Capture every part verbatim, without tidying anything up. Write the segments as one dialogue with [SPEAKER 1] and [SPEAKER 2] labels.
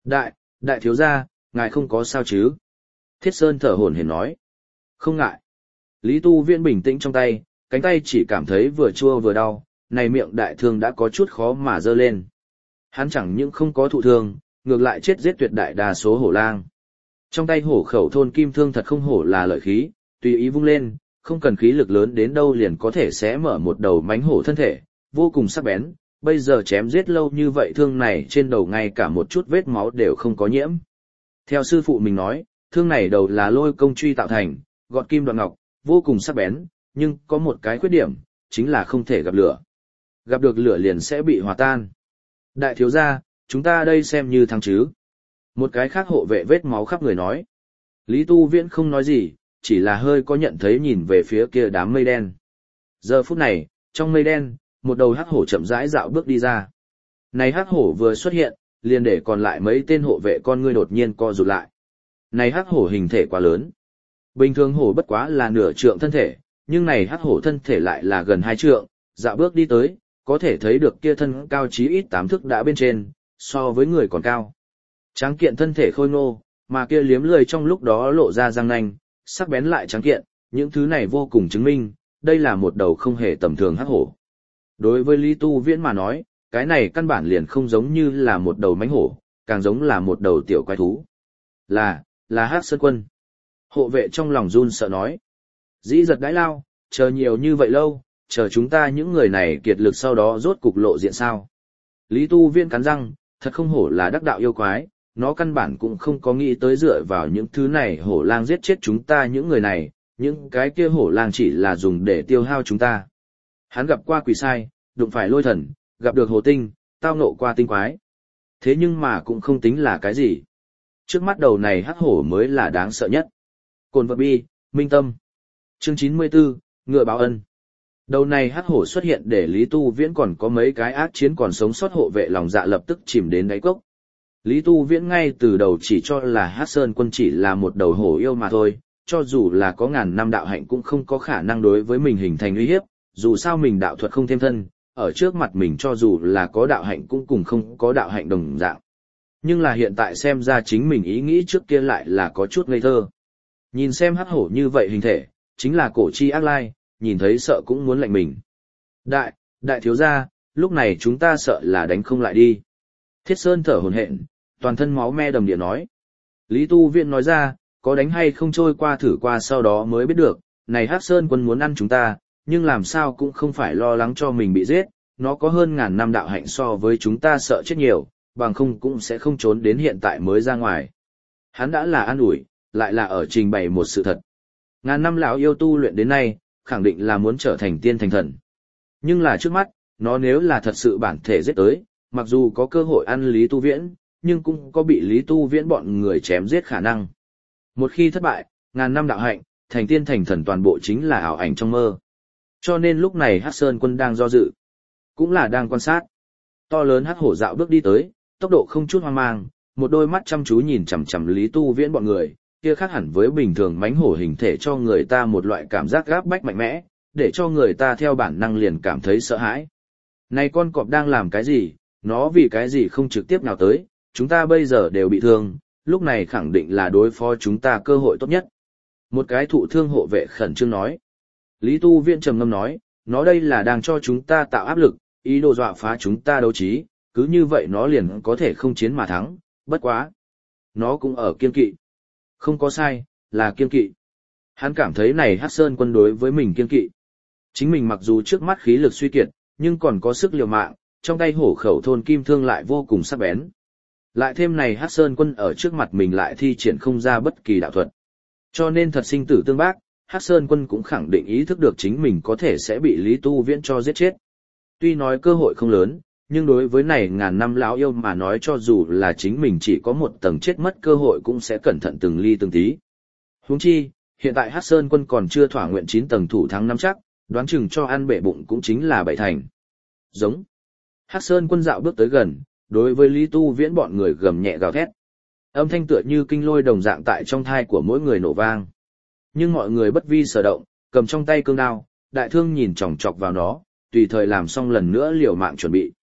[SPEAKER 1] Đại, đại thiếu gia, ngài không có sao chứ? Thiết Sơn thở hổn hển nói. Không ngại. Lý Tu Viễn bình tĩnh trong tay, cánh tay chỉ cảm thấy vừa chua vừa đau, này miệng đại thương đã có chút khó mà dơ lên. Hắn chẳng những không có thụ thương, ngược lại chết giết tuyệt đại đa số hổ lang. Trong tay hổ khẩu thôn kim thương thật không hổ là lợi khí, tùy ý vung lên, không cần khí lực lớn đến đâu liền có thể xé mở một đầu mánh hổ thân thể, vô cùng sắc bén. Bây giờ chém giết lâu như vậy thương này trên đầu ngay cả một chút vết máu đều không có nhiễm. Theo sư phụ mình nói, thương này đầu là lôi công truy tạo thành, gọt kim đoạn ngọc, vô cùng sắc bén, nhưng có một cái khuyết điểm, chính là không thể gặp lửa. Gặp được lửa liền sẽ bị hòa tan. Đại thiếu gia, chúng ta đây xem như thắng chứ. Một cái khác hộ vệ vết máu khắp người nói. Lý Tu Viễn không nói gì, chỉ là hơi có nhận thấy nhìn về phía kia đám mây đen. Giờ phút này, trong mây đen, một đầu hắc hổ chậm rãi dạo bước đi ra. Này hắc hổ vừa xuất hiện, liền để còn lại mấy tên hộ vệ con ngươi đột nhiên co rụt lại. Này hắc hổ hình thể quá lớn. Bình thường hổ bất quá là nửa trượng thân thể, nhưng này hắc hổ thân thể lại là gần hai trượng, dạo bước đi tới, có thể thấy được kia thân cao chí ít tám thước đã bên trên, so với người còn cao. Tráng kiện thân thể khôi ngô, mà kia liếm lười trong lúc đó lộ ra răng nanh, sắc bén lại tráng kiện, những thứ này vô cùng chứng minh, đây là một đầu không hề tầm thường hắc hổ. Đối với Lý Tu Viễn mà nói, cái này căn bản liền không giống như là một đầu mãnh hổ, càng giống là một đầu tiểu quái thú. Là, là Hắc Sơn Quân. Hộ vệ trong lòng run sợ nói. Dĩ giật đãi lao, chờ nhiều như vậy lâu, chờ chúng ta những người này kiệt lực sau đó rốt cục lộ diện sao. Lý Tu Viễn cắn răng, thật không hổ là đắc đạo yêu quái, nó căn bản cũng không có nghĩ tới dựa vào những thứ này hổ lang giết chết chúng ta những người này, những cái kia hổ lang chỉ là dùng để tiêu hao chúng ta. Hắn gặp qua quỷ sai, đụng phải lôi thần, gặp được hồ tinh, tao ngộ qua tinh quái. Thế nhưng mà cũng không tính là cái gì. Trước mắt đầu này hắc hổ mới là đáng sợ nhất. Cồn vật bi, minh tâm. Chương chín mươi tư, ngựa báo ân. Đầu này hắc hổ xuất hiện để Lý Tu Viễn còn có mấy cái ác chiến còn sống sót hộ vệ lòng dạ lập tức chìm đến đáy cốc. Lý Tu Viễn ngay từ đầu chỉ cho là Hắc Sơn Quân chỉ là một đầu hổ yêu mà thôi, cho dù là có ngàn năm đạo hạnh cũng không có khả năng đối với mình hình thành uy hiếp, dù sao mình đạo thuật không thêm thân, ở trước mặt mình cho dù là có đạo hạnh cũng cùng không có đạo hạnh đồng dạng. Nhưng là hiện tại xem ra chính mình ý nghĩ trước kia lại là có chút ngây thơ. Nhìn xem hắc hổ như vậy hình thể, chính là cổ chi ác lai, nhìn thấy sợ cũng muốn lạnh mình. Đại, đại thiếu gia, lúc này chúng ta sợ là đánh không lại đi. Thiết Sơn thở hổn hển, toàn thân máu me đầm địa nói. Lý Tu Viễn nói ra, có đánh hay không trôi qua thử qua sau đó mới biết được, này Hắc Sơn Quân muốn ăn chúng ta, nhưng làm sao cũng không phải lo lắng cho mình bị giết, nó có hơn ngàn năm đạo hạnh so với chúng ta sợ chết nhiều, bằng không cũng sẽ không trốn đến hiện tại mới ra ngoài. Hắn đã là an ủi, lại là ở trình bày một sự thật. Ngàn năm lão yêu tu luyện đến nay, khẳng định là muốn trở thành tiên thành thần. Nhưng là trước mắt, nó nếu là thật sự bản thể giết tới, mặc dù có cơ hội ăn Lý Tu Viễn, nhưng cũng có bị Lý Tu Viễn bọn người chém giết khả năng. Một khi thất bại, ngàn năm đạo hạnh, thành tiên thành thần toàn bộ chính là ảo ảnh trong mơ. Cho nên lúc này Hắc Sơn Quân đang do dự, cũng là đang quan sát. To lớn hắc hổ dạo bước đi tới, tốc độ không chút hoang mang, một đôi mắt chăm chú nhìn chằm chằm Lý Tu Viễn bọn người, kia khác hẳn với bình thường mãnh hổ hình thể cho người ta một loại cảm giác gáp bách mạnh mẽ, để cho người ta theo bản năng liền cảm thấy sợ hãi. Này con cọp đang làm cái gì, nó vì cái gì không trực tiếp nào tới, chúng ta bây giờ đều bị thương, lúc này khẳng định là đối phó chúng ta cơ hội tốt nhất. Một cái thụ thương hộ vệ khẩn trương nói. Lý Tu Viễn trầm ngâm nói, nó đây là đang cho chúng ta tạo áp lực, ý đồ dọa phá chúng ta đấu trí, cứ như vậy nó liền có thể không chiến mà thắng, bất quá. Nó cũng ở kiên kỵ. Không có sai, là kiên kỵ. Hắn cảm thấy này Hắc Sơn Quân đối với mình kiên kỵ. Chính mình mặc dù trước mắt khí lực suy kiệt, nhưng còn có sức liều mạng, trong tay hổ khẩu thôn kim thương lại vô cùng sắc bén. Lại thêm này Hắc Sơn Quân ở trước mặt mình lại thi triển không ra bất kỳ đạo thuật. Cho nên thật sinh tử tương bác, Hắc Sơn Quân cũng khẳng định ý thức được chính mình có thể sẽ bị Lý Tu Viễn cho giết chết. Tuy nói cơ hội không lớn, nhưng đối với này ngàn năm lão yêu mà nói cho dù là chính mình chỉ có một tầng chết mất cơ hội cũng sẽ cẩn thận từng ly từng tí. Huống chi, hiện tại Hắc Sơn Quân còn chưa thỏa nguyện chín tầng thủ thắng năm chắc, đoán chừng cho ăn bể bụng cũng chính là bảy thành. Giống. Hắc Sơn Quân dạo bước tới gần, đối với Lý Tu Viễn bọn người gầm nhẹ gào thét. Âm thanh tựa như kinh lôi đồng dạng tại trong thai của mỗi người nổ vang. Nhưng mọi người bất vi sở động, cầm trong tay cương đao, đại thương nhìn chòng chọc vào nó, tùy thời làm xong lần nữa liều mạng chuẩn bị.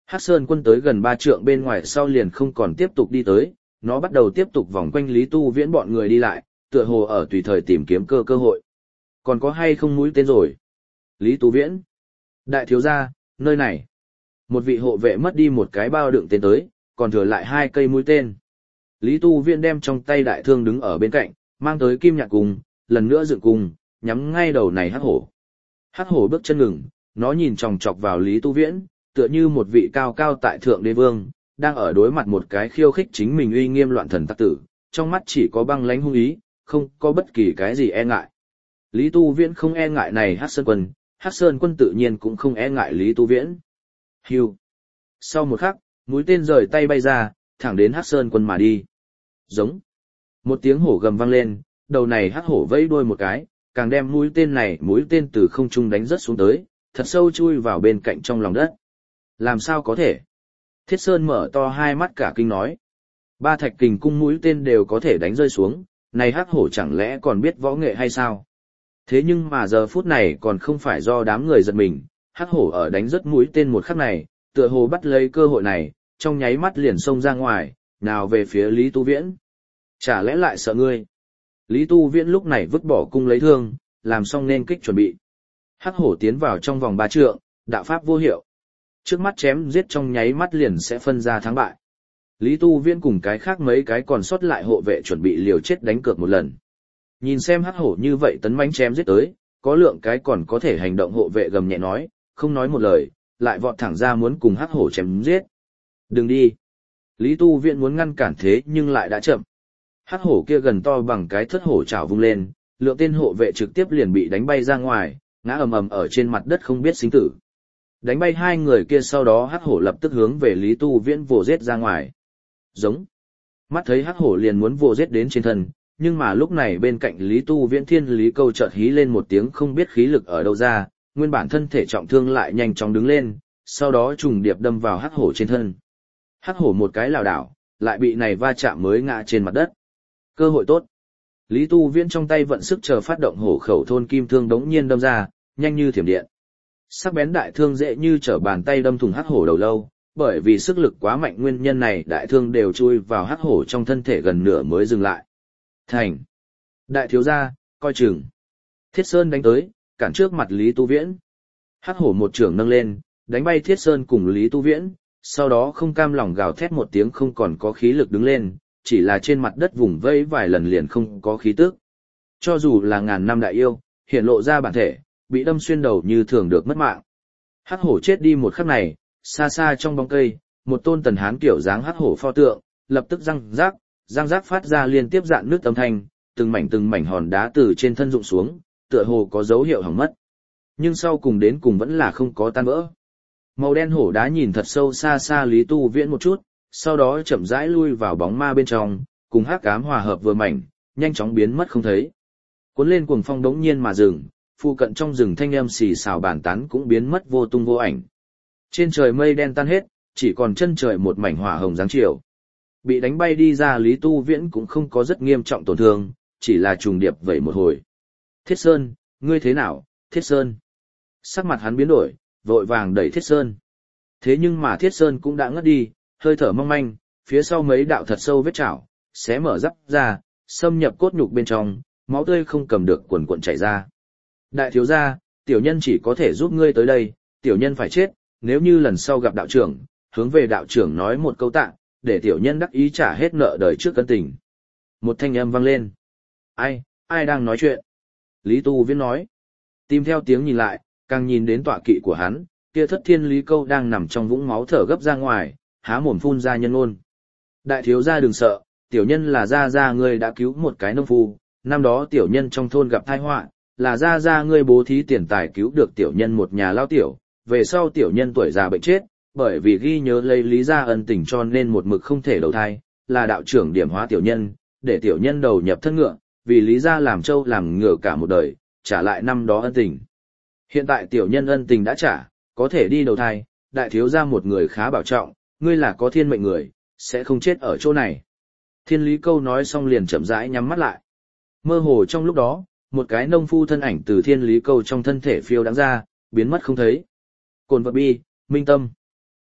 [SPEAKER 1] Hắc Sơn Quân tới gần ba trượng bên ngoài sau liền không còn tiếp tục đi tới, nó bắt đầu tiếp tục vòng quanh Lý Tu Viễn bọn người đi lại, tựa hồ ở tùy thời tìm kiếm cơ cơ hội. Còn có hay không mũi tên rồi? Lý Tu Viễn. Đại thiếu gia, nơi này. Một vị hộ vệ mất đi một cái bao đựng tên tới, còn thừa lại hai cây mũi tên. Lý Tu Viễn đem trong tay đại thương đứng ở bên cạnh, mang tới kim nhạc cung, lần nữa dựng cung, nhắm ngay đầu này hắc hổ. Hắc hổ bước chân ngừng, nó nhìn chòng chọc vào Lý Tu Viễn, tựa như một vị cao cao tại thượng đế vương, đang ở đối mặt một cái khiêu khích chính mình uy nghiêm loạn thần tặc tử, trong mắt chỉ có băng lãnh hung ý, không có bất kỳ cái gì e ngại. Lý Tu Viễn không e ngại này Hắc Sơn Quân, Hắc Sơn Quân tự nhiên cũng không e ngại Lý Tu Viễn. Hưu. Sau một khắc, mũi tên rời tay bay ra, thẳng đến Hắc Sơn Quân mà đi. Giống. Một tiếng hổ gầm vang lên, đầu này hắc hổ vẫy đuôi một cái, càng đem mũi tên này mũi tên từ không trung đánh rất xuống tới, thật sâu chui vào bên cạnh trong lòng đất. Làm sao có thể? Thiết Sơn mở to hai mắt cả kinh nói. Ba thạch kình cung mũi tên đều có thể đánh rơi xuống, này hắc hổ chẳng lẽ còn biết võ nghệ hay sao? Thế nhưng mà giờ phút này còn không phải do đám người giật mình, hắc hổ ở đánh rất mũi tên một khắc này, tựa hồ bắt lấy cơ hội này, trong nháy mắt liền xông ra ngoài, nào về phía Lý Tu Viễn. Chả lẽ lại sợ ngươi? Lý Tu Viễn lúc này vứt bỏ cung lấy thương, làm xong nên kích chuẩn bị. Hắc hổ tiến vào trong vòng ba trượng, đạo pháp vô hiệu. Trước mắt chém giết trong nháy mắt liền sẽ phân ra thắng bại. Lý Tu Viễn cùng cái khác mấy cái còn sót lại hộ vệ chuẩn bị liều chết đánh cược một lần. Nhìn xem hắc hổ như vậy tấn mãnh chém giết tới, có lượng cái còn có thể hành động hộ vệ gầm nhẹ nói, không nói một lời, lại vọt thẳng ra muốn cùng hắc hổ chém giết. Đừng đi. Lý Tu Viễn muốn ngăn cản thế nhưng lại đã chậm. Hắc hổ kia gần to bằng cái thất hổ chảo vung lên, lượng tên hộ vệ trực tiếp liền bị đánh bay ra ngoài, ngã ầm ầm ở trên mặt đất không biết sinh tử. Đánh bay hai người kia sau đó hắc hổ lập tức hướng về Lý Tu Viễn vồ giết ra ngoài. Giống. Mắt thấy hắc hổ liền muốn vồ giết đến trên thân, nhưng mà lúc này bên cạnh Lý Tu Viễn Thiên Lý Câu chợt hí lên một tiếng không biết khí lực ở đâu ra, nguyên bản thân thể trọng thương lại nhanh chóng đứng lên, sau đó trùng điệp đâm vào hắc hổ trên thân. Hắc hổ một cái lảo đảo, lại bị này va chạm mới ngã trên mặt đất. Cơ hội tốt. Lý Tu Viễn trong tay vận sức chờ phát động hổ khẩu thôn kim thương đống nhiên đâm ra, nhanh như thiểm điện. Sắc bén đại thương dễ như trở bàn tay đâm thủng hắc hổ đầu lâu, bởi vì sức lực quá mạnh nguyên nhân này đại thương đều chui vào hắc hổ trong thân thể gần nửa mới dừng lại. Thành. Đại thiếu gia, coi chừng. Thiết Sơn đánh tới, cản trước mặt Lý Tu Viễn. Hắc hổ một trưởng nâng lên, đánh bay Thiết Sơn cùng Lý Tu Viễn, sau đó không cam lòng gào thét một tiếng không còn có khí lực đứng lên, chỉ là trên mặt đất vùng vẫy vài lần liền không có khí tức. Cho dù là ngàn năm đại yêu, hiện lộ ra bản thể, bị đâm xuyên đầu như thường được mất mạng. Hắc hổ chết đi một khắc này, xa xa trong bóng cây, một tôn tần hán kiểu dáng hắc hổ pho tượng, lập tức răng rác, răng rác phát ra liên tiếp dạn nước âm thanh, từng mảnh từng mảnh hòn đá từ trên thân rụng xuống, tựa hồ có dấu hiệu hỏng mất. Nhưng sau cùng đến cùng vẫn là không có tan vỡ. Màu đen hổ đá nhìn thật sâu xa xa Lý Tu Viễn một chút, sau đó chậm rãi lui vào bóng ma bên trong, cùng hắc ám hòa hợp vừa mảnh, nhanh chóng biến mất không thấy. Cuốn lên cuồng phong đống nhiên mà dừng, phụ cận trong rừng thanh âm xì xào bàn tán cũng biến mất vô tung vô ảnh. Trên trời mây đen tan hết, chỉ còn chân trời một mảnh hỏa hồng dáng chiều. Bị đánh bay đi ra Lý Tu Viễn cũng không có rất nghiêm trọng tổn thương, chỉ là trùng điệp vậy một hồi. Thiết Sơn, ngươi thế nào, Thiết Sơn? Sắc mặt hắn biến đổi, vội vàng đẩy Thiết Sơn. Thế nhưng mà Thiết Sơn cũng đã ngất đi, hơi thở mong manh, phía sau mấy đạo thật sâu vết chảo, xé mở giáp ra, xâm nhập cốt nhục bên trong, máu tươi không cầm được quần cuộn chảy ra. Đại thiếu gia, tiểu nhân chỉ có thể giúp ngươi tới đây, tiểu nhân phải chết, nếu như lần sau gặp đạo trưởng, hướng về đạo trưởng nói một câu tạ, để tiểu nhân đắc ý trả hết nợ đời trước cân tình. Một thanh âm vang lên. Ai, ai đang nói chuyện? Lý Tu Viễn nói. Tìm theo tiếng nhìn lại, càng nhìn đến tọa kỵ của hắn, kia Thất Thiên Lý Câu đang nằm trong vũng máu thở gấp ra ngoài, há mồm phun ra nhân ôn. Đại thiếu gia đừng sợ, tiểu nhân là gia gia ngươi đã cứu một cái nông phu, năm đó tiểu nhân trong thôn gặp tai họa, là gia gia ngươi bố thí tiền tài cứu được tiểu nhân một nhà lao tiểu, về sau tiểu nhân tuổi già bệnh chết, bởi vì ghi nhớ lấy lý gia ân tình cho nên một mực không thể đầu thai, là đạo trưởng điểm hóa tiểu nhân, để tiểu nhân đầu nhập thân ngựa, vì lý gia làm trâu làm ngựa cả một đời, trả lại năm đó ân tình. Hiện tại tiểu nhân ân tình đã trả, có thể đi đầu thai, đại thiếu gia một người khá bảo trọng, ngươi là có thiên mệnh người, sẽ không chết ở chỗ này. Thiên Lý Câu nói xong liền chậm rãi nhắm mắt lại. Mơ hồ trong lúc đó, một cái nông phu thân ảnh từ Thiên Lý Câu trong thân thể phiêu đáng ra, biến mất không thấy. Cồn vật bi, minh tâm.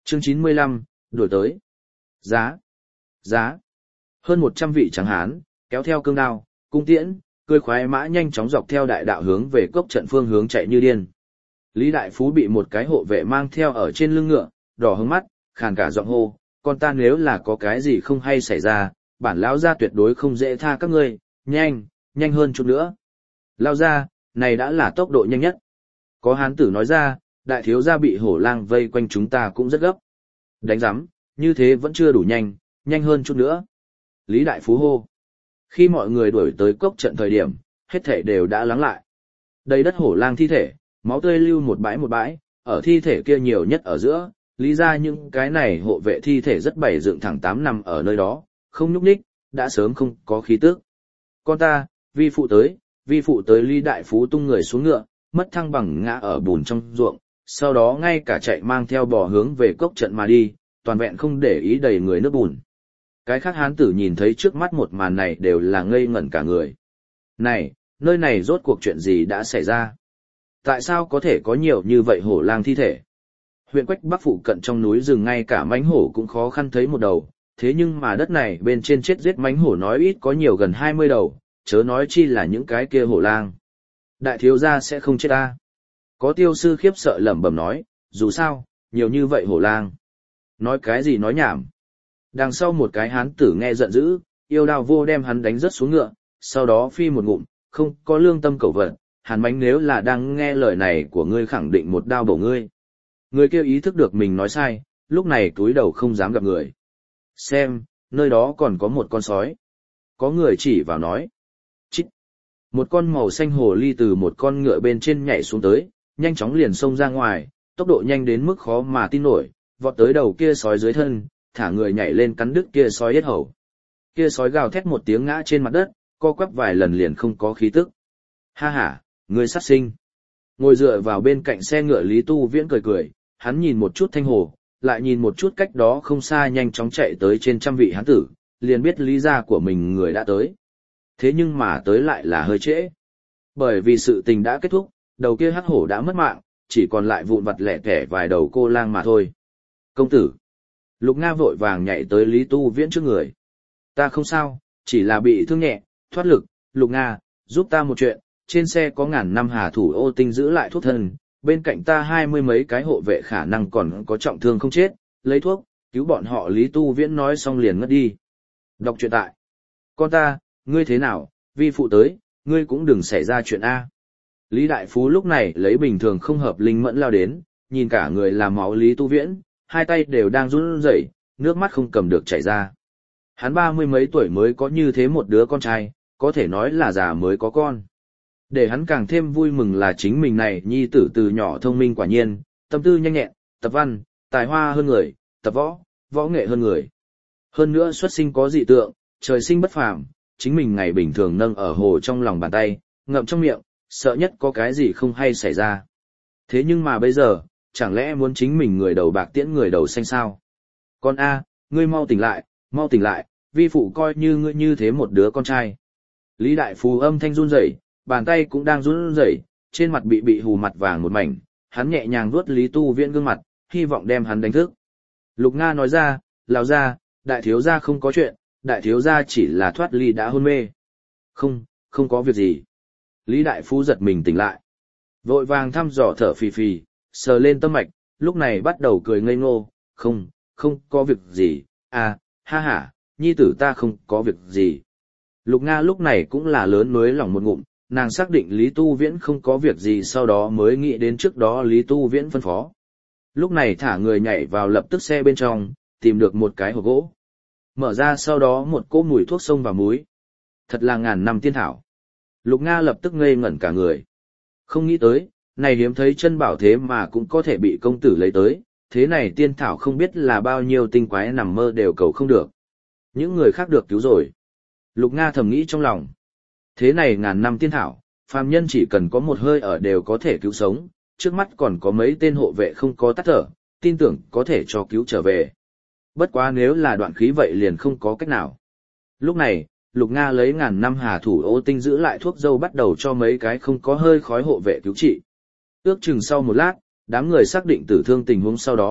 [SPEAKER 1] Chương chín mươi lăm, đổi tới. Giá. Giá. Hơn một trăm vị tráng hán, kéo theo cương đao, cung tiễn, cưỡi khoái mã nhanh chóng dọc theo đại đạo hướng về cốc trận phương hướng chạy như điên. Lý Đại Phú bị một cái hộ vệ mang theo ở trên lưng ngựa, đỏ hứng mắt, khàn cả giọng hô, con ta nếu là có cái gì không hay xảy ra, bản lão gia tuyệt đối không dễ tha các ngươi, nhanh, nhanh hơn chút nữa. Lao ra, này đã là tốc độ nhanh nhất. Có hán tử nói ra, đại thiếu gia bị hổ lang vây quanh chúng ta cũng rất gấp. Đánh giám, như thế vẫn chưa đủ nhanh, nhanh hơn chút nữa. Lý Đại Phú hô. Khi mọi người đuổi tới cốc trận thời điểm, hết thể đều đã lắng lại. Đầy đất hổ lang thi thể, máu tươi lưu một bãi một bãi, ở thi thể kia nhiều nhất ở giữa, lý ra những cái này hộ vệ thi thể rất bảy dựng thẳng tám nằm ở nơi đó, không nhúc nhích, đã sớm không có khí tức. Con ta, vi phụ tới, vi phụ tới. Lý Đại Phú tung người xuống ngựa, mất thăng bằng ngã ở bùn trong ruộng, sau đó ngay cả chạy mang theo bò hướng về cốc trận mà đi, toàn vẹn không để ý đầy người nước bùn. Cái khác hán tử nhìn thấy trước mắt một màn này đều là ngây ngẩn cả người. Này, nơi này rốt cuộc chuyện gì đã xảy ra? Tại sao có thể có nhiều như vậy hổ lang thi thể? Huyện Quách Bắc phụ cận trong núi rừng ngay cả mãnh hổ cũng khó khăn thấy một đầu, thế nhưng mà đất này bên trên chết giết mãnh hổ nói ít có nhiều gần hai mươi đầu, chớ nói chi là những cái kia hổ lang. Đại thiếu gia sẽ không chết ta. Có tiêu sư khiếp sợ lẩm bẩm nói, dù sao, nhiều như vậy hổ lang. Nói cái gì nói nhảm. Đằng sau một cái hán tử nghe giận dữ, yêu đao vô đem hắn đánh rớt xuống ngựa, sau đó phi một ngụm, không có lương tâm cẩu vật, Hàn Mánh nếu là đang nghe lời này của ngươi khẳng định một đao bổ ngươi. Người kia ý thức được mình nói sai, lúc này túi đầu không dám gặp người. Xem, nơi đó còn có một con sói. Có người chỉ vào nói. Chít. Một con màu xanh hồ ly từ một con ngựa bên trên nhảy xuống tới, nhanh chóng liền xông ra ngoài, tốc độ nhanh đến mức khó mà tin nổi, vọt tới đầu kia sói dưới thân, thả người nhảy lên cắn đứt kia sói yết hầu. Kia sói gào thét một tiếng ngã trên mặt đất, co quắp vài lần liền không có khí tức. Ha ha, ngươi sát sinh. Ngồi dựa vào bên cạnh xe ngựa Lý Tu Viễn cười cười, hắn nhìn một chút Thanh Hồ, lại nhìn một chút cách đó không xa nhanh chóng chạy tới trên trăm vị hán tử, liền biết lý gia của mình người đã tới. Thế nhưng mà tới lại là hơi trễ. Bởi vì sự tình đã kết thúc, đầu kia hắc hổ đã mất mạng, chỉ còn lại vụn vặt lẻ tẻ vài đầu cô lang mà thôi. Công tử. Lục Nga vội vàng nhảy tới Lý Tu Viễn trước người. Ta không sao, chỉ là bị thương nhẹ, thoát lực. Lục Nga, giúp ta một chuyện, trên xe có ngàn năm hà thủ ô tinh giữ lại thuốc thân, bên cạnh ta hai mươi mấy cái hộ vệ khả năng còn có trọng thương không chết, lấy thuốc, cứu bọn họ. Lý Tu Viễn nói xong liền ngất đi. Đọc truyện tại. Con ta, ngươi thế nào, vi phụ tới, ngươi cũng đừng xảy ra chuyện A. Lý Đại Phú lúc này lấy bình thường không hợp linh mẫn lao đến, nhìn cả người làm máu Lý Tu Viễn, hai tay đều đang run rẩy, nước mắt không cầm được chảy ra. Hắn ba mươi mấy tuổi mới có như thế một đứa con trai, có thể nói là già mới có con. Để hắn càng thêm vui mừng là chính mình này nhi tử từ nhỏ thông minh quả nhiên, tâm tư nhanh nhẹn, tập văn, tài hoa hơn người, tập võ, võ nghệ hơn người. Hơn nữa xuất sinh có dị tượng, trời sinh bất phàm, chính mình ngày bình thường nâng ở hồ trong lòng bàn tay, ngậm trong miệng, sợ nhất có cái gì không hay xảy ra. Thế nhưng mà bây giờ, chẳng lẽ muốn chính mình người đầu bạc tiễn người đầu xanh sao? Con A, ngươi mau tỉnh lại, mau tỉnh lại, vi phụ coi như ngươi như thế một đứa con trai. Lý Đại Phú âm thanh run rẩy, bàn tay cũng đang run rẩy, trên mặt bị bị hù mặt vàng một mảnh, hắn nhẹ nhàng vuốt Lý Tu Viễn gương mặt, hy vọng đem hắn đánh thức. Lục Nga nói ra, lão gia, đại thiếu gia không có chuyện, đại thiếu gia chỉ là thoát ly đã hôn mê. Không, không có việc gì. Lý Đại Phú giật mình tỉnh lại. Vội vàng thăm dò thở phì phì, sờ lên tâm mạch, lúc này bắt đầu cười ngây ngô, không, không có việc gì, à, ha ha, nhi tử ta không có việc gì. Lục Nga lúc này cũng là lớn mới lòng một ngụm, nàng xác định Lý Tu Viễn không có việc gì sau đó mới nghĩ đến trước đó Lý Tu Viễn phân phó. Lúc này thả người nhảy vào lập tức xe bên trong, tìm được một cái hộp gỗ. Mở ra sau đó một cỗ mùi thuốc sông và muối. Thật là ngàn năm tiên thảo. Lục Nga lập tức ngây ngẩn cả người. Không nghĩ tới, này hiếm thấy chân bảo thế mà cũng có thể bị công tử lấy tới, thế này tiên thảo không biết là bao nhiêu tinh quái nằm mơ đều cầu không được. Những người khác được cứu rồi. Lục Nga thầm nghĩ trong lòng. Thế này ngàn năm tiên thảo, phàm nhân chỉ cần có một hơi ở đều có thể cứu sống, trước mắt còn có mấy tên hộ vệ không có tắt thở, tin tưởng có thể cho cứu trở về. Bất quá nếu là đoạn khí vậy liền không có cách nào. Lúc này, Lục Nga lấy ngàn năm hà thủ ô tinh giữ lại thuốc dâu bắt đầu cho mấy cái không có hơi khói hộ vệ cứu trị. Ước chừng sau một lát, đám người xác định tử thương tình huống sau đó,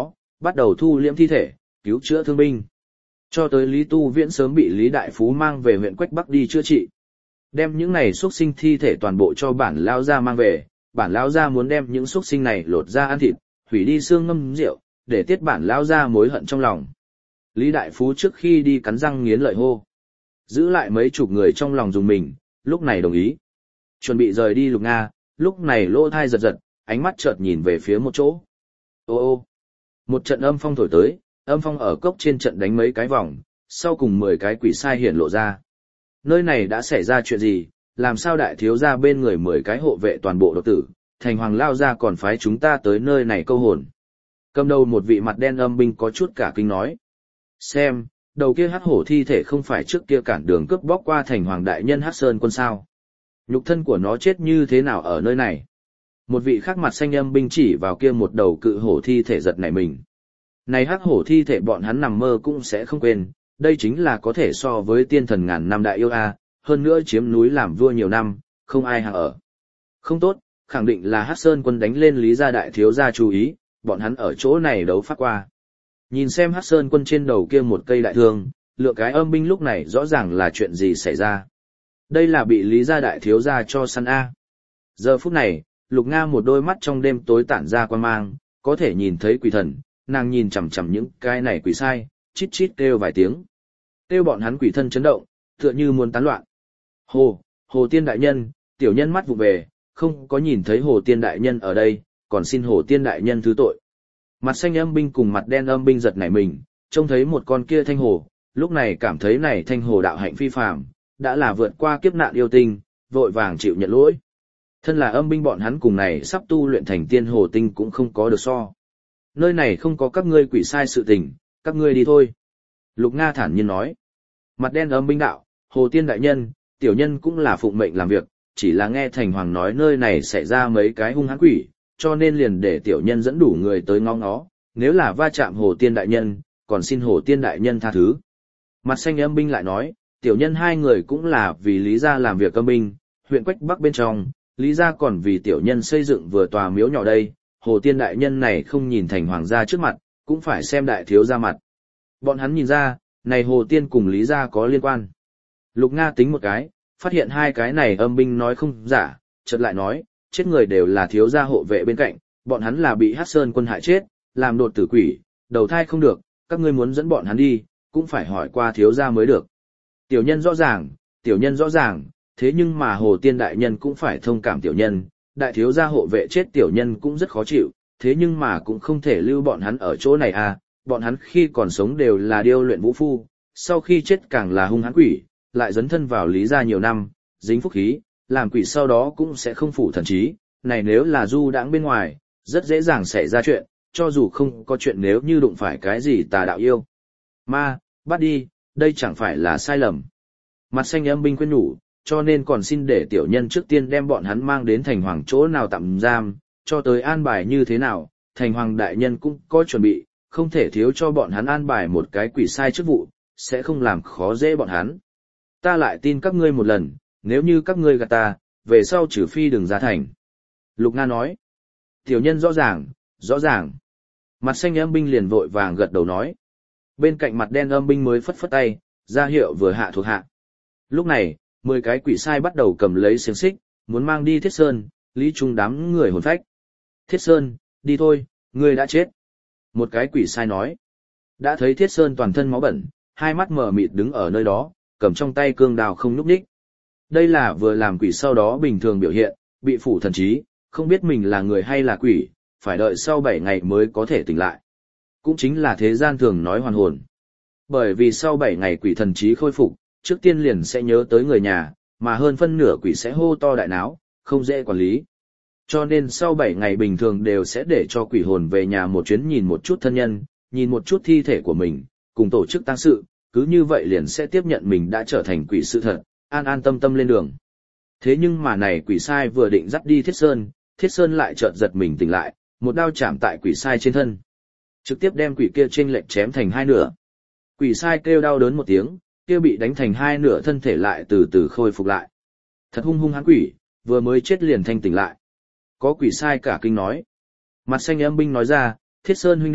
[SPEAKER 1] bắt đầu thu liễm thi thể, cứu chữa thương binh. Cho tới Lý Tu Viễn sớm bị Lý Đại Phú mang về huyện Quách Bắc đi chữa trị. Đem những này xuất sinh thi thể toàn bộ cho bản lao gia mang về, bản lao gia muốn đem những xuất sinh này lột ra ăn thịt, hủy đi xương ngâm rượu, để tiết bản lao gia mối hận trong lòng. Lý Đại Phú trước khi đi cắn răng nghiến lợi hô. Giữ lại mấy chục người trong lòng dùng mình, lúc này đồng ý. Chuẩn bị rời đi Lục Nga, lúc này lỗ thai giật giật, ánh mắt chợt nhìn về phía một chỗ. Ô ô, một trận âm phong thổi tới, âm phong ở cốc trên trận đánh mấy cái vòng, sau cùng mười cái quỷ sai hiển lộ ra. Nơi này đã xảy ra chuyện gì, làm sao đại thiếu gia bên người mười cái hộ vệ toàn bộ độc tử, thành hoàng lao ra còn phái chúng ta tới nơi này câu hồn. Cầm đầu một vị mặt đen âm binh có chút cả kinh nói. Xem, đầu kia hắc hổ thi thể không phải trước kia cản đường cướp bóc qua thành hoàng đại nhân Hắc Sơn quân sao. Nhục thân của nó chết như thế nào ở nơi này? Một vị khác mặt xanh âm binh chỉ vào kia một đầu cự hổ thi thể giật nảy mình. Này hắc hổ thi thể bọn hắn nằm mơ cũng sẽ không quên, đây chính là có thể so với tiên thần ngàn năm đại yêu a, hơn nữa chiếm núi làm vua nhiều năm, không ai hàng ở. Không tốt, khẳng định là Hắc Sơn quân đánh lên Lý gia đại thiếu gia chú ý, bọn hắn ở chỗ này đấu phát qua. Nhìn xem Hắc Sơn quân trên đầu kia một cây đại thương, lựa cái âm binh lúc này rõ ràng là chuyện gì xảy ra. Đây là bị Lý gia đại thiếu gia cho săn a. Giờ phút này, Lục Nga một đôi mắt trong đêm tối tản ra quan mang, có thể nhìn thấy quỷ thần, nàng nhìn chằm chằm những cái này quỷ sai, chít chít kêu vài tiếng. Kêu bọn hắn quỷ thân chấn động, tựa như muốn tán loạn. Hồ, Hồ Tiên đại nhân, tiểu nhân mắt vụ về, không có nhìn thấy Hồ Tiên đại nhân ở đây, còn xin Hồ Tiên đại nhân thứ tội. Mặt xanh âm binh cùng mặt đen âm binh giật nảy mình, trông thấy một con kia thanh hồ, lúc này cảm thấy này thanh hồ đạo hạnh phi phàm, đã là vượt qua kiếp nạn yêu tinh, vội vàng chịu nhận lỗi. Thân là âm binh bọn hắn cùng này sắp tu luyện thành tiên hồ tinh cũng không có được so. Nơi này không có các ngươi quỷ sai sự tình, các ngươi đi thôi. Lục Nga thản nhiên nói. Mặt đen âm binh đạo, Hồ Tiên đại nhân, tiểu nhân cũng là phụng mệnh làm việc, chỉ là nghe thành hoàng nói nơi này xảy ra mấy cái hung hãn quỷ, cho nên liền để tiểu nhân dẫn đủ người tới ngó ngó, nếu là va chạm Hồ Tiên đại nhân, còn xin Hồ Tiên đại nhân tha thứ. Mặt xanh âm binh lại nói, tiểu nhân hai người cũng là vì Lý gia làm việc âm binh, huyện Quách Bắc bên trong, Lý gia còn vì tiểu nhân xây dựng vừa tòa miếu nhỏ đây, Hồ Tiên đại nhân này không nhìn thành hoàng gia trước mặt, cũng phải xem đại thiếu gia mặt. Bọn hắn nhìn ra, này Hồ Tiên cùng Lý gia có liên quan. Lục Nga tính một cái, phát hiện hai cái này âm binh nói không giả, chợt lại nói, chết người đều là thiếu gia hộ vệ bên cạnh, bọn hắn là bị Hắc Sơn quân hại chết, làm đột tử quỷ, đầu thai không được, các ngươi muốn dẫn bọn hắn đi, cũng phải hỏi qua thiếu gia mới được. Tiểu nhân rõ ràng, tiểu nhân rõ ràng, thế nhưng mà Hồ Tiên đại nhân cũng phải thông cảm tiểu nhân, đại thiếu gia hộ vệ chết tiểu nhân cũng rất khó chịu, thế nhưng mà cũng không thể lưu bọn hắn ở chỗ này à, bọn hắn khi còn sống đều là điêu luyện vũ phu, sau khi chết càng là hung hãn quỷ, lại dấn thân vào Lý gia nhiều năm, dính phúc khí, làm quỷ sau đó cũng sẽ không phụ thần trí, này nếu là du đãng bên ngoài, rất dễ dàng xảy ra chuyện, cho dù không có chuyện nếu như đụng phải cái gì tà đạo yêu. Ma, bắt đi, đây chẳng phải là sai lầm. Mặt xanh âm binh khuyên nhủ, cho nên còn xin để tiểu nhân trước tiên đem bọn hắn mang đến thành hoàng chỗ nào tạm giam, cho tới an bài như thế nào, thành hoàng đại nhân cũng có chuẩn bị, không thể thiếu cho bọn hắn an bài một cái quỷ sai chức vụ, sẽ không làm khó dễ bọn hắn. Ta lại tin các ngươi một lần, nếu như các ngươi gạt ta, về sau trừ phi đừng ra thành. Lục Nga nói, tiểu nhân rõ ràng, rõ ràng. Mặt xanh âm binh liền vội vàng gật đầu nói. Bên cạnh mặt đen âm binh mới phất phất tay, ra hiệu vừa hạ thuộc hạ. Lúc này, mười cái quỷ sai bắt đầu cầm lấy xiềng xích, muốn mang đi Thiết Sơn, Lý Trung đám người hồn phách. Thiết Sơn, đi thôi, ngươi đã chết. Một cái quỷ sai nói. Đã thấy Thiết Sơn toàn thân máu bẩn, hai mắt mở mịt đứng ở nơi đó, cầm trong tay cương đào không nhúc nhích. Đây là vừa làm quỷ sau đó bình thường biểu hiện, bị phủ thần trí, không biết mình là người hay là quỷ, phải đợi sau bảy ngày mới có thể tỉnh lại. Cũng chính là thế gian thường nói hoàn hồn. Bởi vì sau bảy ngày quỷ thần trí khôi phục, trước tiên liền sẽ nhớ tới người nhà, mà hơn phân nửa quỷ sẽ hô to đại náo, không dễ quản lý. Cho nên sau bảy ngày bình thường đều sẽ để cho quỷ hồn về nhà một chuyến nhìn một chút thân nhân, nhìn một chút thi thể của mình, cùng tổ chức tang sự, cứ như vậy liền sẽ tiếp nhận mình đã trở thành quỷ sự thật, an an tâm tâm lên đường. Thế nhưng mà này quỷ sai vừa định dắt đi Thiết Sơn, Thiết Sơn lại chợt giật mình tỉnh lại, một đao chạm tại quỷ sai trên thân. Trực tiếp đem quỷ kia chênh lệch chém thành hai nửa. Quỷ sai kêu đau đớn một tiếng, kia bị đánh thành hai nửa thân thể lại từ từ khôi phục lại. Thật hung hung hãn quỷ, vừa mới chết liền thanh tỉnh lại. Có quỷ sai cả kinh nói. Mặt xanh âm binh nói ra, Thiết Sơn huynh đệ,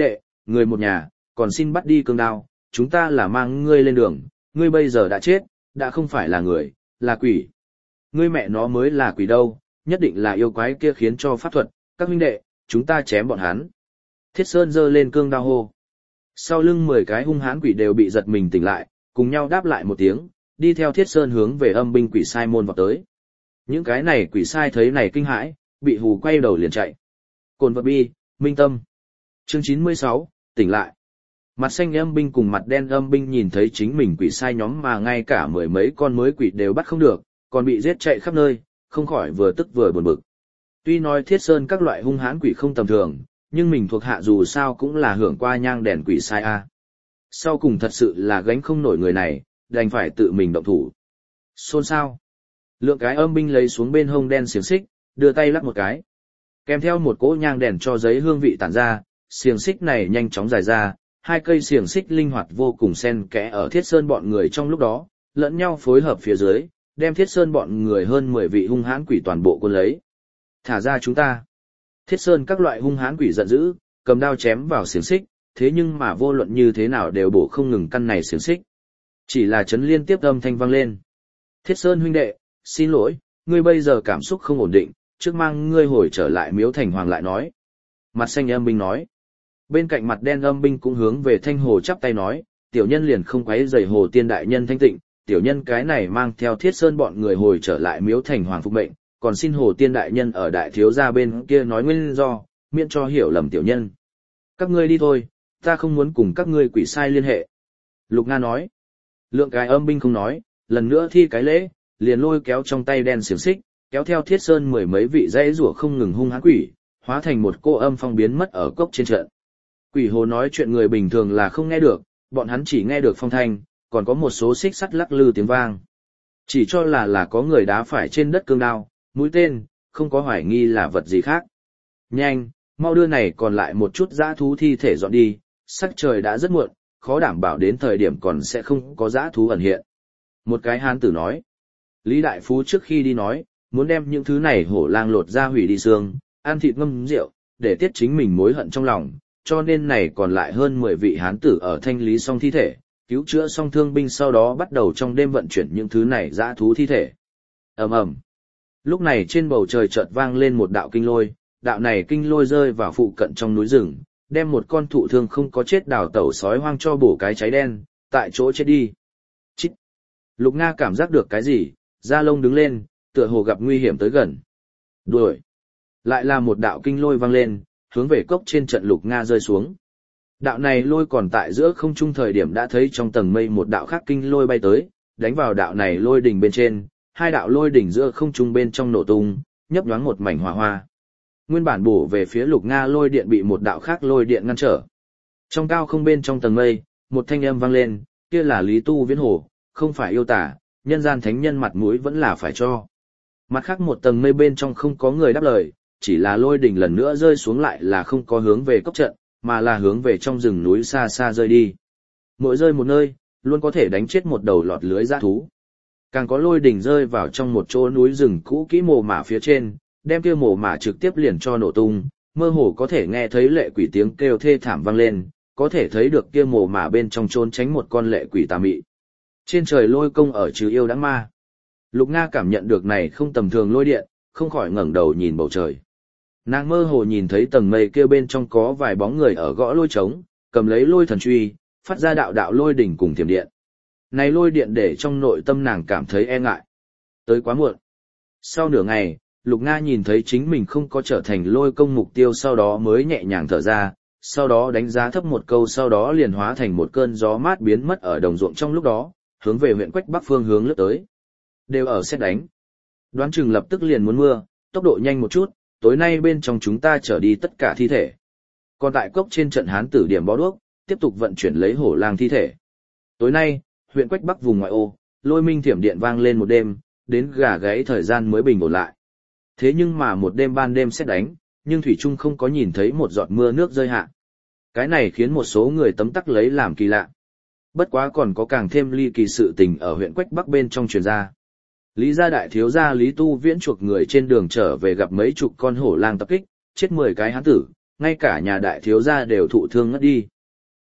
[SPEAKER 1] người một nhà, còn xin bắt đi cương đao, chúng ta là mang ngươi lên đường, ngươi bây giờ đã chết, đã không phải là người, là quỷ. Ngươi mẹ nó mới là quỷ đâu, nhất định là yêu quái kia khiến cho pháp thuật, các huynh đệ, chúng ta chém bọn hắn. Thiết Sơn giơ lên cương đao hô. Sau lưng mười cái hung hãn quỷ đều bị giật mình tỉnh lại, cùng nhau đáp lại một tiếng, đi theo Thiết Sơn hướng về âm binh quỷ sai môn vào tới. Những cái này quỷ sai thấy này kinh hãi, bị hù quay đầu liền chạy. Cồn vật bi, minh tâm. Chương chín mươi sáu, tỉnh lại. Mặt xanh âm binh cùng mặt đen âm binh nhìn thấy chính mình quỷ sai nhóm mà ngay cả mười mấy con mới quỷ đều bắt không được, còn bị giết chạy khắp nơi, không khỏi vừa tức vừa buồn bực. Tuy nói Thiết Sơn các loại hung hãn quỷ không tầm thường, nhưng mình thuộc hạ dù sao cũng là hưởng qua nhang đèn quỷ sai a. Sau cùng thật sự là gánh không nổi người này, đành phải tự mình động thủ. Xôn xao. Lượng cái âm binh lấy xuống bên hông đen xiềng xích, đưa tay lắc một cái. Kèm theo một cỗ nhang đèn cho giấy hương vị tản ra, xiềng xích này nhanh chóng dài ra, hai cây xiềng xích linh hoạt vô cùng xen kẽ ở Thiết Sơn bọn người trong lúc đó, lẫn nhau phối hợp phía dưới, đem Thiết Sơn bọn người hơn mười vị hung hãn quỷ toàn bộ cuốn lấy. Thả ra chúng ta. Thiết Sơn các loại hung hãn quỷ giận dữ, cầm đao chém vào xiềng xích, thế nhưng mà vô luận như thế nào đều bổ không ngừng căn này xiềng xích. Chỉ là chấn liên tiếp âm thanh vang lên. Thiết Sơn huynh đệ, xin lỗi, ngươi bây giờ cảm xúc không ổn định, trước mang ngươi hồi trở lại Miếu Thành Hoàng lại nói. Mặt xanh âm binh nói. Bên cạnh mặt đen âm binh cũng hướng về Thanh Hồ chắp tay nói, tiểu nhân liền không quấy rầy Hồ Tiên đại nhân thanh tịnh, tiểu nhân cái này mang theo Thiết Sơn bọn người hồi trở lại Miếu Thành Hoàng phục mệnh, còn xin Hồ Tiên đại nhân ở đại thiếu gia bên kia nói nguyên do, miễn cho hiểu lầm tiểu nhân. Các ngươi đi thôi, ta không muốn cùng các ngươi quỷ sai liên hệ. Lục Nga nói. Lượng cái âm binh không nói, lần nữa thi cái lễ, liền lôi kéo trong tay đen xiềng xích, kéo theo Thiết Sơn mười mấy vị dãy rủa không ngừng hung hãn quỷ, hóa thành một cô âm phong biến mất ở cốc trên trận. Quỷ hồ nói chuyện người bình thường là không nghe được, bọn hắn chỉ nghe được phong thanh, còn có một số xích sắt lắc lư tiếng vang. Chỉ cho là là có người đá phải trên đất cương đao, mũi tên, không có hoài nghi là vật gì khác. Nhanh, mau đưa này còn lại một chút dã thú thi thể dọn đi, sắc trời đã rất muộn, khó đảm bảo đến thời điểm còn sẽ không có dã thú ẩn hiện. Một cái hán tử nói. Lý Đại Phú trước khi đi nói, muốn đem những thứ này hổ lang lột ra hủy đi xương, ăn thịt ngâm rượu, để tiết chính mình mối hận trong lòng, cho nên này còn lại hơn mười vị hán tử ở thanh lý xong thi thể, cứu chữa xong thương binh sau đó bắt đầu trong đêm vận chuyển những thứ này dã thú thi thể. Ầm ầm. Lúc này trên bầu trời chợt vang lên một đạo kinh lôi, đạo này kinh lôi rơi vào phụ cận trong núi rừng, đem một con thụ thương không có chết đào tẩu sói hoang cho bổ cái cháy đen, tại chỗ chết đi. Chít. Lục Nga cảm giác được cái gì, da lông đứng lên, tựa hồ gặp nguy hiểm tới gần. Đuổi. Lại là một đạo kinh lôi vang lên, hướng về cốc trên trận Lục Nga rơi xuống. Đạo này lôi còn tại giữa không trung thời điểm đã thấy trong tầng mây một đạo khác kinh lôi bay tới, đánh vào đạo này lôi đỉnh bên trên, hai đạo lôi đỉnh giữa không trung bên trong nổ tung, nhấp nhoáng một mảnh hỏa hoa. Nguyên bản bổ về phía Lục Nga lôi điện bị một đạo khác lôi điện ngăn trở. Trong cao không bên trong tầng mây, một thanh âm vang lên, kia là Lý Tu Viễn Hồ, không phải yêu tả, nhân gian thánh nhân mặt mũi vẫn là phải cho. Mặt khác một tầng mây bên trong không có người đáp lời, chỉ là lôi đỉnh lần nữa rơi xuống lại là không có hướng về cốc trận, mà là hướng về trong rừng núi xa xa rơi đi. Mỗi rơi một nơi, luôn có thể đánh chết một đầu lọt lưới dã thú. Càng có lôi đỉnh rơi vào trong một chỗ núi rừng cũ kỹ mồ mả phía trên, đem kia mồ mả trực tiếp liền cho nổ tung, mơ hồ có thể nghe thấy lệ quỷ tiếng kêu thê thảm vang lên, có thể thấy được kia mồ mả bên trong trốn tránh một con lệ quỷ tà mị. Trên trời lôi công ở trừ yêu đãng ma. Lục Nga cảm nhận được này không tầm thường lôi điện, không khỏi ngẩng đầu nhìn bầu trời. Nàng mơ hồ nhìn thấy tầng mây kia bên trong có vài bóng người ở gõ lôi trống, cầm lấy lôi thần truy, phát ra đạo đạo lôi đỉnh cùng thiểm điện. Này lôi điện để trong nội tâm nàng cảm thấy e ngại. Tới quá muộn. Sau nửa ngày, Lục Nga nhìn thấy chính mình không có trở thành lôi công mục tiêu sau đó mới nhẹ nhàng thở ra, sau đó đánh giá thấp một câu sau đó liền hóa thành một cơn gió mát biến mất ở đồng ruộng trong lúc đó, hướng về huyện Quách Bắc phương hướng lướt tới. Đều ở xét đánh. Đoán chừng lập tức liền muốn mưa, tốc độ nhanh một chút, tối nay bên trong chúng ta trở đi tất cả thi thể. Còn tại cốc trên trận hán tử điểm bó đuốc, tiếp tục vận chuyển lấy hổ lang thi thể. Tối nay, huyện Quách Bắc vùng ngoại ô, lôi minh thiểm điện vang lên một đêm, đến gà gáy thời gian mới bình ổn lại. Thế nhưng mà một đêm ban đêm xét đánh, nhưng thủy trung không có nhìn thấy một giọt mưa nước rơi hạ. Cái này khiến một số người tấm tắc lấy làm kỳ lạ. Bất quá còn có càng thêm ly kỳ sự tình ở huyện Quách Bắc bên trong truyền ra. Lý gia đại thiếu gia Lý Tu Viễn chuộc người trên đường trở về gặp mấy chục con hổ lang tập kích, chết mười cái hán tử, ngay cả nhà đại thiếu gia đều thụ thương ngất đi.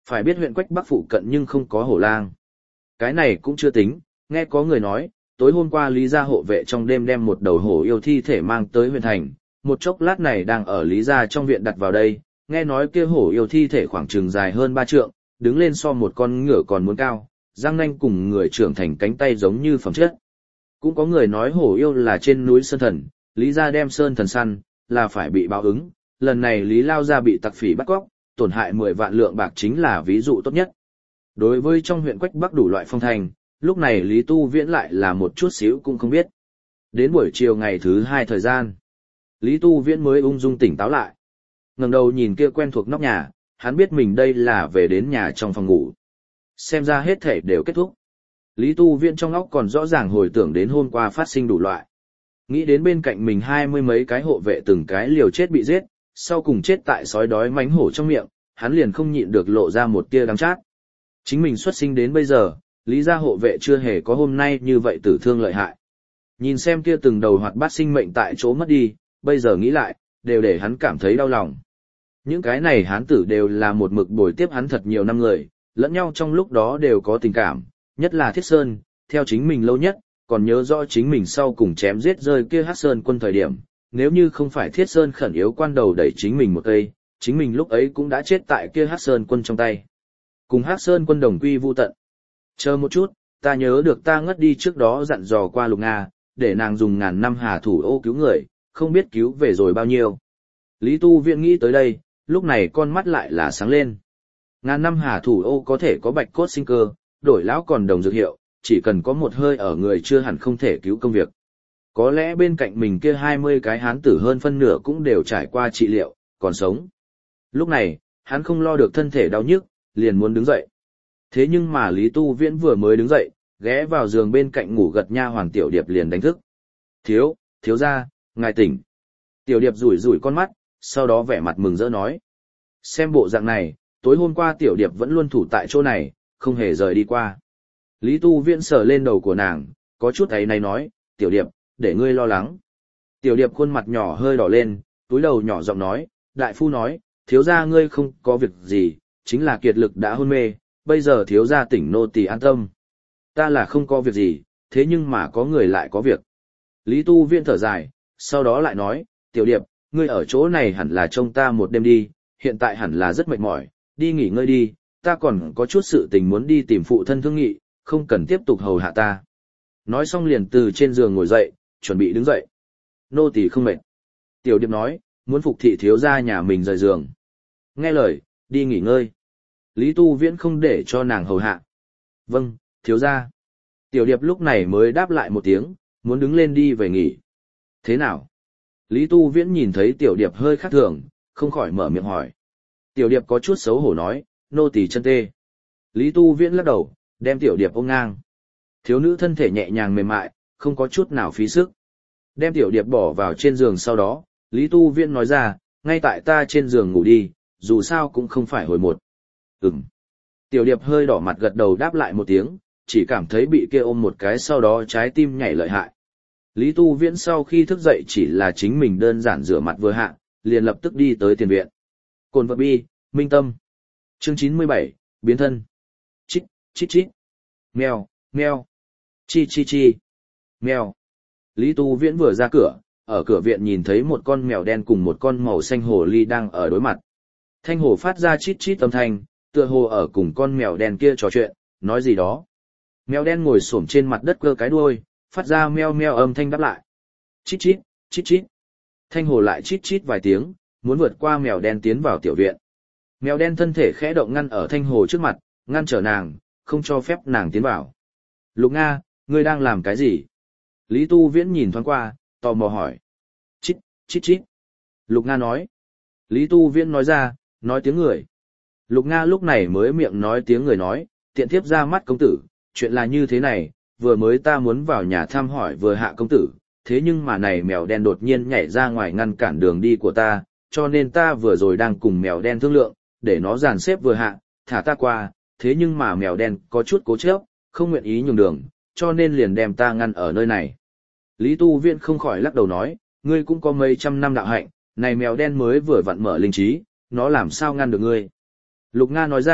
[SPEAKER 1] Phải biết huyện Quách Bắc phụ cận nhưng không có hổ lang. Cái này cũng chưa tính, nghe có người nói, tối hôm qua Lý gia hộ vệ trong đêm đem một đầu hổ yêu thi thể mang tới huyện thành, một chốc lát này đang ở Lý gia trong viện đặt vào đây, nghe nói kia hổ yêu thi thể khoảng chừng dài hơn ba trượng, đứng lên so một con ngựa còn muốn cao, răng nanh cùng người trưởng thành cánh tay giống như phẩm chất. Cũng có người nói hổ yêu là trên núi Sơn Thần, Lý gia đem Sơn Thần săn, là phải bị báo ứng, lần này Lý Lao gia bị tặc phỉ bắt cóc, tổn hại mười vạn lượng bạc chính là ví dụ tốt nhất. Đối với trong huyện Quách Bắc đủ loại phong thành, lúc này Lý Tu Viễn lại là một chút xíu cũng không biết. Đến buổi chiều ngày thứ hai thời gian, Lý Tu Viễn mới ung dung tỉnh táo lại. Ngẩng đầu nhìn kia quen thuộc nóc nhà, hắn biết mình đây là về đến nhà trong phòng ngủ. Xem ra hết thể đều kết thúc. Lý Tu Viễn trong óc còn rõ ràng hồi tưởng đến hôm qua phát sinh đủ loại. Nghĩ đến bên cạnh mình hai mươi mấy cái hộ vệ từng cái liều chết bị giết, sau cùng chết tại sói đói mánh hổ trong miệng, hắn liền không nhịn được lộ ra một tia đắng chát. Chính mình xuất sinh đến bây giờ, Lý gia hộ vệ chưa hề có hôm nay như vậy tử thương lợi hại. Nhìn xem kia từng đầu hoạt bát sinh mệnh tại chỗ mất đi, bây giờ nghĩ lại, đều để hắn cảm thấy đau lòng. Những cái này hán tử đều là một mực bồi tiếp hắn thật nhiều năm người, lẫn nhau trong lúc đó đều có tình cảm, nhất là Thiết Sơn, theo chính mình lâu nhất, còn nhớ rõ chính mình sau cùng chém giết rơi kia Hắc Sơn quân thời điểm, nếu như không phải Thiết Sơn khẩn yếu quan đầu đẩy chính mình một cây, chính mình lúc ấy cũng đã chết tại kia Hắc Sơn quân trong tay. Cùng Hắc Sơn quân đồng quy vu tận. Chờ một chút, ta nhớ được ta ngất đi trước đó dặn dò qua Lục Nga, để nàng dùng ngàn năm hà thủ ô cứu người, không biết cứu về rồi bao nhiêu. Lý Tu Viễn nghĩ tới đây, lúc này con mắt lại là sáng lên. Ngàn năm hà thủ ô có thể có bạch cốt sinh cơ, đổi lão còn đồng dược hiệu, chỉ cần có một hơi ở người chưa hẳn không thể cứu công việc. Có lẽ bên cạnh mình kia hai mươi cái hán tử hơn phân nửa cũng đều trải qua trị liệu, còn sống. Lúc này, hắn không lo được thân thể đau nhức, liền muốn đứng dậy. Thế nhưng mà Lý Tu Viễn vừa mới đứng dậy, ghé vào giường bên cạnh ngủ gật nha hoàng Tiểu Điệp liền đánh thức. Thiếu, thiếu gia, ngài tỉnh. Tiểu Điệp rủi rủi con mắt, sau đó vẻ mặt mừng rỡ nói. Xem bộ dạng này, tối hôm qua Tiểu Điệp vẫn luôn thủ tại chỗ này, không hề rời đi qua. Lý Tu Viễn sờ lên đầu của nàng, có chút ấy này nói, Tiểu Điệp, để ngươi lo lắng. Tiểu Điệp khuôn mặt nhỏ hơi đỏ lên, túi đầu nhỏ giọng nói, đại phu nói, thiếu gia ngươi không có việc gì, chính là kiệt lực đã hôn mê, bây giờ thiếu gia tỉnh nô tỳ an tâm. Ta là không có việc gì, thế nhưng mà có người lại có việc. Lý Tu Viễn thở dài, sau đó lại nói, Tiểu Điệp, ngươi ở chỗ này hẳn là trông ta một đêm đi, hiện tại hẳn là rất mệt mỏi, đi nghỉ ngơi đi, ta còn có chút sự tình muốn đi tìm phụ thân thương nghị, không cần tiếp tục hầu hạ ta. Nói xong liền từ trên giường ngồi dậy, chuẩn bị đứng dậy. Nô tỳ không mệt. Tiểu Điệp nói, muốn phục thị thiếu gia nhà mình rời giường. Nghe lời, đi nghỉ ngơi. Lý Tu Viễn không để cho nàng hầu hạ. Vâng, thiếu gia. Tiểu Điệp lúc này mới đáp lại một tiếng, muốn đứng lên đi về nghỉ. Thế nào? Lý Tu Viễn nhìn thấy Tiểu Điệp hơi khác thường, không khỏi mở miệng hỏi. Tiểu Điệp có chút xấu hổ nói, nô tỳ chân tê. Lý Tu Viễn lắc đầu, đem Tiểu Điệp ôm ngang. Thiếu nữ thân thể nhẹ nhàng mềm mại, không có chút nào phí sức. Đem Tiểu Điệp bỏ vào trên giường sau đó, Lý Tu Viễn nói ra, ngay tại ta trên giường ngủ đi, dù sao cũng không phải hồi một. Ừm. Tiểu Điệp hơi đỏ mặt gật đầu đáp lại một tiếng, chỉ cảm thấy bị kia ôm một cái sau đó trái tim nhảy lợi hại. Lý Tu Viễn sau khi thức dậy chỉ là chính mình đơn giản rửa mặt vừa hạ, liền lập tức đi tới tiền viện. Cồn vật bi, Minh Tâm. Chương chín mươi bảy, biến thân. Chít, chít chít. Mèo, mèo. Chi chi chi. Mèo. Lý Tu Viễn vừa ra cửa, ở cửa viện nhìn thấy một con mèo đen cùng một con màu xanh hồ ly đang ở đối mặt. Thanh hồ phát ra chít chít âm thanh, tựa hồ ở cùng con mèo đen kia trò chuyện, nói gì đó. Mèo đen ngồi xổm trên mặt đất cơ cái đuôi, phát ra meo meo âm thanh đáp lại. Chít chít, chít chít. Thanh hồ lại chít chít vài tiếng, muốn vượt qua mèo đen tiến vào tiểu viện. Mèo đen thân thể khẽ động ngăn ở thanh hồ trước mặt, ngăn trở nàng, không cho phép nàng tiến vào. Lục Nga, ngươi đang làm cái gì? Lý Tu Viễn nhìn thoáng qua, tò mò hỏi. Chít, chít chít. Lục Nga nói. Lý Tu Viễn nói ra, nói tiếng người. Lục Nga lúc này mới miệng nói tiếng người nói, tiện tiếp ra mắt công tử, chuyện là như thế này, vừa mới ta muốn vào nhà thăm hỏi vừa hạ công tử, thế nhưng mà này mèo đen đột nhiên nhảy ra ngoài ngăn cản đường đi của ta, cho nên ta vừa rồi đang cùng mèo đen thương lượng, để nó dàn xếp vừa hạ, thả ta qua, thế nhưng mà mèo đen có chút cố chấp, không nguyện ý nhường đường, cho nên liền đem ta ngăn ở nơi này. Lý Tu Viễn không khỏi lắc đầu nói, ngươi cũng có mấy trăm năm đạo hạnh, này mèo đen mới vừa vặn mở linh trí, nó làm sao ngăn được ngươi. Lục Nga nói ra,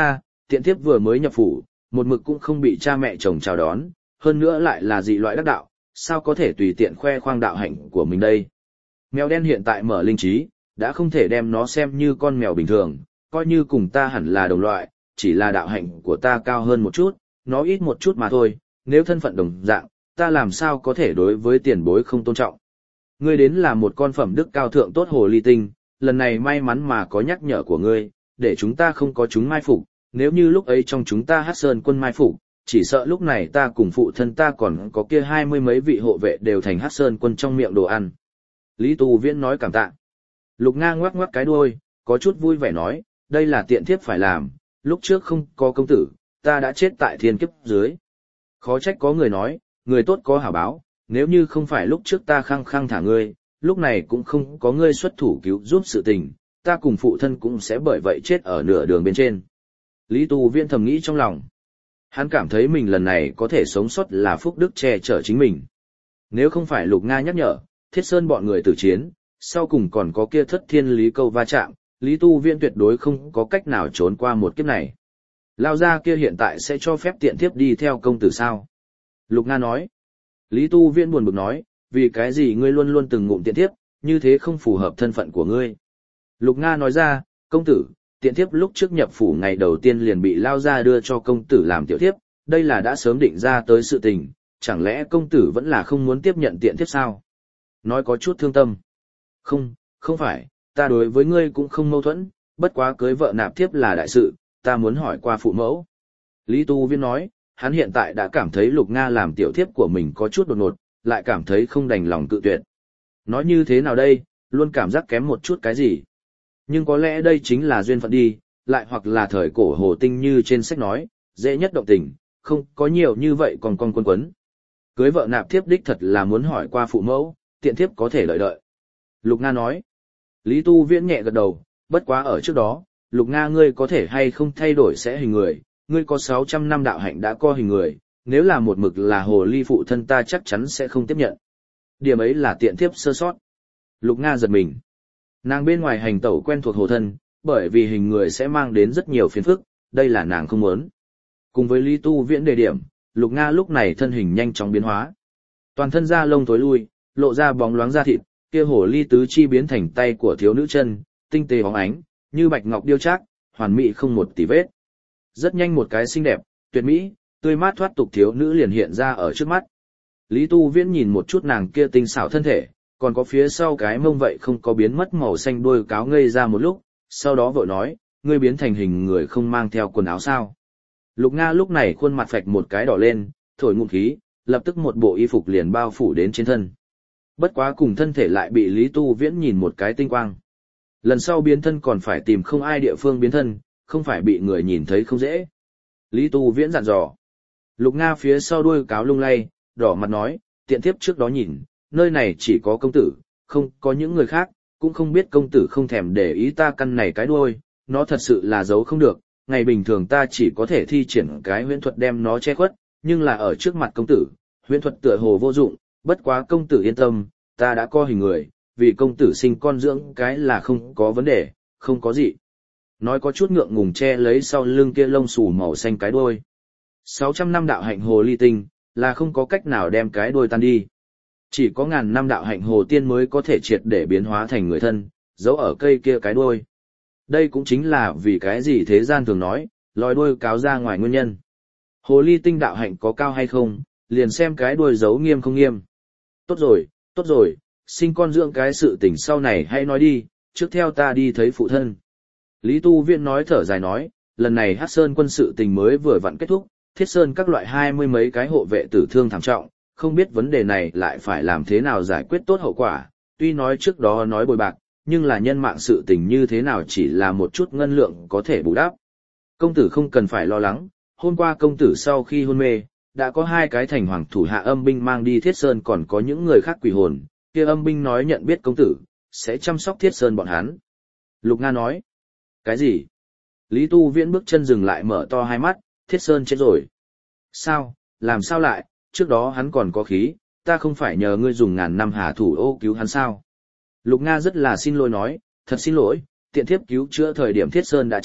[SPEAKER 1] tiện thiếp vừa mới nhập phủ, một mực cũng không bị cha mẹ chồng chào đón, hơn nữa lại là dị loại đắc đạo, sao có thể tùy tiện khoe khoang đạo hạnh của mình đây. Mèo đen hiện tại mở linh trí, đã không thể đem nó xem như con mèo bình thường, coi như cùng ta hẳn là đồng loại, chỉ là đạo hạnh của ta cao hơn một chút, nó ít một chút mà thôi, nếu thân phận đồng dạng, ta làm sao có thể đối với tiền bối không tôn trọng. Ngươi đến là một con phẩm đức cao thượng tốt hồ ly tinh, lần này may mắn mà có nhắc nhở của ngươi, để chúng ta không có chúng mai phục, nếu như lúc ấy trong chúng ta Hắc Sơn quân mai phục, chỉ sợ lúc này ta cùng phụ thân ta còn có kia hai mươi mấy vị hộ vệ đều thành Hắc Sơn quân trong miệng đồ ăn. Lý Tu Viễn nói cảm tạ. Lục Nga ngoắc ngoắc cái đuôi, có chút vui vẻ nói, đây là tiện thiếp phải làm, lúc trước không có công tử, ta đã chết tại thiên kiếp dưới. Khó trách có người nói, người tốt có hảo báo, nếu như không phải lúc trước ta khăng khăng thả ngươi, lúc này cũng không có ngươi xuất thủ cứu giúp sự tình, ta cùng phụ thân cũng sẽ bởi vậy chết ở nửa đường bên trên. Lý Tu Viễn thầm nghĩ trong lòng. Hắn cảm thấy mình lần này có thể sống sót là phúc đức che chở chính mình. Nếu không phải Lục Nga nhắc nhở, Thiết Sơn bọn người tử chiến, sau cùng còn có kia thất thiên lý câu va chạm, Lý Tu Viễn tuyệt đối không có cách nào trốn qua một kiếp này. Lao gia kia hiện tại sẽ cho phép tiện thiếp đi theo công tử sao? Lục Nga nói. Lý Tu Viễn buồn bực nói, vì cái gì ngươi luôn luôn từng ngụm tiện thiếp, như thế không phù hợp thân phận của ngươi. Lục Nga nói ra, công tử, tiện thiếp lúc trước nhập phủ ngày đầu tiên liền bị Lao gia đưa cho công tử làm tiểu thiếp, đây là đã sớm định ra tới sự tình, chẳng lẽ công tử vẫn là không muốn tiếp nhận tiện thiếp sao? Nói có chút thương tâm. Không, không phải, ta đối với ngươi cũng không mâu thuẫn, bất quá cưới vợ nạp thiếp là đại sự, ta muốn hỏi qua phụ mẫu. Lý Tu Viễn nói, hắn hiện tại đã cảm thấy Lục Nga làm tiểu thiếp của mình có chút đột ngột, lại cảm thấy không đành lòng cự tuyệt. Nói như thế nào đây, luôn cảm giác kém một chút cái gì. Nhưng có lẽ đây chính là duyên phận đi, lại hoặc là thời cổ hồ tinh như trên sách nói, dễ nhất động tình, không có nhiều như vậy còn con quân quấn. Cưới vợ nạp thiếp đích thật là muốn hỏi qua phụ mẫu, tiện thiếp có thể lợi đợi. Lục Nga nói. Lý Tu Viễn nhẹ gật đầu, bất quá ở trước đó, Lục Nga ngươi có thể hay không thay đổi sẽ hình người, ngươi có sáu trăm năm đạo hạnh đã co hình người, nếu là một mực là hồ ly phụ thân ta chắc chắn sẽ không tiếp nhận. Điểm ấy là tiện thiếp sơ sót. Lục Nga giật mình. Nàng bên ngoài hành tẩu quen thuộc hồ thân, bởi vì hình người sẽ mang đến rất nhiều phiền phức, đây là nàng không muốn. Cùng với Lý Tu Viễn đề điểm, Lục Nga lúc này thân hình nhanh chóng biến hóa. Toàn thân da lông tối lui, lộ ra bóng loáng da thịt, kia hồ ly tứ chi biến thành tay của thiếu nữ chân, tinh tế bóng ánh, như bạch ngọc điêu trác, hoàn mỹ không một tì vết. Rất nhanh một cái xinh đẹp, tuyệt mỹ, tươi mát thoát tục thiếu nữ liền hiện ra ở trước mắt. Lý Tu Viễn nhìn một chút nàng kia tinh xảo thân thể, còn có phía sau cái mông vậy không có biến mất màu xanh đuôi cáo ngây ra một lúc, sau đó vội nói, ngươi biến thành hình người không mang theo quần áo sao. Lục Nga lúc này khuôn mặt phạch một cái đỏ lên, thổi ngụm khí, lập tức một bộ y phục liền bao phủ đến trên thân. Bất quá cùng thân thể lại bị Lý Tu Viễn nhìn một cái tinh quang. Lần sau biến thân còn phải tìm không ai địa phương biến thân, không phải bị người nhìn thấy không dễ. Lý Tu Viễn dặn dò. Lục Nga phía sau đuôi cáo lung lay, đỏ mặt nói, tiện thiếp trước đó nhìn, nơi này chỉ có công tử, không có những người khác, cũng không biết công tử không thèm để ý ta căn này cái đuôi, nó thật sự là giấu không được, ngày bình thường ta chỉ có thể thi triển cái huyễn thuật đem nó che khuất, nhưng là ở trước mặt công tử, huyễn thuật tựa hồ vô dụng, bất quá công tử yên tâm, ta đã co hình người, vì công tử sinh con dưỡng cái là không có vấn đề, không có gì. Nói có chút ngượng ngùng che lấy sau lưng kia lông xù màu xanh cái đuôi. sáu trăm năm đạo hạnh hồ ly tinh, là không có cách nào đem cái đuôi tan đi. Chỉ có ngàn năm đạo hạnh hồ tiên mới có thể triệt để biến hóa thành người thân, giấu ở cây kia cái đuôi. Đây cũng chính là vì cái gì thế gian thường nói, lòi đuôi cáo ra ngoài nguyên nhân. Hồ ly tinh đạo hạnh có cao hay không, liền xem cái đuôi giấu nghiêm không nghiêm. Tốt rồi, tốt rồi, sinh con dưỡng cái sự tình sau này hãy nói đi, trước theo ta đi thấy phụ thân. Lý Tu Viễn nói thở dài nói, lần này Hắc Sơn quân sự tình mới vừa vặn kết thúc, Thiết Sơn các loại hai mươi mấy cái hộ vệ tử thương thảm trọng, không biết vấn đề này lại phải làm thế nào giải quyết tốt hậu quả, tuy nói trước đó nói bồi bạc, nhưng là nhân mạng sự tình như thế nào chỉ là một chút ngân lượng có thể bù đắp. Công tử không cần phải lo lắng, hôm qua công tử sau khi hôn mê, đã có hai cái thành hoàng thủ hạ âm binh mang đi Thiết Sơn còn có những người khác quỷ hồn, kia âm binh nói nhận biết công tử, sẽ chăm sóc Thiết Sơn bọn hắn. Lục Nga nói, cái gì? Lý Tu Viễn bước chân dừng lại mở to hai mắt, Thiết Sơn chết rồi. Sao, làm sao lại, trước đó hắn còn có khí, ta không phải nhờ ngươi dùng ngàn năm hà thủ ô cứu hắn sao? Lục Nga rất là xin lỗi nói, thật xin lỗi, tiện thiếp cứu chữa thời điểm Thiết Sơn đã chết,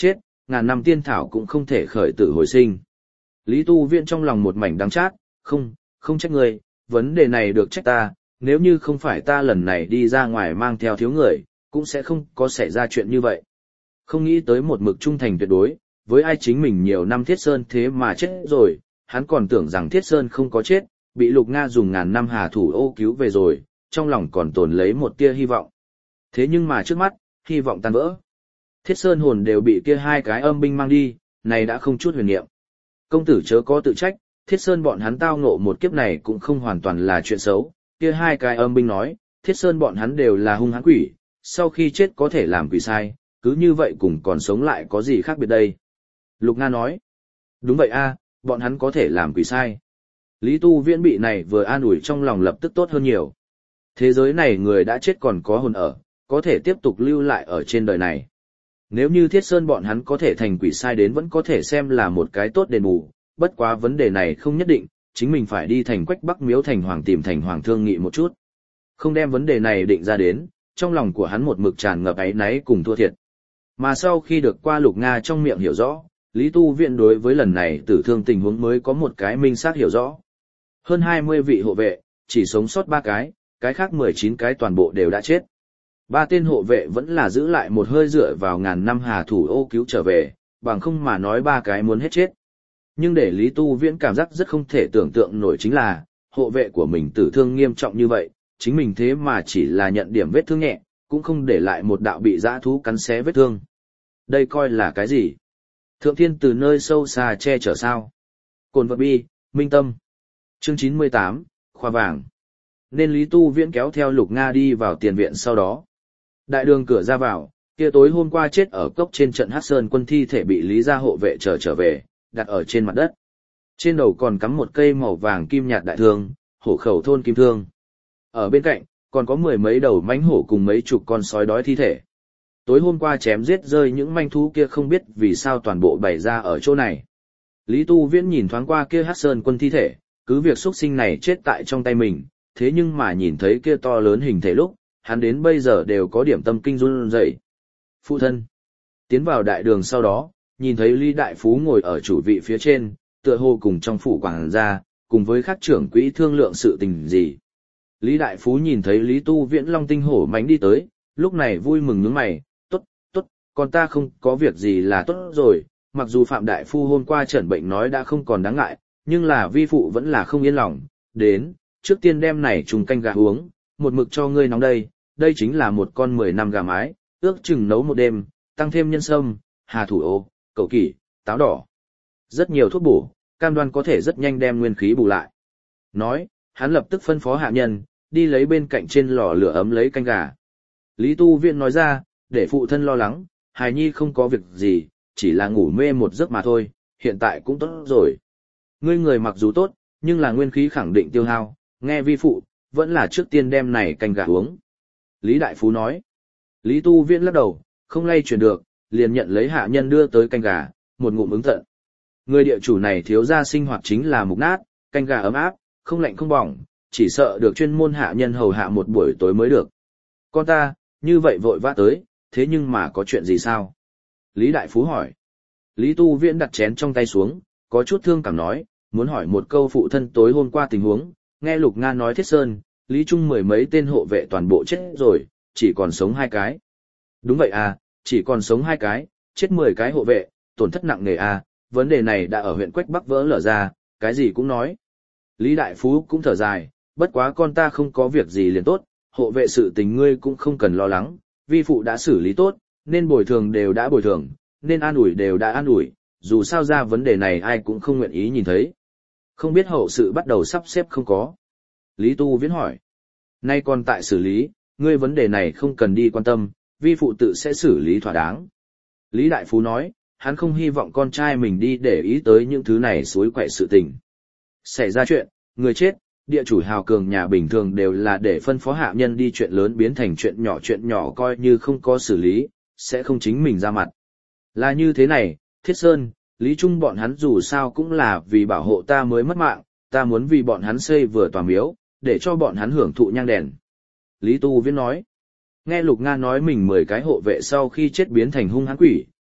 [SPEAKER 1] ngàn năm tiên thảo cũng không thể khởi tử hồi sinh. Lý Tu Viễn trong lòng một mảnh đắng chát, không, không trách ngươi, vấn đề này được trách ta, nếu như không phải ta lần này đi ra ngoài mang theo thiếu người, cũng sẽ không có xảy ra chuyện như vậy. Không nghĩ tới một mực trung thành tuyệt đối, với ai chính mình nhiều năm Thiết Sơn thế mà chết rồi, hắn còn tưởng rằng Thiết Sơn không có chết, bị Lục Nga dùng ngàn năm hà thủ ô cứu về rồi, trong lòng còn tồn lấy một tia hy vọng. Thế nhưng mà trước mắt, hy vọng tan vỡ. Thiết Sơn hồn đều bị kia hai cái âm binh mang đi, này đã không chút huyền niệm. Công tử chớ có tự trách, Thiết Sơn bọn hắn tao ngộ một kiếp này cũng không hoàn toàn là chuyện xấu, kia hai cái âm binh nói, Thiết Sơn bọn hắn đều là hung hãn quỷ, sau khi chết có thể làm quỷ sai, cứ như vậy cùng còn sống lại có gì khác biệt đây. Lục Nga nói, đúng vậy a, bọn hắn có thể làm quỷ sai. Lý Tu Viễn bị này vừa an ủi trong lòng lập tức tốt hơn nhiều. Thế giới này người đã chết còn có hồn ở, có thể tiếp tục lưu lại ở trên đời này. Nếu như Thiết Sơn bọn hắn có thể thành quỷ sai đến vẫn có thể xem là một cái tốt đền bù, bất quá vấn đề này không nhất định, chính mình phải đi thành Quách Bắc Miếu thành hoàng tìm thành hoàng thương nghị một chút. Không đem vấn đề này định ra đến, trong lòng của hắn một mực tràn ngập áy náy cùng thua thiệt. Mà sau khi được qua Lục Nga trong miệng hiểu rõ, Lý Tu Viễn đối với lần này tử thương tình huống mới có một cái minh xác hiểu rõ. Hơn hai mươi vị hộ vệ, chỉ sống sót ba cái, cái khác mười chín cái toàn bộ đều đã chết. Ba tên hộ vệ vẫn là giữ lại một hơi dựa vào ngàn năm hà thủ ô cứu trở về, bằng không mà nói ba cái muốn hết chết. Nhưng để Lý Tu Viễn cảm giác rất không thể tưởng tượng nổi chính là, hộ vệ của mình tử thương nghiêm trọng như vậy, chính mình thế mà chỉ là nhận điểm vết thương nhẹ, cũng không để lại một đạo bị dã thú cắn xé vết thương. Đây coi là cái gì? Thượng thiên từ nơi sâu xa che chở sao? Cồn vật bi, minh tâm. Chương chín mươi tám, khoa vàng. Nên Lý Tu Viễn kéo theo Lục Nga đi vào tiền viện sau đó. Đại đường cửa ra vào, kia tối hôm qua chết ở cốc trên trận Hắc Sơn quân thi thể bị Lý gia hộ vệ trở trở về, đặt ở trên mặt đất. Trên đầu còn cắm một cây màu vàng kim nhạt đại thương, hổ khẩu thôn kim thương. Ở bên cạnh, còn có mười mấy đầu mãnh hổ cùng mấy chục con sói đói thi thể. Tối hôm qua chém giết rơi những manh thú kia không biết vì sao toàn bộ bày ra ở chỗ này. Lý Tu Viễn nhìn thoáng qua kia Hắc Sơn quân thi thể, cứ việc xuất sinh này chết tại trong tay mình, thế nhưng mà nhìn thấy kia to lớn hình thể lúc, hắn đến bây giờ đều có điểm tâm kinh run rẩy. Phụ thân. Tiến vào đại đường sau đó, nhìn thấy Lý Đại Phú ngồi ở chủ vị phía trên, tựa hồ cùng trong phủ quảng gia, cùng với các trưởng quỹ thương lượng sự tình gì. Lý Đại Phú nhìn thấy Lý Tu Viễn long tinh hổ mãnh đi tới, lúc này vui mừng nhướng mày, tốt, tốt, còn ta không có việc gì là tốt rồi, mặc dù Phạm Đại Phu hôm qua chẩn bệnh nói đã không còn đáng ngại, nhưng là vi phụ vẫn là không yên lòng, đến, trước tiên đem này trùng canh gà uống, một mực cho ngươi nóng đây, đây chính là một con mười năm gà mái, ước chừng nấu một đêm, tăng thêm nhân sâm, hà thủ ô, cẩu kỷ, táo đỏ. Rất nhiều thuốc bổ, cam đoan có thể rất nhanh đem nguyên khí bù lại. Nói, hắn lập tức phân phó hạ nhân, đi lấy bên cạnh trên lò lửa ấm lấy canh gà. Lý Tu Viễn nói ra, để phụ thân lo lắng, hài nhi không có việc gì, chỉ là ngủ mê một giấc mà thôi, hiện tại cũng tốt rồi. Ngươi người mặc dù tốt, nhưng là nguyên khí khẳng định tiêu hao, nghe vi phụ, vẫn là trước tiên đem này canh gà uống. Lý Đại Phú nói. Lý Tu Viễn lắc đầu, không lay chuyển được, liền nhận lấy hạ nhân đưa tới canh gà, một ngụm ứng tận. Người địa chủ này thiếu gia sinh hoạt chính là mục nát, canh gà ấm áp, không lạnh không bỏng, chỉ sợ được chuyên môn hạ nhân hầu hạ một buổi tối mới được. Con ta, như vậy vội vã tới, thế nhưng mà có chuyện gì sao? Lý Đại Phú hỏi. Lý Tu Viễn đặt chén trong tay xuống, có chút thương cảm nói, muốn hỏi một câu phụ thân tối hôm qua tình huống, nghe Lục Nga nói Thiết Sơn, Lý Trung mười mấy tên hộ vệ toàn bộ chết rồi, chỉ còn sống hai cái. Đúng vậy à, chỉ còn sống hai cái, chết mười cái hộ vệ, tổn thất nặng nề à, vấn đề này đã ở huyện Quách Bắc vỡ lở ra, cái gì cũng nói. Lý Đại Phú cũng thở dài, bất quá con ta không có việc gì liền tốt, hộ vệ sự tình ngươi cũng không cần lo lắng, vi phụ đã xử lý tốt, nên bồi thường đều đã bồi thường, nên an ủi đều đã an ủi, dù sao ra vấn đề này ai cũng không nguyện ý nhìn thấy. Không biết hậu sự bắt đầu sắp xếp không có. Lý Tu Viễn hỏi. Nay còn tại xử lý, ngươi vấn đề này không cần đi quan tâm, vi phụ tự sẽ xử lý thỏa đáng. Lý Đại Phú nói, hắn không hy vọng con trai mình đi để ý tới những thứ này suối quậy sự tình. Xảy ra chuyện, người chết, địa chủ hào cường nhà bình thường đều là để phân phó hạ nhân đi chuyện lớn biến thành chuyện nhỏ chuyện nhỏ coi như không có xử lý, sẽ không chính mình ra mặt. Là như thế này, Thiết Sơn, Lý Trung bọn hắn dù sao cũng là vì bảo hộ ta mới mất mạng, ta muốn vì bọn hắn xây vừa tòa miếu, để cho bọn hắn hưởng thụ nhang đèn. Lý Tu Viễn nói, nghe Lục Nga nói mình mười cái hộ vệ sau khi chết biến thành hung hãn quỷ,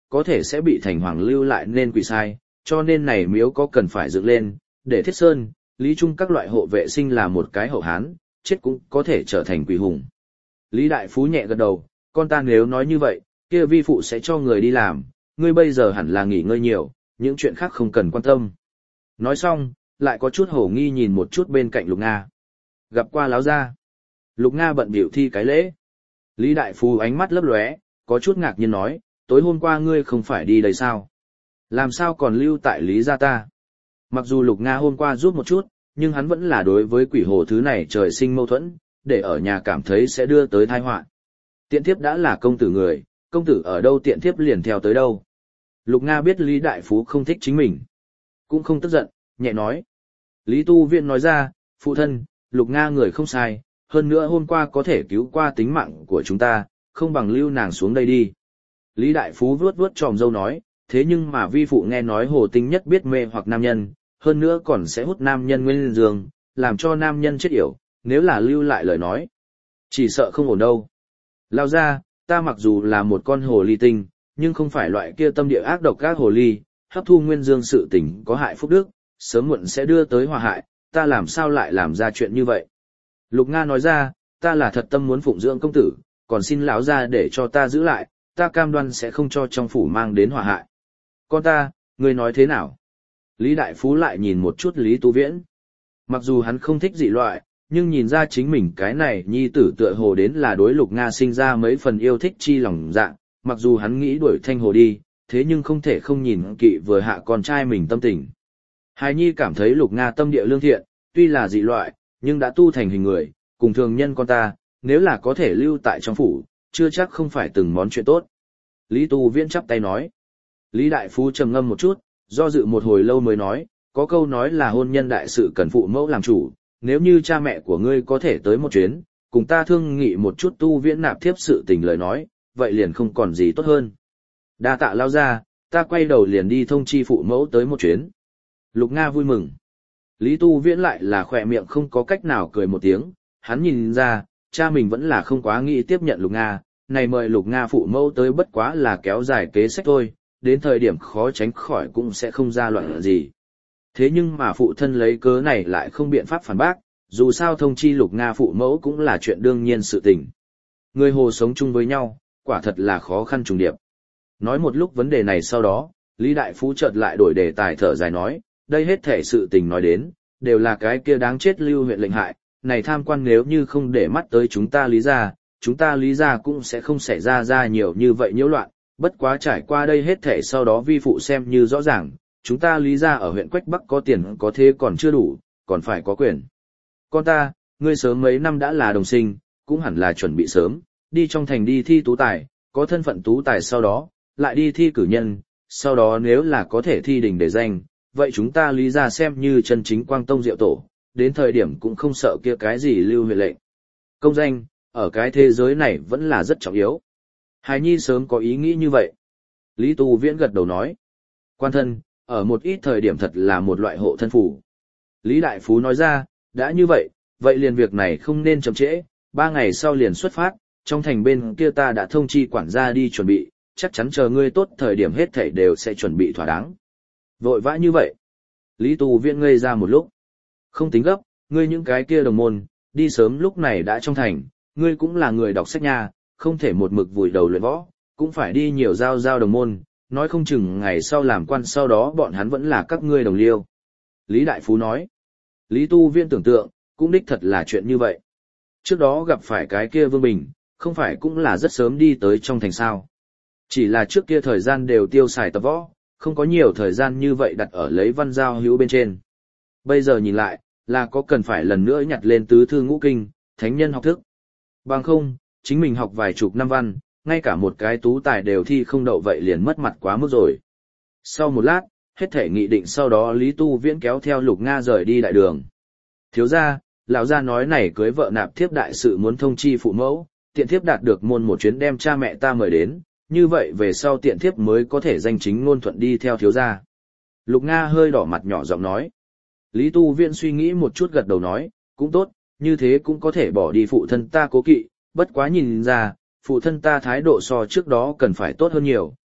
[SPEAKER 1] có thể sẽ bị thành hoàng lưu lại nên quỷ sai, cho nên này miếu có cần phải dựng lên, để Thiết Sơn, Lý Trung các loại hộ vệ sinh là một cái hậu hán, chết cũng có thể trở thành quỷ hùng. Lý Đại Phú nhẹ gật đầu, con ta nếu nói như vậy, kia vi phụ sẽ cho người đi làm, ngươi bây giờ hẳn là nghỉ ngơi nhiều, những chuyện khác không cần quan tâm. Nói xong, lại có chút hổ nghi nhìn một chút bên cạnh Lục Nga. Gặp qua láo gia. Lục Nga bận bịu thi cái lễ. Lý Đại Phú ánh mắt lấp lóe, có chút ngạc nhiên nói, tối hôm qua ngươi không phải đi đây sao? Làm sao còn lưu tại Lý gia ta? Mặc dù Lục Nga hôm qua giúp một chút, nhưng hắn vẫn là đối với quỷ hồ thứ này trời sinh mâu thuẫn, để ở nhà cảm thấy sẽ đưa tới tai họa. Tiện thiếp đã là công tử người, công tử ở đâu tiện thiếp liền theo tới đâu. Lục Nga biết Lý Đại Phú không thích chính mình, cũng không tức giận, nhẹ nói. Lý Tu Viện nói ra, phụ thân, Lục Nga người không sai, hơn nữa hôm qua có thể cứu qua tính mạng của chúng ta, không bằng lưu nàng xuống đây đi. Lý Đại Phú vuốt vuốt tròm râu nói, thế nhưng mà vi phụ nghe nói hồ tinh nhất biết mê hoặc nam nhân, hơn nữa còn sẽ hút nam nhân nguyên dương, làm cho nam nhân chết yểu, nếu là lưu lại lời nói. Chỉ sợ không ổn đâu. Lao ra, ta mặc dù là một con hồ ly tinh, nhưng không phải loại kia tâm địa ác độc các hồ ly, hấp thu nguyên dương sự tình có hại phúc đức, sớm muộn sẽ đưa tới hòa hại, ta làm sao lại làm ra chuyện như vậy. Lục Nga nói ra, ta là thật tâm muốn phụng dưỡng công tử, còn xin lão ra để cho ta giữ lại, ta cam đoan sẽ không cho trong phủ mang đến hòa hại. Con ta, ngươi nói thế nào? Lý Đại Phú lại nhìn một chút Lý Tu Viễn. Mặc dù hắn không thích dị loại, nhưng nhìn ra chính mình cái này nhi tử tựa hồ đến là đối Lục Nga sinh ra mấy phần yêu thích chi lòng dạ, mặc dù hắn nghĩ đuổi Thanh Hồ đi, thế nhưng không thể không nhìn kỵ vừa hạ con trai mình tâm tình. Hài nhi cảm thấy Lục Nga tâm địa lương thiện, tuy là dị loại, nhưng đã tu thành hình người, cùng thường nhân con ta, nếu là có thể lưu tại trong phủ, chưa chắc không phải từng món chuyện tốt. Lý Tu Viễn chắp tay nói. Lý Đại Phú trầm ngâm một chút, do dự một hồi lâu mới nói, có câu nói là hôn nhân đại sự cần phụ mẫu làm chủ, nếu như cha mẹ của ngươi có thể tới một chuyến, cùng ta thương nghị một chút Tu Viễn nạp thiếp sự tình lời nói, vậy liền không còn gì tốt hơn. Đa tạ lao ra, ta quay đầu liền đi thông chi phụ mẫu tới một chuyến. Lục Nga vui mừng. Lý Tu Viễn lại là khỏe miệng không có cách nào cười một tiếng, hắn nhìn ra, cha mình vẫn là không quá nghĩ tiếp nhận Lục Nga, này mời Lục Nga phụ mẫu tới bất quá là kéo dài kế sách thôi, đến thời điểm khó tránh khỏi cũng sẽ không ra loạn gì. Thế nhưng mà phụ thân lấy cớ này lại không biện pháp phản bác, dù sao thông chi Lục Nga phụ mẫu cũng là chuyện đương nhiên sự tình. Người hồ sống chung với nhau, quả thật là khó khăn trùng điệp. Nói một lúc vấn đề này sau đó, Lý Đại Phú chợt lại đổi đề tài thở dài nói, đây hết thể sự tình nói đến, đều là cái kia đáng chết Lưu huyện lệnh hại, này tham quan nếu như không để mắt tới chúng ta Lý gia, chúng ta Lý gia cũng sẽ không xảy ra ra nhiều như vậy nhiễu loạn, bất quá trải qua đây hết thể sau đó vi phụ xem như rõ ràng, chúng ta Lý gia ở huyện Quách Bắc có tiền có thế còn chưa đủ, còn phải có quyền. Con ta, ngươi sớm mấy năm đã là đồng sinh, cũng hẳn là chuẩn bị sớm, đi trong thành đi thi tú tài, có thân phận tú tài sau đó, lại đi thi cử nhân, sau đó nếu là có thể thi đình để danh, vậy chúng ta Lý gia xem như chân chính quang tông diệu tổ, đến thời điểm cũng không sợ kia cái gì Lưu huyện lệnh. Công danh, ở cái thế giới này vẫn là rất trọng yếu. Hài nhi sớm có ý nghĩ như vậy. Lý Tu Viễn gật đầu nói. Quan thân, ở một ít thời điểm thật là một loại hộ thân phủ. Lý Đại Phú nói ra, đã như vậy, vậy liền việc này không nên chậm trễ, ba ngày sau liền xuất phát, trong thành bên kia ta đã thông chi quản gia đi chuẩn bị, chắc chắn chờ ngươi tốt thời điểm hết thảy đều sẽ chuẩn bị thỏa đáng. Vội vã như vậy. Lý Tu Viễn ngây ra một lúc. Không tính gấp, ngươi những cái kia đồng môn, đi sớm lúc này đã trong thành, ngươi cũng là người đọc sách nha, không thể một mực vùi đầu luyện võ, cũng phải đi nhiều giao giao đồng môn, nói không chừng ngày sau làm quan sau đó bọn hắn vẫn là các ngươi đồng liêu. Lý Đại Phú nói. Lý Tu Viễn tưởng tượng, cũng đích thật là chuyện như vậy. Trước đó gặp phải cái kia Vương Bình, không phải cũng là rất sớm đi tới trong thành sao. Chỉ là trước kia thời gian đều tiêu xài tập võ, không có nhiều thời gian như vậy đặt ở lấy văn giao hữu bên trên. Bây giờ nhìn lại, là có cần phải lần nữa nhặt lên tứ thư ngũ kinh, thánh nhân học thức. Bằng không, chính mình học vài chục năm văn, ngay cả một cái tú tài đều thi không đậu vậy liền mất mặt quá mức rồi. Sau một lát, hết thể nghị định sau đó Lý Tu Viễn kéo theo Lục Nga rời đi đại đường. Thiếu gia, lão gia nói này cưới vợ nạp thiếp đại sự muốn thông chi phụ mẫu, tiện thiếp đạt được môn một chuyến đem cha mẹ ta mời đến, như vậy về sau tiện thiếp mới có thể danh chính ngôn thuận đi theo thiếu gia. Lục Nga hơi đỏ mặt nhỏ giọng nói. Lý Tu Viễn suy nghĩ một chút gật đầu nói, cũng tốt, như thế cũng có thể bỏ đi phụ thân ta cố kỵ, bất quá nhìn ra, phụ thân ta thái độ so trước đó cần phải tốt hơn nhiều,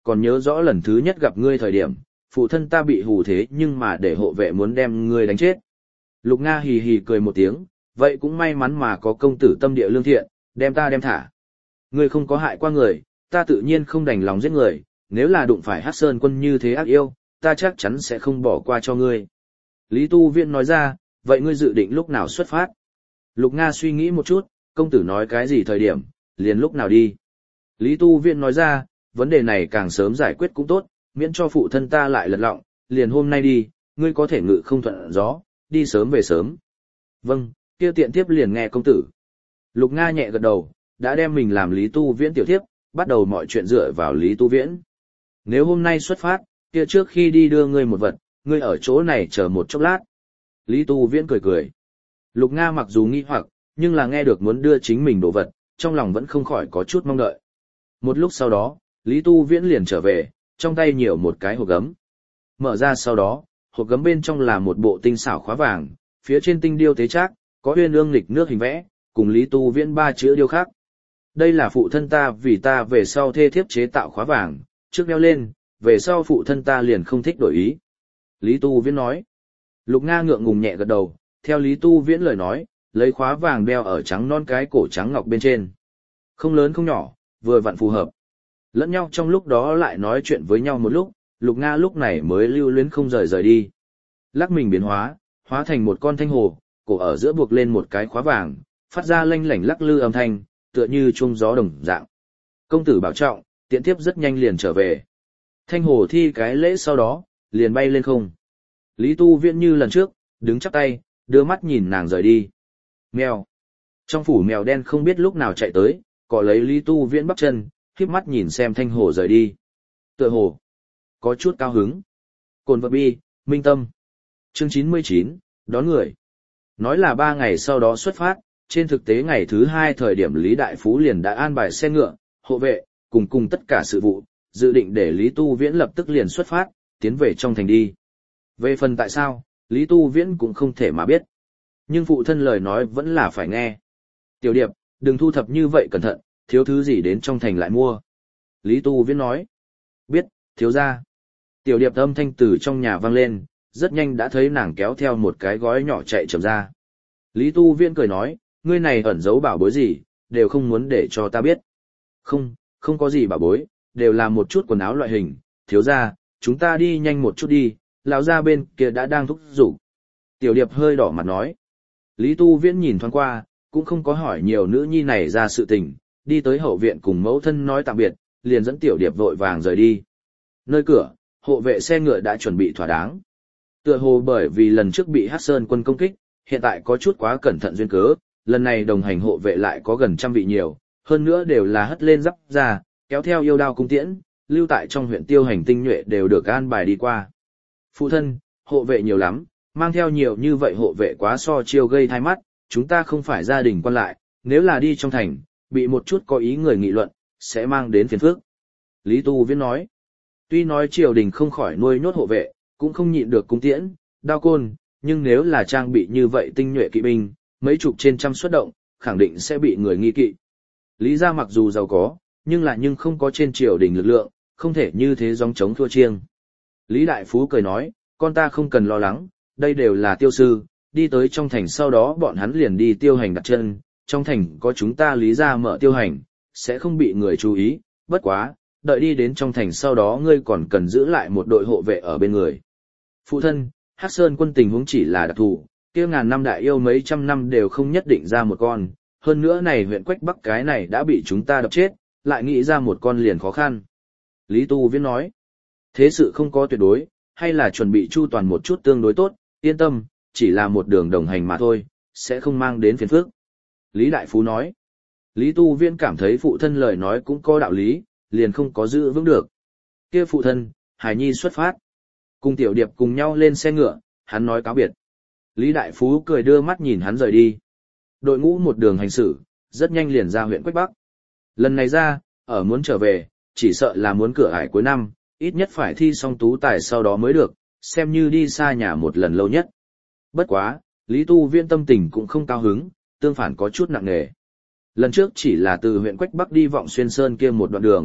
[SPEAKER 1] còn nhớ rõ lần thứ nhất gặp ngươi thời điểm, phụ thân ta bị hù thế nhưng mà để hộ vệ muốn đem ngươi đánh chết. Lục Nga hì hì cười một tiếng, vậy cũng may mắn mà có công tử tâm địa lương thiện, đem ta đem thả. Ngươi không có hại qua người, ta tự nhiên không đành lòng giết người, nếu là đụng phải Hắc Sơn Quân như thế ác yêu, ta chắc chắn sẽ không bỏ qua cho ngươi. Lý Tu Viễn nói ra, vậy ngươi dự định lúc nào xuất phát? Lục Nga suy nghĩ một chút, công tử nói cái gì thời điểm, liền lúc nào đi. Lý Tu Viễn nói ra, vấn đề này càng sớm giải quyết cũng tốt, miễn cho phụ thân ta lại lật lọng, liền hôm nay đi, ngươi có thể ngự không thuận gió, đi sớm về sớm. Vâng, kia tiện tiếp liền nghe công tử. Lục Nga nhẹ gật đầu, đã đem mình làm Lý Tu Viễn tiểu thiếp, bắt đầu mọi chuyện dựa vào Lý Tu Viễn. Nếu hôm nay xuất phát, kia trước khi đi đưa ngươi một vật, ngươi ở chỗ này chờ một chốc lát. Lý Tu Viễn cười cười. Lục Nga mặc dù nghi hoặc, nhưng là nghe được muốn đưa chính mình đồ vật, trong lòng vẫn không khỏi có chút mong đợi. Một lúc sau đó, Lý Tu Viễn liền trở về, trong tay nhiều một cái hộp gấm. Mở ra sau đó, hộp gấm bên trong là một bộ tinh xảo khóa vàng, phía trên tinh điêu tế trác, có uyên ương lịch nước hình vẽ, cùng Lý Tu Viễn ba chữ điêu khắc. Đây là phụ thân ta vì ta về sau thê thiếp chế tạo khóa vàng, trước đeo lên, về sau phụ thân ta liền không thích đổi ý. Lý Tu Viễn nói. Lục Nga ngượng ngùng nhẹ gật đầu, theo Lý Tu Viễn lời nói, lấy khóa vàng đeo ở trắng non cái cổ trắng ngọc bên trên. Không lớn không nhỏ, vừa vặn phù hợp. Lẫn nhau trong lúc đó lại nói chuyện với nhau một lúc, Lục Nga lúc này mới lưu luyến không rời rời đi. Lắc mình biến hóa, hóa thành một con thanh hồ, cổ ở giữa buộc lên một cái khóa vàng, phát ra lanh lảnh lắc lư âm thanh, tựa như chuông gió đồng dạng. Công tử bảo trọng, tiện tiếp rất nhanh liền trở về. Thanh hồ thi cái lễ sau đó, liền bay lên không. Lý Tu Viễn như lần trước, đứng chắp tay, đưa mắt nhìn nàng rời đi. Mèo. Trong phủ mèo đen không biết lúc nào chạy tới, cọ lấy Lý Tu Viễn bắp chân, khiếp mắt nhìn xem thanh hồ rời đi. Tựa hồ. Có chút cao hứng. Cồn vật bi, minh tâm. Chương chín mươi chín, đón người. Nói là ba ngày sau đó xuất phát, trên thực tế ngày thứ hai thời điểm Lý Đại Phú liền đã an bài xe ngựa, hộ vệ, cùng cùng tất cả sự vụ, dự định để Lý Tu Viễn lập tức liền xuất phát, tiến về trong thành đi. Về phần tại sao, Lý Tu Viễn cũng không thể mà biết. Nhưng phụ thân lời nói vẫn là phải nghe. Tiểu Điệp, đừng thu thập như vậy cẩn thận, thiếu thứ gì đến trong thành lại mua. Lý Tu Viễn nói. Biết, thiếu gia. Tiểu Điệp âm thanh từ trong nhà vang lên, rất nhanh đã thấy nàng kéo theo một cái gói nhỏ chạy chậm ra. Lý Tu Viễn cười nói, ngươi này ẩn giấu bảo bối gì, đều không muốn để cho ta biết. Không, không có gì bảo bối, đều là một chút quần áo loại hình, thiếu gia, chúng ta đi nhanh một chút đi, lão gia bên kia đã đang thúc giục. Tiểu Điệp hơi đỏ mặt nói. Lý Tu Viễn nhìn thoáng qua, cũng không có hỏi nhiều nữ nhi này ra sự tình, đi tới hậu viện cùng mẫu thân nói tạm biệt, liền dẫn Tiểu Điệp vội vàng rời đi. Nơi cửa, hộ vệ xe ngựa đã chuẩn bị thỏa đáng. Tựa hồ bởi vì lần trước bị Hắc Sơn Quân công kích, hiện tại có chút quá cẩn thận duyên cớ, lần này đồng hành hộ vệ lại có gần trăm vị nhiều, hơn nữa đều là hất lên giáp ra, kéo theo yêu đao cung tiễn, lưu tại trong huyện Tiêu Hành tinh nhuệ đều được an bài đi qua. Phụ thân, hộ vệ nhiều lắm, mang theo nhiều như vậy hộ vệ quá so chiêu gây thai mắt, chúng ta không phải gia đình quan lại, nếu là đi trong thành, bị một chút có ý người nghị luận, sẽ mang đến phiền phức. Lý Tu Viễn nói, tuy nói triều đình không khỏi nuôi nhốt hộ vệ, cũng không nhịn được cung tiễn, đao côn, nhưng nếu là trang bị như vậy tinh nhuệ kỵ binh, mấy chục trên trăm xuất động, khẳng định sẽ bị người nghi kỵ. Lý gia mặc dù giàu có, nhưng lại nhưng không có trên triều đình lực lượng, không thể như thế gióng chống thua chiêng. Lý Đại Phú cười nói, con ta không cần lo lắng, đây đều là tiêu sư, đi tới trong thành sau đó bọn hắn liền đi tiêu hành đặt chân, trong thành có chúng ta Lý gia mở tiêu hành, sẽ không bị người chú ý, bất quá, đợi đi đến trong thành sau đó ngươi còn cần giữ lại một đội hộ vệ ở bên người. Phụ thân, Hắc Sơn Quân tình huống chỉ là đặc thù, kia ngàn năm đại yêu mấy trăm năm đều không nhất định ra một con, hơn nữa này huyện Quách Bắc cái này đã bị chúng ta đập chết, lại nghĩ ra một con liền khó khăn. Lý Tu Viễn nói, thế sự không có tuyệt đối, hay là chuẩn bị chu toàn một chút tương đối tốt, yên tâm, chỉ là một đường đồng hành mà thôi, sẽ không mang đến phiền phức. Lý Đại Phú nói, Lý Tu Viễn cảm thấy phụ thân lời nói cũng có đạo lý, liền không có giữ vững được. Kia phụ thân, Hải Nhi xuất phát. Cùng Tiểu Điệp cùng nhau lên xe ngựa, hắn nói cáo biệt. Lý Đại Phú cười đưa mắt nhìn hắn rời đi. Đội ngũ một đường hành xử, rất nhanh liền ra huyện Quách Bắc. Lần này ra, ở muốn trở về, chỉ sợ là muốn cửa ải cuối năm, ít nhất phải thi xong tú tài sau đó mới được, xem như đi xa nhà một lần lâu nhất. Bất quá, Lý Tu Viễn tâm tình cũng không cao hứng, tương phản có chút nặng nề. Lần trước chỉ là từ huyện Quách Bắc đi Vọng Xuyên Sơn kia một đoạn đường,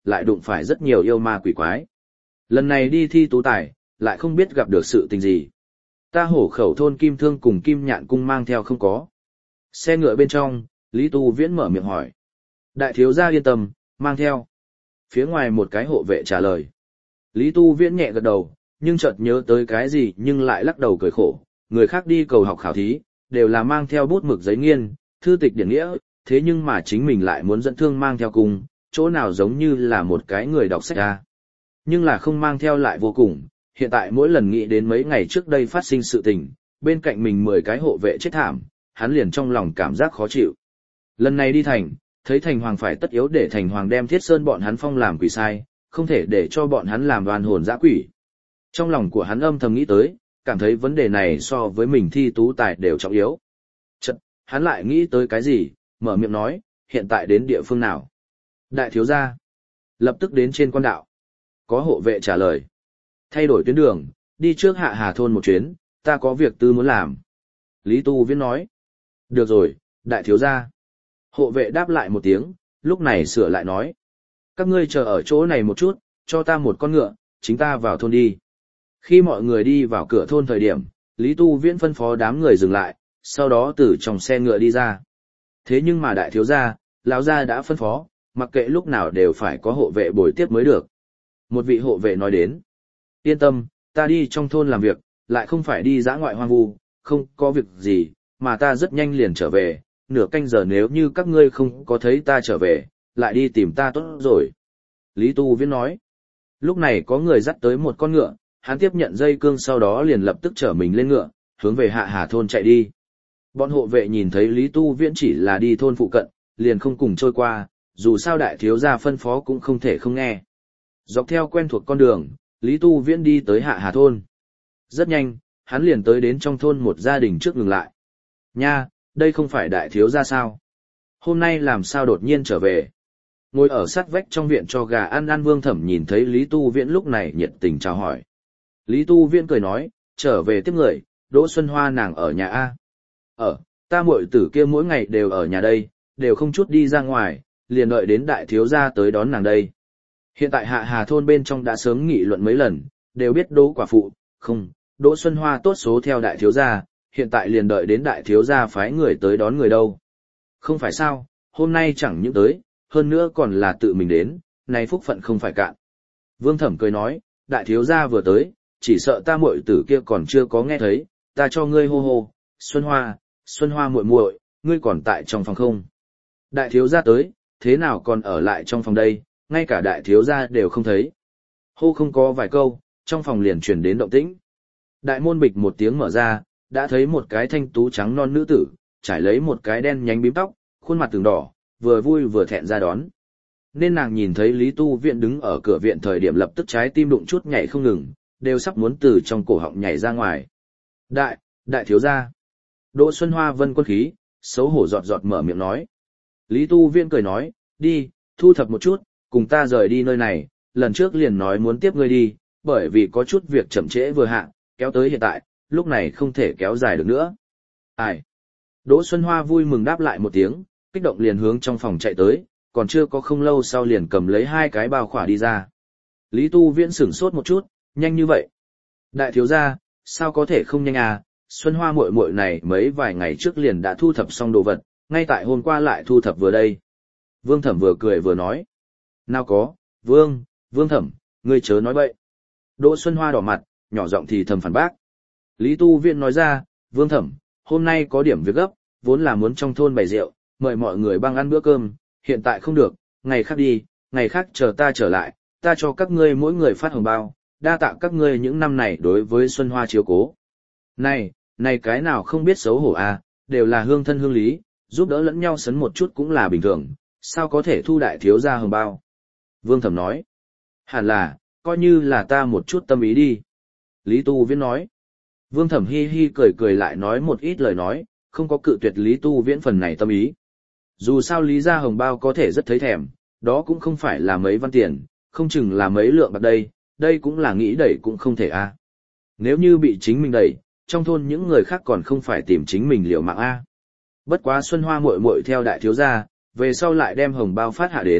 [SPEAKER 1] lại đụng phải rất nhiều yêu ma quỷ quái. Lần này đi thi tú tài, lại không biết gặp được sự tình gì. Ta hổ khẩu thôn Kim Thương cùng Kim Nhạn cung mang theo không có. Xe ngựa bên trong, Lý Tu Viễn mở miệng hỏi. Đại thiếu gia yên tâm, mang theo. Phía ngoài một cái hộ vệ trả lời. Lý Tu Viễn nhẹ gật đầu, nhưng chợt nhớ tới cái gì nhưng lại lắc đầu cười khổ. Người khác đi cầu học khảo thí, đều là mang theo bút mực giấy nghiên, thư tịch điển nghĩa, thế nhưng mà chính mình lại muốn dẫn thương mang theo cùng, chỗ nào giống như là một cái người đọc sách ra. Nhưng là không mang theo lại vô cùng, hiện tại mỗi lần nghĩ đến mấy ngày trước đây phát sinh sự tình, bên cạnh mình mười cái hộ vệ chết thảm, hắn liền trong lòng cảm giác khó chịu. Lần này đi thành, thấy thành hoàng phải tất yếu để thành hoàng đem Thiết Sơn bọn hắn phong làm quỷ sai, không thể để cho bọn hắn làm đoan hồn dã quỷ. Trong lòng của hắn âm thầm nghĩ tới, cảm thấy vấn đề này so với mình thi tú tài đều trọng yếu. Chật, hắn lại nghĩ tới cái gì, mở miệng nói, hiện tại đến địa phương nào? Đại thiếu gia. Lập tức đến trên quan đạo. Có hộ vệ trả lời. Thay đổi tuyến đường, đi trước Hạ Hà thôn một chuyến, ta có việc tư muốn làm. Lý Tu Viễn nói. Được rồi, đại thiếu gia. Hộ vệ đáp lại một tiếng, lúc này sửa lại nói. Các ngươi chờ ở chỗ này một chút, cho ta một con ngựa, chính ta vào thôn đi. Khi mọi người đi vào cửa thôn thời điểm, Lý Tu Viễn phân phó đám người dừng lại, sau đó từ trong xe ngựa đi ra. Thế nhưng mà đại thiếu gia, lão gia đã phân phó, mặc kệ lúc nào đều phải có hộ vệ bồi tiếp mới được. Một vị hộ vệ nói đến. Yên tâm, ta đi trong thôn làm việc, lại không phải đi dã ngoại hoang vu, không có việc gì, mà ta rất nhanh liền trở về, nửa canh giờ nếu như các ngươi không có thấy ta trở về, lại đi tìm ta tốt rồi. Lý Tu Viễn nói. Lúc này có người dắt tới một con ngựa, hắn tiếp nhận dây cương sau đó liền lập tức chở mình lên ngựa, hướng về Hạ Hà thôn chạy đi. Bọn hộ vệ nhìn thấy Lý Tu Viễn chỉ là đi thôn phụ cận, liền không cùng trôi qua, dù sao đại thiếu gia phân phó cũng không thể không nghe. Dọc theo quen thuộc con đường, Lý Tu Viễn đi tới Hạ Hà thôn. Rất nhanh, hắn liền tới đến trong thôn một gia đình trước ngừng lại. Nha, đây không phải đại thiếu gia sao? Hôm nay làm sao đột nhiên trở về? Ngồi ở sát vách trong viện cho gà ăn ăn Vương Thẩm nhìn thấy Lý Tu Viễn lúc này nhiệt tình chào hỏi. Lý Tu Viễn cười nói, trở về tiếp người, Đỗ Xuân Hoa nàng ở nhà A. Ở, ta muội tử kia mỗi ngày đều ở nhà đây, đều không chút đi ra ngoài, liền đợi đến đại thiếu gia tới đón nàng đây. Hiện tại Hạ Hà thôn bên trong đã sớm nghị luận mấy lần, đều biết Đỗ quả phụ, không, Đỗ Xuân Hoa tốt số theo đại thiếu gia, hiện tại liền đợi đến đại thiếu gia phái người tới đón người đâu. Không phải sao, hôm nay chẳng những tới, hơn nữa còn là tự mình đến, này phúc phận không phải cạn. Vương Thẩm cười nói, đại thiếu gia vừa tới, chỉ sợ ta muội tử kia còn chưa có nghe thấy, ta cho ngươi hô hô, Xuân Hoa, Xuân Hoa muội muội, ngươi còn tại trong phòng không? Đại thiếu gia tới, thế nào còn ở lại trong phòng đây, ngay cả đại thiếu gia đều không thấy. Hô không có vài câu, trong phòng liền truyền đến động tĩnh. Đại môn bịch một tiếng mở ra, đã thấy một cái thanh tú trắng non nữ tử, trải lấy một cái đen nhánh bím tóc, khuôn mặt từng đỏ, vừa vui vừa thẹn ra đón. Nên nàng nhìn thấy Lý Tu Viễn đứng ở cửa viện thời điểm lập tức trái tim đụng chút nhảy không ngừng, đều sắp muốn từ trong cổ họng nhảy ra ngoài. Đại, đại thiếu gia. Đỗ Xuân Hoa vân quân khí, xấu hổ giọt giọt mở miệng nói. Lý Tu Viễn cười nói, đi, thu thập một chút, cùng ta rời đi nơi này, lần trước liền nói muốn tiếp ngươi đi, bởi vì có chút việc chậm trễ vừa hạ, kéo tới hiện tại, lúc này không thể kéo dài được nữa. Ai? Đỗ Xuân Hoa vui mừng đáp lại một tiếng, kích động liền hướng trong phòng chạy tới, còn chưa có không lâu sau liền cầm lấy hai cái bao khỏa đi ra. Lý Tu Viễn sửng sốt một chút, nhanh như vậy. Đại thiếu gia, sao có thể không nhanh à, Xuân Hoa muội muội này mấy vài ngày trước liền đã thu thập xong đồ vật, ngay tại hôm qua lại thu thập vừa đây. Vương Thẩm vừa cười vừa nói. Nào có, Vương, Vương Thẩm, ngươi chớ nói bậy. Đỗ Xuân Hoa đỏ mặt, nhỏ giọng thì thầm phản bác. Lý Tu Viễn nói ra, Vương Thẩm, hôm nay có điểm việc gấp, vốn là muốn trong thôn bày rượu, mời mọi người băng ăn bữa cơm, hiện tại không được, ngày khác đi, ngày khác chờ ta trở lại, ta cho các ngươi mỗi người phát hồng bao, đa tạ các ngươi những năm này đối với Xuân Hoa chiếu cố. Này, này cái nào không biết xấu hổ à, đều là hương thân hương lý, giúp đỡ lẫn nhau sấn một chút cũng là bình thường, sao có thể thu đại thiếu gia hồng bao. Vương Thẩm nói, hẳn là, coi như là ta một chút tâm ý đi. Lý Tu Viễn nói, Vương Thẩm hi hi cười cười lại nói một ít lời nói, không có cự tuyệt Lý Tu Viễn phần này tâm ý. Dù sao Lý gia hồng bao có thể rất thấy thèm, đó cũng không phải là mấy văn tiền, không chừng là mấy lượng bạc đây, đây cũng là nghĩ đẩy cũng không thể a. Nếu như bị chính mình đẩy, trong thôn những người khác còn không phải tìm chính mình liều mạng a. Bất quá Xuân Hoa muội muội theo đại thiếu gia, về sau lại đem hồng bao phát hạ đến,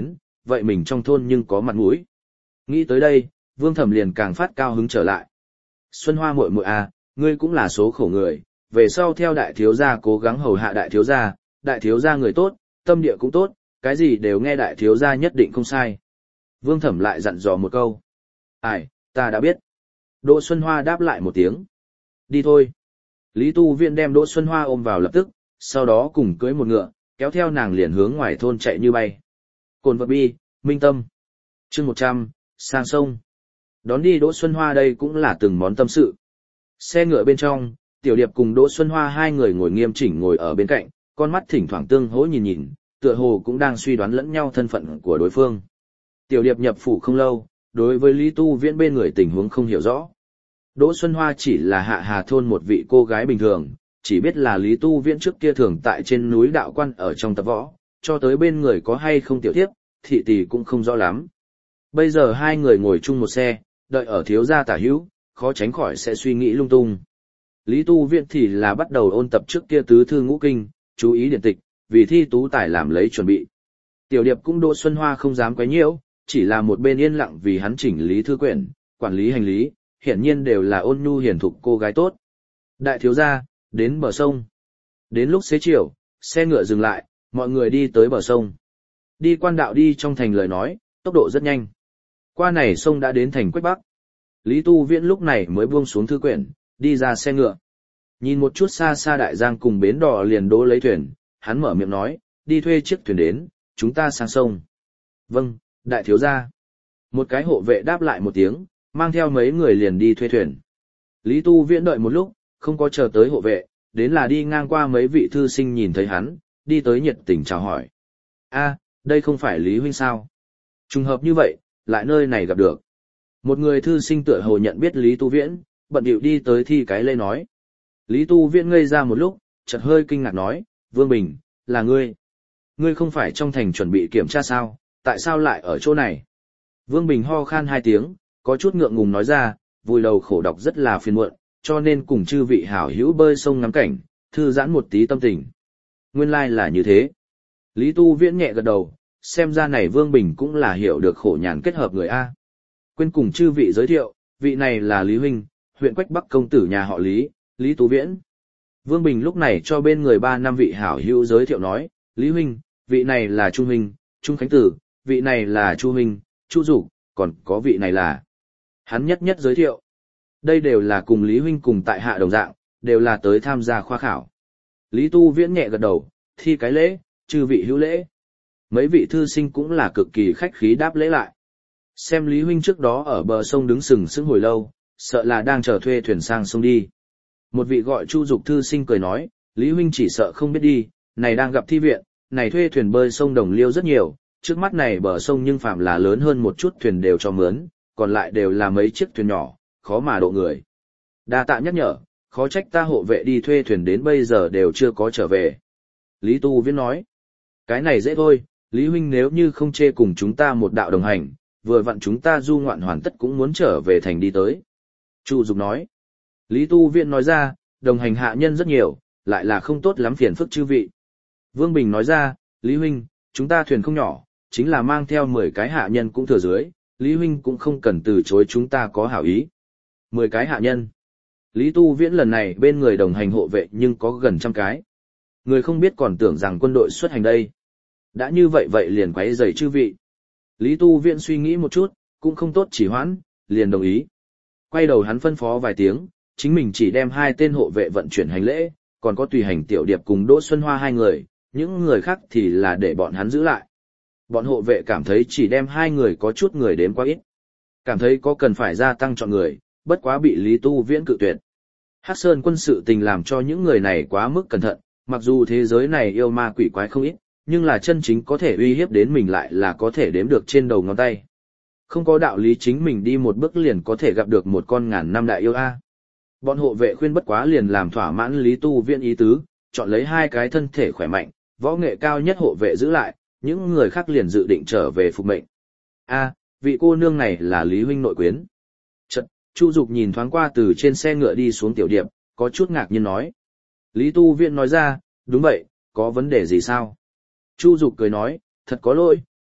[SPEAKER 1] vậy mình trong thôn nhưng có mặt mũi. Nghĩ tới đây, Vương Thẩm liền càng phát cao hứng trở lại. Xuân Hoa muội muội à, ngươi cũng là số khổ người, về sau theo đại thiếu gia cố gắng hầu hạ đại thiếu gia, đại thiếu gia người tốt, tâm địa cũng tốt, cái gì đều nghe đại thiếu gia nhất định không sai. Vương Thẩm lại dặn dò một câu. Ai, ta đã biết. Đỗ Xuân Hoa đáp lại một tiếng. Đi thôi. Lý Tu Viễn đem Đỗ Xuân Hoa ôm vào lập tức, sau đó cùng cưới một ngựa, kéo theo nàng liền hướng ngoài thôn chạy như bay. Cồn vật bi, Minh Tâm. Chương một trăm, sang sông. Đón đi Đỗ Xuân Hoa đây cũng là từng món tâm sự. Xe ngựa bên trong, Tiểu Điệp cùng Đỗ Xuân Hoa hai người ngồi nghiêm chỉnh ngồi ở bên cạnh, con mắt thỉnh thoảng tương hỗ nhìn nhìn, tựa hồ cũng đang suy đoán lẫn nhau thân phận của đối phương. Tiểu Điệp nhập phủ không lâu, đối với Lý Tu Viễn bên người tình huống không hiểu rõ. Đỗ Xuân Hoa chỉ là hạ hà thôn một vị cô gái bình thường, chỉ biết là Lý Tu Viễn trước kia thường tại trên núi đạo quan ở trong tập võ, cho tới bên người có hay không tiểu thiếp, thị tỷ cũng không rõ lắm. Bây giờ hai người ngồi chung một xe, đợi ở thiếu gia tả hữu, khó tránh khỏi sẽ suy nghĩ lung tung. Lý Tu Viễn thì là bắt đầu ôn tập trước kia tứ thư ngũ kinh, chú ý điển tịch, vì thi tú tài làm lấy chuẩn bị. Tiểu Điệp cũng Đỗ Xuân Hoa không dám quấy nhiễu, chỉ là một bên yên lặng vì hắn chỉnh lý thư quyển, quản lý hành lý, hiển nhiên đều là ôn nhu hiền thục cô gái tốt. Đại thiếu gia, đến bờ sông. Đến lúc xế chiều, xe ngựa dừng lại, mọi người đi tới bờ sông. Đi quan đạo đi trong thành lời nói, tốc độ rất nhanh. Qua này sông đã đến thành Quách Bắc. Lý Tu Viễn lúc này mới buông xuống thư quyển, đi ra xe ngựa. Nhìn một chút xa xa đại giang cùng bến đò liền đỗ lấy thuyền, hắn mở miệng nói, đi thuê chiếc thuyền đến, chúng ta sang sông. Vâng, đại thiếu gia. Một cái hộ vệ đáp lại một tiếng, mang theo mấy người liền đi thuê thuyền. Lý Tu Viễn đợi một lúc, không có chờ tới hộ vệ, đến là đi ngang qua mấy vị thư sinh nhìn thấy hắn, đi tới nhiệt tình chào hỏi. A, đây không phải Lý huynh sao? Trùng hợp như vậy, lại nơi này gặp được. Một người thư sinh tựa hồ nhận biết Lý Tu Viễn, bận điệu đi tới thi cái lê nói. Lý Tu Viễn ngây ra một lúc, chợt hơi kinh ngạc nói, Vương Bình, là ngươi. Ngươi không phải trong thành chuẩn bị kiểm tra sao, tại sao lại ở chỗ này? Vương Bình ho khan hai tiếng, có chút ngượng ngùng nói ra, vui đầu khổ đọc rất là phiền muộn, cho nên cùng chư vị hảo hữu bơi sông ngắm cảnh, thư giãn một tí tâm tình. Nguyên lai like là như thế. Lý Tu Viễn nhẹ gật đầu, xem ra này Vương Bình cũng là hiểu được khổ nhàn kết hợp người A. Quên cùng chư vị giới thiệu, vị này là Lý Huynh, huyện Quách Bắc công tử nhà họ Lý, Lý Tu Viễn. Vương Bình lúc này cho bên người ba năm vị hảo hữu giới thiệu nói, Lý Huynh, vị này là Chu Huynh, Trung Khánh Tử, vị này là Chu Huynh, Chu Dục, còn có vị này là. Hắn nhất nhất giới thiệu. Đây đều là cùng Lý Huynh cùng tại hạ đồng dạng, đều là tới tham gia khoa khảo. Lý Tu Viễn nhẹ gật đầu, thi cái lễ, chư vị hữu lễ. Mấy vị thư sinh cũng là cực kỳ khách khí đáp lễ lại. Xem Lý Huynh trước đó ở bờ sông đứng sừng sững hồi lâu, sợ là đang chờ thuê thuyền sang sông đi. Một vị gọi Chu Dục thư sinh cười nói, Lý Huynh chỉ sợ không biết đi, này đang gặp thi viện, này thuê thuyền bơi sông Đồng Liêu rất nhiều, trước mắt này bờ sông nhưng phạm là lớn hơn một chút thuyền đều cho mướn, còn lại đều là mấy chiếc thuyền nhỏ, khó mà độ người. Đa tạ nhắc nhở, khó trách ta hộ vệ đi thuê thuyền đến bây giờ đều chưa có trở về. Lý Tu Viễn nói, cái này dễ thôi, Lý Huynh nếu như không chê cùng chúng ta một đạo đồng hành, vừa vặn chúng ta du ngoạn hoàn tất cũng muốn trở về thành đi tới. Chu Dục nói, Lý Tu Viễn nói ra, đồng hành hạ nhân rất nhiều, lại là không tốt lắm phiền phức chư vị. Vương Bình nói ra, Lý Huynh, chúng ta thuyền không nhỏ, chính là mang theo mười cái hạ nhân cũng thừa dưới, Lý Huynh cũng không cần từ chối chúng ta có hảo ý. mười cái hạ nhân. Lý Tu Viễn lần này bên người đồng hành hộ vệ nhưng có gần trăm cái. Người không biết còn tưởng rằng quân đội xuất hành đây. Đã như vậy vậy liền quấy rầy chư vị. Lý Tu Viễn suy nghĩ một chút, cũng không tốt chỉ hoãn, liền đồng ý. Quay đầu hắn phân phó vài tiếng, chính mình chỉ đem hai tên hộ vệ vận chuyển hành lễ, còn có tùy hành Tiểu Điệp cùng Đỗ Xuân Hoa hai người, những người khác thì là để bọn hắn giữ lại. Bọn hộ vệ cảm thấy chỉ đem hai người có chút người đếm quá ít. Cảm thấy có cần phải gia tăng chọn người, bất quá bị Lý Tu Viễn cự tuyệt. Hắc Sơn quân sự tình làm cho những người này quá mức cẩn thận, mặc dù thế giới này yêu ma quỷ quái không ít, nhưng là chân chính có thể uy hiếp đến mình lại là có thể đếm được trên đầu ngón tay. Không có đạo lý chính mình đi một bước liền có thể gặp được một con ngàn năm đại yêu a. Bọn hộ vệ khuyên bất quá liền làm thỏa mãn Lý Tu Viễn ý tứ, chọn lấy hai cái thân thể khỏe mạnh, võ nghệ cao nhất hộ vệ giữ lại, những người khác liền dự định trở về phục mệnh. A, vị cô nương này là Lý huynh nội quyến. Chợt, Chu Dục nhìn thoáng qua từ trên xe ngựa đi xuống Tiểu Điệp, có chút ngạc nhiên nói. Lý Tu Viễn nói ra, đúng vậy, có vấn đề gì sao? Chu Dục cười nói, thật có lỗi,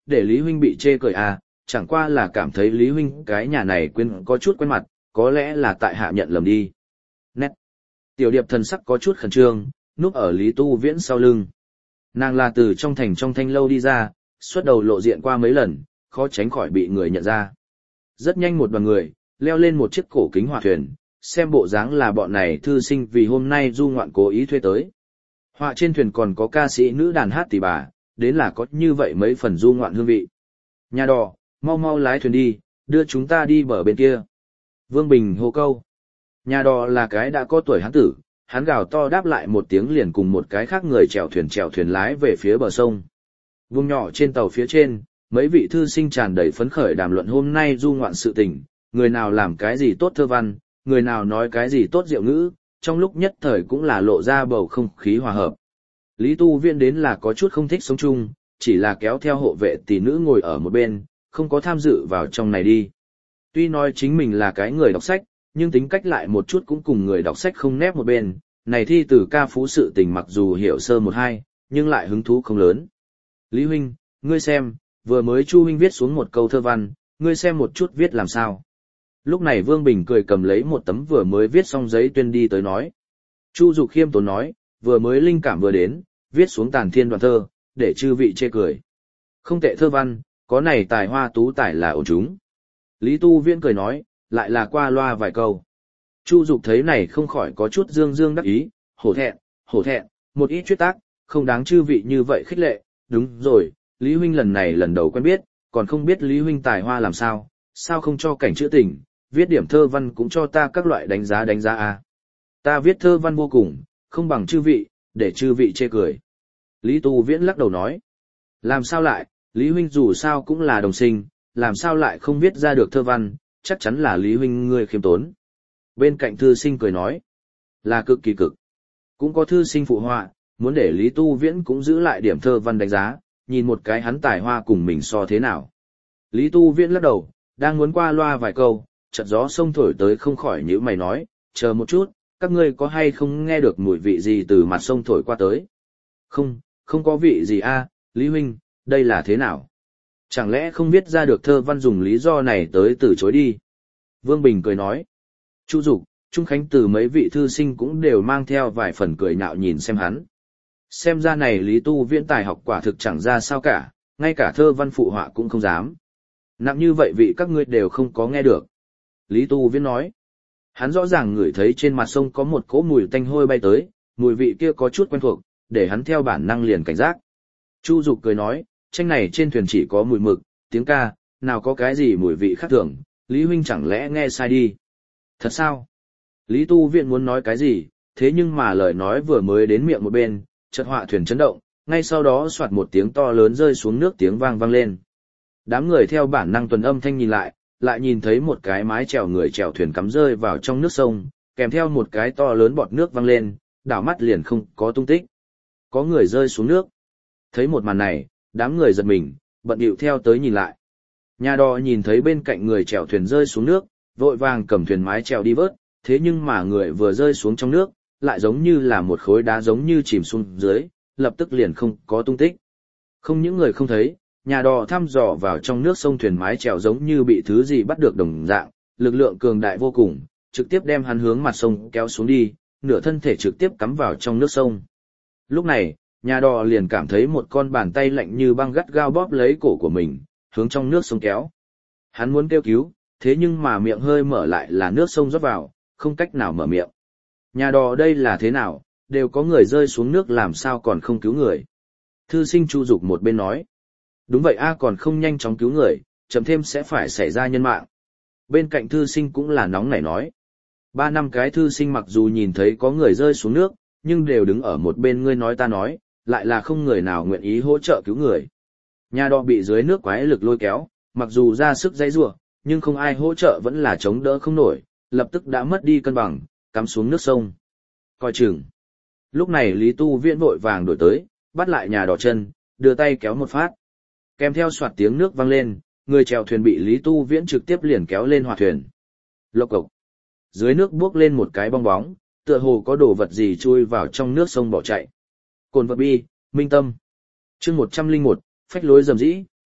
[SPEAKER 1] để Lý huynh bị chê cười à, chẳng qua là cảm thấy Lý huynh cái nhà này quên có chút quen mặt, có lẽ là tại hạ nhận lầm đi. Nét. Tiểu điệp thần sắc có chút khẩn trương, núp ở Lý Tu Viễn sau lưng. Nàng là từ trong thành trong thanh lâu đi ra, xuất đầu lộ diện qua mấy lần, khó tránh khỏi bị người nhận ra. Rất nhanh một đoàn người, leo lên một chiếc cổ kính hỏa thuyền, xem bộ dáng là bọn này thư sinh vì hôm nay du ngoạn cố ý thuê tới. Họa trên thuyền còn có ca sĩ nữ đàn hát tỷ bà, đến là có như vậy mấy phần du ngoạn hương vị. Nhà đò, mau mau lái thuyền đi, đưa chúng ta đi bờ bên kia. Vương Bình hô câu. Nhà đò là cái đã có tuổi hán tử, hắn gào to đáp lại một tiếng liền cùng một cái khác người chèo thuyền chèo thuyền lái về phía bờ sông. Vùng nhỏ trên tàu phía trên, mấy vị thư sinh tràn đầy phấn khởi đàm luận hôm nay du ngoạn sự tình, người nào làm cái gì tốt thơ văn, người nào nói cái gì tốt diệu ngữ, trong lúc nhất thời cũng là lộ ra bầu không khí hòa hợp. Lý Tu Viễn đến là có chút không thích sống chung, chỉ là kéo theo hộ vệ tỷ nữ ngồi ở một bên, không có tham dự vào trong này đi. Tuy nói chính mình là cái người đọc sách, nhưng tính cách lại một chút cũng cùng người đọc sách không nép một bên, này thi từ ca phú sự tình mặc dù hiểu sơ một hai, nhưng lại hứng thú không lớn. Lý huynh, ngươi xem, vừa mới Chu huynh viết xuống một câu thơ văn, ngươi xem một chút viết làm sao. Lúc này Vương Bình cười cầm lấy một tấm vừa mới viết xong giấy tuyên đi tới nói. Chu Dục khiêm tốn nói, vừa mới linh cảm vừa đến, viết xuống tàn thiên đoạn thơ, để chư vị chê cười. Không tệ thơ văn, có này tài hoa tú tài là ổn chúng. Lý Tu Viễn cười nói, lại là qua loa vài câu. Chu Dục thấy này không khỏi có chút dương dương đắc ý, hổ thẹn, hổ thẹn, một ít chuyết tác, không đáng chư vị như vậy khích lệ, đúng rồi, Lý huynh lần này lần đầu quen biết, còn không biết Lý huynh tài hoa làm sao, sao không cho cảnh chữ tình, viết điểm thơ văn cũng cho ta các loại đánh giá đánh giá à. Ta viết thơ văn vô cùng, không bằng chư vị, để chư vị chê cười. Lý Tu Viễn lắc đầu nói, làm sao lại, Lý huynh dù sao cũng là đồng sinh, làm sao lại không viết ra được thơ văn, chắc chắn là Lý huynh ngươi khiêm tốn. Bên cạnh thư sinh cười nói, là cực kỳ cực. Cũng có thư sinh phụ họa, muốn để Lý Tu Viễn cũng giữ lại điểm thơ văn đánh giá, nhìn một cái hắn tài hoa cùng mình so thế nào. Lý Tu Viễn lắc đầu, đang muốn qua loa vài câu, chợt gió sông thổi tới không khỏi nhíu mày nói, chờ một chút, các ngươi có hay không nghe được mùi vị gì từ mặt sông thổi qua tới? Không, không có vị gì a, Lý huynh, đây là thế nào? Chẳng lẽ không biết ra được thơ văn dùng lý do này tới từ chối đi? Vương Bình cười nói. Chu Dục, Trung Khánh từ mấy vị thư sinh cũng đều mang theo vài phần cười nhạo nhìn xem hắn. Xem ra này Lý Tu Viễn tài học quả thực chẳng ra sao cả, ngay cả thơ văn phụ họa cũng không dám. Nặng như vậy vị các ngươi đều không có nghe được. Lý Tu Viễn nói. Hắn rõ ràng ngửi thấy trên mặt sông có một cỗ mùi tanh hôi bay tới, mùi vị kia có chút quen thuộc, để hắn theo bản năng liền cảnh giác. Chu Dục cười nói, tranh này trên thuyền chỉ có mùi mực, tiếng ca, nào có cái gì mùi vị khác thường, Lý huynh chẳng lẽ nghe sai đi. Thật sao? Lý Tu Viễn muốn nói cái gì, thế nhưng mà lời nói vừa mới đến miệng một bên, chợt họa thuyền chấn động, ngay sau đó soạt một tiếng to lớn rơi xuống nước tiếng vang vang lên. Đám người theo bản năng tuần âm thanh nhìn lại, lại nhìn thấy một cái mái chèo người chèo thuyền cắm rơi vào trong nước sông, kèm theo một cái to lớn bọt nước văng lên, đảo mắt liền không có tung tích. Có người rơi xuống nước. Thấy một màn này, đám người giật mình, bận bịu theo tới nhìn lại. Nhà đò nhìn thấy bên cạnh người chèo thuyền rơi xuống nước, vội vàng cầm thuyền mái chèo đi vớt, thế nhưng mà người vừa rơi xuống trong nước, lại giống như là một khối đá giống như chìm xuống dưới, lập tức liền không có tung tích. Không những người không thấy, nhà đò thăm dò vào trong nước sông thuyền mái chèo giống như bị thứ gì bắt được đồng dạng, lực lượng cường đại vô cùng, trực tiếp đem hắn hướng mặt sông kéo xuống đi, nửa thân thể trực tiếp cắm vào trong nước sông. Lúc này, nhà đò liền cảm thấy một con bàn tay lạnh như băng gắt gao bóp lấy cổ của mình, hướng trong nước sông kéo. Hắn muốn kêu cứu, thế nhưng mà miệng hơi mở lại là nước sông rót vào, không cách nào mở miệng. Nhà đò đây là thế nào, đều có người rơi xuống nước làm sao còn không cứu người. Thư sinh Chu Dục một bên nói. Đúng vậy a, còn không nhanh chóng cứu người, chậm thêm sẽ phải xảy ra nhân mạng. Bên cạnh thư sinh cũng là nóng nảy nói. Ba năm cái thư sinh mặc dù nhìn thấy có người rơi xuống nước, nhưng đều đứng ở một bên ngươi nói ta nói, lại là không người nào nguyện ý hỗ trợ cứu người. Nhà đò bị dưới nước quái lực lôi kéo, mặc dù ra sức dãy rủa, nhưng không ai hỗ trợ vẫn là chống đỡ không nổi, lập tức đã mất đi cân bằng, cắm xuống nước sông. Coi chừng. Lúc này Lý Tu Viễn vội vàng đổi tới, bắt lại nhà đò chân, đưa tay kéo một phát. Kèm theo soạt tiếng nước vang lên, người chèo thuyền bị Lý Tu Viễn trực tiếp liền kéo lên hòa thuyền. Lộc cộc. Dưới nước buốc lên một cái bong bóng, tựa hồ có đồ vật gì chui vào trong nước sông bỏ chạy. Cồn vật bi, Minh Tâm. Chương một trăm lẻ một, phách lối rầm rĩ.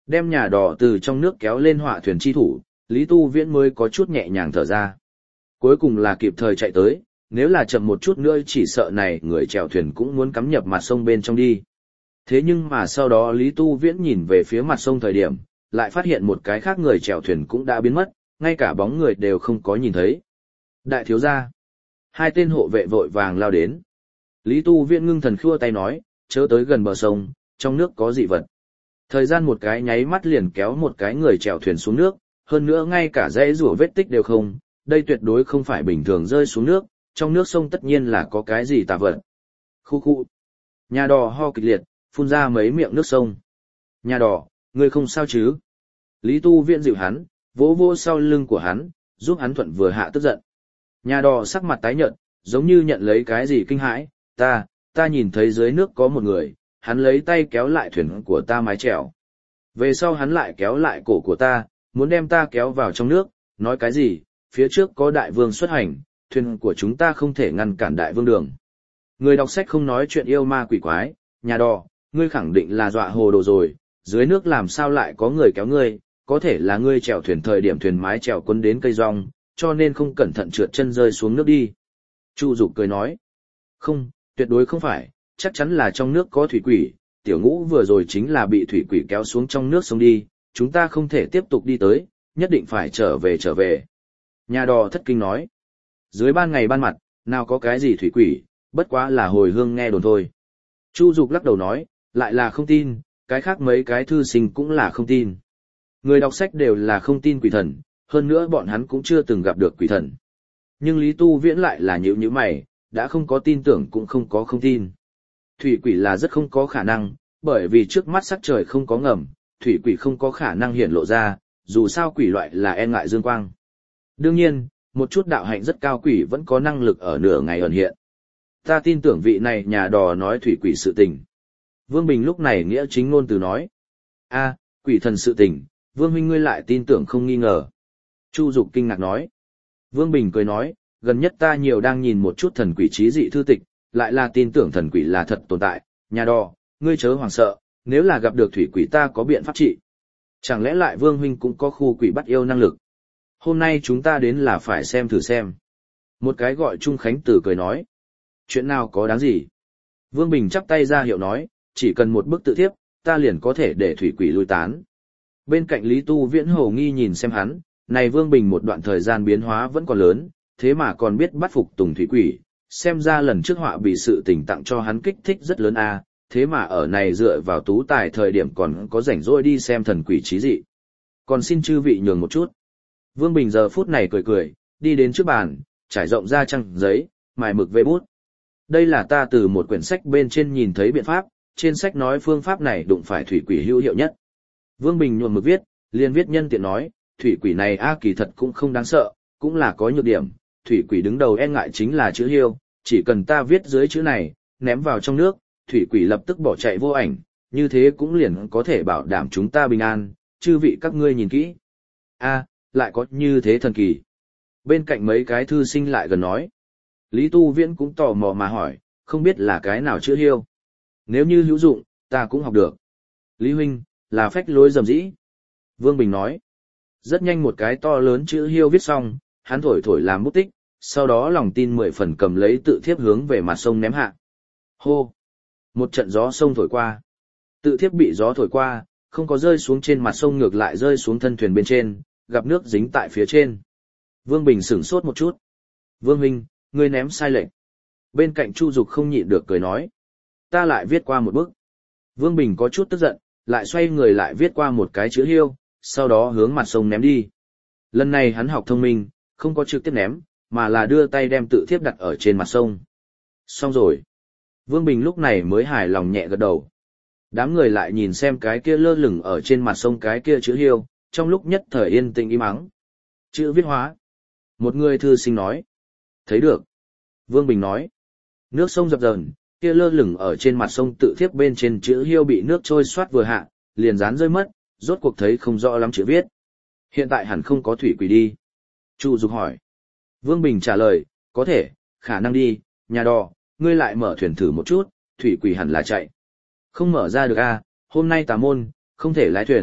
[SPEAKER 1] Đem nhà đỏ từ trong nước kéo lên họa thuyền chi thủ, Lý Tu Viễn mới có chút nhẹ nhàng thở ra. Cuối cùng là kịp thời chạy tới, nếu là chậm một chút nữa chỉ sợ này người chèo thuyền cũng muốn cắm nhập mặt sông bên trong đi. Thế nhưng mà sau đó Lý Tu Viễn nhìn về phía mặt sông thời điểm, lại phát hiện một cái khác người chèo thuyền cũng đã biến mất, ngay cả bóng người đều không có nhìn thấy. Đại thiếu gia, hai tên hộ vệ vội vàng lao đến. Lý Tu Viễn ngưng thần khua tay nói, chớ tới gần bờ sông, trong nước có dị vật. Thời gian một cái nháy mắt liền kéo một cái người chèo thuyền xuống nước, hơn nữa ngay cả dãy rủa vết tích đều không, đây tuyệt đối không phải bình thường rơi xuống nước, trong nước sông tất nhiên là có cái gì tà vật. Khu khu. Nhà đò ho kịch liệt, phun ra mấy miệng nước sông. Nhà đò, ngươi không sao chứ? Lý Tu Viễn dịu hắn, vỗ vỗ sau lưng của hắn, giúp hắn thuận vừa hạ tức giận. Nhà đò sắc mặt tái nhợt, giống như nhận lấy cái gì kinh hãi, ta, ta nhìn thấy dưới nước có một người, hắn lấy tay kéo lại thuyền của ta mái chèo. Về sau hắn lại kéo lại cổ của ta, muốn đem ta kéo vào trong nước, nói cái gì, phía trước có đại vương xuất hành, thuyền của chúng ta không thể ngăn cản đại vương đường. Người đọc sách không nói chuyện yêu ma quỷ quái, nhà đò, ngươi khẳng định là dọa hồ đồ rồi, dưới nước làm sao lại có người kéo ngươi, có thể là ngươi chèo thuyền thời điểm thuyền mái chèo quấn đến cây rong, cho nên không cẩn thận trượt chân rơi xuống nước đi. Chu Dục cười nói, không, tuyệt đối không phải, chắc chắn là trong nước có thủy quỷ, tiểu ngũ vừa rồi chính là bị thủy quỷ kéo xuống trong nước sông đi, chúng ta không thể tiếp tục đi tới, nhất định phải trở về trở về. Nhà đò thất kinh nói, dưới ban ngày ban mặt, nào có cái gì thủy quỷ, bất quá là hồi hương nghe đồn thôi. Chu Dục lắc đầu nói, lại là không tin, cái khác mấy cái thư sinh cũng là không tin. Người đọc sách đều là không tin quỷ thần, hơn nữa bọn hắn cũng chưa từng gặp được quỷ thần. Nhưng Lý Tu Viễn lại là nhíu nhíu mày, đã không có tin tưởng cũng không có không tin. Thủy quỷ là rất không có khả năng, bởi vì trước mắt sắc trời không có ngầm, thủy quỷ không có khả năng hiện lộ ra, dù sao quỷ loại là e ngại dương quang. Đương nhiên, một chút đạo hạnh rất cao quỷ vẫn có năng lực ở nửa ngày ẩn hiện. Ta tin tưởng vị này nhà đò nói thủy quỷ sự tình. Vương Bình lúc này nghĩa chính ngôn từ nói. A, quỷ thần sự tình, Vương huynh ngươi lại tin tưởng không nghi ngờ. Chu Dục kinh ngạc nói. Vương Bình cười nói, gần nhất ta nhiều đang nhìn một chút thần quỷ trí dị thư tịch, lại là tin tưởng thần quỷ là thật tồn tại, nhà đò, ngươi chớ hoảng sợ, nếu là gặp được thủy quỷ ta có biện pháp trị. Chẳng lẽ lại Vương huynh cũng có khu quỷ bắt yêu năng lực? Hôm nay chúng ta đến là phải xem thử xem. Một cái gọi Trung Khánh Tử cười nói. Chuyện nào có đáng gì? Vương Bình chắp tay ra hiệu nói, chỉ cần một bức tự thiếp, ta liền có thể để thủy quỷ lui tán. Bên cạnh Lý Tu Viễn hồ nghi nhìn xem hắn, này Vương Bình một đoạn thời gian biến hóa vẫn còn lớn, thế mà còn biết bắt phục tùng thủy quỷ, xem ra lần trước họa bị sự tình tặng cho hắn kích thích rất lớn a, thế mà ở này dựa vào tú tài thời điểm còn có rảnh rỗi đi xem thần quỷ trí dị. Còn xin chư vị nhường một chút. Vương Bình giờ phút này cười cười, đi đến trước bàn, trải rộng ra trang giấy, mài mực vẽ bút. Đây là ta từ một quyển sách bên trên nhìn thấy biện pháp, trên sách nói phương pháp này đụng phải thủy quỷ hữu hiệu nhất. Vương Bình nhuộm mực viết, liền viết nhân tiện nói, thủy quỷ này a kỳ thật cũng không đáng sợ, cũng là có nhược điểm, thủy quỷ đứng đầu e ngại chính là chữ hiêu, chỉ cần ta viết dưới chữ này, ném vào trong nước, thủy quỷ lập tức bỏ chạy vô ảnh, như thế cũng liền có thể bảo đảm chúng ta bình an, chư vị các ngươi nhìn kỹ. A, lại có như thế thần kỳ. Bên cạnh mấy cái thư sinh lại gần nói. Lý Tu Viễn cũng tò mò mà hỏi, không biết là cái nào chữ hiêu. Nếu như hữu dụng, ta cũng học được. Lý huynh, là phách lối dầm dĩ. Vương Bình nói. Rất nhanh một cái to lớn chữ hiêu viết xong, hắn thổi thổi làm bút tích, sau đó lòng tin mười phần cầm lấy tự thiếp hướng về mặt sông ném hạ. Hô! Một trận gió sông thổi qua. Tự thiếp bị gió thổi qua, không có rơi xuống trên mặt sông ngược lại rơi xuống thân thuyền bên trên, gặp nước dính tại phía trên. Vương Bình sửng sốt một chút. Vương huynh, ngươi ném sai lệch. Bên cạnh Chu Dục không nhịn được cười nói. Ta lại viết qua một bức. Vương Bình có chút tức giận, lại xoay người lại viết qua một cái chữ hiêu, sau đó hướng mặt sông ném đi. Lần này hắn học thông minh, không có trực tiếp ném, mà là đưa tay đem tự thiếp đặt ở trên mặt sông. Xong rồi. Vương Bình lúc này mới hài lòng nhẹ gật đầu. Đám người lại nhìn xem cái kia lơ lửng ở trên mặt sông cái kia chữ hiêu, trong lúc nhất thời yên tĩnh im ắng. Chữ viết hóa. Một người thư sinh nói. Thấy được. Vương Bình nói. Nước sông dập dờn, kia lơ lửng ở trên mặt sông tự thiếp bên trên chữ hiêu bị nước trôi xoát vừa hạ, liền dán rơi mất, rốt cuộc thấy không rõ lắm chữ viết. Hiện tại hẳn không có thủy quỷ đi. Chu Dục hỏi. Vương Bình trả lời, có thể, khả năng đi, nhà đò, ngươi lại mở thuyền thử một chút, thủy quỷ hẳn là chạy. Không mở ra được a, hôm nay tà môn, không thể lái thuyền,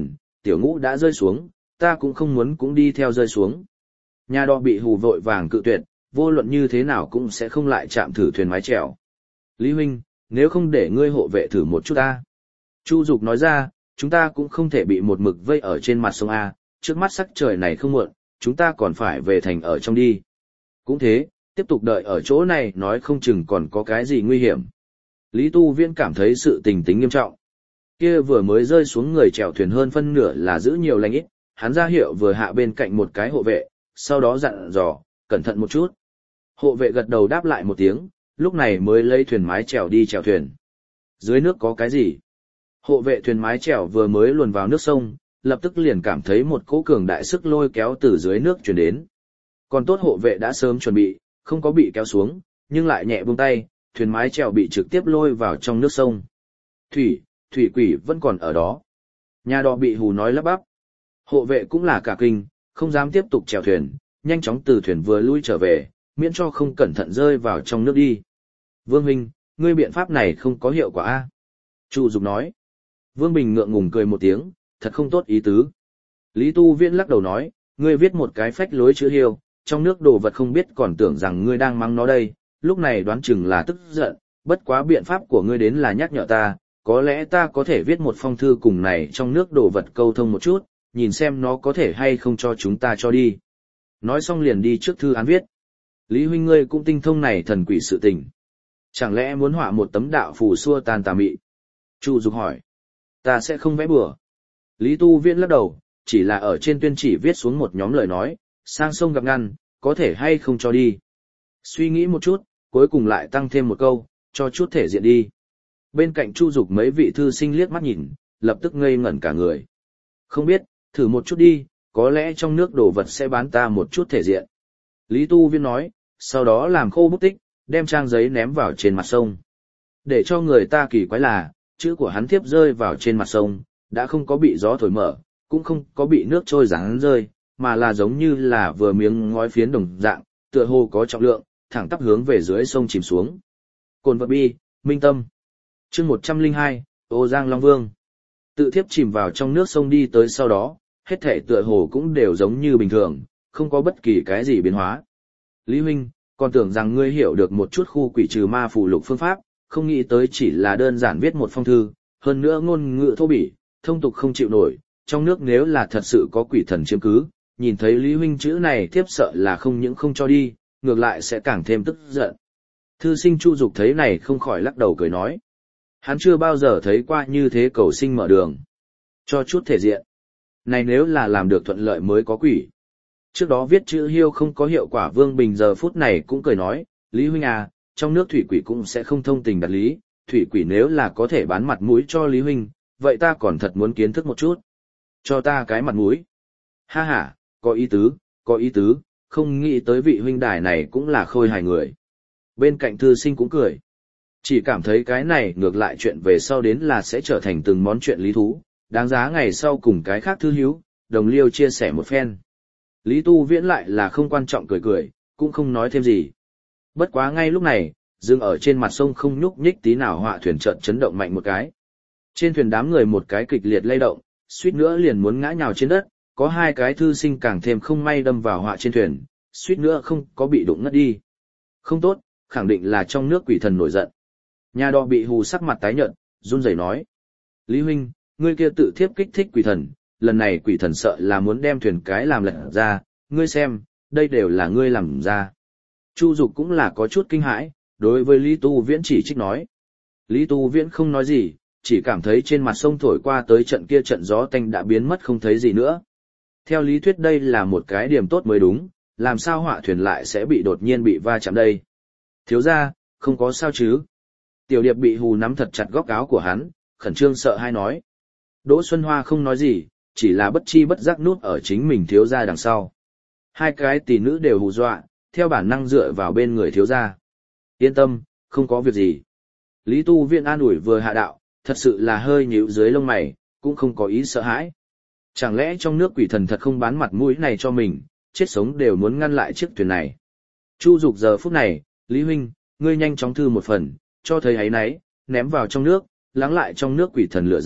[SPEAKER 1] tiểu ngũ đã rơi xuống, ta cũng không muốn cũng đi theo rơi xuống. Nhà đò bị hù vội vàng cự tuyệt, vô luận như thế nào cũng sẽ không lại chạm thử thuyền mái chèo. Lý huynh, nếu không để ngươi hộ vệ thử một chút ta. Chu Dục nói ra, chúng ta cũng không thể bị một mực vây ở trên mặt sông A, trước mắt sắc trời này không muộn, chúng ta còn phải về thành ở trong đi. Cũng thế, tiếp tục đợi ở chỗ này nói không chừng còn có cái gì nguy hiểm. Lý Tu Viễn cảm thấy sự tình tính nghiêm trọng. Kia vừa mới rơi xuống người chèo thuyền hơn phân nửa là giữ nhiều lành ít, hắn ra hiệu vừa hạ bên cạnh một cái hộ vệ, sau đó dặn dò, cẩn thận một chút. Hộ vệ gật đầu đáp lại một tiếng, lúc này mới lấy thuyền mái chèo đi chèo thuyền. Dưới nước có cái gì? Hộ vệ thuyền mái chèo vừa mới luồn vào nước sông, lập tức liền cảm thấy một cỗ cường đại sức lôi kéo từ dưới nước truyền đến. Còn tốt hộ vệ đã sớm chuẩn bị, không có bị kéo xuống, nhưng lại nhẹ buông tay, thuyền mái chèo bị trực tiếp lôi vào trong nước sông. Thủy, thủy quỷ vẫn còn ở đó. Nhà đò bị hù nói lắp bắp. Hộ vệ cũng là cả kinh, không dám tiếp tục chèo thuyền, nhanh chóng từ thuyền vừa lui trở về, miễn cho không cẩn thận rơi vào trong nước đi. Vương huynh, ngươi biện pháp này không có hiệu quả a? Chu Dục nói. Vương Bình ngượng ngùng cười một tiếng, thật không tốt ý tứ. Lý Tu Viễn lắc đầu nói, ngươi viết một cái phách lối chữ hiêu, trong nước đồ vật không biết còn tưởng rằng ngươi đang mắng nó đây, lúc này đoán chừng là tức giận, bất quá biện pháp của ngươi đến là nhắc nhở ta, có lẽ ta có thể viết một phong thư cùng này trong nước đồ vật câu thông một chút, nhìn xem nó có thể hay không cho chúng ta cho đi. Nói xong liền đi trước thư án viết. Lý huynh ngươi cũng tinh thông này thần quỷ sự tình. Chẳng lẽ muốn họa một tấm đạo phù xua tan tà mị? Chu Dục hỏi. Ta sẽ không vẽ bừa. Lý Tu Viễn lắc đầu, chỉ là ở trên tuyên chỉ viết xuống một nhóm lời nói, sang sông gặp ngăn, có thể hay không cho đi. Suy nghĩ một chút, cuối cùng lại tăng thêm một câu, cho chút thể diện đi. Bên cạnh Chu Dục mấy vị thư sinh liếc mắt nhìn, lập tức ngây ngẩn cả người. Không biết, thử một chút đi, có lẽ trong nước đồ vật sẽ bán ta một chút thể diện. Lý Tu Viễn nói, sau đó làm khô bút tích, đem trang giấy ném vào trên mặt sông. Để cho người ta kỳ quái là, chữ của hắn tiếp rơi vào trên mặt sông, đã không có bị gió thổi mở, cũng không có bị nước trôi giáng rơi, mà là giống như là vừa miếng ngói phiến đồng dạng, tựa hồ có trọng lượng, thẳng tắp hướng về dưới sông chìm xuống. Cồn vật bi, Minh Tâm. Chương một trăm lẻ hai, Ô Giang Long Vương. Tự thiếp chìm vào trong nước sông đi tới sau đó, hết thể tựa hồ cũng đều giống như bình thường, không có bất kỳ cái gì biến hóa. Lý huynh, còn tưởng rằng ngươi hiểu được một chút khu quỷ trừ ma phù lục phương pháp, không nghĩ tới chỉ là đơn giản viết một phong thư, hơn nữa ngôn ngữ thô bỉ, thông tục không chịu nổi, trong nước nếu là thật sự có quỷ thần chiếm cứ, nhìn thấy Lý huynh chữ này thiếp sợ là không những không cho đi, ngược lại sẽ càng thêm tức giận. Thư sinh Chu Dục thấy này không khỏi lắc đầu cười nói. Hắn chưa bao giờ thấy qua như thế cầu sinh mở đường. Cho chút thể diện. Này nếu là làm được thuận lợi mới có quỷ. Trước đó viết chữ hiêu không có hiệu quả, Vương Bình giờ phút này cũng cười nói, Lý huynh à, trong nước thủy quỷ cũng sẽ không thông tình đạt lý, thủy quỷ nếu là có thể bán mặt mũi cho Lý huynh, vậy ta còn thật muốn kiến thức một chút. Cho ta cái mặt mũi. Ha ha, có ý tứ, có ý tứ, không nghĩ tới vị huynh đài này cũng là khôi hài người. Bên cạnh thư sinh cũng cười. Chỉ cảm thấy cái này ngược lại chuyện về sau đến là sẽ trở thành từng món chuyện lý thú, đáng giá ngày sau cùng cái khác thư hiếu, đồng liêu chia sẻ một phen. Lý Tu Viễn lại là không quan trọng cười cười, cũng không nói thêm gì. Bất quá ngay lúc này, dừng ở trên mặt sông không nhúc nhích tí nào họa thuyền chợt chấn động mạnh một cái. Trên thuyền đám người một cái kịch liệt lay động, suýt nữa liền muốn ngã nhào trên đất, có hai cái thư sinh càng thêm không may đâm vào họa trên thuyền, suýt nữa không có bị đụng ngất đi. Không tốt, khẳng định là trong nước quỷ thần nổi giận. Nhà đò bị hù sắc mặt tái nhợt, run rẩy nói. Lý huynh, ngươi kia tự thiếp kích thích quỷ thần, lần này quỷ thần sợ là muốn đem thuyền cái làm lật ra, ngươi xem, đây đều là ngươi làm ra. Chu Dục cũng là có chút kinh hãi, đối với Lý Tu Viễn chỉ trích nói. Lý Tu Viễn không nói gì, chỉ cảm thấy trên mặt sông thổi qua tới trận kia trận gió tanh đã biến mất không thấy gì nữa. Theo lý thuyết đây là một cái điểm tốt mới đúng, làm sao họa thuyền lại sẽ bị đột nhiên bị va chạm đây? Thiếu gia, không có sao chứ? Tiểu Điệp bị hù nắm thật chặt góc áo của hắn, khẩn trương sợ hai nói. Đỗ Xuân Hoa không nói gì, chỉ là bất chi bất giác nút ở chính mình thiếu gia đằng sau. Hai cái tỷ nữ đều hù dọa, theo bản năng dựa vào bên người thiếu gia. Yên tâm, không có việc gì. Lý Tu Viễn an ủi vừa hạ đạo, thật sự là hơi nhíu dưới lông mày, cũng không có ý sợ hãi. Chẳng lẽ trong nước quỷ thần thật không bán mặt mũi này cho mình, chết sống đều muốn ngăn lại chiếc thuyền này. Chu Dục giờ phút này, Lý huynh, ngươi nhanh chóng thư một phần, cho thấy ấy nấy, ném vào trong nước, lắng lại trong nước quỷ thần lửa giận,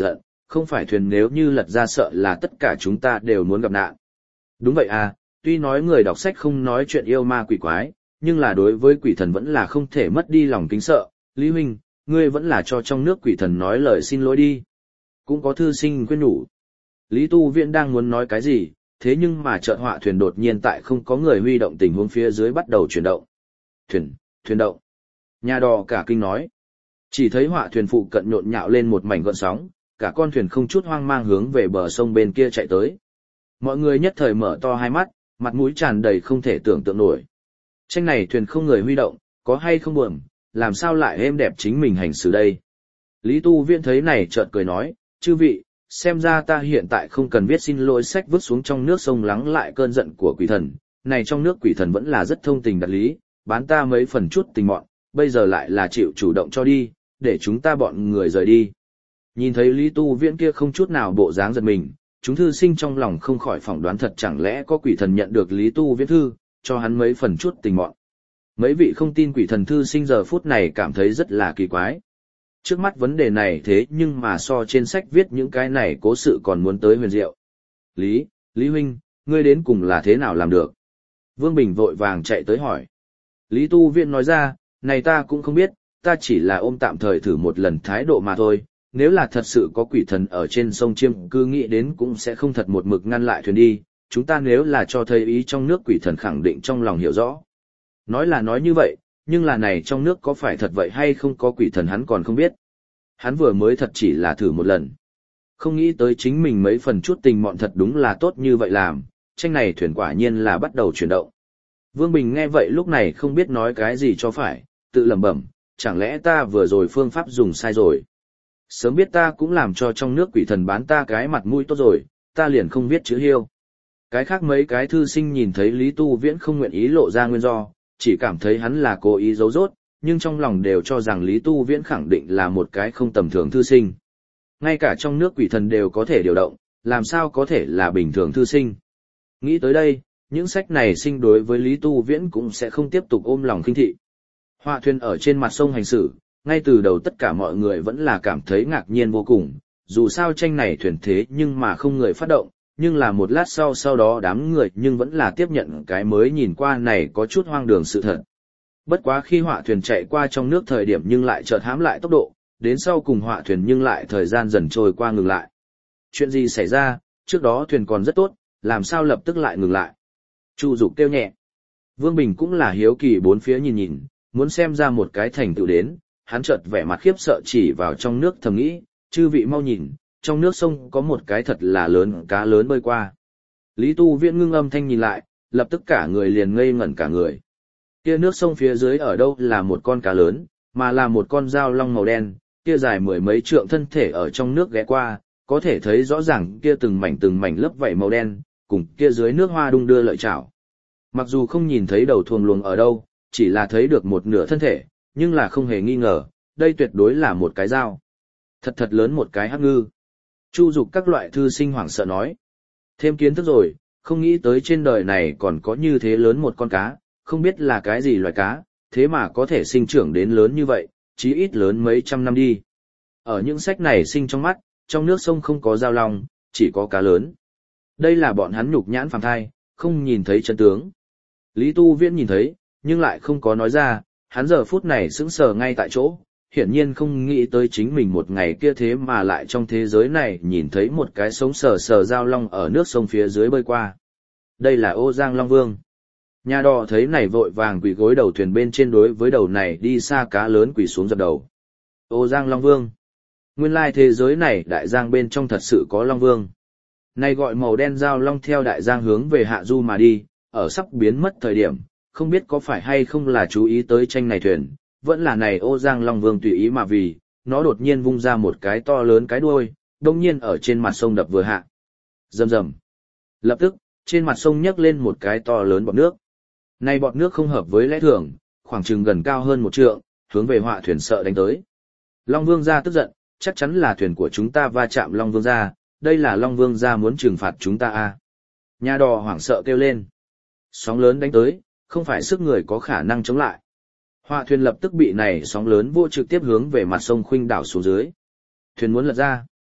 [SPEAKER 1] không phải thuyền nếu như lật ra sợ là tất cả chúng ta đều muốn gặp nạn. Đúng vậy à, tuy nói người đọc sách không nói chuyện yêu ma quỷ quái, nhưng là đối với quỷ thần vẫn là không thể mất đi lòng kính sợ. Lý huynh, ngươi vẫn là cho trong nước quỷ thần nói lời xin lỗi đi. Cũng có thư sinh khuyên nhủ. Lý Tu Viễn đang muốn nói cái gì, thế nhưng mà chợt họa thuyền đột nhiên tại không có người huy động tình huống phía dưới bắt đầu chuyển động. Thuyền, thuyền động. Nhà đò cả kinh nói. Chỉ thấy họa thuyền phụ cận nhộn nhạo lên một mảnh gợn sóng, cả con thuyền không chút hoang mang hướng về bờ sông bên kia chạy tới. Mọi người nhất thời mở to hai mắt, mặt mũi tràn đầy không thể tưởng tượng nổi. Tranh này thuyền không người huy động, có hay không buồm, làm sao lại êm đẹp chính mình hành xử đây. Lý Tu Viễn thấy này chợt cười nói, chư vị, xem ra ta hiện tại không cần viết xin lỗi sách vứt xuống trong nước sông lắng lại cơn giận của quỷ thần, này trong nước quỷ thần vẫn là rất thông tình đạt lý, bán ta mấy phần chút tình mọn, bây giờ lại là chịu chủ động cho đi, để chúng ta bọn người rời đi. Nhìn thấy Lý Tu Viễn kia không chút nào bộ dáng giật mình, chúng thư sinh trong lòng không khỏi phỏng đoán thật chẳng lẽ có quỷ thần nhận được Lý Tu Viễn thư, cho hắn mấy phần chút tình mọn. Mấy vị không tin quỷ thần thư sinh giờ phút này cảm thấy rất là kỳ quái. Trước mắt vấn đề này thế nhưng mà so trên sách viết những cái này cố sự còn muốn tới huyền diệu. Lý, Lý huynh, ngươi đến cùng là thế nào làm được? Vương Bình vội vàng chạy tới hỏi. Lý Tu Viễn nói ra, này ta cũng không biết, ta chỉ là ôm tạm thời thử một lần thái độ mà thôi, nếu là thật sự có quỷ thần ở trên sông Chiêm cư nghĩ đến cũng sẽ không thật một mực ngăn lại thuyền đi, chúng ta nếu là cho thấy ý trong nước quỷ thần khẳng định trong lòng hiểu rõ. Nói là nói như vậy, nhưng là này trong nước có phải thật vậy hay không có quỷ thần hắn còn không biết. Hắn vừa mới thật chỉ là thử một lần. Không nghĩ tới chính mình mấy phần chút tình mọn thật đúng là tốt như vậy làm, tranh này thuyền quả nhiên là bắt đầu chuyển động. Vương Bình nghe vậy lúc này không biết nói cái gì cho phải, tự lẩm bẩm, chẳng lẽ ta vừa rồi phương pháp dùng sai rồi. Sớm biết ta cũng làm cho trong nước quỷ thần bán ta cái mặt mũi tốt rồi, ta liền không viết chữ hiêu. Cái khác mấy cái thư sinh nhìn thấy Lý Tu Viễn không nguyện ý lộ ra nguyên do, chỉ cảm thấy hắn là cố ý giấu giốt, nhưng trong lòng đều cho rằng Lý Tu Viễn khẳng định là một cái không tầm thường thư sinh. Ngay cả trong nước quỷ thần đều có thể điều động, làm sao có thể là bình thường thư sinh. Nghĩ tới đây, những sách này sinh đối với Lý Tu Viễn cũng sẽ không tiếp tục ôm lòng khinh thị. Họa thuyền ở trên mặt sông hành xử, ngay từ đầu tất cả mọi người vẫn là cảm thấy ngạc nhiên vô cùng, dù sao tranh này thuyền thế nhưng mà không người phát động, nhưng là một lát sau sau đó đám người nhưng vẫn là tiếp nhận cái mới nhìn qua này có chút hoang đường sự thật. Bất quá khi họa thuyền chạy qua trong nước thời điểm nhưng lại chợt hãm lại tốc độ, đến sau cùng họa thuyền nhưng lại thời gian dần trôi qua ngừng lại. Chuyện gì xảy ra, trước đó thuyền còn rất tốt, làm sao lập tức lại ngừng lại? Chu Dục kêu nhẹ. Vương Bình cũng là hiếu kỳ bốn phía nhìn nhìn, muốn xem ra một cái thành tựu đến, hắn chợt vẻ mặt khiếp sợ chỉ vào trong nước thầm nghĩ, chư vị mau nhìn, trong nước sông có một cái thật là lớn cá lớn bơi qua. Lý Tu Viễn ngưng âm thanh nhìn lại, lập tức cả người liền ngây ngẩn cả người. Kia nước sông phía dưới ở đâu là một con cá lớn, mà là một con dao long màu đen, kia dài mười mấy trượng thân thể ở trong nước ghé qua, có thể thấy rõ ràng kia từng mảnh từng mảnh lớp vảy màu đen, cùng kia dưới nước hoa đung đưa lợi chảo. Mặc dù không nhìn thấy đầu thuồng luồng ở đâu, chỉ là thấy được một nửa thân thể, nhưng là không hề nghi ngờ, đây tuyệt đối là một cái dao. Thật thật lớn một cái hắc ngư. Chu Dục các loại thư sinh hoảng sợ nói. Thêm kiến thức rồi, không nghĩ tới trên đời này còn có như thế lớn một con cá, không biết là cái gì loài cá, thế mà có thể sinh trưởng đến lớn như vậy, chí ít lớn mấy trăm năm đi. Ở những sách này sinh trong mắt, trong nước sông không có dao long, chỉ có cá lớn. Đây là bọn hắn nhục nhãn phàm thai, không nhìn thấy chân tướng. Lý Tu Viễn nhìn thấy, nhưng lại không có nói ra, hắn giờ phút này sững sờ ngay tại chỗ, hiển nhiên không nghĩ tới chính mình một ngày kia thế mà lại trong thế giới này nhìn thấy một cái sống sờ sờ dao long ở nước sông phía dưới bơi qua. Đây là Ô Giang Long Vương. Nhà đò thấy này vội vàng quỳ gối đầu thuyền bên trên đối với đầu này đi xa cá lớn quỳ xuống dập đầu. Ô Giang Long Vương. Nguyên lai thế giới này đại giang bên trong thật sự có Long Vương. Này gọi màu đen dao long theo đại giang hướng về hạ du mà đi, ở sắp biến mất thời điểm, không biết có phải hay không là chú ý tới tranh này thuyền, vẫn là này Ô Giang Long Vương tùy ý mà vì, nó đột nhiên vung ra một cái to lớn cái đuôi, đồng nhiên ở trên mặt sông đập vừa hạ. Rầm rầm. Lập tức, trên mặt sông nhấc lên một cái to lớn bọt nước. Này bọt nước không hợp với lẽ thường, khoảng chừng gần cao hơn một trượng, hướng về họa thuyền sợ đánh tới. Long Vương gia tức giận, chắc chắn là thuyền của chúng ta va chạm Long Vương gia, đây là Long Vương gia muốn trừng phạt chúng ta à. Nhà đò hoảng sợ kêu lên. Sóng lớn đánh tới, không phải sức người có khả năng chống lại. Họa thuyền lập tức bị này sóng lớn vô trực tiếp hướng về mặt sông khuynh đảo xuống dưới. Thuyền muốn lật ra.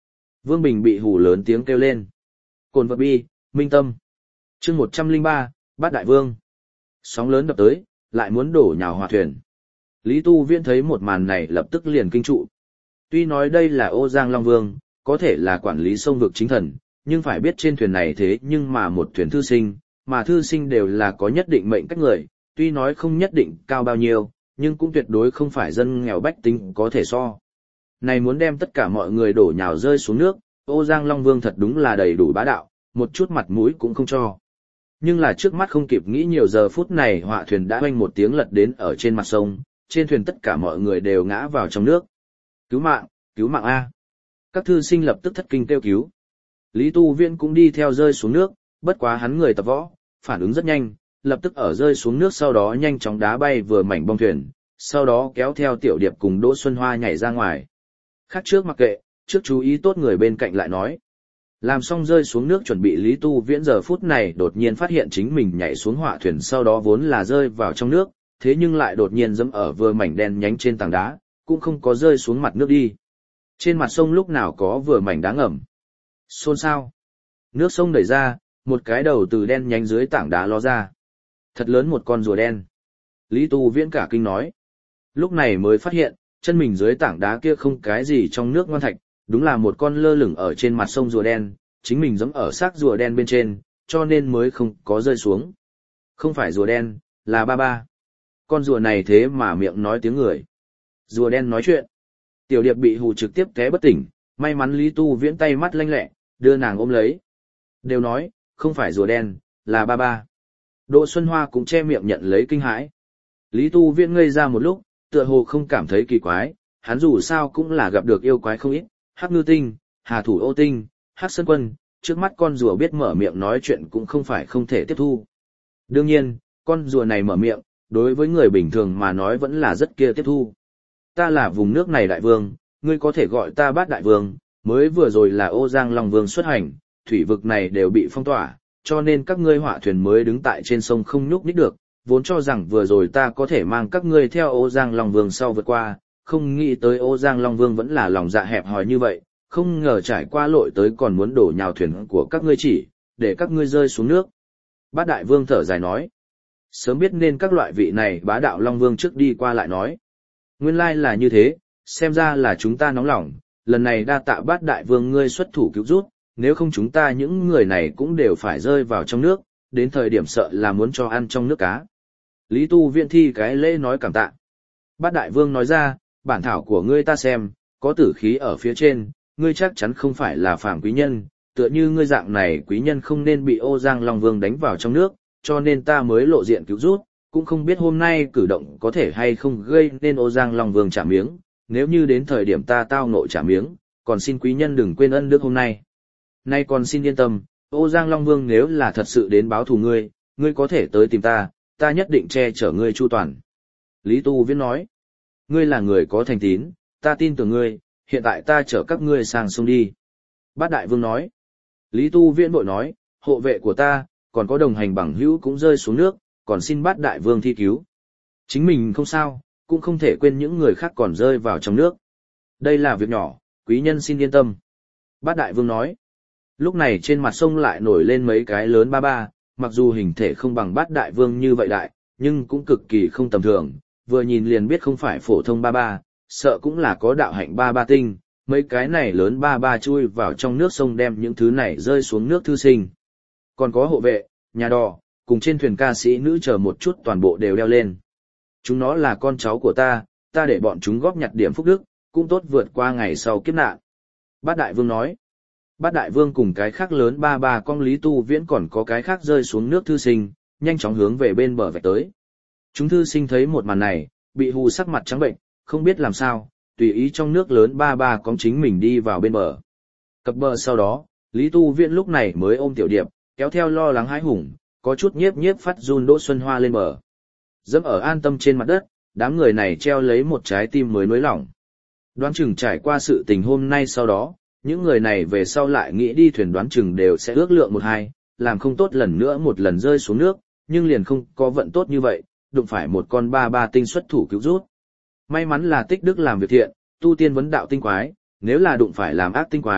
[SPEAKER 1] Vương Bình bị hù lớn tiếng kêu lên. Cồn vật bi, minh tâm. chương một trăm lẻ ba, Bát Đại Vương. Sóng lớn đập tới, lại muốn đổ nhào hỏa thuyền. Lý Tu Viễn thấy một màn này lập tức liền kinh trụ. Tuy nói đây là Ô Giang Long Vương, có thể là quản lý sông vực chính thần, nhưng phải biết trên thuyền này thế nhưng mà một thuyền thư sinh, mà thư sinh đều là có nhất định mệnh cách người, tuy nói không nhất định cao bao nhiêu, nhưng cũng tuyệt đối không phải dân nghèo bách tính có thể so. Này muốn đem tất cả mọi người đổ nhào rơi xuống nước, Ô Giang Long Vương thật đúng là đầy đủ bá đạo, một chút mặt mũi cũng không cho. Nhưng là trước mắt không kịp nghĩ nhiều, giờ phút này họa thuyền đã oanh một tiếng lật đến ở trên mặt sông, trên thuyền tất cả mọi người đều ngã vào trong nước. Cứu mạng, cứu mạng A. Các thư sinh lập tức thất kinh kêu cứu. Lý Tu Viễn cũng đi theo rơi xuống nước, bất quá hắn người tập võ, phản ứng rất nhanh, lập tức ở rơi xuống nước sau đó nhanh chóng đá bay vừa mảnh bong thuyền, sau đó kéo theo Tiểu Điệp cùng Đỗ Xuân Hoa nhảy ra ngoài. Khác trước mặc kệ, trước chú ý tốt người bên cạnh lại nói. Làm xong rơi xuống nước chuẩn bị, Lý Tu Viễn giờ phút này đột nhiên phát hiện chính mình nhảy xuống họa thuyền sau đó vốn là rơi vào trong nước, thế nhưng lại đột nhiên dẫm ở vừa mảnh đen nhánh trên tảng đá, cũng không có rơi xuống mặt nước đi. Trên mặt sông lúc nào có vừa mảnh đá ngầm. Xôn xao. Nước sông đẩy ra, một cái đầu từ đen nhánh dưới tảng đá ló ra. Thật lớn một con rùa đen. Lý Tu Viễn cả kinh nói. Lúc này mới phát hiện, chân mình dưới tảng đá kia không cái gì trong nước ngoan thạch, đúng là một con lơ lửng ở trên mặt sông rùa đen, chính mình giẫm ở xác rùa đen bên trên, cho nên mới không có rơi xuống. Không phải rùa đen, là ba ba. Con rùa này thế mà miệng nói tiếng người. Rùa đen nói chuyện. Tiểu Điệp bị hù trực tiếp té bất tỉnh, may mắn Lý Tu Viễn tay mắt lanh lẹ, đưa nàng ôm lấy. Đều nói, không phải rùa đen, là ba ba. Đỗ Xuân Hoa cũng che miệng nhận lấy kinh hãi. Lý Tu Viễn ngây ra một lúc, tựa hồ không cảm thấy kỳ quái, hắn dù sao cũng là gặp được yêu quái không ít, Hắc Ngư Tinh, Hà Thủ Ô Tinh, Hắc Sơn Quân, trước mắt con rùa biết mở miệng nói chuyện cũng không phải không thể tiếp thu. Đương nhiên, con rùa này mở miệng, đối với người bình thường mà nói vẫn là rất kia tiếp thu. Ta là vùng nước này đại vương, ngươi có thể gọi ta Bát Đại Vương, mới vừa rồi là Ô Giang Long Vương xuất hành, thủy vực này đều bị phong tỏa, cho nên các ngươi họa thuyền mới đứng tại trên sông không nhúc nhích được, vốn cho rằng vừa rồi ta có thể mang các ngươi theo Ô Giang Long Vương sau vượt qua, không nghĩ tới Ô Giang Long Vương vẫn là lòng dạ hẹp hòi như vậy, không ngờ trải qua lội tới còn muốn đổ nhào thuyền của các ngươi chỉ, để các ngươi rơi xuống nước. Bát Đại Vương thở dài nói, sớm biết nên các loại vị này bá đạo Long Vương trước đi qua lại nói. Nguyên lai là như thế, xem ra là chúng ta nóng lòng, lần này đa tạ Bát Đại Vương ngươi xuất thủ cứu rút, nếu không chúng ta những người này cũng đều phải rơi vào trong nước, đến thời điểm sợ là muốn cho ăn trong nước cá. Lý Tu Viễn thi cái lễ nói cảm tạ. Bát Đại Vương nói ra, bản thảo của ngươi ta xem, có tử khí ở phía trên, ngươi chắc chắn không phải là phàm quý nhân, tựa như ngươi dạng này quý nhân không nên bị Ô Giang Long Vương đánh vào trong nước, cho nên ta mới lộ diện cứu rút, cũng không biết hôm nay cử động có thể hay không gây nên Ô Giang Long Vương trả miếng, nếu như đến thời điểm ta tao ngộ trả miếng, còn xin quý nhân đừng quên ân đức hôm nay. Nay còn xin yên tâm, Ô Giang Long Vương nếu là thật sự đến báo thù ngươi, ngươi có thể tới tìm ta, ta nhất định che chở ngươi chu toàn. Lý Tu Viễn nói, ngươi là người có thành tín, ta tin tưởng ngươi, hiện tại ta chở các ngươi sang sông đi. Bát Đại Vương nói, Lý Tu Viễn bội nói, hộ vệ của ta, còn có đồng hành bằng hữu cũng rơi xuống nước, còn xin Bát Đại Vương thi cứu. Chính mình không sao, cũng không thể quên những người khác còn rơi vào trong nước. Đây là việc nhỏ, quý nhân xin yên tâm. Bát Đại Vương nói, lúc này trên mặt sông lại nổi lên mấy cái lớn ba ba, mặc dù hình thể không bằng Bát Đại Vương như vậy đại, nhưng cũng cực kỳ không tầm thường, vừa nhìn liền biết không phải phổ thông ba ba, sợ cũng là có đạo hạnh ba ba tinh, mấy cái này lớn ba ba chui vào trong nước sông đem những thứ này rơi xuống nước thư sinh. Còn có hộ vệ, nhà đò, cùng trên thuyền ca sĩ nữ chờ một chút toàn bộ đều đeo lên. Chúng nó là con cháu của ta, ta để bọn chúng góp nhặt điểm phúc đức, cũng tốt vượt qua ngày sau kiếp nạn. Bát Đại Vương nói, Bát Đại Vương cùng cái khác lớn ba ba con Lý Tu Viễn còn có cái khác rơi xuống nước thư sinh, nhanh chóng hướng về bên bờ vạch tới. Chúng thư sinh thấy một màn này, bị hù sắc mặt trắng bệnh, không biết làm sao, tùy ý trong nước lớn ba ba con chính mình đi vào bên bờ. Cập bờ sau đó, Lý Tu Viễn lúc này mới ôm Tiểu Điệp, kéo theo lo lắng hãi hùng, có chút nhiếp nhiếp phát run Đỗ Xuân Hoa lên bờ. Dẫm ở an tâm trên mặt đất, đám người này treo lấy một trái tim mới nới lỏng. Đoán chừng trải qua sự tình hôm nay sau đó, những người này về sau lại nghĩ đi thuyền đoán chừng đều sẽ ước lượng một hai, làm không tốt lần nữa một lần rơi xuống nước, nhưng liền không có vận tốt như vậy, đụng phải một con ba ba tinh xuất thủ cứu rút. May mắn là Tích Đức làm việc thiện, tu tiên vấn đạo tinh quái, nếu là đụng phải làm ác tinh quái,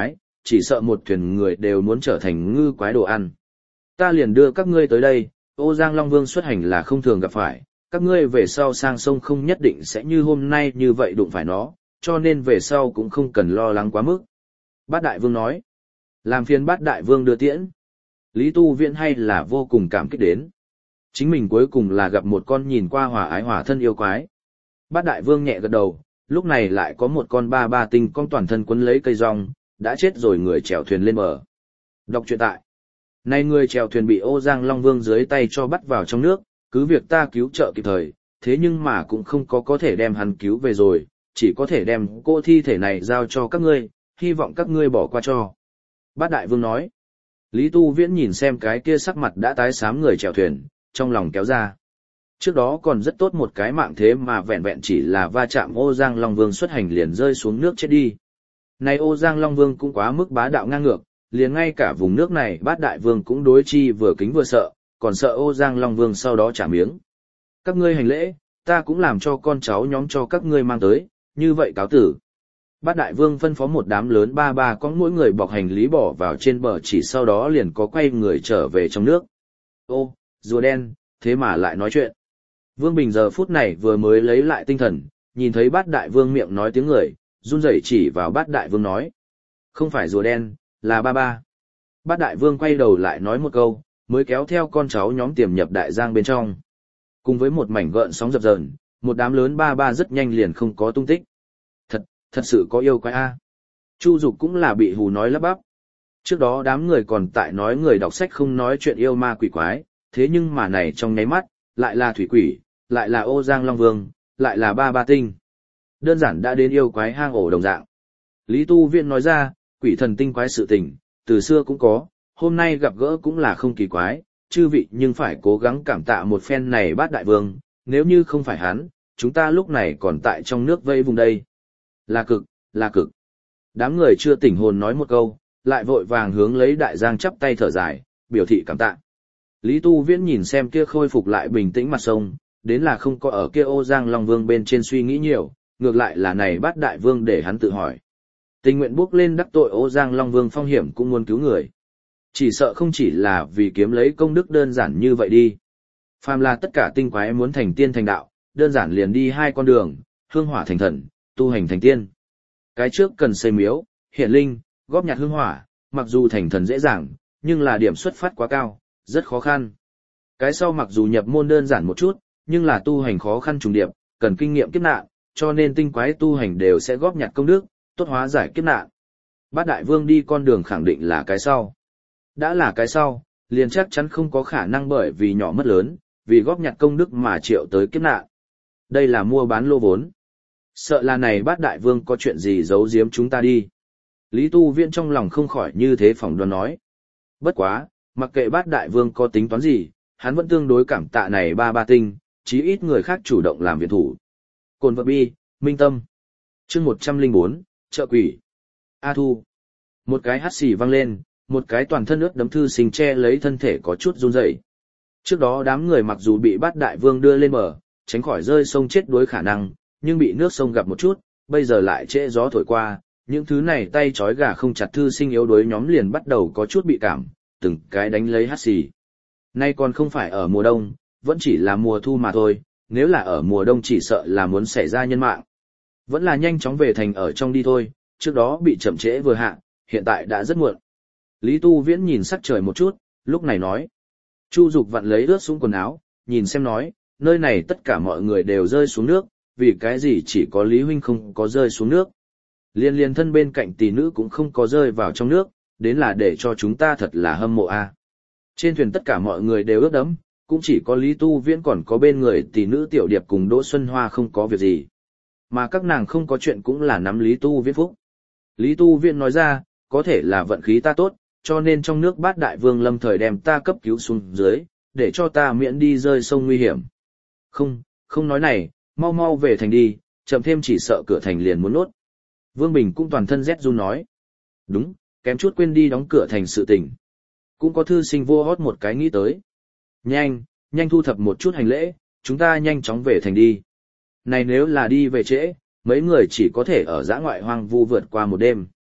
[SPEAKER 1] chỉ sợ một thuyền người đều muốn trở thành ngư quái đồ ăn. Ta liền đưa các ngươi tới đây, Ô Giang Long Vương xuất hành là không thường gặp phải, các ngươi về sau sang sông không nhất định sẽ như hôm nay như vậy đụng phải nó, cho nên về sau cũng không cần lo lắng quá mức. Bát Đại Vương nói, làm phiền Bát Đại Vương đưa tiễn. Lý Tu Viễn hay là vô cùng cảm kích đến. Chính mình cuối cùng là gặp một con nhìn qua hòa ái hòa thân yêu quái. Bát Đại Vương nhẹ gật đầu, lúc này lại có một con ba ba tinh con toàn thân quấn lấy cây rong, đã chết rồi người chèo thuyền lên bờ. Đọc truyện tại. Nay người chèo thuyền bị Ô Giang Long Vương dưới tay cho bắt vào trong nước, cứ việc ta cứu trợ kịp thời, thế nhưng mà cũng không có có thể đem hắn cứu về rồi, chỉ có thể đem cô thi thể này giao cho các ngươi, hy vọng các ngươi bỏ qua cho. Bát Đại Vương nói. Lý Tu Viễn nhìn xem cái kia sắc mặt đã tái xám người chèo thuyền, trong lòng kéo ra. Trước đó còn rất tốt một cái mạng thế mà vẹn vẹn chỉ là va chạm Ô Giang Long Vương xuất hành liền rơi xuống nước chết đi. Này Ô Giang Long Vương cũng quá mức bá đạo ngang ngược, liền ngay cả vùng nước này Bát Đại Vương cũng đối chi vừa kính vừa sợ, còn sợ Ô Giang Long Vương sau đó trả miếng. Các ngươi hành lễ, ta cũng làm cho con cháu nhóm cho các ngươi mang tới, như vậy cáo tử. Bát Đại Vương phân phó một đám lớn ba ba có mỗi người bọc hành lý bỏ vào trên bờ, chỉ sau đó liền có quay người trở về trong nước. Ô, rùa đen, thế mà lại nói chuyện. Vương Bình giờ phút này vừa mới lấy lại tinh thần, nhìn thấy Bát Đại Vương miệng nói tiếng người, run rẩy chỉ vào Bát Đại Vương nói. Không phải rùa đen, là ba ba. Bát Đại Vương quay đầu lại nói một câu, mới kéo theo con cháu nhóm tiềm nhập đại giang bên trong. Cùng với một mảnh gợn sóng dập dờn, một đám lớn ba ba rất nhanh liền không có tung tích. Thật, thật sự có yêu quái a. Chu Dục cũng là bị hù nói lắp bắp. Trước đó đám người còn tại nói người đọc sách không nói chuyện yêu ma quỷ quái, thế nhưng mà này trong nháy mắt, lại là thủy quỷ, lại là Ô Giang Long Vương, lại là ba ba tinh. Đơn giản đã đến yêu quái hang ổ đồng dạng. Lý Tu Viễn nói ra, quỷ thần tinh quái sự tình, từ xưa cũng có, hôm nay gặp gỡ cũng là không kỳ quái, chư vị nhưng phải cố gắng cảm tạ một phen này Bát Đại Vương, nếu như không phải hắn, chúng ta lúc này còn tại trong nước vây vùng đây. Là cực, là cực. Đám người chưa tỉnh hồn nói một câu, lại vội vàng hướng lấy đại giang chắp tay thở dài, biểu thị cảm tạ. Lý Tu Viễn nhìn xem kia khôi phục lại bình tĩnh mặt sông, đến là không có ở kia Ô Giang Long Vương bên trên suy nghĩ nhiều, ngược lại là này Bát Đại Vương để hắn tự hỏi. Tình nguyện bước lên đắc tội Ô Giang Long Vương phong hiểm cũng muốn cứu người. Chỉ sợ không chỉ là vì kiếm lấy công đức đơn giản như vậy đi. Phàm là tất cả tinh quái muốn thành tiên thành đạo, đơn giản liền đi hai con đường, hương hỏa thành thần, tu hành thành tiên. Cái trước cần xây miếu, hiện linh, góp nhặt hương hỏa, mặc dù thành thần dễ dàng, nhưng là điểm xuất phát quá cao, rất khó khăn. Cái sau mặc dù nhập môn đơn giản một chút, nhưng là tu hành khó khăn trùng điệp, cần kinh nghiệm kiếp nạn, cho nên tinh quái tu hành đều sẽ góp nhặt công đức, tốt hóa giải kiếp nạn. Bát Đại Vương đi con đường khẳng định là cái sau. Đã là cái sau, liền chắc chắn không có khả năng bởi vì nhỏ mất lớn, vì góp nhặt công đức mà triệu tới kiếp nạn. Đây là mua bán lô vốn. Sợ là này Bát Đại Vương có chuyện gì giấu giếm chúng ta đi. Lý Tu Viễn trong lòng không khỏi như thế phỏng đoán nói. Bất quá, mặc kệ Bát Đại Vương có tính toán gì, hắn vẫn tương đối cảm tạ này ba ba tinh, chí ít người khác chủ động làm viện thủ. Cồn vật bi, minh tâm. Chương một trăm lẻ bốn, chợ quỷ. A Thu. Một cái hắt xì vang lên, một cái toàn thân ướt đẫm thư sinh che lấy thân thể có chút run rẩy. Trước đó đám người mặc dù bị Bát Đại Vương đưa lên bờ, tránh khỏi rơi sông chết đuối khả năng, nhưng bị nước sông gặp một chút, bây giờ lại trễ gió thổi qua, những thứ này tay trói gà không chặt thư sinh yếu đuối nhóm liền bắt đầu có chút bị cảm, từng cái đánh lấy hắt xì. Nay còn không phải ở mùa đông, vẫn chỉ là mùa thu mà thôi, nếu là ở mùa đông chỉ sợ là muốn xảy ra nhân mạng. Vẫn là nhanh chóng về thành ở trong đi thôi, trước đó bị chậm trễ vừa hạ, hiện tại đã rất muộn. Lý Tu Viễn nhìn sắc trời một chút, lúc này nói. Chu Dục vặn lấy ướt xuống quần áo, nhìn xem nói, nơi này tất cả mọi người đều rơi xuống nước, vì cái gì chỉ có Lý Huynh không có rơi xuống nước. Liên liên thân bên cạnh tỷ nữ cũng không có rơi vào trong nước, đến là để cho chúng ta thật là hâm mộ a. Trên thuyền tất cả mọi người đều ướt đẫm, cũng chỉ có Lý Tu Viễn còn có bên người tỷ nữ Tiểu Điệp cùng Đỗ Xuân Hoa không có việc gì. Mà các nàng không có chuyện cũng là nắm Lý Tu Viễn phúc. Lý Tu Viễn nói ra, có thể là vận khí ta tốt, cho nên trong nước Bát Đại Vương lâm thời đem ta cấp cứu xuống dưới, để cho ta miễn đi rơi sông nguy hiểm. Không, không nói này, mau mau về thành đi, chậm thêm chỉ sợ cửa thành liền muốn nốt. Vương Bình cũng toàn thân rét run nói. Đúng, kém chút quên đi đóng cửa thành sự tình. Cũng có thư sinh vô hót một cái nghĩ tới. Nhanh, nhanh thu thập một chút hành lễ, chúng ta nhanh chóng về thành đi. Này nếu là đi về trễ, mấy người chỉ có thể ở dã ngoại hoang vu vượt qua một đêm.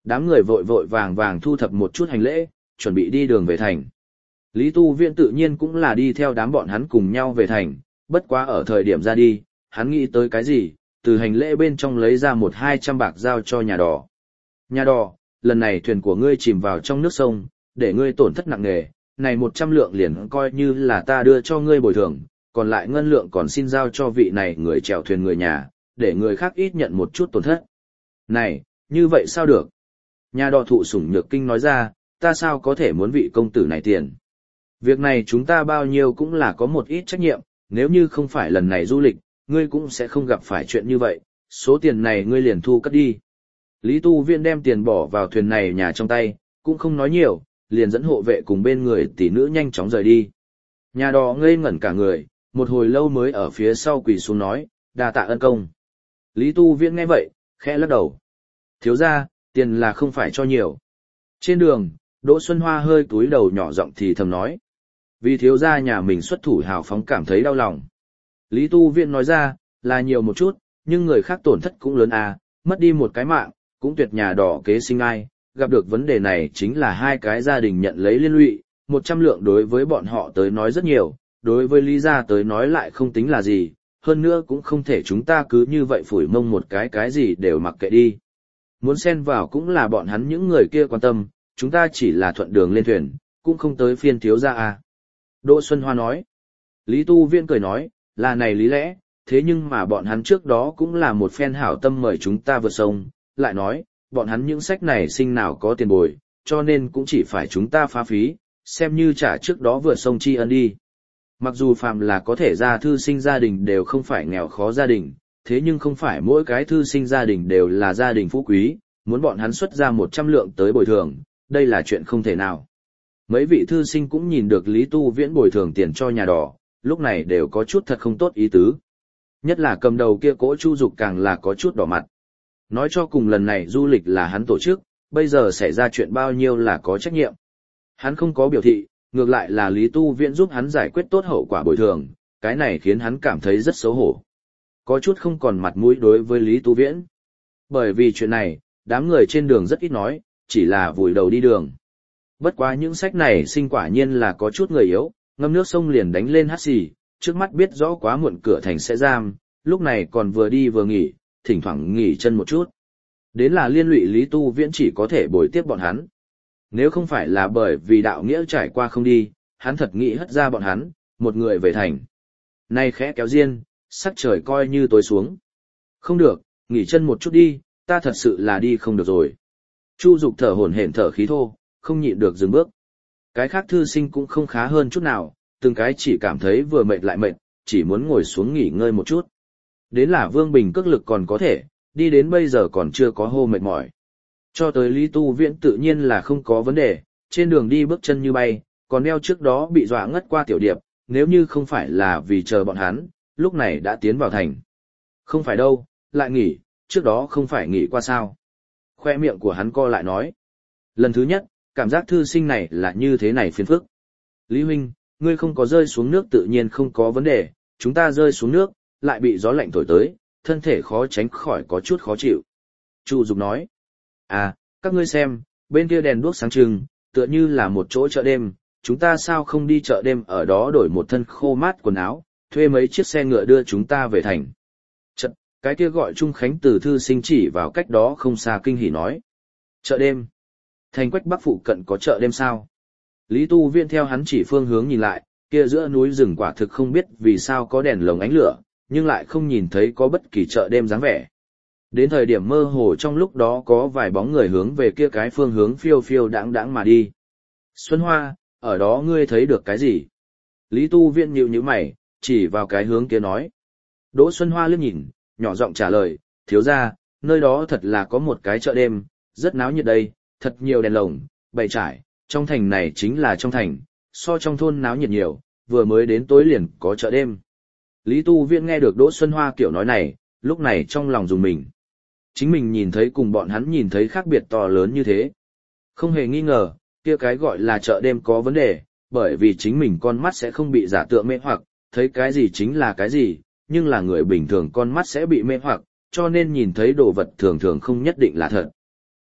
[SPEAKER 1] Đám người vội vội vàng vàng thu thập một chút hành lễ, chuẩn bị đi đường về thành. Lý Tu Viễn tự nhiên cũng là đi theo đám bọn hắn cùng nhau về thành, bất quá ở thời điểm ra đi, hắn nghĩ tới cái gì, từ hành lễ bên trong lấy ra một hai trăm bạc giao cho nhà đò. Nhà đò, lần này thuyền của ngươi chìm vào trong nước sông, để ngươi tổn thất nặng nề, này một trăm lượng liền coi như là ta đưa cho ngươi bồi thường, còn lại ngân lượng còn xin giao cho vị này người chèo thuyền người nhà, để người khác ít nhận một chút tổn thất. Này, như vậy sao được? Nhà đò thụ sủng nhược kinh nói ra, ta sao có thể muốn vị công tử này tiền? Việc này chúng ta bao nhiêu cũng là có một ít trách nhiệm, nếu như không phải lần này du lịch, ngươi cũng sẽ không gặp phải chuyện như vậy, số tiền này ngươi liền thu cất đi. Lý Tu Viễn đem tiền bỏ vào thuyền này nhà trong tay, cũng không nói nhiều, liền dẫn hộ vệ cùng bên người tỷ nữ nhanh chóng rời đi. Nhà đò ngây ngẩn cả người, một hồi lâu mới ở phía sau quỳ xuống nói, đa tạ ân công. Lý Tu Viễn nghe vậy, khẽ lắc đầu. Thiếu ra, tiền là không phải cho nhiều. Trên đường, Đỗ Xuân Hoa hơi túi đầu nhỏ giọng thì thầm nói. Vì thiếu gia nhà mình xuất thủ hào phóng cảm thấy đau lòng. Lý Tu Viễn nói ra, là nhiều một chút, nhưng người khác tổn thất cũng lớn à, mất đi một cái mạng, cũng tuyệt nhà đỏ kế sinh ai, gặp được vấn đề này chính là hai cái gia đình nhận lấy liên lụy, một trăm lượng đối với bọn họ tới nói rất nhiều, đối với Lý gia tới nói lại không tính là gì, hơn nữa cũng không thể chúng ta cứ như vậy phủi mông một cái cái gì đều mặc kệ đi. Muốn xen vào cũng là bọn hắn những người kia quan tâm, chúng ta chỉ là thuận đường lên thuyền, cũng không tới phiên thiếu gia à. Đỗ Xuân Hoa nói. Lý Tu Viễn cười nói, là này lý lẽ, thế nhưng mà bọn hắn trước đó cũng là một phen hảo tâm mời chúng ta vượt sông, lại nói, bọn hắn những sách này sinh nào có tiền bồi, cho nên cũng chỉ phải chúng ta phá phí, xem như trả trước đó vượt sông tri ân đi. Mặc dù phàm là có thể ra thư sinh gia đình đều không phải nghèo khó gia đình, thế nhưng không phải mỗi cái thư sinh gia đình đều là gia đình phú quý, muốn bọn hắn xuất ra một trăm lượng tới bồi thường, đây là chuyện không thể nào. Mấy vị thư sinh cũng nhìn được Lý Tu Viễn bồi thường tiền cho nhà đỏ, lúc này đều có chút thật không tốt ý tứ. Nhất là cầm đầu kia Cố Chu Dục càng là có chút đỏ mặt. Nói cho cùng lần này du lịch là hắn tổ chức, bây giờ xảy ra chuyện bao nhiêu là có trách nhiệm. Hắn không có biểu thị, ngược lại là Lý Tu Viễn giúp hắn giải quyết tốt hậu quả bồi thường, cái này khiến hắn cảm thấy rất xấu hổ. Có chút không còn mặt mũi đối với Lý Tu Viễn. Bởi vì chuyện này, đám người trên đường rất ít nói, chỉ là vùi đầu đi đường. Bất quá những sách này sinh quả nhiên là có chút người yếu, ngâm nước sông liền đánh lên hắt xì, trước mắt biết rõ quá muộn cửa thành sẽ giam, lúc này còn vừa đi vừa nghỉ, thỉnh thoảng nghỉ chân một chút. Đến là liên lụy Lý Tu Viễn chỉ có thể bồi tiếp bọn hắn. Nếu không phải là bởi vì đạo nghĩa trải qua không đi, hắn thật nghĩ hất ra bọn hắn, một người về thành. Nay khẽ kéo riêng, sắc trời coi như tối xuống. Không được, nghỉ chân một chút đi, ta thật sự là đi không được rồi. Chu Dục thở hổn hển thở khí thô, không nhịn được dừng bước. Cái khác thư sinh cũng không khá hơn chút nào, từng cái chỉ cảm thấy vừa mệt lại mệt, chỉ muốn ngồi xuống nghỉ ngơi một chút. Đến là Vương Bình cước lực còn có thể, đi đến bây giờ còn chưa có hô mệt mỏi. Cho tới Lý Tu Viễn tự nhiên là không có vấn đề, trên đường đi bước chân như bay, còn đeo trước đó bị dọa ngất qua tiểu điệp, nếu như không phải là vì chờ bọn hắn, lúc này đã tiến vào thành. Không phải đâu, lại nghỉ, trước đó không phải nghỉ qua sao. Khoe miệng của hắn co lại nói. Lần thứ nhất, cảm giác thư sinh này là như thế này phiền phức. Lý huynh, ngươi không có rơi xuống nước tự nhiên không có vấn đề, chúng ta rơi xuống nước, lại bị gió lạnh thổi tới, thân thể khó tránh khỏi có chút khó chịu. Chu Dục nói. À, các ngươi xem, bên kia đèn đuốc sáng trưng, tựa như là một chỗ chợ đêm, chúng ta sao không đi chợ đêm ở đó đổi một thân khô mát quần áo, thuê mấy chiếc xe ngựa đưa chúng ta về thành. Chật, cái kia gọi Trung Khánh từ thư sinh chỉ vào cách đó không xa kinh hỉ nói. Chợ đêm. Thành Quách Bắc phụ cận có chợ đêm sao? Lý Tu Viễn theo hắn chỉ phương hướng nhìn lại, kia giữa núi rừng quả thực không biết vì sao có đèn lồng ánh lửa, nhưng lại không nhìn thấy có bất kỳ chợ đêm dáng vẻ. Đến thời điểm mơ hồ trong lúc đó có vài bóng người hướng về kia cái phương hướng phiêu phiêu đãng đãng mà đi. Xuân Hoa, ở đó ngươi thấy được cái gì? Lý Tu Viễn nhíu nhíu mày, chỉ vào cái hướng kia nói. Đỗ Xuân Hoa liếc nhìn, nhỏ giọng trả lời, thiếu gia, nơi đó thật là có một cái chợ đêm, rất náo nhiệt đây, thật nhiều đèn lồng, bày trải, trong thành này chính là trong thành, so trong thôn náo nhiệt nhiều, vừa mới đến tối liền có chợ đêm. Lý Tu Viễn nghe được Đỗ Xuân Hoa kiểu nói này, lúc này trong lòng dùng mình. Chính mình nhìn thấy cùng bọn hắn nhìn thấy khác biệt to lớn như thế. Không hề nghi ngờ, kia cái gọi là chợ đêm có vấn đề, bởi vì chính mình con mắt sẽ không bị giả tượng mê hoặc, thấy cái gì chính là cái gì, nhưng là người bình thường con mắt sẽ bị mê hoặc, cho nên nhìn thấy đồ vật thường thường không nhất định là thật.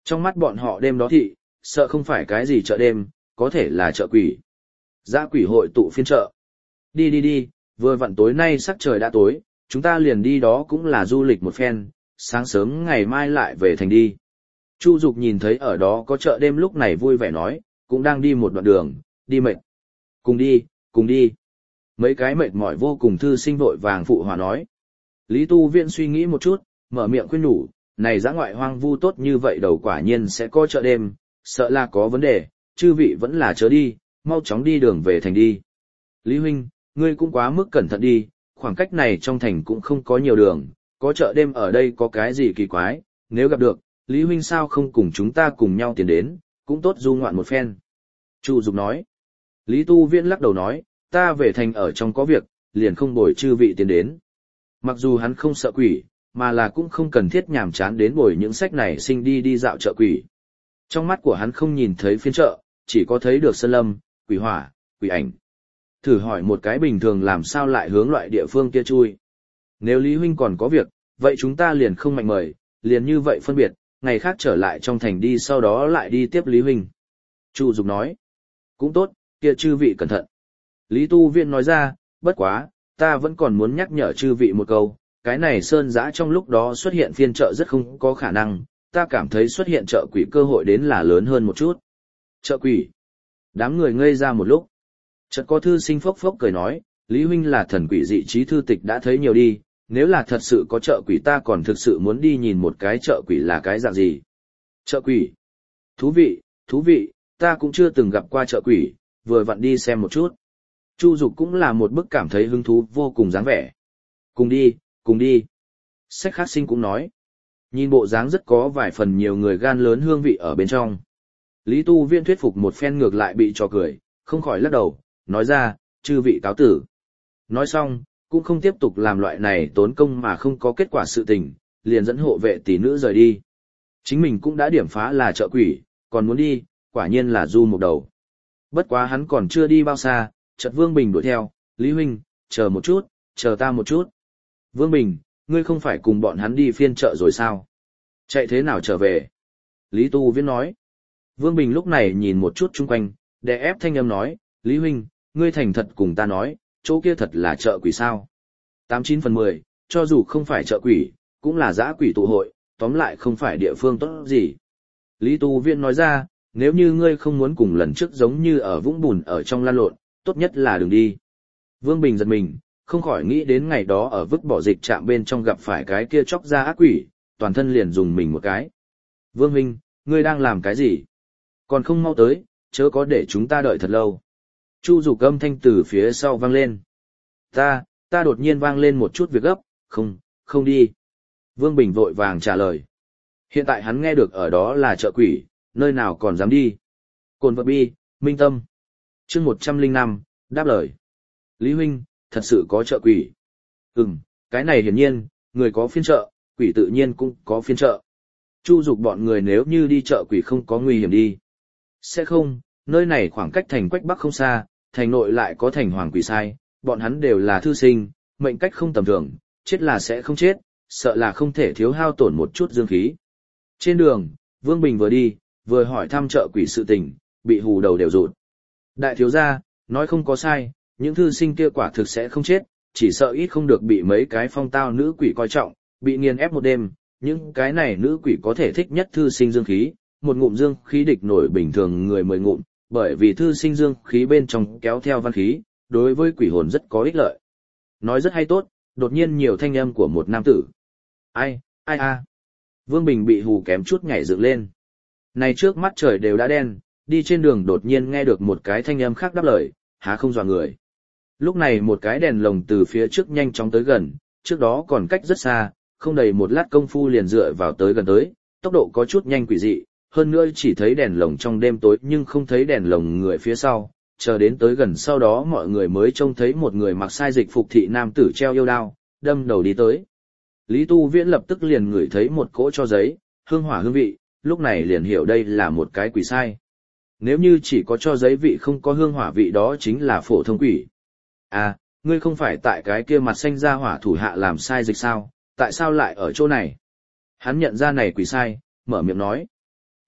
[SPEAKER 1] Trong mắt bọn họ đêm đó thị, sợ không phải cái gì chợ đêm, có thể là chợ quỷ. Dã quỷ hội tụ phiên chợ. Đi đi đi, vừa vặn tối nay sắc trời đã tối, chúng ta liền đi đó cũng là du lịch một phen, sáng sớm ngày mai lại về thành đi. Chu Dục nhìn thấy ở đó có chợ đêm lúc này vui vẻ nói, cũng đang đi một đoạn đường, đi mệt. Cùng đi, cùng đi. Mấy cái mệt mỏi vô cùng thư sinh vội vàng phụ hòa nói. Lý Tu Viễn suy nghĩ một chút, mở miệng khuyên nhủ, này dã ngoại hoang vu tốt như vậy đầu quả nhiên sẽ có chợ đêm, sợ là có vấn đề, chư vị vẫn là chớ đi, mau chóng đi đường về thành đi. Lý huynh, ngươi cũng quá mức cẩn thận đi, khoảng cách này trong thành cũng không có nhiều đường, có chợ đêm ở đây có cái gì kỳ quái, nếu gặp được, Lý huynh sao không cùng chúng ta cùng nhau tiến đến, cũng tốt du ngoạn một phen. Chu Dục nói. Lý Tu Viễn lắc đầu nói, ta về thành ở trong có việc, liền không bồi chư vị tiến đến. Mặc dù hắn không sợ quỷ, mà là cũng không cần thiết nhàm chán đến bồi những sách này sinh đi đi dạo chợ quỷ. Trong mắt của hắn không nhìn thấy phiên chợ, chỉ có thấy được sơn lâm, quỷ hỏa, quỷ ảnh. Thử hỏi một cái bình thường làm sao lại hướng loại địa phương kia chui. Nếu Lý huynh còn có việc, vậy chúng ta liền không mạnh mời, liền như vậy phân biệt, ngày khác trở lại trong thành đi sau đó lại đi tiếp Lý huynh. Chu Dục nói, cũng tốt, kia chư vị cẩn thận. Lý Tu Viễn nói ra, bất quá, ta vẫn còn muốn nhắc nhở chư vị một câu, cái này sơn giã trong lúc đó xuất hiện phiên chợ rất không có khả năng, ta cảm thấy xuất hiện chợ quỷ cơ hội đến là lớn hơn một chút. Chợ quỷ. Đám người ngây ra một lúc. Chợt có thư sinh phốc phốc cười nói, Lý huynh là thần quỷ dị trí thư tịch đã thấy nhiều đi, nếu là thật sự có chợ quỷ ta còn thực sự muốn đi nhìn một cái chợ quỷ là cái dạng gì. Chợ quỷ. Thú vị, thú vị, ta cũng chưa từng gặp qua chợ quỷ, vừa vặn đi xem một chút. Chu Dục cũng là một bức cảm thấy hứng thú vô cùng dáng vẻ. Cùng đi, cùng đi. Sách Khắc Sinh cũng nói. Nhìn bộ dáng rất có vài phần nhiều người gan lớn hương vị ở bên trong. Lý Tu Viễn thuyết phục một phen ngược lại bị cho cười, không khỏi lắc đầu, nói ra, chư vị cáo tử. Nói xong, cũng không tiếp tục làm loại này tốn công mà không có kết quả sự tình, liền dẫn hộ vệ tỷ nữ rời đi. Chính mình cũng đã điểm phá là chợ quỷ, còn muốn đi, quả nhiên là du một đầu. Bất quá hắn còn chưa đi bao xa, chợt Vương Bình đuổi theo, Lý huynh, chờ một chút, chờ ta một chút. Vương Bình, ngươi không phải cùng bọn hắn đi phiên chợ rồi sao? Chạy thế nào trở về? Lý Tu Viễn nói. Vương Bình lúc này nhìn một chút chung quanh, đè ép thanh âm nói, Lý huynh, ngươi thành thật cùng ta nói, chỗ kia thật là chợ quỷ sao? Tám chín phần mười, cho dù không phải chợ quỷ, cũng là dã quỷ tụ hội, tóm lại không phải địa phương tốt gì. Lý Tu Viễn nói ra, nếu như ngươi không muốn cùng lần trước giống như ở vũng bùn ở trong lan lộn, tốt nhất là đừng đi. Vương Bình giật mình, không khỏi nghĩ đến ngày đó ở vứt bỏ dịch trạm bên trong gặp phải cái kia chóc ra ác quỷ, toàn thân liền dùng mình một cái. Vương Minh, ngươi đang làm cái gì? Còn không mau tới, chớ có để chúng ta đợi thật lâu. Chu Dục âm thanh từ phía sau vang lên. Ta, ta đột nhiên vang lên một chút việc gấp, không, không đi. Vương Bình vội vàng trả lời. Hiện tại hắn nghe được ở đó là chợ quỷ, nơi nào còn dám đi. Cồn vật bi, minh tâm. Chương một trăm linh năm, đáp lời. Lý huynh, thật sự có chợ quỷ. Ừm, cái này hiển nhiên, người có phiên chợ, quỷ tự nhiên cũng có phiên chợ. Chu Dục bọn người nếu như đi chợ quỷ không có nguy hiểm đi. Sẽ không, nơi này khoảng cách thành Quách Bắc không xa, thành nội lại có thành Hoàng Quỷ Sai, bọn hắn đều là thư sinh, mệnh cách không tầm thường, chết là sẽ không chết, sợ là không thể thiếu hao tổn một chút dương khí. Trên đường, Vương Bình vừa đi, vừa hỏi thăm chợ quỷ sự tình, bị hù đầu đều rụt. Đại thiếu gia, nói không có sai, những thư sinh kia quả thực sẽ không chết, chỉ sợ ít không được bị mấy cái phong tao nữ quỷ coi trọng, bị nghiền ép một đêm, những cái này nữ quỷ có thể thích nhất thư sinh dương khí, một ngụm dương khí địch nổi bình thường người mười ngụm, bởi vì thư sinh dương khí bên trong kéo theo văn khí, đối với quỷ hồn rất có ích lợi. Nói rất hay tốt, đột nhiên nhiều thanh âm của một nam tử. Ai, ai a. Vương Bình bị hù kém chút nhảy dựng lên. Này trước mắt trời đều đã đen, đi trên đường đột nhiên nghe được một cái thanh âm khác đáp lời, há không dọa người. Lúc này một cái đèn lồng từ phía trước nhanh chóng tới gần, trước đó còn cách rất xa, không đầy một lát công phu liền dựa vào tới gần tới, tốc độ có chút nhanh quỷ dị, hơn nữa chỉ thấy đèn lồng trong đêm tối nhưng không thấy đèn lồng người phía sau, chờ đến tới gần sau đó mọi người mới trông thấy một người mặc sai dịch phục thị nam tử treo yêu đao, đâm đầu đi tới. Lý Tu Viễn lập tức liền ngửi thấy một cỗ cho giấy, hương hỏa hương vị, lúc này liền hiểu đây là một cái quỷ sai. Nếu như chỉ có cho giấy vị không có hương hỏa vị đó chính là phổ thông quỷ. À, ngươi không phải tại cái kia mặt xanh ra hỏa thủ hạ làm sai dịch sao, tại sao lại ở chỗ này? Hắn nhận ra này quỷ sai, mở miệng nói.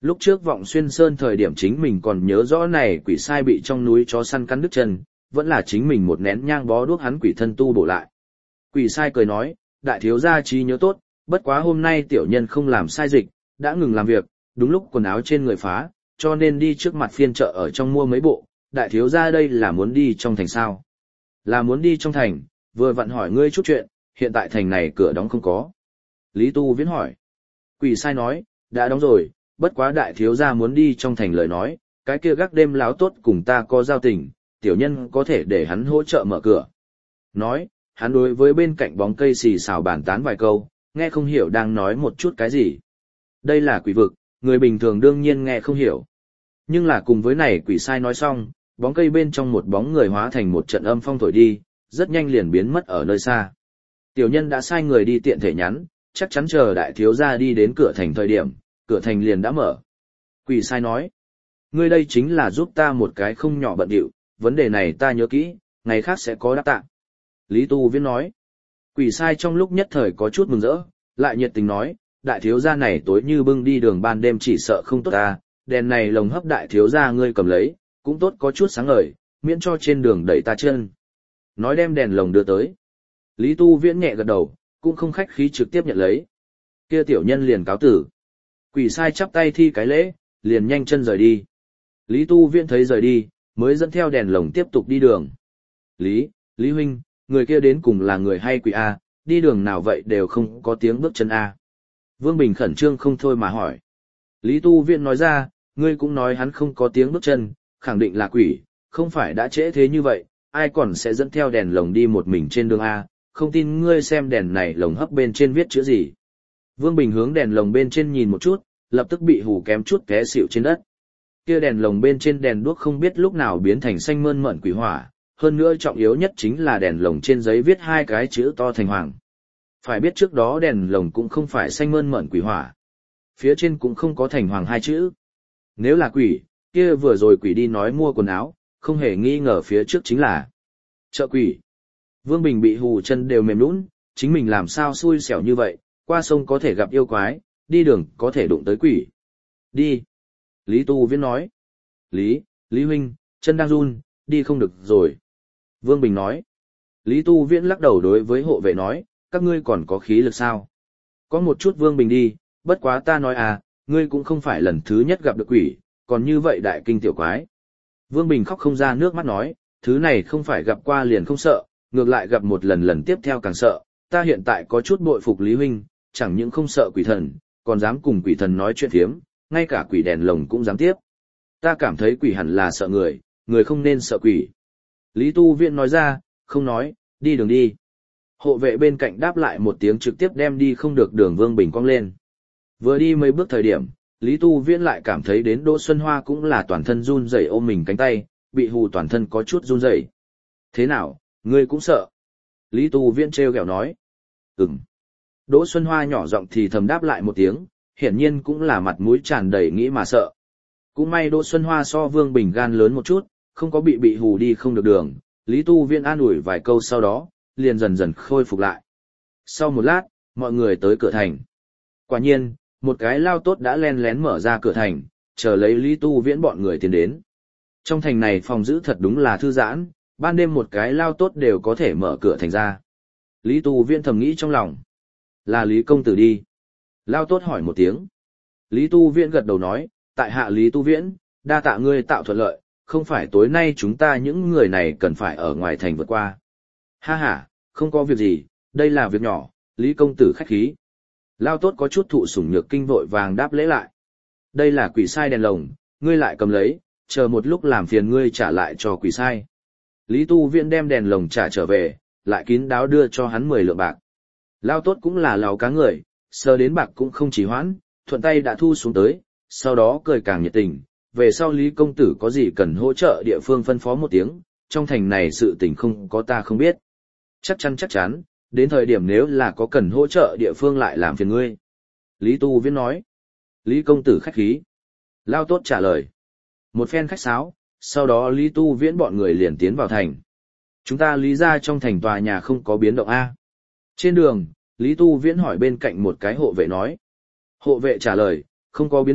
[SPEAKER 1] Lúc trước Vọng Xuyên Sơn thời điểm chính mình còn nhớ rõ này quỷ sai bị trong núi chó săn cắn đứt chân, vẫn là chính mình một nén nhang bó đuốc hắn quỷ thân tu bổ lại. Quỷ sai cười nói, đại thiếu gia trí nhớ tốt, bất quá hôm nay tiểu nhân không làm sai dịch, đã ngừng làm việc, đúng lúc quần áo trên người phá, cho nên đi trước mặt phiên chợ ở trong mua mấy bộ, đại thiếu gia đây là muốn đi trong thành sao? Là muốn đi trong thành, vừa vặn hỏi ngươi chút chuyện, hiện tại thành này cửa đóng không có. Lý Tu Viễn hỏi. Quỷ sai nói, đã đóng rồi, bất quá đại thiếu gia muốn đi trong thành lời nói, cái kia gác đêm láo tốt cùng ta có giao tình, tiểu nhân có thể để hắn hỗ trợ mở cửa. Nói, hắn đối với bên cạnh bóng cây xì xào bàn tán vài câu, nghe không hiểu đang nói một chút cái gì. Đây là quỷ vực, người bình thường đương nhiên nghe không hiểu. Nhưng là cùng với này quỷ sai nói xong, bóng cây bên trong một bóng người hóa thành một trận âm phong thổi đi, rất nhanh liền biến mất ở nơi xa. Tiểu nhân đã sai người đi tiện thể nhắn, chắc chắn chờ đại thiếu gia đi đến cửa thành thời điểm, cửa thành liền đã mở. Quỷ sai nói, ngươi đây chính là giúp ta một cái không nhỏ bận điệu, vấn đề này ta nhớ kỹ, ngày khác sẽ có đáp tạ. Lý Tu Viễn nói, quỷ sai trong lúc nhất thời có chút mừng rỡ, lại nhiệt tình nói, đại thiếu gia này tối như bưng đi đường ban đêm chỉ sợ không tốt ta, đèn này lồng hấp đại thiếu gia ngươi cầm lấy, cũng tốt có chút sáng ngời, miễn cho trên đường đẩy ta chân. Nói đem đèn lồng đưa tới. Lý Tu Viễn nhẹ gật đầu, cũng không khách khí trực tiếp nhận lấy. Kia tiểu nhân liền cáo tử. Quỷ sai chắp tay thi cái lễ, liền nhanh chân rời đi. Lý Tu Viễn thấy rời đi, mới dẫn theo đèn lồng tiếp tục đi đường. Lý, Lý huynh, người kia đến cùng là người hay quỷ A, đi đường nào vậy đều không có tiếng bước chân A. Vương Bình khẩn trương không thôi mà hỏi. Lý Tu Viễn nói ra, ngươi cũng nói hắn không có tiếng bước chân, khẳng định là quỷ, không phải đã trễ thế như vậy, ai còn sẽ dẫn theo đèn lồng đi một mình trên đường A, không tin ngươi xem đèn này lồng hấp bên trên viết chữ gì. Vương Bình hướng đèn lồng bên trên nhìn một chút, lập tức bị hù kém chút té xỉu trên đất. Kia đèn lồng bên trên đèn đuốc không biết lúc nào biến thành xanh mơn mởn quỷ hỏa, hơn nữa trọng yếu nhất chính là đèn lồng trên giấy viết hai cái chữ to thành hoàng. Phải biết trước đó đèn lồng cũng không phải xanh mơn mởn quỷ hỏa. Phía trên cũng không có thành hoàng hai chữ. Nếu là quỷ, kia vừa rồi quỷ đi nói mua quần áo, không hề nghi ngờ phía trước chính là chợ quỷ. Vương Bình bị hù chân đều mềm nhũn, chính mình làm sao xui xẻo như vậy, qua sông có thể gặp yêu quái, đi đường có thể đụng tới quỷ. Đi. Lý Tu Viễn nói. Lý, Lý huynh, chân đang run, đi không được rồi. Vương Bình nói. Lý Tu Viễn lắc đầu đối với hộ vệ nói, các ngươi còn có khí lực sao? Có một chút Vương Bình đi, bất quá ta nói à, ngươi cũng không phải lần thứ nhất gặp được quỷ, còn như vậy đại kinh tiểu quái. Vương Bình khóc không ra nước mắt nói, thứ này không phải gặp qua liền không sợ, ngược lại gặp một lần lần tiếp theo càng sợ, ta hiện tại có chút bội phục Lý huynh, chẳng những không sợ quỷ thần, còn dám cùng quỷ thần nói chuyện thiếm, ngay cả quỷ đèn lồng cũng dám tiếp. Ta cảm thấy quỷ hẳn là sợ người, người không nên sợ quỷ. Lý Tu Viễn nói ra, không nói, đi đường đi. Hộ vệ bên cạnh đáp lại một tiếng trực tiếp đem đi không được đường Vương Bình cong lên. Vừa đi mấy bước thời điểm, Lý Tu Viễn lại cảm thấy đến Đỗ Xuân Hoa cũng là toàn thân run rẩy ôm mình cánh tay, bị hù toàn thân có chút run rẩy. Thế nào, ngươi cũng sợ? Lý Tu Viễn trêu ghẹo nói. Ừm. Đỗ Xuân Hoa nhỏ giọng thì thầm đáp lại một tiếng, hiển nhiên cũng là mặt mũi tràn đầy nghĩ mà sợ. Cũng may Đỗ Xuân Hoa so Vương Bình gan lớn một chút, không có bị bị hù đi không được đường, Lý Tu Viễn an ủi vài câu sau đó, liền dần dần khôi phục lại. Sau một lát, mọi người tới cửa thành. Quả nhiên, một cái lao tốt đã len lén mở ra cửa thành, chờ lấy Lý Tu Viễn bọn người tiến đến. Trong thành này phòng giữ thật đúng là thư giãn, ban đêm một cái lao tốt đều có thể mở cửa thành ra. Lý Tu Viễn thầm nghĩ trong lòng. Là Lý công tử đi. Lao tốt hỏi một tiếng. Lý Tu Viễn gật đầu nói, tại hạ Lý Tu Viễn, đa tạ ngươi tạo thuận lợi, không phải tối nay chúng ta những người này cần phải ở ngoài thành vượt qua. Ha ha, không có việc gì, đây là việc nhỏ, Lý công tử khách khí. Lao tốt có chút thụ sủng nhược kinh vội vàng đáp lễ lại. Đây là quỷ sai đèn lồng, ngươi lại cầm lấy, chờ một lúc làm phiền ngươi trả lại cho quỷ sai. Lý Tu Viễn đem đèn lồng trả trở về, lại kín đáo đưa cho hắn mười lượng bạc. Lao tốt cũng là lào cá người, sờ đến bạc cũng không chỉ hoãn, thuận tay đã thu xuống tới, sau đó cười càng nhiệt tình. Về sau Lý công tử có gì cần hỗ trợ địa phương phân phó một tiếng, trong thành này sự tình không có ta không biết. Chắc chắn chắc chắn, đến thời điểm nếu là có cần hỗ trợ địa phương lại làm phiền ngươi. Lý Tu Viễn nói. Lý công tử khách khí. Lao tốt trả lời. Một phen khách sáo, sau đó Lý Tu Viễn bọn người liền tiến vào thành. Chúng ta Lý ra trong thành tòa nhà không có biến động A. Trên đường, Lý Tu Viễn hỏi bên cạnh một cái hộ vệ nói. Hộ vệ trả lời, không có biến động,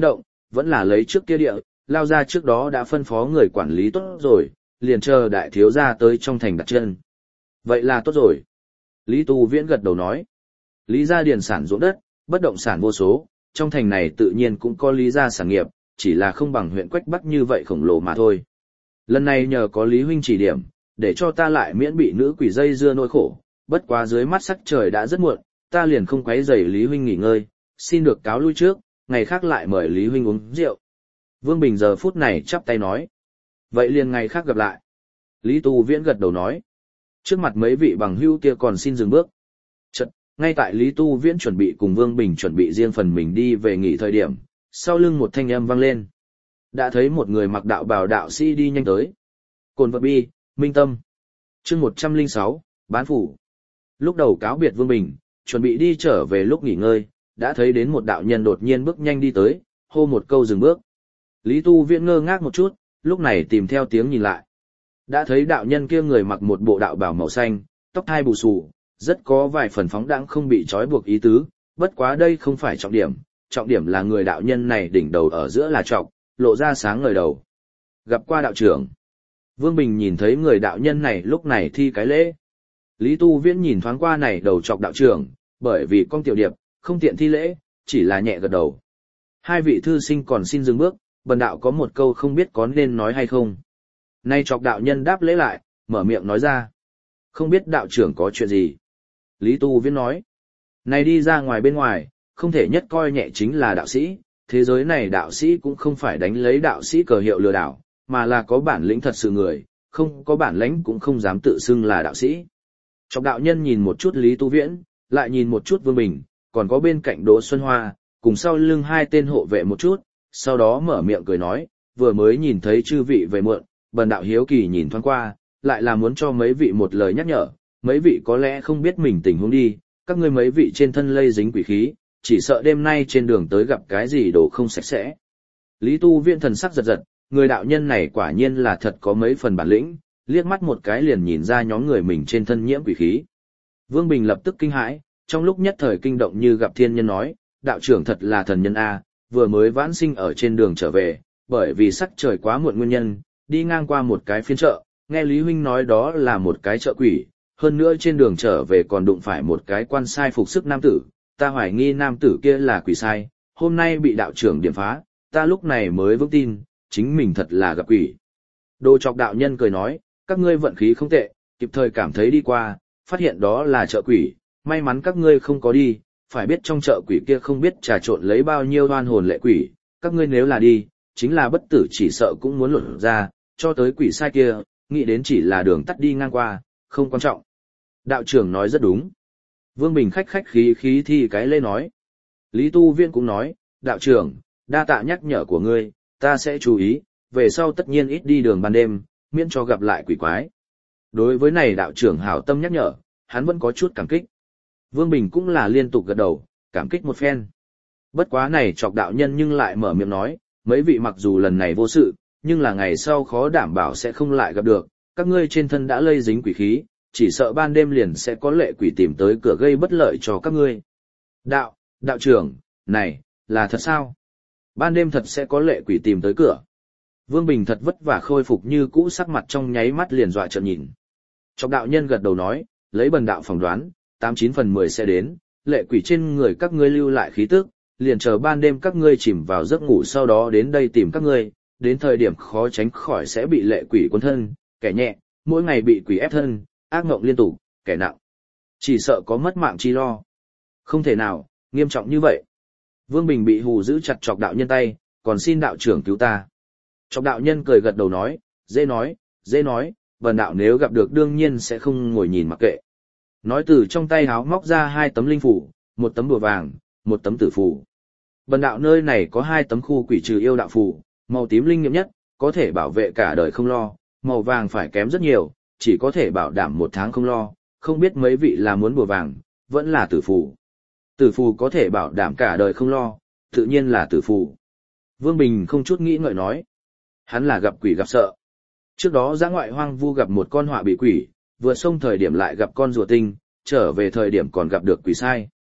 [SPEAKER 1] vẫn là lấy trước kia địa, lao ra trước đó đã phân phó người quản lý tốt rồi, liền chờ đại thiếu gia tới trong thành đặt chân. Vậy là tốt rồi. Lý Tu Viễn gật đầu nói. Lý gia điền sản ruộng đất, bất động sản vô số, trong thành này tự nhiên cũng có Lý gia sản nghiệp, chỉ là không bằng huyện Quách Bắc như vậy khổng lồ mà thôi. Lần này nhờ có Lý huynh chỉ điểm, để cho ta lại miễn bị nữ quỷ dây dưa nỗi khổ, bất quá dưới mắt sắc trời đã rất muộn, ta liền không quấy rầy Lý huynh nghỉ ngơi, xin được cáo lui trước, ngày khác lại mời Lý huynh uống rượu. Vương Bình giờ phút này chắp tay nói. Vậy liền ngày khác gặp lại. Lý Tu Viễn gật đầu nói. Trước mặt mấy vị bằng hữu kia còn xin dừng bước. Chật, ngay tại Lý Tu Viễn chuẩn bị cùng Vương Bình chuẩn bị riêng phần mình đi về nghỉ thời điểm, sau lưng một thanh âm vang lên. Đã thấy một người mặc đạo bào đạo sĩ đi nhanh tới. Cồn vật bi, Minh Tâm. chương một trăm lẻ sáu, bán phủ. Lúc đầu cáo biệt Vương Bình, chuẩn bị đi trở về lúc nghỉ ngơi, đã thấy đến một đạo nhân đột nhiên bước nhanh đi tới, hô một câu dừng bước. Lý Tu Viễn ngơ ngác một chút, lúc này tìm theo tiếng nhìn lại. Đã thấy đạo nhân kia người mặc một bộ đạo bào màu xanh, tóc hai bù xù, rất có vài phần phóng đãng không bị trói buộc ý tứ, bất quá đây không phải trọng điểm, trọng điểm là người đạo nhân này đỉnh đầu ở giữa là trọc, lộ ra sáng ngời đầu. Gặp qua đạo trưởng. Vương Bình nhìn thấy người đạo nhân này lúc này thi cái lễ. Lý Tu Viễn nhìn thoáng qua này đầu trọc đạo trưởng, bởi vì con tiểu điệp, không tiện thi lễ, chỉ là nhẹ gật đầu. Hai vị thư sinh còn xin dừng bước, bần đạo có một câu không biết có nên nói hay không. Nay trọc đạo nhân đáp lễ lại, mở miệng nói ra. Không biết đạo trưởng có chuyện gì. Lý Tu Viễn nói. Này đi ra ngoài bên ngoài, không thể nhất coi nhẹ chính là đạo sĩ, thế giới này đạo sĩ cũng không phải đánh lấy đạo sĩ cờ hiệu lừa đảo, mà là có bản lĩnh thật sự người, không có bản lĩnh cũng không dám tự xưng là đạo sĩ. Trọc đạo nhân nhìn một chút Lý Tu Viễn, lại nhìn một chút Vương Bình, còn có bên cạnh Đỗ Xuân Hoa, cùng sau lưng hai tên hộ vệ một chút, sau đó mở miệng cười nói, vừa mới nhìn thấy chư vị về muộn, bần đạo hiếu kỳ nhìn thoáng qua, lại là muốn cho mấy vị một lời nhắc nhở, mấy vị có lẽ không biết mình tình huống đi, các ngươi mấy vị trên thân lây dính quỷ khí, chỉ sợ đêm nay trên đường tới gặp cái gì đồ không sạch sẽ. Lý Tu Viễn thần sắc giật giật, người đạo nhân này quả nhiên là thật có mấy phần bản lĩnh, liếc mắt một cái liền nhìn ra nhóm người mình trên thân nhiễm quỷ khí. Vương Bình lập tức kinh hãi, trong lúc nhất thời kinh động như gặp thiên nhân nói, đạo trưởng thật là thần nhân A, vừa mới vãn sinh ở trên đường trở về, bởi vì sắc trời quá muộn nguyên nhân, đi ngang qua một cái phiên chợ, nghe Lý huynh nói đó là một cái chợ quỷ, hơn nữa trên đường trở về còn đụng phải một cái quan sai phục sức nam tử, ta hoài nghi nam tử kia là quỷ sai, hôm nay bị đạo trưởng điểm phá, ta lúc này mới vững tin, chính mình thật là gặp quỷ. Đồ Trọc đạo nhân cười nói, các ngươi vận khí không tệ, kịp thời cảm thấy đi qua, phát hiện đó là chợ quỷ, may mắn các ngươi không có đi, phải biết trong chợ quỷ kia không biết trà trộn lấy bao nhiêu oan hồn lệ quỷ, các ngươi nếu là đi, chính là bất tử chỉ sợ cũng muốn lột ra, cho tới quỷ sai kia, nghĩ đến chỉ là đường tắt đi ngang qua, không quan trọng. Đạo trưởng nói rất đúng. Vương Bình khách khách khí khí thi cái lê nói. Lý Tu Viễn cũng nói, đạo trưởng, đa tạ nhắc nhở của ngươi, ta sẽ chú ý, về sau tất nhiên ít đi đường ban đêm, miễn cho gặp lại quỷ quái. Đối với này đạo trưởng hảo tâm nhắc nhở, hắn vẫn có chút cảm kích. Vương Bình cũng là liên tục gật đầu, cảm kích một phen. Bất quá này Trọc đạo nhân nhưng lại mở miệng nói, mấy vị mặc dù lần này vô sự, nhưng là ngày sau khó đảm bảo sẽ không lại gặp được, các ngươi trên thân đã lây dính quỷ khí, chỉ sợ ban đêm liền sẽ có lệ quỷ tìm tới cửa gây bất lợi cho các ngươi. Đạo, đạo trưởng, này, là thật sao? Ban đêm thật sẽ có lệ quỷ tìm tới cửa. Vương Bình thật vất vả khôi phục như cũ, sắc mặt trong nháy mắt liền dọa trợn nhìn. Trọc đạo nhân gật đầu nói, lấy bần đạo phỏng đoán, tám chín phần mười sẽ đến, lệ quỷ trên người các ngươi lưu lại khí tức, liền chờ ban đêm các ngươi chìm vào giấc ngủ sau đó đến đây tìm các ngươi, đến thời điểm khó tránh khỏi sẽ bị lệ quỷ cuốn thân, kẻ nhẹ, mỗi ngày bị quỷ ép thân, ác mộng liên tục, kẻ nặng, chỉ sợ có mất mạng chi lo. Không thể nào, nghiêm trọng như vậy. Vương Bình bị hù giữ chặt Trọc đạo nhân tay, còn xin đạo trưởng cứu ta. Trọc đạo nhân cười gật đầu nói, dễ nói, dễ nói, bần đạo nếu gặp được đương nhiên sẽ không ngồi nhìn mặc kệ. Nói từ trong tay háo móc ra hai tấm linh phủ, một tấm bùa vàng, một tấm tử phù. Bần đạo nơi này có hai tấm khu quỷ trừ yêu đạo phù, màu tím linh nghiệm nhất, có thể bảo vệ cả đời không lo, màu vàng phải kém rất nhiều, chỉ có thể bảo đảm một tháng không lo, không biết mấy vị là muốn bùa vàng, vẫn là tử phù. Tử phù có thể bảo đảm cả đời không lo, tự nhiên là tử phù. Vương Bình không chút nghĩ ngợi nói, hắn là gặp quỷ gặp sợ. Trước đó dã ngoại hoang vu gặp một con họa bị quỷ, vừa xông thời điểm lại gặp con rùa tinh, trở về thời điểm còn gặp được quỷ sai.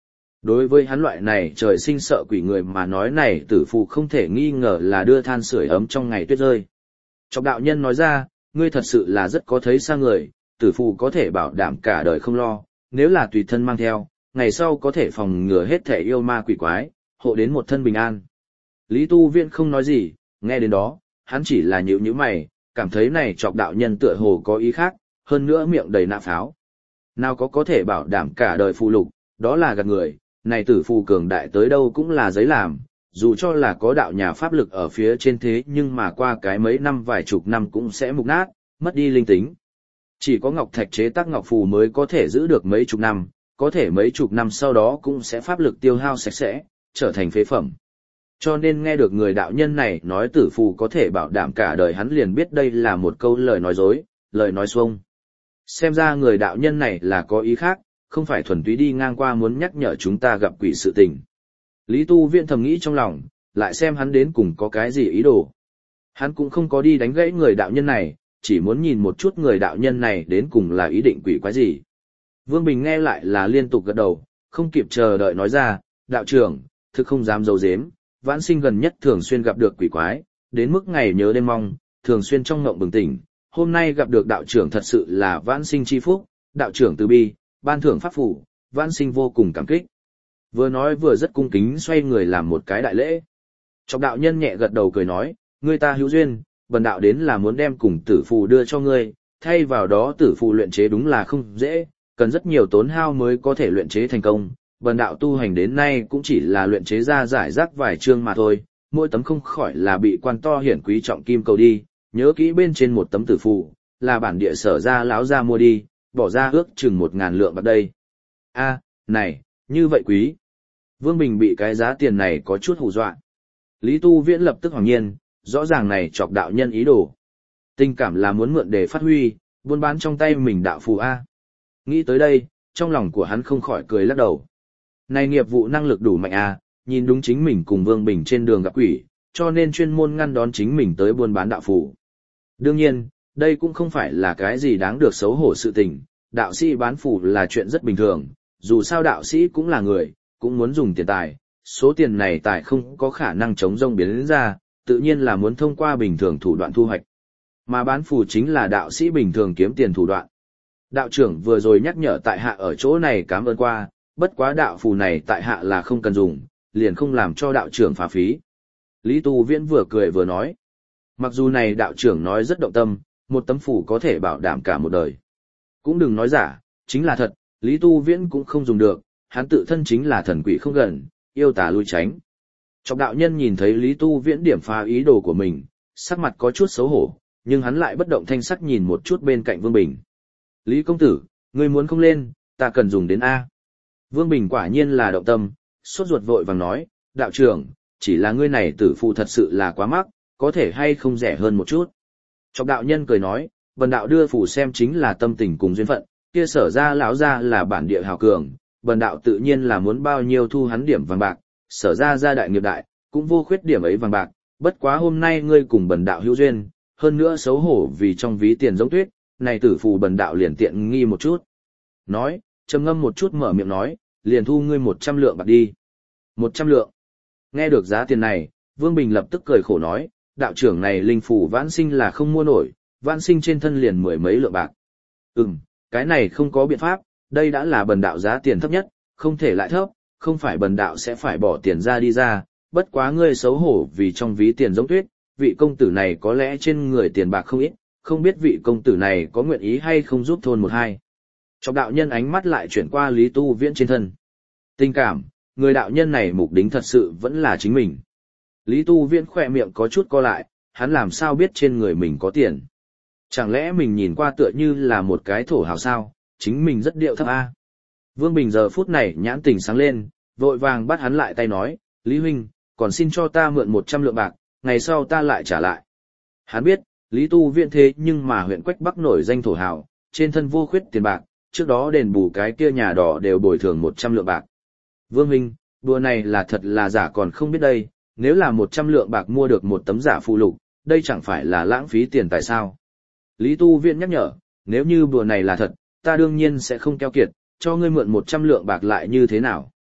[SPEAKER 1] Đối với hắn loại này trời sinh sợ quỷ người mà nói này tử phù không thể nghi ngờ là đưa than sưởi ấm trong ngày tuyết rơi. Chọc đạo nhân nói ra, ngươi thật sự là rất có thấy xa người, tử phù có thể bảo đảm cả đời không lo, nếu là tùy thân mang theo, ngày sau có thể phòng ngừa hết thể yêu ma quỷ quái, hộ đến một thân bình an. Lý Tu Viễn không nói gì, nghe đến đó, hắn chỉ là nhíu nhíu mày, cảm thấy này chọc đạo nhân tựa hồ có ý khác, hơn nữa miệng đầy nạ pháo. Nào có có thể bảo đảm cả đời phù lục, đó là gạt người, này tử phù cường đại tới đâu cũng là giấy làm, dù cho là có đạo nhà pháp lực ở phía trên thế nhưng mà qua cái mấy năm vài chục năm cũng sẽ mục nát, mất đi linh tính. Chỉ có ngọc thạch chế tác ngọc phù mới có thể giữ được mấy chục năm, có thể mấy chục năm sau đó cũng sẽ pháp lực tiêu hao sạch sẽ, trở thành phế phẩm. Cho nên nghe được người đạo nhân này nói tử phù có thể bảo đảm cả đời, hắn liền biết đây là một câu lời nói dối, lời nói xuông. Xem ra người đạo nhân này là có ý khác, không phải thuần túy đi ngang qua muốn nhắc nhở chúng ta gặp quỷ sự tình. Lý Tu Viễn thầm nghĩ trong lòng, lại xem hắn đến cùng có cái gì ý đồ. Hắn cũng không có đi đánh gãy người đạo nhân này, chỉ muốn nhìn một chút người đạo nhân này đến cùng là ý định quỷ quái gì. Vương Bình nghe lại là liên tục gật đầu, không kịp chờ đợi nói ra, đạo trưởng, thực không dám giấu giếm, vãn sinh gần nhất thường xuyên gặp được quỷ quái, đến mức ngày nhớ đêm mong, thường xuyên trong ngộng bừng tỉnh, hôm nay gặp được đạo trưởng thật sự là vãn sinh chi phúc, đạo trưởng từ bi, ban thưởng pháp phù, vãn sinh vô cùng cảm kích. Vừa nói vừa rất cung kính xoay người làm một cái đại lễ. Chọc đạo nhân nhẹ gật đầu cười nói, ngươi ta hữu duyên, bần đạo đến là muốn đem cùng tử phù đưa cho ngươi, thay vào đó tử phù luyện chế đúng là không dễ, cần rất nhiều tốn hao mới có thể luyện chế thành công. Bần đạo tu hành đến nay cũng chỉ là luyện chế ra giải rác vài chương mà thôi, mỗi tấm không khỏi là bị quan to hiển quý trọng kim cầu đi, nhớ kỹ bên trên một tấm tử phù, là bản địa sở ra láo ra mua đi, bỏ ra ước chừng một ngàn lượng bạc đây. A, này, như vậy quý. Vương Bình bị cái giá tiền này có chút hù dọa. Lý Tu Viễn lập tức hoàng nhiên, rõ ràng này chọc đạo nhân ý đồ. Tình cảm là muốn mượn để phát huy, buôn bán trong tay mình đạo phù A. Nghĩ tới đây, trong lòng của hắn không khỏi cười lắc đầu. Này nghiệp vụ năng lực đủ mạnh A, nhìn đúng chính mình cùng Vương Bình trên đường gặp quỷ, cho nên chuyên môn ngăn đón chính mình tới buôn bán đạo phù. Đương nhiên, đây cũng không phải là cái gì đáng được xấu hổ sự tình, đạo sĩ bán phù là chuyện rất bình thường, dù sao đạo sĩ cũng là người, cũng muốn dùng tiền tài, số tiền này tài không có khả năng chống rông biến ra, tự nhiên là muốn thông qua bình thường thủ đoạn thu hoạch. Mà bán phù chính là đạo sĩ bình thường kiếm tiền thủ đoạn. Đạo trưởng vừa rồi nhắc nhở tại hạ ở chỗ này cảm ơn qua, bất quá đạo phù này tại hạ là không cần dùng, liền không làm cho đạo trưởng phá phí. Lý Tu Viễn vừa cười vừa nói. Mặc dù này đạo trưởng nói rất động tâm, một tấm phù có thể bảo đảm cả một đời. Cũng đừng nói giả, chính là thật, Lý Tu Viễn cũng không dùng được, hắn tự thân chính là thần quỷ không gần, yêu tà lui tránh. Chọc đạo nhân nhìn thấy Lý Tu Viễn điểm phá ý đồ của mình, sắc mặt có chút xấu hổ, nhưng hắn lại bất động thanh sắc nhìn một chút bên cạnh Vương Bình. Lý công tử, ngươi muốn không lên, ta cần dùng đến A. Vương Bình quả nhiên là động tâm, sốt ruột vội vàng nói, đạo trưởng, chỉ là ngươi này tử phụ thật sự là quá mắc, có thể hay không rẻ hơn một chút. Chọc đạo nhân cười nói, bần đạo đưa phù xem chính là tâm tình cùng duyên phận, kia sở ra lão ra là bản địa hào cường, bần đạo tự nhiên là muốn bao nhiêu thu hắn điểm vàng bạc, sở ra gia đại nghiệp đại, cũng vô khuyết điểm ấy vàng bạc, bất quá hôm nay ngươi cùng bần đạo hữu duyên, hơn nữa xấu hổ vì trong ví tiền giống tuyết, này tử phù bần đạo liền tiện nghi một chút. Nói, trầm ngâm một chút mở miệng nói, liền thu ngươi một trăm lượng bạc đi. Một trăm lượng. Nghe được giá tiền này, Vương Bình lập tức cười khổ nói, đạo trưởng này linh phù vãn sinh là không mua nổi, vãn sinh trên thân liền mười mấy lượng bạc. Ừm, cái này không có biện pháp, đây đã là bần đạo giá tiền thấp nhất, không thể lại thấp, không phải bần đạo sẽ phải bỏ tiền ra đi ra, bất quá ngươi xấu hổ vì trong ví tiền giống tuyết, vị công tử này có lẽ trên người tiền bạc không ít, không biết vị công tử này có nguyện ý hay không giúp thôn một hai. Chọc đạo nhân ánh mắt lại chuyển qua Lý Tu Viễn trên thân. Tình cảm, người đạo nhân này mục đích thật sự vẫn là chính mình. Lý Tu Viễn khỏe miệng có chút co lại, hắn làm sao biết trên người mình có tiền. Chẳng lẽ mình nhìn qua tựa như là một cái thổ hào sao, chính mình rất điệu thấp a. Vương Bình giờ phút này nhãn tình sáng lên, vội vàng bắt hắn lại tay nói, Lý huynh, còn xin cho ta mượn một trăm lượng bạc, ngày sau ta lại trả lại. Hắn biết, Lý Tu Viễn thế nhưng mà huyện Quách Bắc nổi danh thổ hào, trên thân vô khuyết tiền bạc, trước đó đền bù cái kia nhà đỏ đều bồi thường một trăm lượng bạc. Vương huynh, đùa này là thật là giả còn không biết đây, nếu là một trăm lượng bạc mua được một tấm giả phù lục, đây chẳng phải là lãng phí tiền tại sao? Lý Tu Viễn nhắc nhở, nếu như đùa này là thật, ta đương nhiên sẽ không keo kiệt, cho ngươi mượn một trăm lượng bạc lại như thế nào?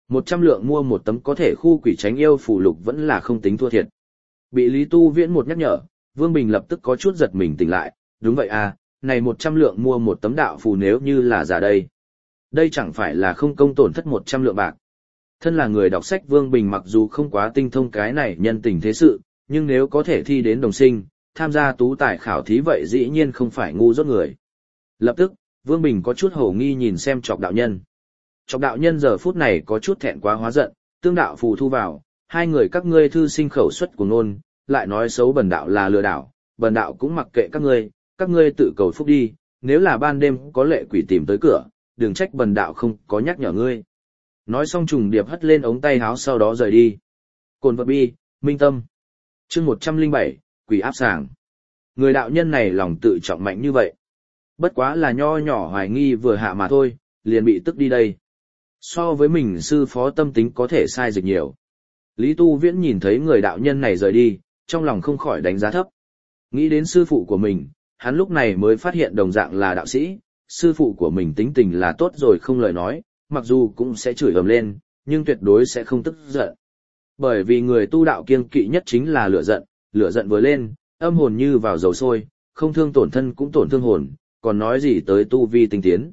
[SPEAKER 1] Một trăm lượng mua một tấm có thể khu quỷ tránh yêu phù lục vẫn là không tính thua thiệt. Bị Lý Tu Viễn một nhắc nhở, Vương Bình lập tức có chút giật mình tỉnh lại, đúng vậy à, này một trăm lượng mua một tấm đạo phù nếu như là giả đây. Đây chẳng phải là không công tổn thất một trăm lượng bạc. Thân là người đọc sách Vương Bình mặc dù không quá tinh thông cái này nhân tình thế sự, nhưng nếu có thể thi đến đồng sinh, tham gia tú tài khảo thí vậy dĩ nhiên không phải ngu dốt người. Lập tức, Vương Bình có chút hổ nghi nhìn xem Trọc đạo nhân. Trọc đạo nhân giờ phút này có chút thẹn quá hóa giận, tương đạo phù thu vào, hai người các ngươi thư sinh khẩu xuất của ngôn, lại nói xấu bần đạo là lừa đảo, bần đạo cũng mặc kệ các ngươi, các ngươi tự cầu phúc đi, nếu là ban đêm có lệ quỷ tìm tới cửa, đừng trách bần đạo không có nhắc nhở ngươi. Nói xong trùng điệp hất lên ống tay áo sau đó rời đi. Cồn vật bi, minh tâm. Chương một trăm lẻ bảy, quỷ áp sàng. Người đạo nhân này lòng tự trọng mạnh như vậy. Bất quá là nho nhỏ hoài nghi vừa hạ mà thôi, liền bị tức đi đây. So với mình sư phó tâm tính có thể sai dịch nhiều. Lý Tu Viễn nhìn thấy người đạo nhân này rời đi, trong lòng không khỏi đánh giá thấp. Nghĩ đến sư phụ của mình, hắn lúc này mới phát hiện đồng dạng là đạo sĩ, sư phụ của mình tính tình là tốt rồi không lời nói, mặc dù cũng sẽ chửi ầm lên, nhưng tuyệt đối sẽ không tức giận. Bởi vì người tu đạo kiêng kỵ nhất chính là lửa giận, lửa giận vừa lên, âm hồn như vào dầu sôi, không thương tổn thân cũng tổn thương hồn, còn nói gì tới tu vi tinh tiến.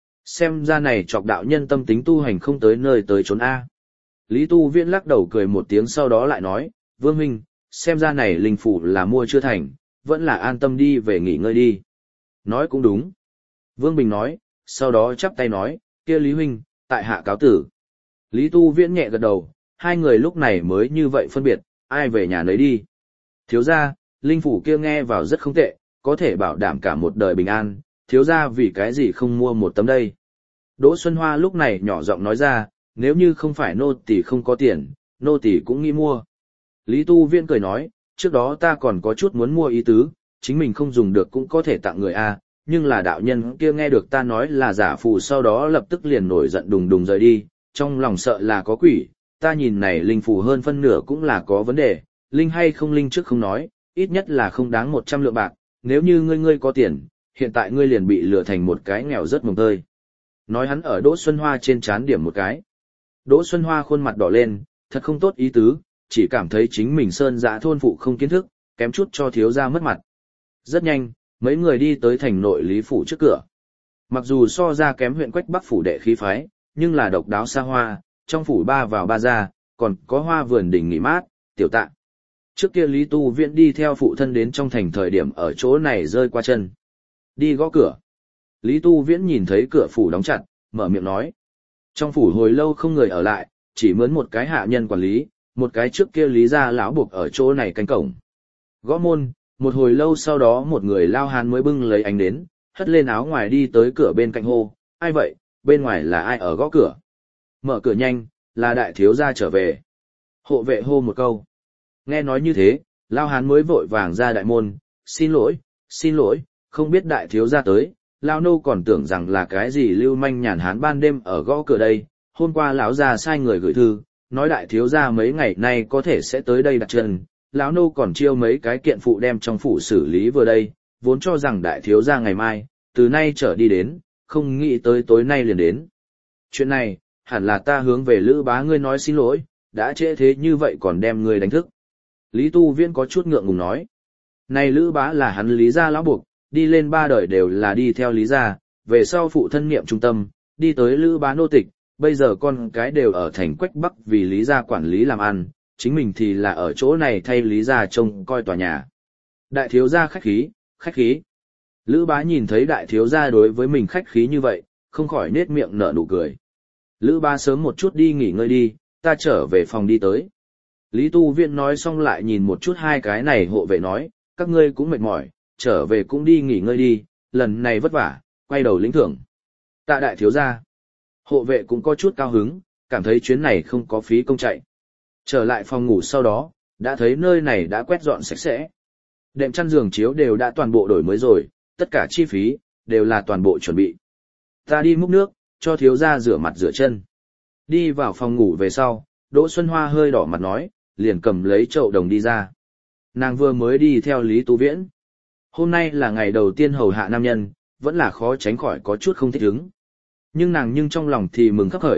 [SPEAKER 1] Xem ra này Trọc đạo nhân tâm tính tu hành không tới nơi tới chốn A. Lý Tu Viễn lắc đầu cười một tiếng sau đó lại nói, Vương Huynh, xem ra này linh phủ là mua chưa thành, vẫn là an tâm đi về nghỉ ngơi đi. Nói cũng đúng. Vương Bình nói, sau đó chắp tay nói, kia Lý Huynh, tại hạ cáo tử. Lý Tu Viễn nhẹ gật đầu, hai người lúc này mới như vậy phân biệt, ai về nhà nấy đi. Thiếu gia, linh phủ kia nghe vào rất không tệ, có thể bảo đảm cả một đời bình an, thiếu gia vì cái gì không mua một tấm đây. Đỗ Xuân Hoa lúc này nhỏ giọng nói ra, nếu như không phải nô tỳ không có tiền, nô tỳ cũng nghĩ mua. Lý Tu Viễn cười nói, trước đó ta còn có chút muốn mua ý tứ, chính mình không dùng được cũng có thể tặng người a, nhưng là đạo nhân kia nghe được ta nói là giả phù sau đó lập tức liền nổi giận đùng đùng rời đi, trong lòng sợ là có quỷ, ta nhìn này linh phù hơn phân nửa cũng là có vấn đề, linh hay không linh trước không nói, ít nhất là không đáng một trăm lượng bạc, nếu như ngươi ngươi có tiền, hiện tại ngươi liền bị lừa thành một cái nghèo rất mồng tơi. Nói hắn ở Đỗ Xuân Hoa trên trán điểm một cái. Đỗ Xuân Hoa khuôn mặt đỏ lên, thật không tốt ý tứ, chỉ cảm thấy chính mình sơn dã thôn phụ không kiến thức, kém chút cho thiếu gia mất mặt. Rất nhanh, mấy người đi tới thành nội Lý phủ trước cửa. Mặc dù so ra kém huyện Quách Bắc phủ đệ khí phái, nhưng là độc đáo xa hoa, trong phủ ba vào ba ra, còn có hoa vườn đỉnh nghỉ mát, tiểu tạ. Trước kia Lý Tu Viễn đi theo phụ thân đến trong thành thời điểm ở chỗ này rơi qua chân. Đi gõ cửa. Lý Tu Viễn nhìn thấy cửa phủ đóng chặt, mở miệng nói. Trong phủ hồi lâu không người ở lại, chỉ mướn một cái hạ nhân quản lý, một cái trước kia Lý gia lão buộc ở chỗ này canh cổng. Gõ môn, một hồi lâu sau đó một người lao hán mới bưng lấy ánh đến, hất lên áo ngoài đi tới cửa bên cạnh hô, ai vậy, bên ngoài là ai ở gõ cửa. Mở cửa nhanh, là đại thiếu gia trở về. Hộ vệ hô một câu. Nghe nói như thế, lao hán mới vội vàng ra đại môn, xin lỗi, xin lỗi, không biết đại thiếu gia tới, lao nô còn tưởng rằng là cái gì lưu manh nhàn hán ban đêm ở gõ cửa đây, hôm qua lão gia sai người gửi thư, nói đại thiếu gia mấy ngày nay có thể sẽ tới đây đặt chân, lão nô còn chiêu mấy cái kiện phụ đem trong phủ xử lý vừa đây, vốn cho rằng đại thiếu gia ngày mai, từ nay trở đi đến, không nghĩ tới tối nay liền đến. Chuyện này, hẳn là ta hướng về Lữ bá ngươi nói xin lỗi, đã trễ thế như vậy còn đem ngươi đánh thức. Lý Tu Viễn có chút ngượng ngùng nói. Này Lữ bá là hắn Lý gia lão buộc, đi lên ba đời đều là đi theo Lý gia, về sau phụ thân niệm trung tâm, đi tới Lữ bá nô tịch, bây giờ con cái đều ở thành Quách Bắc vì Lý gia quản lý làm ăn, chính mình thì là ở chỗ này thay Lý gia trông coi tòa nhà. Đại thiếu gia khách khí, khách khí. Lữ bá nhìn thấy đại thiếu gia đối với mình khách khí như vậy, không khỏi nết miệng nở nụ cười. Lữ bá sớm một chút đi nghỉ ngơi đi, ta trở về phòng đi tới. Lý Tu Viễn nói xong lại nhìn một chút hai cái này hộ vệ nói, các ngươi cũng mệt mỏi, trở về cũng đi nghỉ ngơi đi, lần này vất vả, quay đầu lĩnh thưởng. Tạ đại thiếu gia. Hộ vệ cũng có chút cao hứng, cảm thấy chuyến này không có phí công chạy. Trở lại phòng ngủ sau đó, đã thấy nơi này đã quét dọn sạch sẽ. Đệm chăn giường chiếu đều đã toàn bộ đổi mới rồi, tất cả chi phí, đều là toàn bộ chuẩn bị. Ta đi múc nước, cho thiếu gia rửa mặt rửa chân. Đi vào phòng ngủ về sau, Đỗ Xuân Hoa hơi đỏ mặt nói, liền cầm lấy chậu đồng đi ra. Nàng vừa mới đi theo Lý Tu Viễn. Hôm nay là ngày đầu tiên hầu hạ nam nhân, vẫn là khó tránh khỏi có chút không thích ứng. Nhưng nàng nhưng trong lòng thì mừng khắp khởi,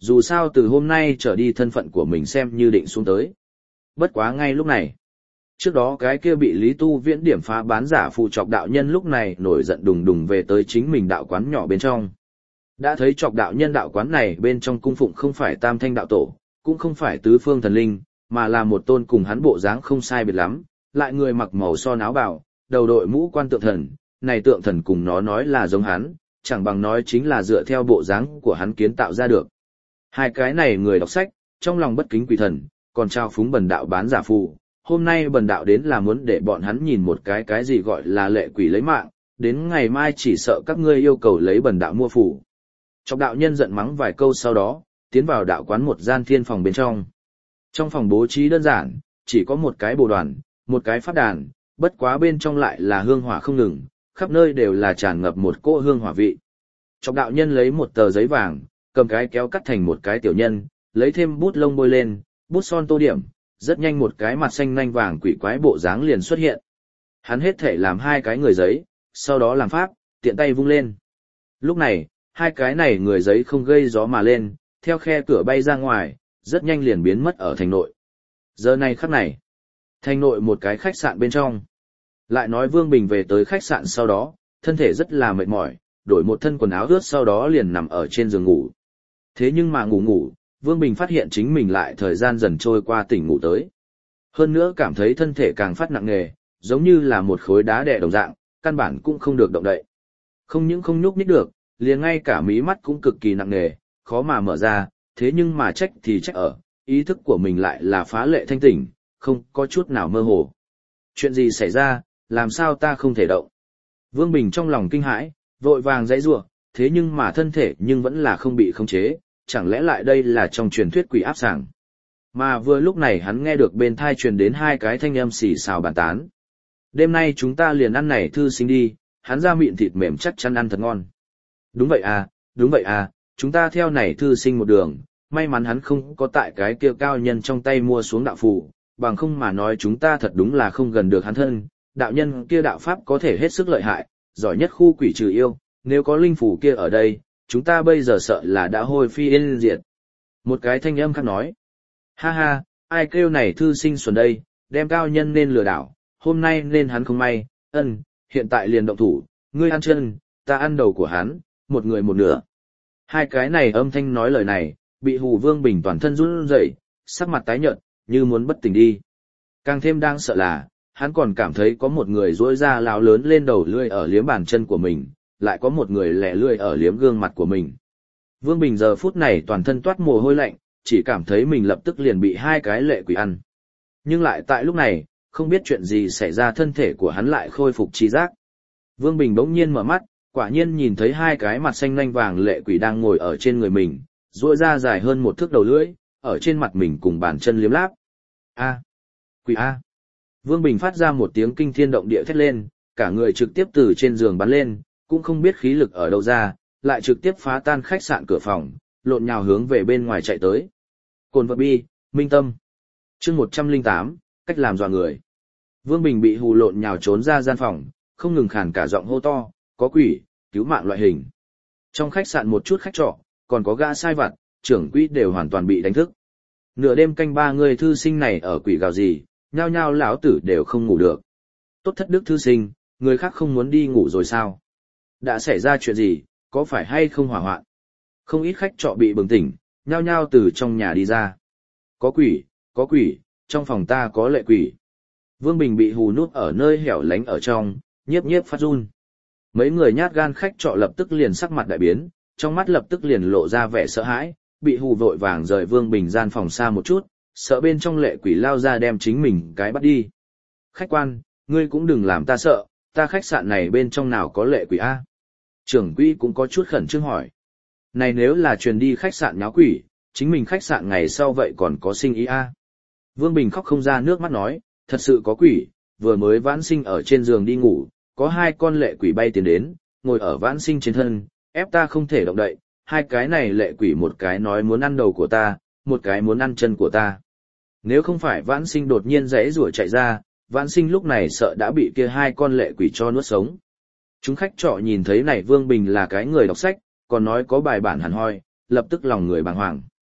[SPEAKER 1] dù sao từ hôm nay trở đi thân phận của mình xem như định xuống tới. Bất quá ngay lúc này, trước đó cái kia bị Lý Tu Viễn điểm phá bán giả phù Chọc đạo nhân lúc này nổi giận đùng đùng về tới chính mình đạo quán nhỏ bên trong. Đã thấy Chọc đạo nhân đạo quán này bên trong cung phụng không phải Tam Thanh đạo tổ, cũng không phải tứ phương thần linh, mà là một tôn cùng hắn bộ dáng không sai biệt lắm, lại người mặc màu son áo bào, đầu đội mũ quan tượng thần, này tượng thần cùng nó nói là giống hắn, chẳng bằng nói chính là dựa theo bộ dáng của hắn kiến tạo ra được. Hai cái này người đọc sách, trong lòng bất kính quỷ thần, còn trao phúng bần đạo bán giả phù, hôm nay bần đạo đến là muốn để bọn hắn nhìn một cái cái gì gọi là lệ quỷ lấy mạng, đến ngày mai chỉ sợ các ngươi yêu cầu lấy bần đạo mua phù. Chọc đạo nhân giận mắng vài câu sau đó, tiến vào đạo quán một gian thiên phòng bên trong. Trong phòng bố trí đơn giản, chỉ có một cái bồ đoàn, một cái pháp đàn, bất quá bên trong lại là hương hỏa không ngừng, khắp nơi đều là tràn ngập một cỗ hương hỏa vị. Chọc đạo nhân lấy một tờ giấy vàng, cầm cái kéo cắt thành một cái tiểu nhân, lấy thêm bút lông bôi lên, bút son tô điểm, rất nhanh một cái mặt xanh nanh vàng quỷ quái bộ dáng liền xuất hiện. Hắn hết thể làm hai cái người giấy, sau đó làm pháp, tiện tay vung lên. Lúc này, hai cái này người giấy không gây gió mà lên, theo khe cửa bay ra ngoài, rất nhanh liền biến mất ở thành nội. Giờ này khắc này, thành nội một cái khách sạn bên trong. Lại nói Vương Bình về tới khách sạn sau đó, thân thể rất là mệt mỏi, đổi một thân quần áo ướt sau đó liền nằm ở trên giường ngủ. Thế nhưng mà ngủ ngủ, Vương Bình phát hiện chính mình lại thời gian dần trôi qua tỉnh ngủ tới. Hơn nữa cảm thấy thân thể càng phát nặng nề, giống như là một khối đá đè đồng dạng, căn bản cũng không được động đậy. Không những không nhúc nhích được, liền ngay cả mí mắt cũng cực kỳ nặng nề, khó mà mở ra, thế nhưng mà trách thì trách ở, ý thức của mình lại là phá lệ thanh tỉnh, không có chút nào mơ hồ. Chuyện gì xảy ra, làm sao ta không thể động? Vương Bình trong lòng kinh hãi, vội vàng giãy giụa, thế nhưng mà thân thể nhưng vẫn là không bị khống chế, chẳng lẽ lại đây là trong truyền thuyết quỷ áp sảng. Mà vừa lúc này hắn nghe được bên thai truyền đến hai cái thanh âm xì xào bàn tán. Đêm nay chúng ta liền ăn này thư sinh đi, hắn ra miệng thịt mềm chắc chắn ăn thật ngon. Đúng vậy à, đúng vậy à, chúng ta theo này thư sinh một đường, may mắn hắn không có tại cái kia cao nhân trong tay mua xuống đạo phù, bằng không mà nói chúng ta thật đúng là không gần được hắn thân, đạo nhân kia đạo pháp có thể hết sức lợi hại, giỏi nhất khu quỷ trừ yêu, nếu có linh phù kia ở đây, chúng ta bây giờ sợ là đã hôi phi yên diệt. Một cái thanh âm khác nói, ha ha, ai kêu này thư sinh xuẩn đây, đem cao nhân nên lừa đảo, hôm nay nên hắn không may, ân, hiện tại liền động thủ, ngươi ăn chân, ta ăn đầu của hắn, một người một nửa. Hai cái này âm thanh nói lời này, bị Hù Vương Bình toàn thân run rẩy, sắc mặt tái nhợt, như muốn bất tỉnh đi. Càng thêm đang sợ là, hắn còn cảm thấy có một người duỗi ra lão lớn lên đầu lưỡi ở liếm bàn chân của mình, lại có một người lẻ lưỡi ở liếm gương mặt của mình. Vương Bình giờ phút này toàn thân toát mồ hôi lạnh, chỉ cảm thấy mình lập tức liền bị hai cái lệ quỷ ăn. Nhưng lại tại lúc này, không biết chuyện gì xảy ra thân thể của hắn lại khôi phục trí giác. Vương Bình bỗng nhiên mở mắt, quả nhiên nhìn thấy hai cái mặt xanh nanh vàng lệ quỷ đang ngồi ở trên người mình, duỗi ra dài hơn một thước đầu lưỡi, ở trên mặt mình cùng bàn chân liếm láp. A, quỷ A. Vương Bình phát ra một tiếng kinh thiên động địa thét lên, cả người trực tiếp từ trên giường bắn lên, cũng không biết khí lực ở đâu ra, lại trực tiếp phá tan khách sạn cửa phòng, lộn nhào hướng về bên ngoài chạy tới. Cồn vật bi, minh tâm. Chương một trăm lẻ tám, cách làm dọa người. Vương Bình bị hù lộn nhào trốn ra gian phòng, không ngừng khàn cả giọng hô to, có quỷ, cứu mạng loại hình. Trong khách sạn một chút khách trọ, còn có gã sai vặt, trưởng quỹ đều hoàn toàn bị đánh thức. Nửa đêm canh ba người thư sinh này ở quỷ gào gì, nhao nhao lão tử đều không ngủ được. Tốt thất đức thư sinh, người khác không muốn đi ngủ rồi sao? Đã xảy ra chuyện gì, có phải hay không hỏa hoạn? Không ít khách trọ bị bừng tỉnh, nhao nhao từ trong nhà đi ra. Có quỷ, có quỷ, trong phòng ta có lệ quỷ. Vương Bình bị hù nút ở nơi hẻo lánh ở trong, nhiếp nhiếp phát run. Mấy người nhát gan khách trọ lập tức liền sắc mặt đại biến, trong mắt lập tức liền lộ ra vẻ sợ hãi, bị hù vội vàng rời Vương Bình gian phòng xa một chút, sợ bên trong lệ quỷ lao ra đem chính mình cái bắt đi. Khách quan, ngươi cũng đừng làm ta sợ, ta khách sạn này bên trong nào có lệ quỷ a? Trưởng quỹ cũng có chút khẩn trương hỏi. Này nếu là truyền đi khách sạn nháo quỷ, chính mình khách sạn ngày sau vậy còn có sinh ý a? Vương Bình khóc không ra nước mắt nói, thật sự có quỷ, vừa mới vãn sinh ở trên giường đi ngủ, có hai con lệ quỷ bay tiến đến, ngồi ở vãn sinh trên thân, ép ta không thể động đậy, hai cái này lệ quỷ một cái nói muốn ăn đầu của ta, một cái muốn ăn chân của ta. Nếu không phải vãn sinh đột nhiên rẽ rủa chạy ra, vãn sinh lúc này sợ đã bị kia hai con lệ quỷ cho nuốt sống. Chúng khách trọ nhìn thấy này Vương Bình là cái người đọc sách, còn nói có bài bản hẳn hoi, lập tức lòng người bàng hoàng.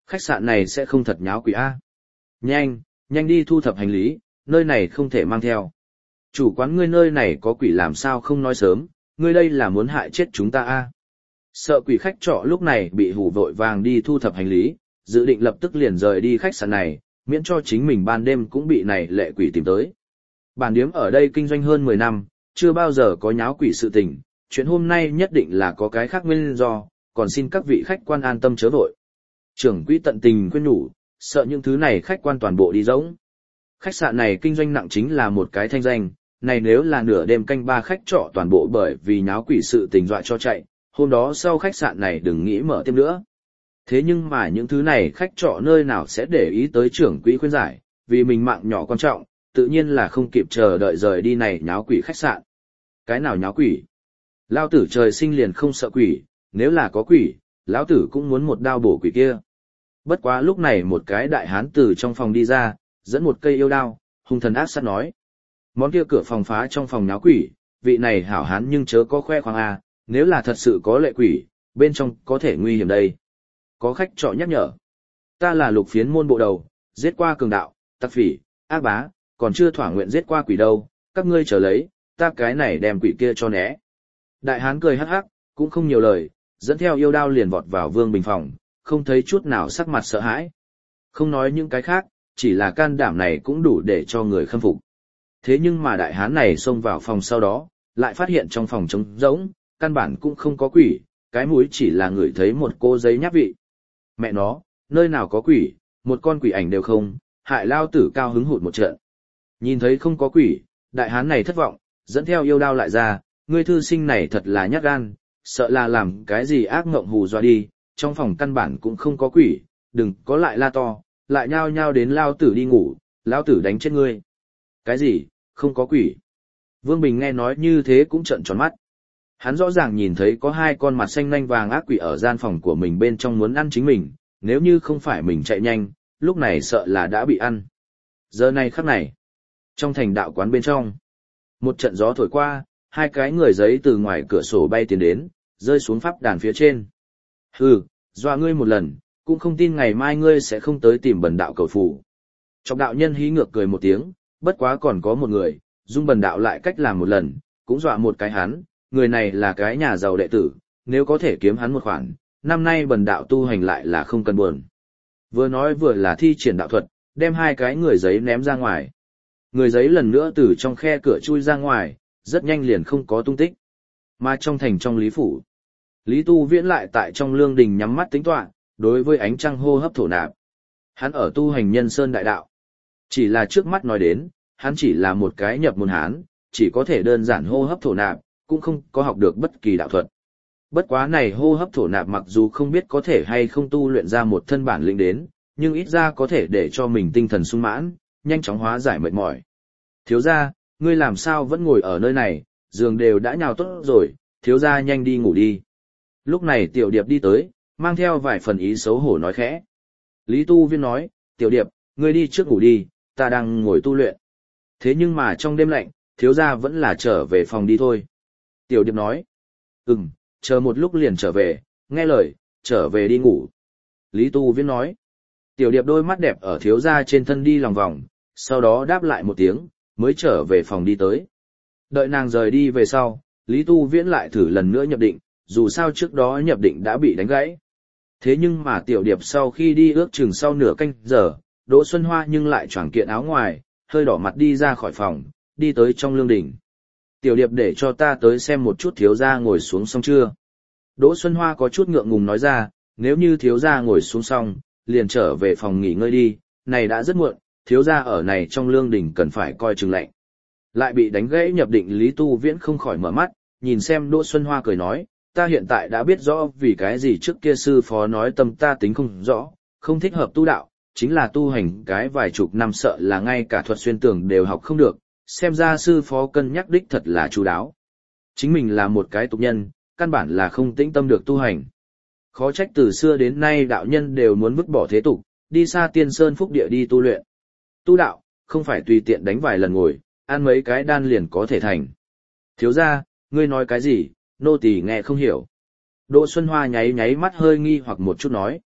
[SPEAKER 1] Khách sạn này sẽ không thật nháo quỷ A. Nhanh, nhanh đi thu thập hành lý, nơi này không thể mang theo. Chủ quán ngươi nơi này có quỷ làm sao không nói sớm, ngươi đây là muốn hại chết chúng ta A. Sợ quỷ khách trọ lúc này bị hù vội vàng đi thu thập hành lý, dự định lập tức liền rời đi khách sạn này, miễn cho chính mình ban đêm cũng bị này lệ quỷ tìm tới. Bản điếm ở đây kinh doanh hơn mười năm, chưa bao giờ có nháo quỷ sự tình, chuyện hôm nay nhất định là có cái khác nguyên do, còn xin các vị khách quan an tâm chớ vội. Trưởng quỹ tận tình khuyên nhủ, sợ những thứ này khách quan toàn bộ đi rỗng. Khách sạn này kinh doanh nặng chính là một cái thanh danh, này nếu là nửa đêm canh ba khách trọ toàn bộ bởi vì nháo quỷ sự tình dọa cho chạy, hôm đó sau khách sạn này đừng nghĩ mở thêm nữa. Thế nhưng mà những thứ này khách trọ nơi nào sẽ để ý tới trưởng quỹ khuyên giải, vì mình mạng nhỏ quan trọng, tự nhiên là không kịp chờ đợi rời đi này nháo quỷ khách sạn. Cái nào nháo quỷ? Lao tử trời sinh liền không sợ quỷ, nếu là có quỷ, lão tử cũng muốn một đao bổ quỷ kia. Bất quá lúc này một cái đại hán từ trong phòng đi ra, dẫn một cây yêu đao, hung thần ác sát nói. Món kia cửa phòng phá trong phòng nháo quỷ, vị này hảo hán nhưng chớ có khoe khoang a, nếu là thật sự có lệ quỷ, bên trong có thể nguy hiểm đây. Có khách trọ nhắc nhở. Ta là lục phiến môn bộ đầu, giết qua cường đạo, tặc phỉ, ác bá, còn chưa thỏa nguyện giết qua quỷ đâu, các ngươi chờ lấy, ta cái này đem quỷ kia cho né. Đại hán cười hắc hắc, cũng không nhiều lời, dẫn theo yêu đao liền vọt vào Vương Bình phòng, không thấy chút nào sắc mặt sợ hãi. Không nói những cái khác, chỉ là can đảm này cũng đủ để cho người khâm phục. Thế nhưng mà đại hán này xông vào phòng sau đó, lại phát hiện trong phòng trống rỗng, căn bản cũng không có quỷ, cái mũi chỉ là ngửi thấy một cô giấy nháp vị. Mẹ nó, nơi nào có quỷ, một con quỷ ảnh đều không, hại lao tử cao hứng hụt một trận. Nhìn thấy không có quỷ, đại hán này thất vọng, dẫn theo yêu đao lại ra, ngươi thư sinh này thật là nhát gan, sợ là làm cái gì ác ngộng hù dọa đi, trong phòng căn bản cũng không có quỷ, đừng có lại la to, lại nhao nhao đến lao tử đi ngủ, lao tử đánh chết ngươi. Cái gì, không có quỷ? Vương Bình nghe nói như thế cũng trợn tròn mắt. Hắn rõ ràng nhìn thấy có hai con mặt xanh nanh vàng ác quỷ ở gian phòng của mình bên trong muốn ăn chính mình, nếu như không phải mình chạy nhanh, lúc này sợ là đã bị ăn. Giờ này khắc này, trong thành đạo quán bên trong, một trận gió thổi qua, hai cái người giấy từ ngoài cửa sổ bay tiến đến, rơi xuống pháp đàn phía trên. Hừ, dọa ngươi một lần, cũng không tin ngày mai ngươi sẽ không tới tìm bần đạo cầu phù. Trong đạo nhân hí ngược cười một tiếng, bất quá còn có một người, dung bần đạo lại cách làm một lần, cũng dọa một cái hắn, người này là cái nhà giàu đệ tử, nếu có thể kiếm hắn một khoản, năm nay bần đạo tu hành lại là không cần buồn. Vừa nói vừa là thi triển đạo thuật, đem hai cái người giấy ném ra ngoài. Người giấy lần nữa từ trong khe cửa chui ra ngoài, rất nhanh liền không có tung tích. Mà trong thành trong Lý Phủ, Lý Tu Viễn lại tại trong lương đình nhắm mắt tính toán, đối với ánh trăng hô hấp thổ nạp. Hắn ở tu hành nhân sơn đại đạo. Chỉ là trước mắt nói đến, hắn chỉ là một cái nhập môn hán, chỉ có thể đơn giản hô hấp thổ nạp, cũng không có học được bất kỳ đạo thuật. Bất quá này hô hấp thổ nạp mặc dù không biết có thể hay không tu luyện ra một thân bản lĩnh đến, nhưng ít ra có thể để cho mình tinh thần sung mãn, nhanh chóng hóa giải mệt mỏi. Thiếu gia, ngươi làm sao vẫn ngồi ở nơi này, giường đều đã nhào tốt rồi, thiếu gia nhanh đi ngủ đi. Lúc này Tiểu Điệp đi tới, mang theo vài phần ý xấu hổ nói khẽ. Lý Tu Viên nói, Tiểu Điệp, ngươi đi trước ngủ đi, ta đang ngồi tu luyện. Thế nhưng mà trong đêm lạnh, thiếu gia vẫn là trở về phòng đi thôi. Tiểu Điệp nói, ừm, chờ một lúc liền trở về, nghe lời, trở về đi ngủ. Lý Tu Viên nói, Tiểu Điệp đôi mắt đẹp ở thiếu gia trên thân đi lòng vòng, sau đó đáp lại một tiếng, mới trở về phòng đi tới. Đợi nàng rời đi về sau, Lý Tu Viễn lại thử lần nữa nhập định, dù sao trước đó nhập định đã bị đánh gãy. Thế nhưng mà Tiểu Điệp sau khi đi ước chừng sau nửa canh giờ, Đỗ Xuân Hoa nhưng lại choàng kiện áo ngoài, hơi đỏ mặt đi ra khỏi phòng, đi tới trong lương đình. Tiểu Điệp để cho ta tới xem một chút thiếu gia ngồi xuống xong chưa. Đỗ Xuân Hoa có chút ngượng ngùng nói ra, nếu như thiếu gia ngồi xuống xong, liền trở về phòng nghỉ ngơi đi, này đã rất muộn, thiếu gia ở này trong lương đình cần phải coi chừng lạnh. Lại bị đánh gãy nhập định Lý Tu Viễn không khỏi mở mắt, nhìn xem Đỗ Xuân Hoa cười nói, ta hiện tại đã biết rõ vì cái gì trước kia sư phó nói tâm ta tính không rõ, không thích hợp tu đạo, chính là tu hành cái vài chục năm sợ là ngay cả thuật xuyên tường đều học không được, xem ra sư phó cân nhắc đích thật là chu đáo. Chính mình là một cái tục nhân, căn bản là không tĩnh tâm được tu hành. Khó trách từ xưa đến nay đạo nhân đều muốn vứt bỏ thế tục, đi xa tiên sơn phúc địa đi tu luyện. Tu đạo, không phải tùy tiện đánh vài lần ngồi, ăn mấy cái đan liền có thể thành. Thiếu gia, ngươi nói cái gì, nô tỳ nghe không hiểu. Đỗ Xuân Hoa nháy nháy mắt hơi nghi hoặc một chút nói.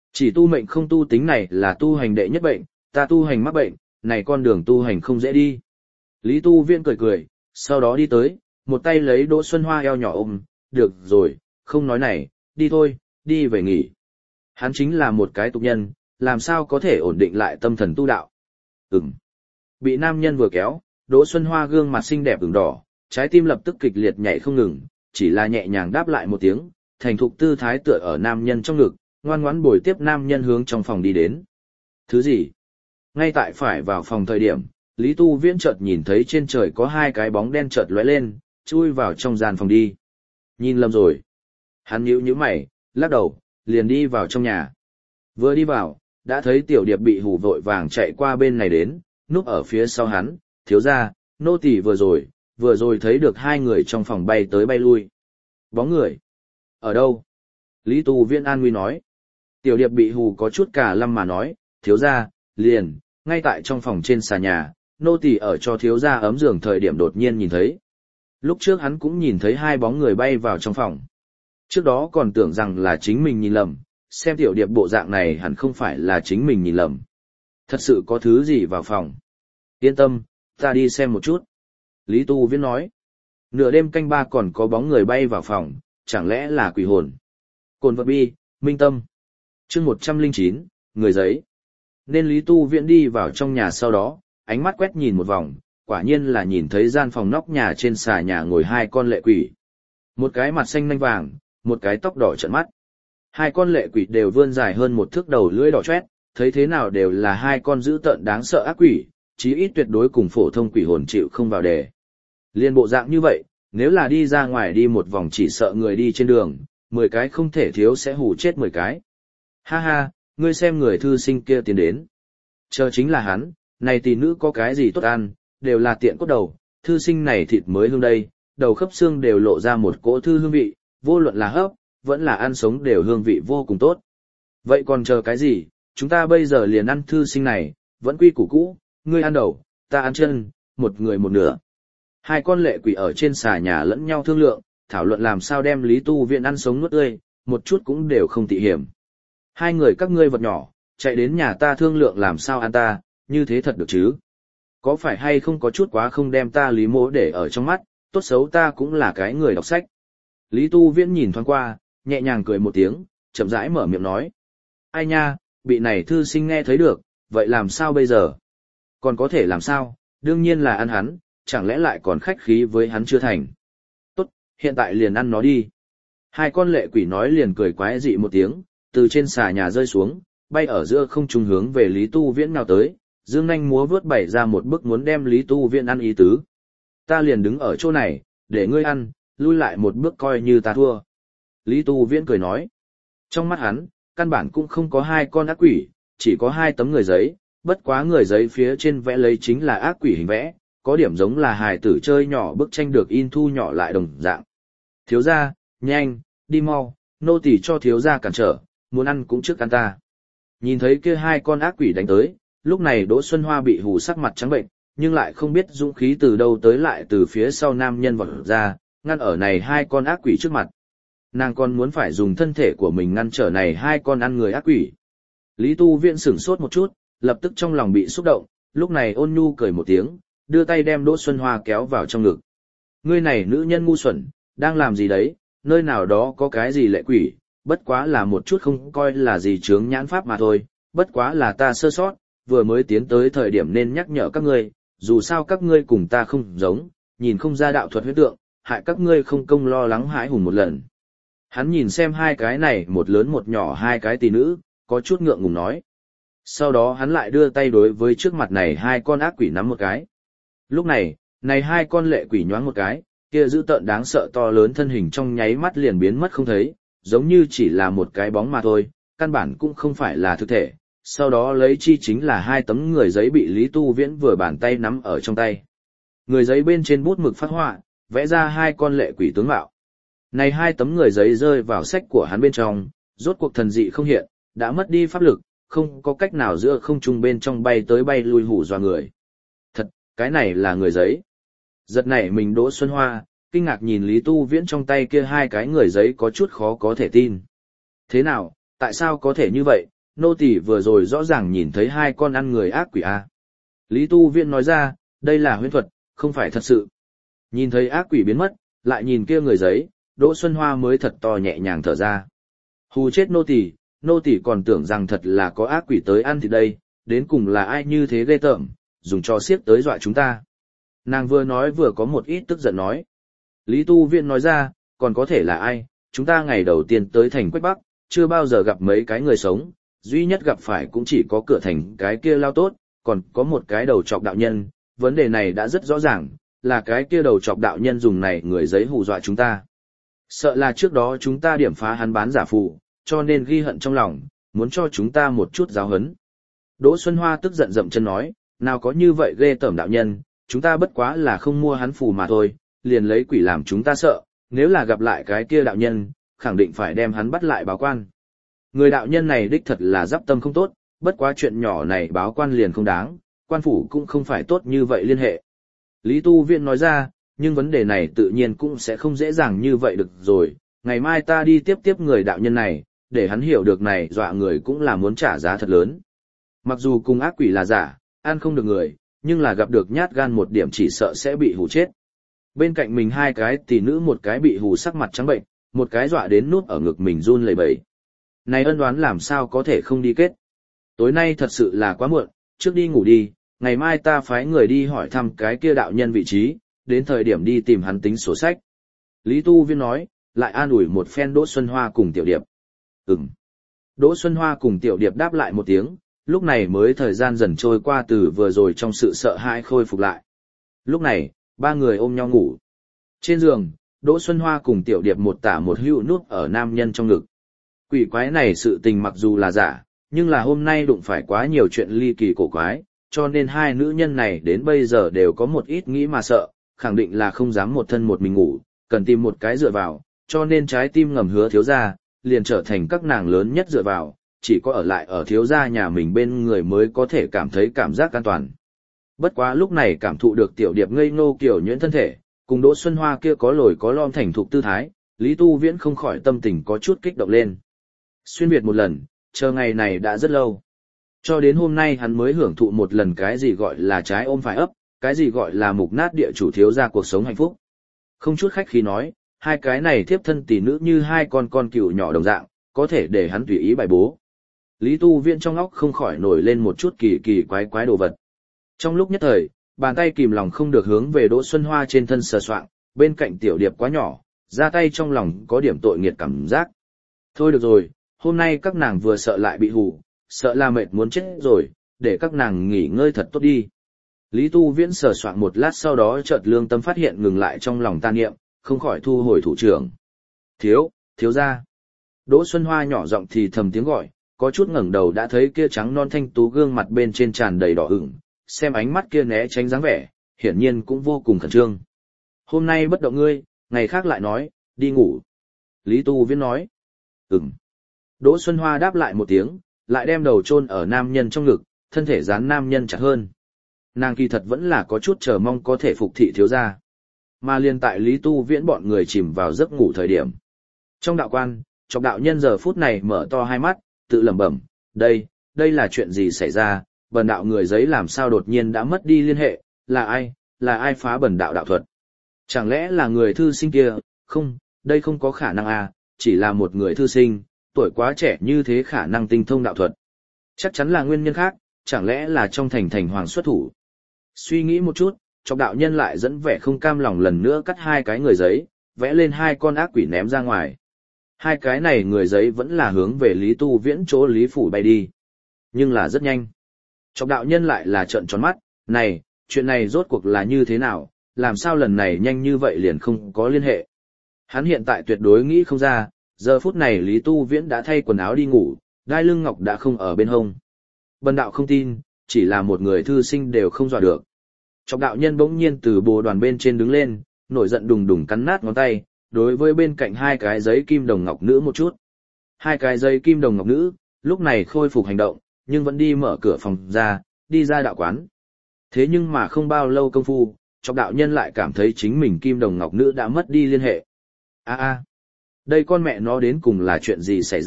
[SPEAKER 1] Chỉ tu mệnh không tu tính này là tu hành đệ nhất bệnh, ta tu hành mắc bệnh, này con đường tu hành không dễ đi. Lý Tu Viễn cười cười, sau đó đi tới, một tay lấy Đỗ Xuân Hoa eo nhỏ ôm, được rồi, không nói này, đi thôi, đi về nghỉ. Hắn chính là một cái tục nhân, làm sao có thể ổn định lại tâm thần tu đạo. Ừm. Bị nam nhân vừa kéo, Đỗ Xuân Hoa gương mặt xinh đẹp ửng đỏ, trái tim lập tức kịch liệt nhảy không ngừng, chỉ là nhẹ nhàng đáp lại một tiếng, thành thục tư thái tựa ở nam nhân trong ngực, ngoan ngoãn bồi tiếp nam nhân hướng trong phòng đi đến. Thứ gì? Ngay tại phải vào phòng thời điểm, Lý Tu Viễn chợt nhìn thấy trên trời có hai cái bóng đen chợt lóe lên, chui vào trong gian phòng đi. Nhìn lầm rồi. Hắn nhíu nhíu mày, lắc đầu, liền đi vào trong nhà. Vừa đi vào, đã thấy Tiểu Điệp bị hù vội vàng chạy qua bên này đến, núp ở phía sau hắn, thiếu ra, nô tỳ vừa rồi, vừa rồi thấy được hai người trong phòng bay tới bay lui. Bóng người? Ở đâu? Lý Tu Viễn an nguy nói. Tiểu Điệp bị hù có chút cả lâm mà nói, thiếu ra, liền, ngay tại trong phòng trên xà nhà, nô tỳ ở cho thiếu gia ấm giường thời điểm đột nhiên nhìn thấy. Lúc trước hắn cũng nhìn thấy hai bóng người bay vào trong phòng. Trước đó còn tưởng rằng là chính mình nhìn lầm, xem Tiểu Điệp bộ dạng này hẳn không phải là chính mình nhìn lầm. Thật sự có thứ gì vào phòng. Yên tâm, ta đi xem một chút. Lý Tu Viễn nói. Nửa đêm canh ba còn có bóng người bay vào phòng, chẳng lẽ là quỷ hồn. Cồn vật bi, minh tâm. Chương một trăm lẻ chín, người giấy. Nên Lý Tu Viễn đi vào trong nhà sau đó, ánh mắt quét nhìn một vòng, quả nhiên là nhìn thấy gian phòng nóc nhà trên xà nhà ngồi hai con lệ quỷ. Một cái mặt xanh nanh vàng, một cái tóc đỏ trợn mắt. Hai con lệ quỷ đều vươn dài hơn một thước đầu lưỡi đỏ chót, thấy thế nào đều là hai con dữ tợn đáng sợ ác quỷ, chí ít tuyệt đối cùng phổ thông quỷ hồn chịu không vào đề. Liên bộ dạng như vậy, nếu là đi ra ngoài đi một vòng chỉ sợ người đi trên đường, mười cái không thể thiếu sẽ hù chết mười cái. Ha ha, ngươi xem người thư sinh kia tiến đến. Chờ chính là hắn, này tỷ nữ có cái gì tốt ăn, đều là tiện cốt đầu, thư sinh này thịt mới hương đây, đầu khớp xương đều lộ ra một cỗ thư hương vị, vô luận là hấp, vẫn là ăn sống đều hương vị vô cùng tốt. Vậy còn chờ cái gì, chúng ta bây giờ liền ăn thư sinh này, vẫn quy củ cũ, ngươi ăn đầu, ta ăn chân, một người một nửa. Hai con lệ quỷ ở trên xà nhà lẫn nhau thương lượng, thảo luận làm sao đem Lý Tu Viễn ăn sống nuốt tươi, một chút cũng đều không tị hiểm. Hai người các ngươi vật nhỏ, chạy đến nhà ta thương lượng làm sao ăn ta, như thế thật được chứ? Có phải hay không có chút quá không đem ta Lý Mỗ để ở trong mắt, tốt xấu ta cũng là cái người đọc sách. Lý Tu Viễn nhìn thoáng qua, nhẹ nhàng cười một tiếng, chậm rãi mở miệng nói. Ai nha, bị này thư sinh nghe thấy được, vậy làm sao bây giờ? Còn có thể làm sao, đương nhiên là ăn hắn, chẳng lẽ lại còn khách khí với hắn chưa thành. Tốt, hiện tại liền ăn nó đi. Hai con lệ quỷ nói liền cười quái dị một tiếng, từ trên xà nhà rơi xuống, bay ở giữa không trung hướng về Lý Tu Viễn nào tới, dương nhanh múa vớt bày ra một bức muốn đem Lý Tu Viễn ăn ý tứ. Ta liền đứng ở chỗ này, để ngươi ăn, lui lại một bước coi như ta thua. Lý Tu Viễn cười nói. Trong mắt hắn, căn bản cũng không có hai con ác quỷ, chỉ có hai tấm người giấy, bất quá người giấy phía trên vẽ lấy chính là ác quỷ hình vẽ, có điểm giống là hài tử chơi nhỏ bức tranh được in thu nhỏ lại đồng dạng. Thiếu gia, nhanh, đi mau, nô tỳ cho thiếu gia cản trở, muốn ăn cũng trước ăn ta. Nhìn thấy kia hai con ác quỷ đánh tới, lúc này Đỗ Xuân Hoa bị hù sắc mặt trắng bệnh, nhưng lại không biết dũng khí từ đâu tới lại từ phía sau nam nhân vọt ra, ngăn ở này hai con ác quỷ trước mặt. Nàng còn muốn phải dùng thân thể của mình ngăn trở này hai con ăn người ác quỷ. Lý Tu Viễn sửng sốt một chút, lập tức trong lòng bị xúc động, lúc này ôn nhu cười một tiếng, đưa tay đem Đỗ Xuân Hoa kéo vào trong ngực. Ngươi này nữ nhân ngu xuẩn, đang làm gì đấy, nơi nào đó có cái gì lệ quỷ, bất quá là một chút không coi là gì chướng nhãn pháp mà thôi, bất quá là ta sơ sót, vừa mới tiến tới thời điểm nên nhắc nhở các ngươi, dù sao các ngươi cùng ta không giống, nhìn không ra đạo thuật huyết tượng, hại các ngươi không công lo lắng hãi hùng một lần. Hắn nhìn xem hai cái này một lớn một nhỏ hai cái tỷ nữ, có chút ngượng ngùng nói. Sau đó hắn lại đưa tay đối với trước mặt này hai con ác quỷ nắm một cái. Lúc này, này hai con lệ quỷ nhoáng một cái, kia dữ tợn đáng sợ to lớn thân hình trong nháy mắt liền biến mất không thấy, giống như chỉ là một cái bóng mà thôi, căn bản cũng không phải là thực thể. Sau đó lấy chi chính là hai tấm người giấy bị Lý Tu Viễn vừa bàn tay nắm ở trong tay. Người giấy bên trên bút mực phát họa, vẽ ra hai con lệ quỷ tướng mạo. Này hai tấm người giấy rơi vào sách của hắn bên trong, rốt cuộc thần dị không hiện, đã mất đi pháp lực, không có cách nào giữa không trung bên trong bay tới bay lui hù dọa người. Thật, cái này là người giấy. Giật nảy mình Đỗ Xuân Hoa, kinh ngạc nhìn Lý Tu Viễn trong tay kia hai cái người giấy có chút khó có thể tin. Thế nào, tại sao có thể như vậy, nô tỳ vừa rồi rõ ràng nhìn thấy hai con ăn người ác quỷ a. Lý Tu Viễn nói ra, đây là huyễn thuật, không phải thật sự. Nhìn thấy ác quỷ biến mất, lại nhìn kia người giấy, Đỗ Xuân Hoa mới thật to nhẹ nhàng thở ra. Hù chết nô tỳ, nô tỳ còn tưởng rằng thật là có ác quỷ tới ăn thịt đây, đến cùng là ai như thế ghê tởm, dùng cho xiếc tới dọa chúng ta. Nàng vừa nói vừa có một ít tức giận nói. Lý Tu Viễn nói ra, còn có thể là ai, chúng ta ngày đầu tiên tới thành Quách Bắc, chưa bao giờ gặp mấy cái người sống, duy nhất gặp phải cũng chỉ có cửa thành cái kia lao tốt, còn có một cái đầu trọc đạo nhân, vấn đề này đã rất rõ ràng, là cái kia đầu trọc đạo nhân dùng này người giấy hù dọa chúng ta. Sợ là trước đó chúng ta điểm phá hắn bán giả phụ, cho nên ghi hận trong lòng, muốn cho chúng ta một chút giáo hấn. Đỗ Xuân Hoa tức giận dậm chân nói, nào có như vậy ghê tởm đạo nhân, chúng ta bất quá là không mua hắn phù mà thôi, liền lấy quỷ làm chúng ta sợ, nếu là gặp lại cái kia đạo nhân, khẳng định phải đem hắn bắt lại báo quan. Người đạo nhân này đích thật là giáp tâm không tốt, bất quá chuyện nhỏ này báo quan liền không đáng, quan phủ cũng không phải tốt như vậy liên hệ. Lý Tu Viễn nói ra, nhưng vấn đề này tự nhiên cũng sẽ không dễ dàng như vậy được rồi, ngày mai ta đi tiếp tiếp người đạo nhân này, để hắn hiểu được này dọa người cũng là muốn trả giá thật lớn. Mặc dù cùng ác quỷ là giả, ăn không được người, nhưng là gặp được nhát gan một điểm chỉ sợ sẽ bị hù chết. Bên cạnh mình hai cái tỷ nữ một cái bị hù sắc mặt trắng bệnh, một cái dọa đến nút ở ngực mình run lẩy bẩy. Này ân oán làm sao có thể không đi kết. Tối nay thật sự là quá muộn, trước đi ngủ đi, ngày mai ta phái người đi hỏi thăm cái kia đạo nhân vị trí, đến thời điểm đi tìm hắn tính sổ sách. Lý Tu Viễn nói, lại an ủi một phen Đỗ Xuân Hoa cùng Tiểu Điệp. Ừm. Đỗ Xuân Hoa cùng Tiểu Điệp đáp lại một tiếng, lúc này mới thời gian dần trôi qua từ vừa rồi trong sự sợ hãi khôi phục lại. Lúc này, ba người ôm nhau ngủ. Trên giường, Đỗ Xuân Hoa cùng Tiểu Điệp một tả một hữu núp ở nam nhân trong ngực. Quỷ quái này sự tình mặc dù là giả, nhưng là hôm nay đụng phải quá nhiều chuyện ly kỳ cổ quái, cho nên hai nữ nhân này đến bây giờ đều có một ít nghĩ mà sợ, khẳng định là không dám một thân một mình ngủ, cần tìm một cái dựa vào, cho nên trái tim ngầm Hứa thiếu gia liền trở thành các nàng lớn nhất dựa vào, chỉ có ở lại ở thiếu gia nhà mình bên người mới có thể cảm thấy cảm giác an toàn. Bất quá lúc này cảm thụ được Tiểu Điệp ngây ngô kiểu nhuyễn thân thể, cùng Đỗ Xuân Hoa kia có lồi có lõm thành thục tư thái, Lý Tu Viễn không khỏi tâm tình có chút kích động lên. Xuyên Việt một lần, chờ ngày này đã rất lâu. Cho đến hôm nay hắn mới hưởng thụ một lần cái gì gọi là trái ôm phải ấp, cái gì gọi là mục nát địa chủ thiếu gia cuộc sống hạnh phúc. Không chút khách khí nói, hai cái này thiếp thân tỷ nữ như hai con con cừu nhỏ đồng dạng, có thể để hắn tùy ý bài bố. Lý Tu Viễn trong óc không khỏi nổi lên một chút kỳ kỳ quái quái đồ vật. Trong lúc nhất thời, bàn tay kìm lòng không được hướng về Đỗ Xuân Hoa trên thân sờ soạng, bên cạnh Tiểu Điệp quá nhỏ, ra tay trong lòng có điểm tội nghiệt cảm giác. Thôi được rồi, hôm nay các nàng vừa sợ lại bị hù, sợ là mệt muốn chết rồi, để các nàng nghỉ ngơi thật tốt đi. Lý Tu Viễn sờ soạng một lát sau đó chợt lương tâm phát hiện ngừng lại trong lòng tan niệm, không khỏi thu hồi thủ trưởng. Thiếu, thiếu gia. Đỗ Xuân Hoa nhỏ giọng thì thầm tiếng gọi, có chút ngẩng đầu đã thấy kia trắng non thanh tú gương mặt bên trên tràn đầy đỏ ửng, xem ánh mắt kia né tránh dáng vẻ, hiển nhiên cũng vô cùng khẩn trương. Hôm nay bất động ngươi, ngày khác lại nói, đi ngủ. Lý Tu Viễn nói. Ừm. Đỗ Xuân Hoa đáp lại một tiếng, lại đem đầu chôn ở nam nhân trong ngực, thân thể dán nam nhân chặt hơn. Nàng kỳ thật vẫn là có chút chờ mong có thể phục thị thiếu gia. Mà liên tại Lý Tu Viễn bọn người chìm vào giấc ngủ thời điểm. Trong đạo quan, Trọc đạo nhân giờ phút này mở to hai mắt, tự lẩm bẩm, đây, đây là chuyện gì xảy ra, bần đạo người giấy làm sao đột nhiên đã mất đi liên hệ, là ai, là ai phá bần đạo đạo thuật. Chẳng lẽ là người thư sinh kia, không, đây không có khả năng à, chỉ là một người thư sinh, tuổi quá trẻ như thế khả năng tinh thông đạo thuật. Chắc chắn là nguyên nhân khác, chẳng lẽ là trong thành thành hoàng xuất thủ. Suy nghĩ một chút, Trọc đạo nhân lại dẫn vẻ không cam lòng lần nữa cắt hai cái người giấy, vẽ lên hai con ác quỷ ném ra ngoài. Hai cái này người giấy vẫn là hướng về Lý Tu Viễn chỗ Lý Phủ bay đi. Nhưng là rất nhanh. Trọc đạo nhân lại là trợn tròn mắt, này, chuyện này rốt cuộc là như thế nào, làm sao lần này nhanh như vậy liền không có liên hệ. Hắn hiện tại tuyệt đối nghĩ không ra, giờ phút này Lý Tu Viễn đã thay quần áo đi ngủ, đai lưng ngọc đã không ở bên hông. Bần đạo không tin, chỉ là một người thư sinh đều không dọa được. Trọc đạo nhân bỗng nhiên từ bồ đoàn bên trên đứng lên, nổi giận đùng đùng cắn nát ngón tay, đối với bên cạnh hai cái giấy kim đồng ngọc nữ một chút. Hai cái giấy kim đồng ngọc nữ, lúc này khôi phục hành động, nhưng vẫn đi mở cửa phòng ra, đi ra đạo quán. Thế nhưng mà không bao lâu công phu, Trọc đạo nhân lại cảm thấy chính mình kim đồng ngọc nữ đã mất đi liên hệ. A a, đây con mẹ nó đến cùng là chuyện gì xảy ra,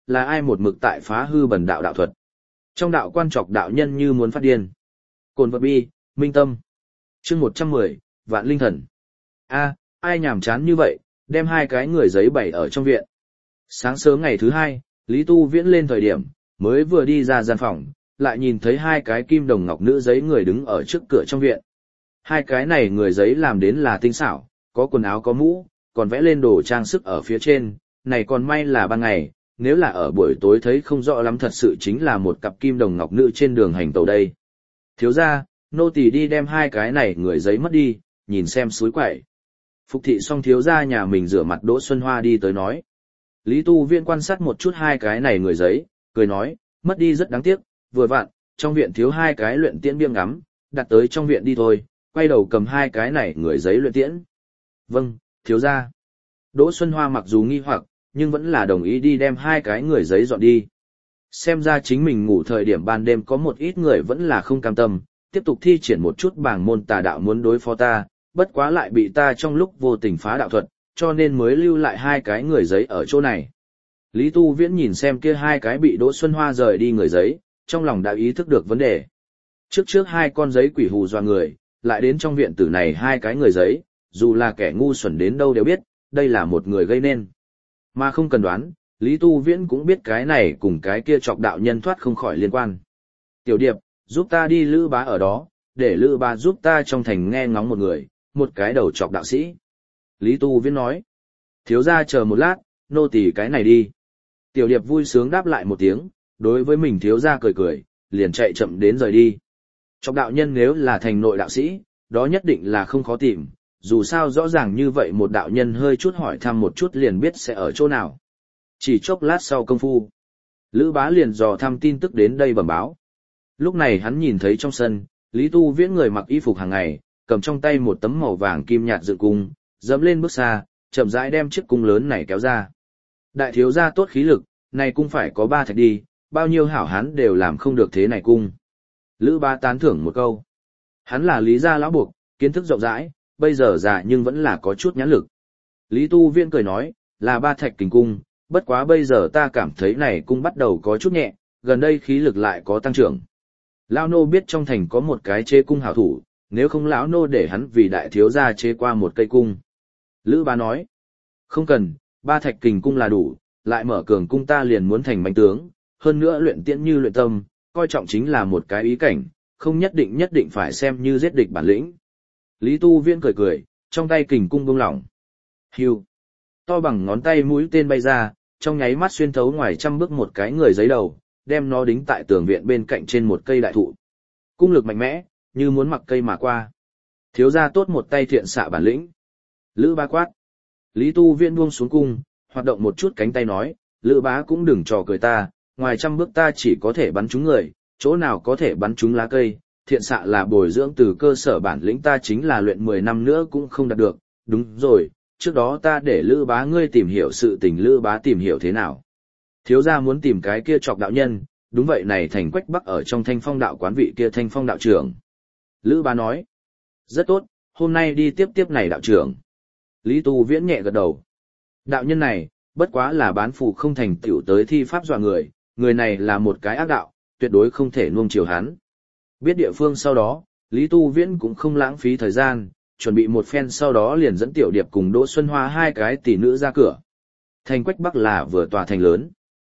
[SPEAKER 1] là ai một mực tại phá hư bần đạo đạo thuật. Trong đạo quan trọc đạo nhân như muốn phát điên. Cồn vật bi, minh tâm. Chương một trăm mười, vạn linh thần. A, ai nhàm chán như vậy, đem hai cái người giấy bày ở trong viện. Sáng sớm ngày thứ hai, Lý Tu Viễn lên thời điểm, mới vừa đi ra gian phòng, lại nhìn thấy hai cái kim đồng ngọc nữ giấy người đứng ở trước cửa trong viện. Hai cái này người giấy làm đến là tinh xảo, có quần áo có mũ, còn vẽ lên đồ trang sức ở phía trên, này còn may là ban ngày, nếu là ở buổi tối thấy không rõ lắm thật sự chính là một cặp kim đồng ngọc nữ trên đường hành tàu đây. Thiếu gia, nô tỳ đi đem hai cái này người giấy mất đi, nhìn xem suối quậy. Phục thị xong thiếu gia nhà mình rửa mặt Đỗ Xuân Hoa đi tới nói. Lý Tu Viễn quan sát một chút hai cái này người giấy, cười nói, mất đi rất đáng tiếc, vừa vặn, trong viện thiếu hai cái luyện tiễn biêm ngắm, đặt tới trong viện đi thôi, quay đầu cầm hai cái này người giấy luyện tiễn. Vâng, thiếu gia. Đỗ Xuân Hoa mặc dù nghi hoặc, nhưng vẫn là đồng ý đi đem hai cái người giấy dọn đi. Xem ra chính mình ngủ thời điểm ban đêm có một ít người vẫn là không cam tâm, tiếp tục thi triển một chút bảng môn tà đạo muốn đối phó ta, bất quá lại bị ta trong lúc vô tình phá đạo thuật, cho nên mới lưu lại hai cái người giấy ở chỗ này. Lý Tu Viễn nhìn xem kia hai cái bị Đỗ Xuân Hoa rời đi người giấy, trong lòng đã ý thức được vấn đề. Trước trước hai con giấy quỷ hù dọa người, lại đến trong viện tử này hai cái người giấy, dù là kẻ ngu xuẩn đến đâu đều biết, đây là một người gây nên. Mà không cần đoán, Lý Tu Viễn cũng biết cái này cùng cái kia chọc đạo nhân thoát không khỏi liên quan. Tiểu Điệp, giúp ta đi Lữ Bá ở đó, để Lữ Bá giúp ta trong thành nghe ngóng một người, một cái đầu chọc đạo sĩ. Lý Tu Viễn nói, thiếu gia chờ một lát, nô tỳ cái này đi. Tiểu Điệp vui sướng đáp lại một tiếng, đối với mình thiếu gia cười cười, liền chạy chậm đến rời đi. Chọc đạo nhân nếu là thành nội đạo sĩ, đó nhất định là không khó tìm, dù sao rõ ràng như vậy một đạo nhân hơi chút hỏi thăm một chút liền biết sẽ ở chỗ nào. Chỉ chốc lát sau công phu, Lữ Bá liền dò thăm tin tức đến đây bẩm báo. Lúc này hắn nhìn thấy trong sân, Lý Tu Viễn người mặc y phục hàng ngày, cầm trong tay một tấm màu vàng kim nhạt dựng cung, dẫm lên bước xa, chậm rãi đem chiếc cung lớn này kéo ra. Đại thiếu gia tốt khí lực, này cung phải có ba thạch đi, bao nhiêu hảo hán đều làm không được thế này cung. Lữ Bá tán thưởng một câu. Hắn là Lý gia lão buộc, kiến thức rộng rãi, bây giờ già nhưng vẫn là có chút nhãn lực. Lý Tu Viễn cười nói, là ba thạch kình cung, bất quá bây giờ ta cảm thấy này cung bắt đầu có chút nhẹ, gần đây khí lực lại có tăng trưởng. Lão nô biết trong thành có một cái chế cung hảo thủ, nếu không lão nô để hắn vì đại thiếu gia chế qua một cây cung. Lữ Bá nói, không cần, ba thạch kình cung là đủ, lại mở cường cung ta liền muốn thành bánh tướng, hơn nữa luyện tiễn như luyện tâm, coi trọng chính là một cái ý cảnh, không nhất định nhất định phải xem như giết địch bản lĩnh. Lý Tu Viễn cười cười, trong tay kình cung bông lỏng. Hưu. To bằng ngón tay mũi tên bay ra, trong nháy mắt xuyên thấu ngoài trăm bước một cái người giấy đầu, đem nó đính tại tường viện bên cạnh trên một cây đại thụ. Cung lực mạnh mẽ, như muốn mặc cây mà qua. Thiếu gia tốt một tay thiện xạ bản lĩnh. Lữ Bá quát. Lý Tu Viễn buông xuống cung, hoạt động một chút cánh tay nói, Lữ Bá cũng đừng trò cười ta, ngoài trăm bước ta chỉ có thể bắn trúng người, chỗ nào có thể bắn trúng lá cây, thiện xạ là bồi dưỡng từ cơ sở bản lĩnh ta chính là luyện mười năm nữa cũng không đạt được, đúng rồi, trước đó ta để Lữ Bá ngươi tìm hiểu sự tình Lữ Bá tìm hiểu thế nào. Thiếu gia muốn tìm cái kia chọc đạo nhân, đúng vậy này thành Quách Bắc ở trong Thanh Phong đạo quán vị kia Thanh Phong đạo trưởng. Lữ Bá nói, rất tốt, hôm nay đi tiếp tiếp này đạo trưởng. Lý Tu Viễn nhẹ gật đầu. Đạo nhân này, bất quá là bán phù không thành tiểu tới thi pháp dọa người, người này là một cái ác đạo, tuyệt đối không thể nuông chiều hắn. Biết địa phương sau đó, Lý Tu Viễn cũng không lãng phí thời gian, chuẩn bị một phen sau đó liền dẫn Tiểu Điệp cùng Đỗ Xuân Hoa hai cái tỷ nữ ra cửa. Thành Quách Bắc là vừa tòa thành lớn.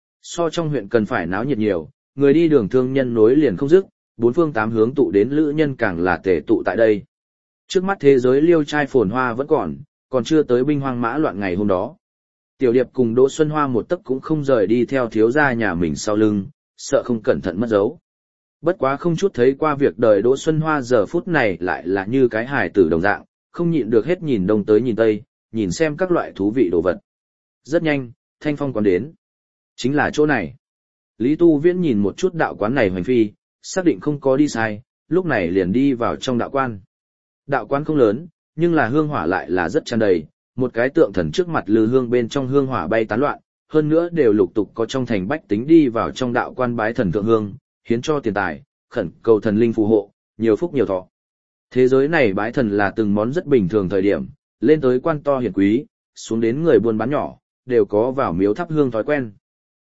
[SPEAKER 1] So trong huyện cần phải náo nhiệt nhiều, người đi đường thương nhân nối liền không dứt, bốn phương tám hướng tụ đến lữ nhân càng là tề tụ tại đây. Trước mắt thế giới liêu trai phồn hoa vẫn còn, còn chưa tới binh hoang mã loạn ngày hôm đó. Tiểu Điệp cùng Đỗ Xuân Hoa một tấc cũng không rời đi theo thiếu gia nhà mình sau lưng, sợ không cẩn thận mất dấu. Bất quá không chút thấy qua việc đời Đỗ Xuân Hoa giờ phút này lại là như cái hài tử đồng dạng, không nhịn được hết nhìn đông tới nhìn tây, nhìn xem các loại thú vị đồ vật. Rất nhanh, Thanh Phong quán đến. Chính là chỗ này. Lý Tu Viễn nhìn một chút đạo quán này hoành phi, xác định không có đi sai, lúc này liền đi vào trong đạo quan. Đạo quán không lớn, nhưng là hương hỏa lại là rất tràn đầy, một cái tượng thần trước mặt lư hương bên trong hương hỏa bay tán loạn, hơn nữa đều lục tục có trong thành bách tính đi vào trong đạo quan bái thần thượng hương, hiến cho tiền tài, khẩn cầu thần linh phù hộ, nhiều phúc nhiều thọ. Thế giới này bái thần là từng món rất bình thường thời điểm, lên tới quan to hiển quý, xuống đến người buôn bán nhỏ, đều có vào miếu thắp hương thói quen.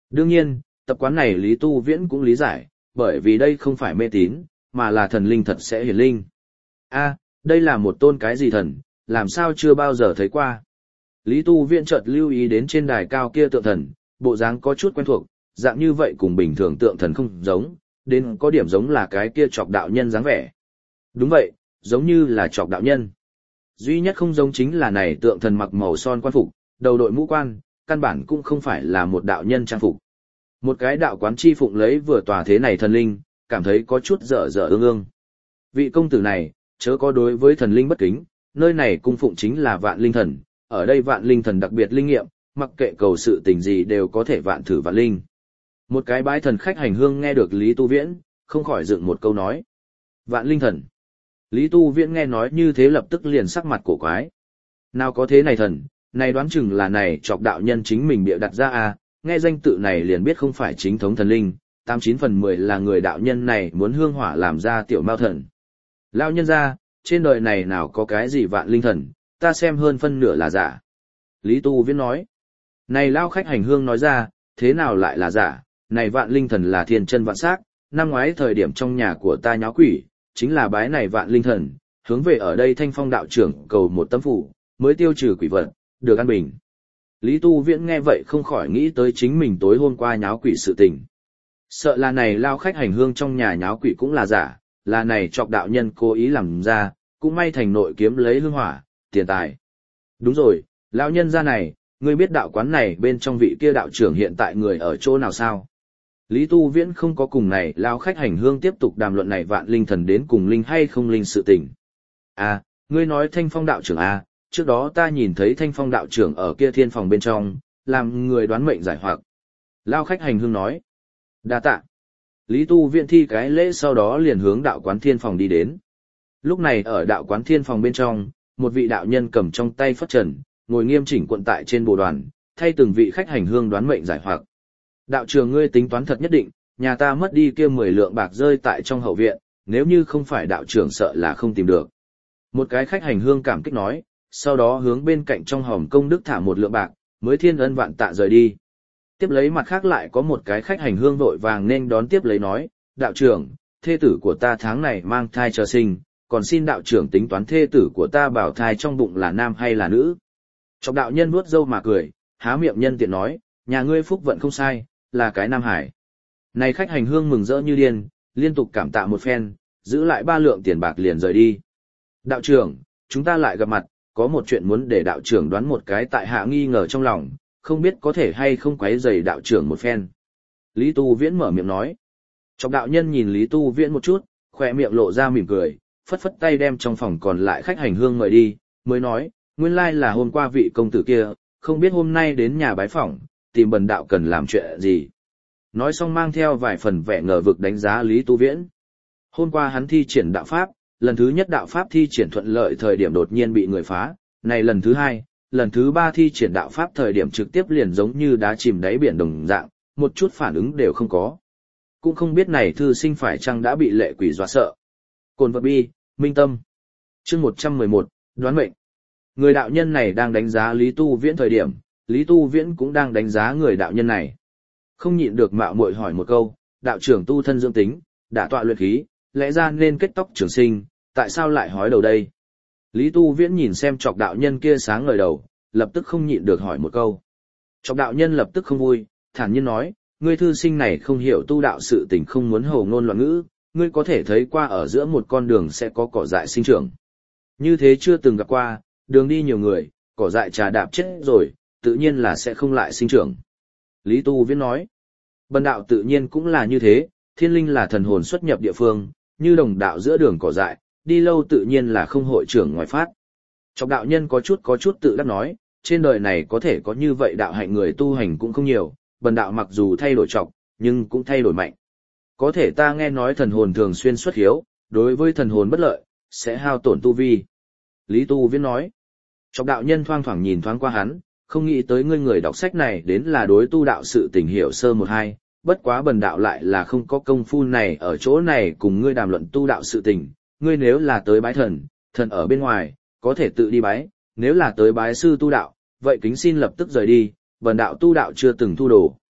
[SPEAKER 1] Đương nhiên, tập quán này Lý Tu Viễn cũng lý giải, bởi vì đây không phải mê tín, mà là thần linh thật sẽ hiển linh. A, đây là một tôn cái gì thần, làm sao chưa bao giờ thấy qua. Lý Tu Viễn chợt lưu ý đến trên đài cao kia tượng thần, bộ dáng có chút quen thuộc, dạng như vậy cùng bình thường tượng thần không giống, đến có điểm giống là cái kia Trọc đạo nhân dáng vẻ. Đúng vậy, giống như là Trọc đạo nhân. Duy nhất không giống chính là này tượng thần mặc màu son quan phục, đầu đội mũ quan, căn bản cũng không phải là một đạo nhân trang phục. Một cái đạo quán chi phụng lấy vừa tòa thế này thần linh, cảm thấy có chút dở dở ương ương. Vị công tử này, chớ có đối với thần linh bất kính, nơi này cung phụng chính là vạn linh thần, ở đây vạn linh thần đặc biệt linh nghiệm, mặc kệ cầu sự tình gì đều có thể vạn thử vạn linh. Một cái bái thần khách hành hương nghe được Lý Tu Viễn, không khỏi dựng một câu nói. Vạn linh thần. Lý Tu Viễn nghe nói như thế lập tức liền sắc mặt cổ quái. Nào có thế này thần, này đoán chừng là này Trọc đạo nhân chính mình bịa đặt ra à, nghe danh tự này liền biết không phải chính thống thần linh, tám chín phần mười là người đạo nhân này muốn hương hỏa làm ra tiểu mao thần. Lao nhân ra, trên đời này nào có cái gì vạn linh thần, ta xem hơn phân nửa là giả. Lý Tu Viễn nói. Này lao khách hành hương nói ra, thế nào lại là giả, này vạn linh thần là thiên chân vạn sắc, năm ngoái thời điểm trong nhà của ta nháo quỷ, chính là bái này vạn linh thần, hướng về ở đây Thanh Phong đạo trưởng cầu một tấm phủ, mới tiêu trừ quỷ vật, được an bình. Lý Tu Viễn nghe vậy không khỏi nghĩ tới chính mình tối hôm qua nháo quỷ sự tình. Sợ là này lao khách hành hương trong nhà nháo quỷ cũng là giả, là này Trọc đạo nhân cố ý làm ra, cũng may thành nội kiếm lấy hương hỏa, tiền tài. Đúng rồi, lão nhân gia này, ngươi biết đạo quán này bên trong vị kia đạo trưởng hiện tại người ở chỗ nào sao? Lý Tu Viễn không có cùng này lao khách hành hương tiếp tục đàm luận này vạn linh thần đến cùng linh hay không linh sự tình. À, ngươi nói Thanh Phong đạo trưởng à, trước đó ta nhìn thấy Thanh Phong đạo trưởng ở kia thiên phòng bên trong, làm người đoán mệnh giải hoặc. Lao khách hành hương nói. Đa tạ. Lý Tu Viễn thi cái lễ sau đó liền hướng đạo quán thiên phòng đi đến. Lúc này ở đạo quán thiên phòng bên trong, một vị đạo nhân cầm trong tay phất trần, ngồi nghiêm chỉnh cuộn tại trên bồ đoàn, thay từng vị khách hành hương đoán mệnh giải hoặc. Đạo trưởng ngươi tính toán thật nhất định, nhà ta mất đi kia mười lượng bạc rơi tại trong hậu viện, nếu như không phải đạo trưởng sợ là không tìm được. Một cái khách hành hương cảm kích nói, sau đó hướng bên cạnh trong hòm công đức thả một lượng bạc, mới thiên ân vạn tạ rời đi. Tiếp lấy mặt khác lại có một cái khách hành hương vội vàng nên đón tiếp lấy nói, đạo trưởng, thê tử của ta tháng này mang thai chờ sinh, còn xin đạo trưởng tính toán thê tử của ta bảo thai trong bụng là nam hay là nữ. Trọc đạo nhân vuốt râu mà cười, há miệng nhân tiện nói, nhà ngươi phúc vận không sai, là cái nam hải. Này khách hành hương mừng rỡ như điên, liên tục cảm tạ một phen, giữ lại ba lượng tiền bạc liền rời đi. Đạo trưởng, chúng ta lại gặp mặt, có một chuyện muốn để đạo trưởng đoán một cái tại hạ nghi ngờ trong lòng, không biết có thể hay không quấy rầy đạo trưởng một phen. Lý Tu Viễn mở miệng nói. Trọc đạo nhân nhìn Lý Tu Viễn một chút, khỏe miệng lộ ra mỉm cười, phất phất tay đem trong phòng còn lại khách hành hương mời đi, mới nói, nguyên lai là hôm qua vị công tử kia, không biết hôm nay đến nhà bái phỏng, tìm bần đạo cần làm chuyện gì. Nói xong mang theo vài phần vẻ ngờ vực đánh giá Lý Tu Viễn. Hôm qua hắn thi triển đạo pháp, lần thứ nhất đạo pháp thi triển thuận lợi thời điểm đột nhiên bị người phá, này lần thứ hai, lần thứ ba thi triển đạo pháp thời điểm trực tiếp liền giống như đá chìm đáy biển đồng dạng, một chút phản ứng đều không có. Cũng không biết này thư sinh phải chăng đã bị lệ quỷ dọa sợ. Cồn vật bi, minh tâm. Chương một trăm mười một, đoán mệnh. Người đạo nhân này đang đánh giá Lý Tu Viễn thời điểm, Lý Tu Viễn cũng đang đánh giá người đạo nhân này. Không nhịn được mạo muội hỏi một câu, đạo trưởng tu thân dưỡng tính, đã tọa luyện khí, lẽ ra nên kết tóc trường sinh, tại sao lại hói đầu đây? Lý Tu Viễn nhìn xem Trọc đạo nhân kia sáng ngời đầu, lập tức không nhịn được hỏi một câu. Trọc đạo nhân lập tức không vui, thản nhiên nói, ngươi thư sinh này không hiểu tu đạo sự tình không muốn hồ ngôn loạn ngữ, ngươi có thể thấy qua ở giữa một con đường sẽ có cỏ dại sinh trưởng. Như thế chưa từng gặp qua, đường đi nhiều người, cỏ dại trà đạp chết rồi, tự nhiên là sẽ không lại sinh trưởng. Lý Tu Viễn nói, bần đạo tự nhiên cũng là như thế, thiên linh là thần hồn xuất nhập địa phương, như đồng đạo giữa đường cỏ dại, đi lâu tự nhiên là không hội trưởng ngoài phát. Trọc đạo nhân có chút có chút tự đắc nói, trên đời này có thể có như vậy đạo hạnh người tu hành cũng không nhiều, bần đạo mặc dù thay đổi trọc, nhưng cũng thay đổi mạnh. Có thể ta nghe nói thần hồn thường xuyên xuất hiếu, đối với thần hồn bất lợi, sẽ hao tổn tu vi. Lý Tu Viễn nói, Trọc đạo nhân thoang thoảng nhìn thoáng qua hắn, không nghĩ tới ngươi người đọc sách này đến là đối tu đạo sự tình hiểu sơ một hai, bất quá bần đạo lại là không có công phu này ở chỗ này cùng ngươi đàm luận tu đạo sự tình, ngươi nếu là tới bái thần, thần ở bên ngoài, có thể tự đi bái, nếu là tới bái sư tu đạo, vậy kính xin lập tức rời đi, bần đạo tu đạo chưa từng thu đồ.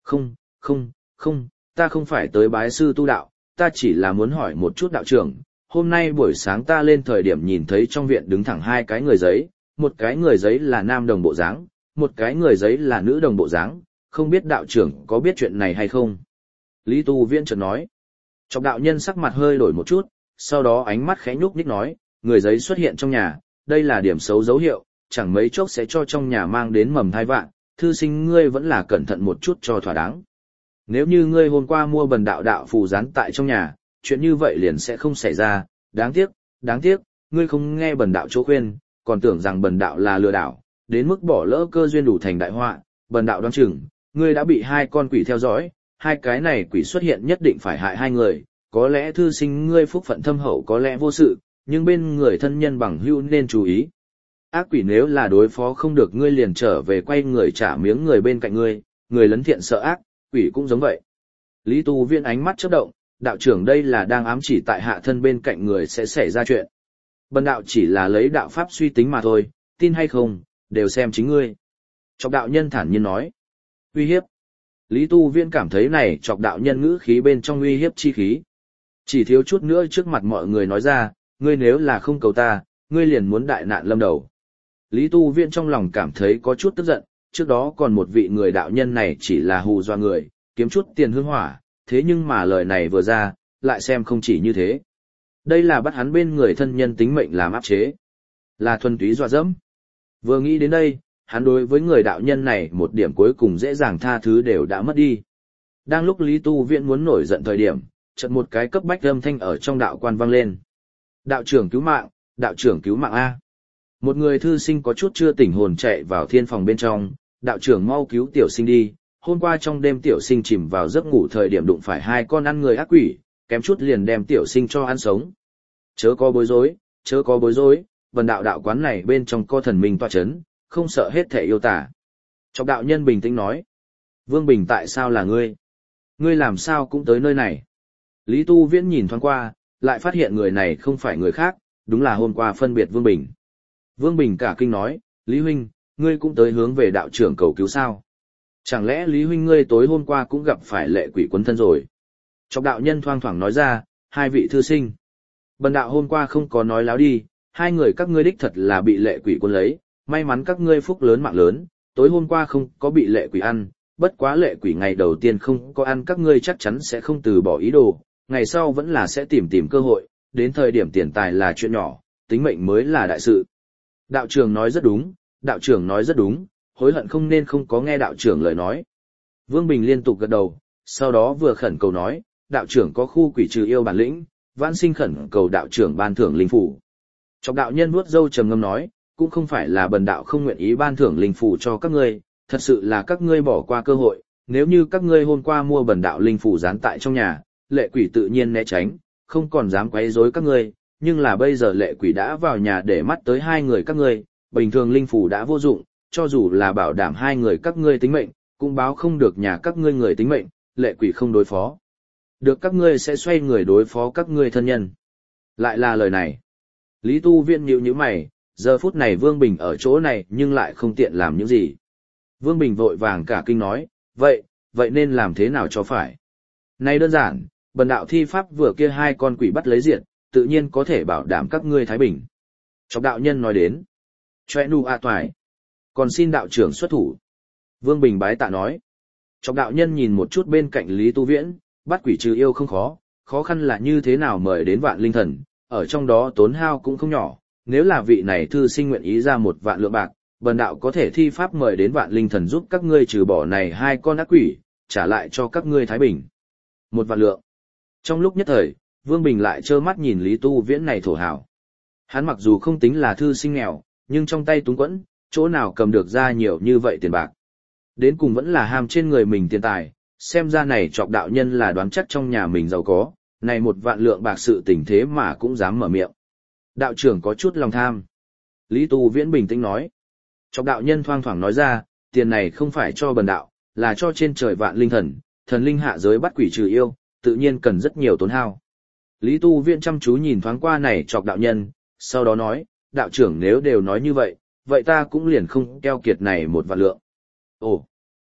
[SPEAKER 1] Không, không, không, ta không phải tới bái sư tu đạo, ta chỉ là muốn hỏi một chút đạo trưởng. Hôm nay buổi sáng ta lên thời điểm nhìn thấy trong viện đứng thẳng hai cái người giấy, một cái người giấy là nam đồng bộ dáng, một cái người giấy là nữ đồng bộ dáng, không biết đạo trưởng có biết chuyện này hay không? Lý Tu Viễn chợt nói. Chọc đạo nhân sắc mặt hơi đổi một chút, sau đó ánh mắt khẽ nhúc nhích nói, người giấy xuất hiện trong nhà, đây là điểm xấu dấu hiệu, chẳng mấy chốc sẽ cho trong nhà mang đến mầm thai vạn, thư sinh ngươi vẫn là cẩn thận một chút cho thỏa đáng. Nếu như ngươi hôm qua mua bần đạo đạo phù dán tại trong nhà, chuyện như vậy liền sẽ không xảy ra, đáng tiếc, đáng tiếc, ngươi không nghe bần đạo chỗ khuyên, còn tưởng rằng bần đạo là lừa đảo, đến mức bỏ lỡ cơ duyên đủ thành đại họa, bần đạo đoán chừng, ngươi đã bị hai con quỷ theo dõi, hai cái này quỷ xuất hiện nhất định phải hại hai người, có lẽ thư sinh ngươi phúc phận thâm hậu có lẽ vô sự, nhưng bên người thân nhân bằng hữu nên chú ý. Ác quỷ nếu là đối phó không được ngươi liền trở về quay người trả miếng người bên cạnh ngươi, người lấn thiện sợ ác, quỷ cũng giống vậy. Lý Tu Viễn ánh mắt chớp động, đạo trưởng đây là đang ám chỉ tại hạ thân bên cạnh người sẽ xảy ra chuyện. Bần đạo chỉ là lấy đạo pháp suy tính mà thôi, tin hay không, đều xem chính ngươi. Chọc đạo nhân thản nhiên nói. Uy hiếp. Lý Tu Viễn cảm thấy này chọc đạo nhân ngữ khí bên trong uy hiếp chi khí. Chỉ thiếu chút nữa trước mặt mọi người nói ra, ngươi nếu là không cầu ta, ngươi liền muốn đại nạn lâm đầu. Lý Tu Viễn trong lòng cảm thấy có chút tức giận, trước đó còn một vị người đạo nhân này chỉ là hù dọa người, kiếm chút tiền hương hỏa, thế nhưng mà lời này vừa ra, lại xem không chỉ như thế. Đây là bắt hắn bên người thân nhân tính mệnh làm áp chế, là thuần túy dọa dẫm. Vừa nghĩ đến đây, hắn đối với người đạo nhân này một điểm cuối cùng dễ dàng tha thứ đều đã mất đi. Đang lúc Lý Tu Viễn muốn nổi giận thời điểm, chợt một cái cấp bách âm thanh ở trong đạo quan vang lên. Đạo trưởng cứu mạng, đạo trưởng cứu mạng A. Một người thư sinh có chút chưa tỉnh hồn chạy vào thiên phòng bên trong, đạo trưởng mau cứu tiểu sinh đi, hôm qua trong đêm tiểu sinh chìm vào giấc ngủ thời điểm đụng phải hai con ăn người ác quỷ, kém chút liền đem tiểu sinh cho ăn sống. Chớ có bối rối, chớ có bối rối, vần đạo đạo quán này bên trong có thần minh tọa chấn, không sợ hết thể yêu tả. Chọc đạo nhân bình tĩnh nói. Vương Bình tại sao là ngươi? Ngươi làm sao cũng tới nơi này? Lý Tu Viễn nhìn thoáng qua, lại phát hiện người này không phải người khác, đúng là hôm qua phân biệt Vương Bình. Vương Bình cả kinh nói, Lý Huynh, ngươi cũng tới hướng về đạo trưởng cầu cứu sao? Chẳng lẽ Lý Huynh ngươi tối hôm qua cũng gặp phải lệ quỷ quấn thân rồi? Chọc đạo nhân thoang thoảng nói ra, hai vị thư sinh. Bần đạo hôm qua không có nói láo đi, hai người các ngươi đích thật là bị lệ quỷ quấn lấy, may mắn các ngươi phúc lớn mạng lớn, tối hôm qua không có bị lệ quỷ ăn, bất quá lệ quỷ ngày đầu tiên không có ăn các ngươi chắc chắn sẽ không từ bỏ ý đồ, ngày sau vẫn là sẽ tìm tìm cơ hội, đến thời điểm tiền tài là chuyện nhỏ, tính mệnh mới là đại sự. Đạo trưởng nói rất đúng, đạo trưởng nói rất đúng, hối hận không nên không có nghe đạo trưởng lời nói. Vương Bình liên tục gật đầu, sau đó vừa khẩn cầu nói, đạo trưởng có khu quỷ trừ yêu bản lĩnh, vãn sinh khẩn cầu đạo trưởng ban thưởng linh phủ. Chọc đạo nhân vuốt râu trầm ngâm nói, cũng không phải là bần đạo không nguyện ý ban thưởng linh phủ cho các ngươi, thật sự là các ngươi bỏ qua cơ hội, nếu như các ngươi hôm qua mua bần đạo linh phủ dán tại trong nhà, lệ quỷ tự nhiên né tránh, không còn dám quấy rối các ngươi, nhưng là bây giờ lệ quỷ đã vào nhà để mắt tới hai người các ngươi, bình thường linh phủ đã vô dụng, cho dù là bảo đảm hai người các ngươi tính mệnh, cũng báo không được nhà các ngươi người tính mệnh, lệ quỷ không đối phó. Được các ngươi sẽ xoay người đối phó các ngươi thân nhân. Lại là lời này. Lý Tu Viễn nhíu nhíu mày, giờ phút này Vương Bình ở chỗ này nhưng lại không tiện làm những gì. Vương Bình vội vàng cả kinh nói, vậy, vậy nên làm thế nào cho phải? Này đơn giản, bần đạo thi pháp vừa kia hai con quỷ bắt lấy diện, tự nhiên có thể bảo đảm các ngươi thái bình. Chọc đạo nhân nói đến, choe nu a toài, còn xin đạo trưởng xuất thủ. Vương Bình bái tạ nói. Chọc đạo nhân nhìn một chút bên cạnh Lý Tu Viễn, bắt quỷ trừ yêu không khó, khó khăn là như thế nào mời đến vạn linh thần, ở trong đó tốn hao cũng không nhỏ, nếu là vị này thư sinh nguyện ý ra một vạn lượng bạc, bần đạo có thể thi pháp mời đến vạn linh thần giúp các ngươi trừ bỏ này hai con ác quỷ, trả lại cho các ngươi thái bình. Một vạn lượng. Trong lúc nhất thời, Vương Bình lại trơ mắt nhìn Lý Tu Viễn này thổ hào. Hắn mặc dù không tính là thư sinh nghèo, nhưng trong tay túng quẫn, chỗ nào cầm được ra nhiều như vậy tiền bạc. Đến cùng vẫn là ham trên người mình tiền tài, xem ra này chọc đạo nhân là đoán chắc trong nhà mình giàu có, này một vạn lượng bạc sự tình thế mà cũng dám mở miệng. Đạo trưởng có chút lòng tham. Lý Tu Viễn bình tĩnh nói. Chọc đạo nhân thoang thoảng nói ra, tiền này không phải cho bần đạo, là cho trên trời vạn linh thần, thần linh hạ giới bắt quỷ trừ yêu, tự nhiên cần rất nhiều tốn hao. Lý Tu Viễn chăm chú nhìn thoáng qua này chọc đạo nhân, sau đó nói, đạo trưởng nếu đều nói như vậy, vậy ta cũng liền không keo kiệt này một vạn lượng. Ồ,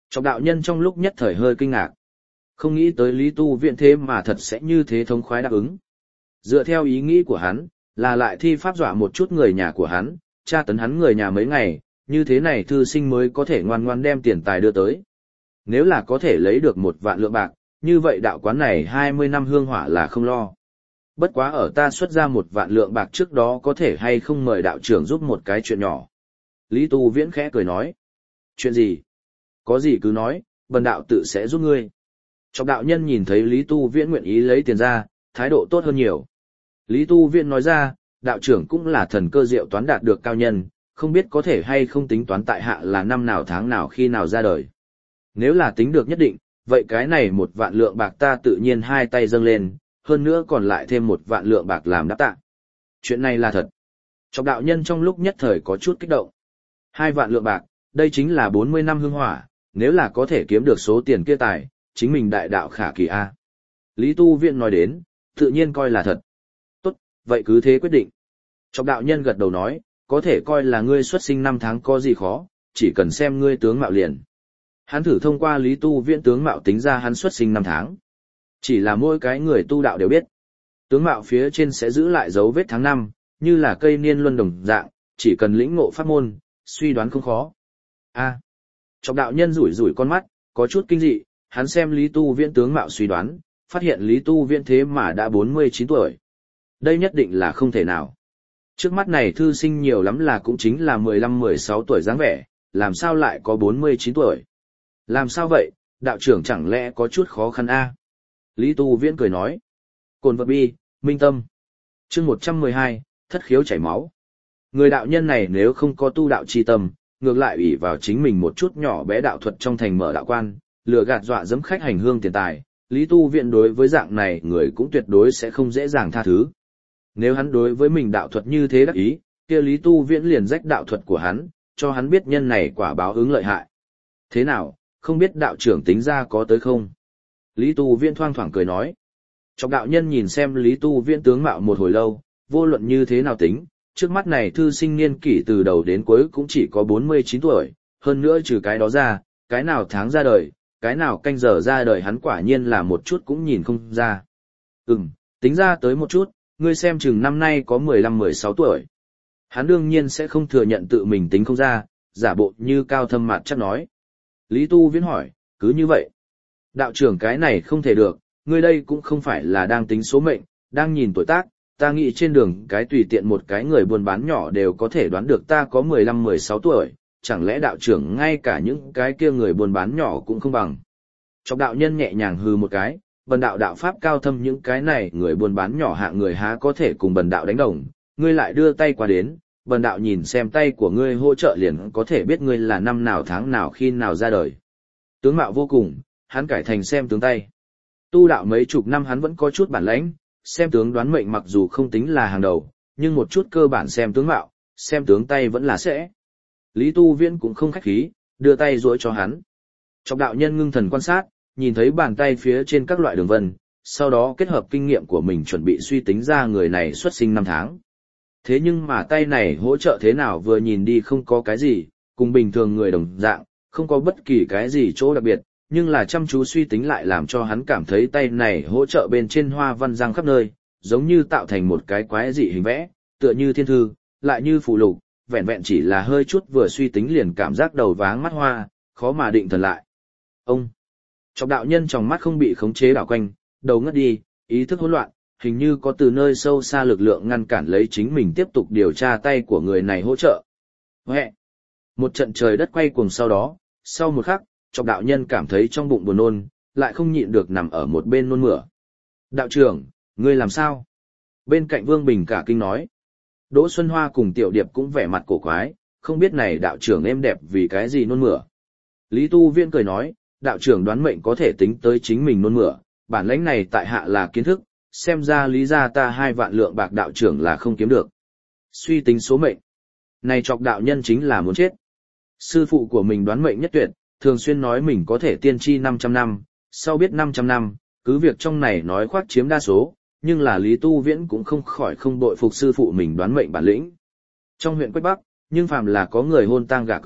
[SPEAKER 1] Chọc đạo nhân trong lúc nhất thời hơi kinh ngạc. Không nghĩ tới Lý Tu Viễn thế mà thật sẽ như thế thống khoái đáp ứng. Dựa theo ý nghĩ của hắn, là lại thi pháp dọa một chút người nhà của hắn, tra tấn hắn người nhà mấy ngày, như thế này thư sinh mới có thể ngoan ngoan đem tiền tài đưa tới. Nếu là có thể lấy được một vạn lượng bạc, như vậy đạo quán này hai mươi năm hương hỏa là không lo. Bất quá ở ta xuất ra một vạn lượng bạc trước đó có thể hay không mời đạo trưởng giúp một cái chuyện nhỏ. Lý Tu Viễn khẽ cười nói. Chuyện gì? Có gì cứ nói, bần đạo tự sẽ giúp ngươi. Chọc đạo nhân nhìn thấy Lý Tu Viễn nguyện ý lấy tiền ra, thái độ tốt hơn nhiều. Lý Tu Viễn nói ra, đạo trưởng cũng là thần cơ diệu toán đạt được cao nhân, không biết có thể hay không tính toán tại hạ là năm nào tháng nào khi nào ra đời. Nếu là tính được nhất định, vậy cái này một vạn lượng bạc ta tự nhiên hai tay dâng lên, hơn nữa còn lại thêm một vạn lượng bạc làm đáp tạ. Chuyện này là thật. Chọc đạo nhân trong lúc nhất thời có chút kích động. Hai vạn lượng bạc, đây chính là bốn mươi năm hương hỏa, nếu là có thể kiếm được số tiền kia tài, chính mình đại đạo khả kỳ A. Lý Tu Viễn nói đến, tự nhiên coi là thật. Tốt, vậy cứ thế quyết định. Chọc đạo nhân gật đầu nói, có thể coi là ngươi xuất sinh năm tháng có gì khó, chỉ cần xem ngươi tướng mạo liền. Hắn thử thông qua Lý Tu Viễn tướng mạo tính ra hắn xuất sinh năm tháng. Chỉ là mỗi cái người tu đạo đều biết. Tướng mạo phía trên sẽ giữ lại dấu vết tháng năm, như là cây niên luân đồng dạng, chỉ cần lĩnh ngộ pháp môn, suy đoán không khó. A. Chọc đạo nhân rủi rủi con mắt, có chút kinh dị, hắn xem Lý Tu Viễn tướng mạo suy đoán, phát hiện Lý Tu Viễn thế mà đã bốn mươi chín tuổi. Đây nhất định là không thể nào. Trước mắt này thư sinh nhiều lắm là cũng chính là mười lăm mười sáu tuổi dáng vẻ, làm sao lại có bốn mươi chín tuổi? Làm sao vậy, đạo trưởng chẳng lẽ có chút khó khăn a? Lý Tu Viễn cười nói. Cồn vật bi, minh tâm. Chương một trăm mười hai, thất khiếu chảy máu. Người đạo nhân này nếu không có tu đạo chi tâm, ngược lại ủy vào chính mình một chút nhỏ bé đạo thuật trong thành mở đạo quan, lừa gạt dọa dẫm khách hành hương tiền tài, Lý Tu Viễn đối với dạng này người cũng tuyệt đối sẽ không dễ dàng tha thứ. Nếu hắn đối với mình đạo thuật như thế đắc ý, kia Lý Tu Viễn liền rách đạo thuật của hắn, cho hắn biết nhân này quả báo ứng lợi hại. Thế nào, không biết đạo trưởng tính ra có tới không? Lý Tu Viễn thoang thoảng cười nói. Chọc đạo nhân nhìn xem Lý Tu Viễn tướng mạo một hồi lâu, vô luận như thế nào tính, trước mắt này thư sinh niên kỷ từ đầu đến cuối cũng chỉ có bốn mươi chín tuổi, hơn nữa trừ cái đó ra, cái nào tháng ra đời, cái nào canh giờ ra đời hắn quả nhiên là một chút cũng nhìn không ra. Ừm, tính ra tới một chút, ngươi xem chừng năm nay có mười lăm mười sáu tuổi. Hắn đương nhiên sẽ không thừa nhận tự mình tính không ra, giả bộ như cao thâm mặt chắc nói. Lý Tu Viễn hỏi, cứ như vậy. Đạo trưởng cái này không thể được, ngươi đây cũng không phải là đang tính số mệnh, đang nhìn tuổi tác, ta nghĩ trên đường cái tùy tiện một cái người buôn bán nhỏ đều có thể đoán được ta có mười lăm mười sáu tuổi, chẳng lẽ đạo trưởng ngay cả những cái kia người buôn bán nhỏ cũng không bằng. Chọc đạo nhân nhẹ nhàng hừ một cái, bần đạo đạo pháp cao thâm những cái này người buôn bán nhỏ hạng người há có thể cùng bần đạo đánh đồng, ngươi lại đưa tay qua đến, bần đạo nhìn xem tay của ngươi hỗ trợ liền có thể biết ngươi là năm nào tháng nào khi nào ra đời. Tướng mạo vô cùng, hắn cải thành xem tướng tay. Tu đạo mấy chục năm hắn vẫn có chút bản lãnh, xem tướng đoán mệnh mặc dù không tính là hàng đầu, nhưng một chút cơ bản xem tướng mạo, xem tướng tay vẫn là sẽ. Lý Tu Viễn cũng không khách khí, đưa tay duỗi cho hắn. Chọc đạo nhân ngưng thần quan sát, nhìn thấy bàn tay phía trên các loại đường vân, sau đó kết hợp kinh nghiệm của mình chuẩn bị suy tính ra người này xuất sinh năm tháng. Thế nhưng mà tay này hỗ trợ thế nào vừa nhìn đi không có cái gì, cùng bình thường người đồng dạng, không có bất kỳ cái gì chỗ đặc biệt, nhưng là chăm chú suy tính lại làm cho hắn cảm thấy tay này hỗ trợ bên trên hoa văn răng khắp nơi, giống như tạo thành một cái quái dị hình vẽ, tựa như thiên thư, lại như phù lục, vẹn vẹn chỉ là hơi chút vừa suy tính liền cảm giác đầu váng mắt hoa, khó mà định thần lại. Ông! Chọc đạo nhân trong mắt không bị khống chế đảo quanh, đầu ngất đi, ý thức hỗn loạn, hình như có từ nơi sâu xa lực lượng ngăn cản lấy chính mình tiếp tục điều tra tay của người này hỗ trợ. Huệ! Một trận trời đất quay cuồng sau đó, sau một khắc, chọc đạo nhân cảm thấy trong bụng buồn nôn, lại không nhịn được nằm ở một bên nôn mửa. Đạo trưởng, ngươi làm sao? Bên cạnh Vương Bình cả kinh nói. Đỗ Xuân Hoa cùng Tiểu Điệp cũng vẻ mặt cổ quái, không biết này đạo trưởng êm đẹp vì cái gì nôn mửa. Lý Tu Viễn cười nói, đạo trưởng đoán mệnh có thể tính tới chính mình nôn mửa, bản lãnh này tại hạ là kiến thức, xem ra lý ra ta hai vạn lượng bạc đạo trưởng là không kiếm được. Suy tính số mệnh. Này chọc đạo nhân chính là muốn chết. Sư phụ của mình đoán mệnh nhất tuyệt, thường xuyên nói mình có thể tiên tri năm trăm năm, sau biết năm trăm năm, cứ việc trong này nói khoác chiếm đa số, nhưng là Lý Tu Viễn cũng không khỏi không bội phục sư phụ mình đoán mệnh bản lĩnh. Trong huyện Quách Bắc, nhưng phàm là có người hôn tang gả cưới,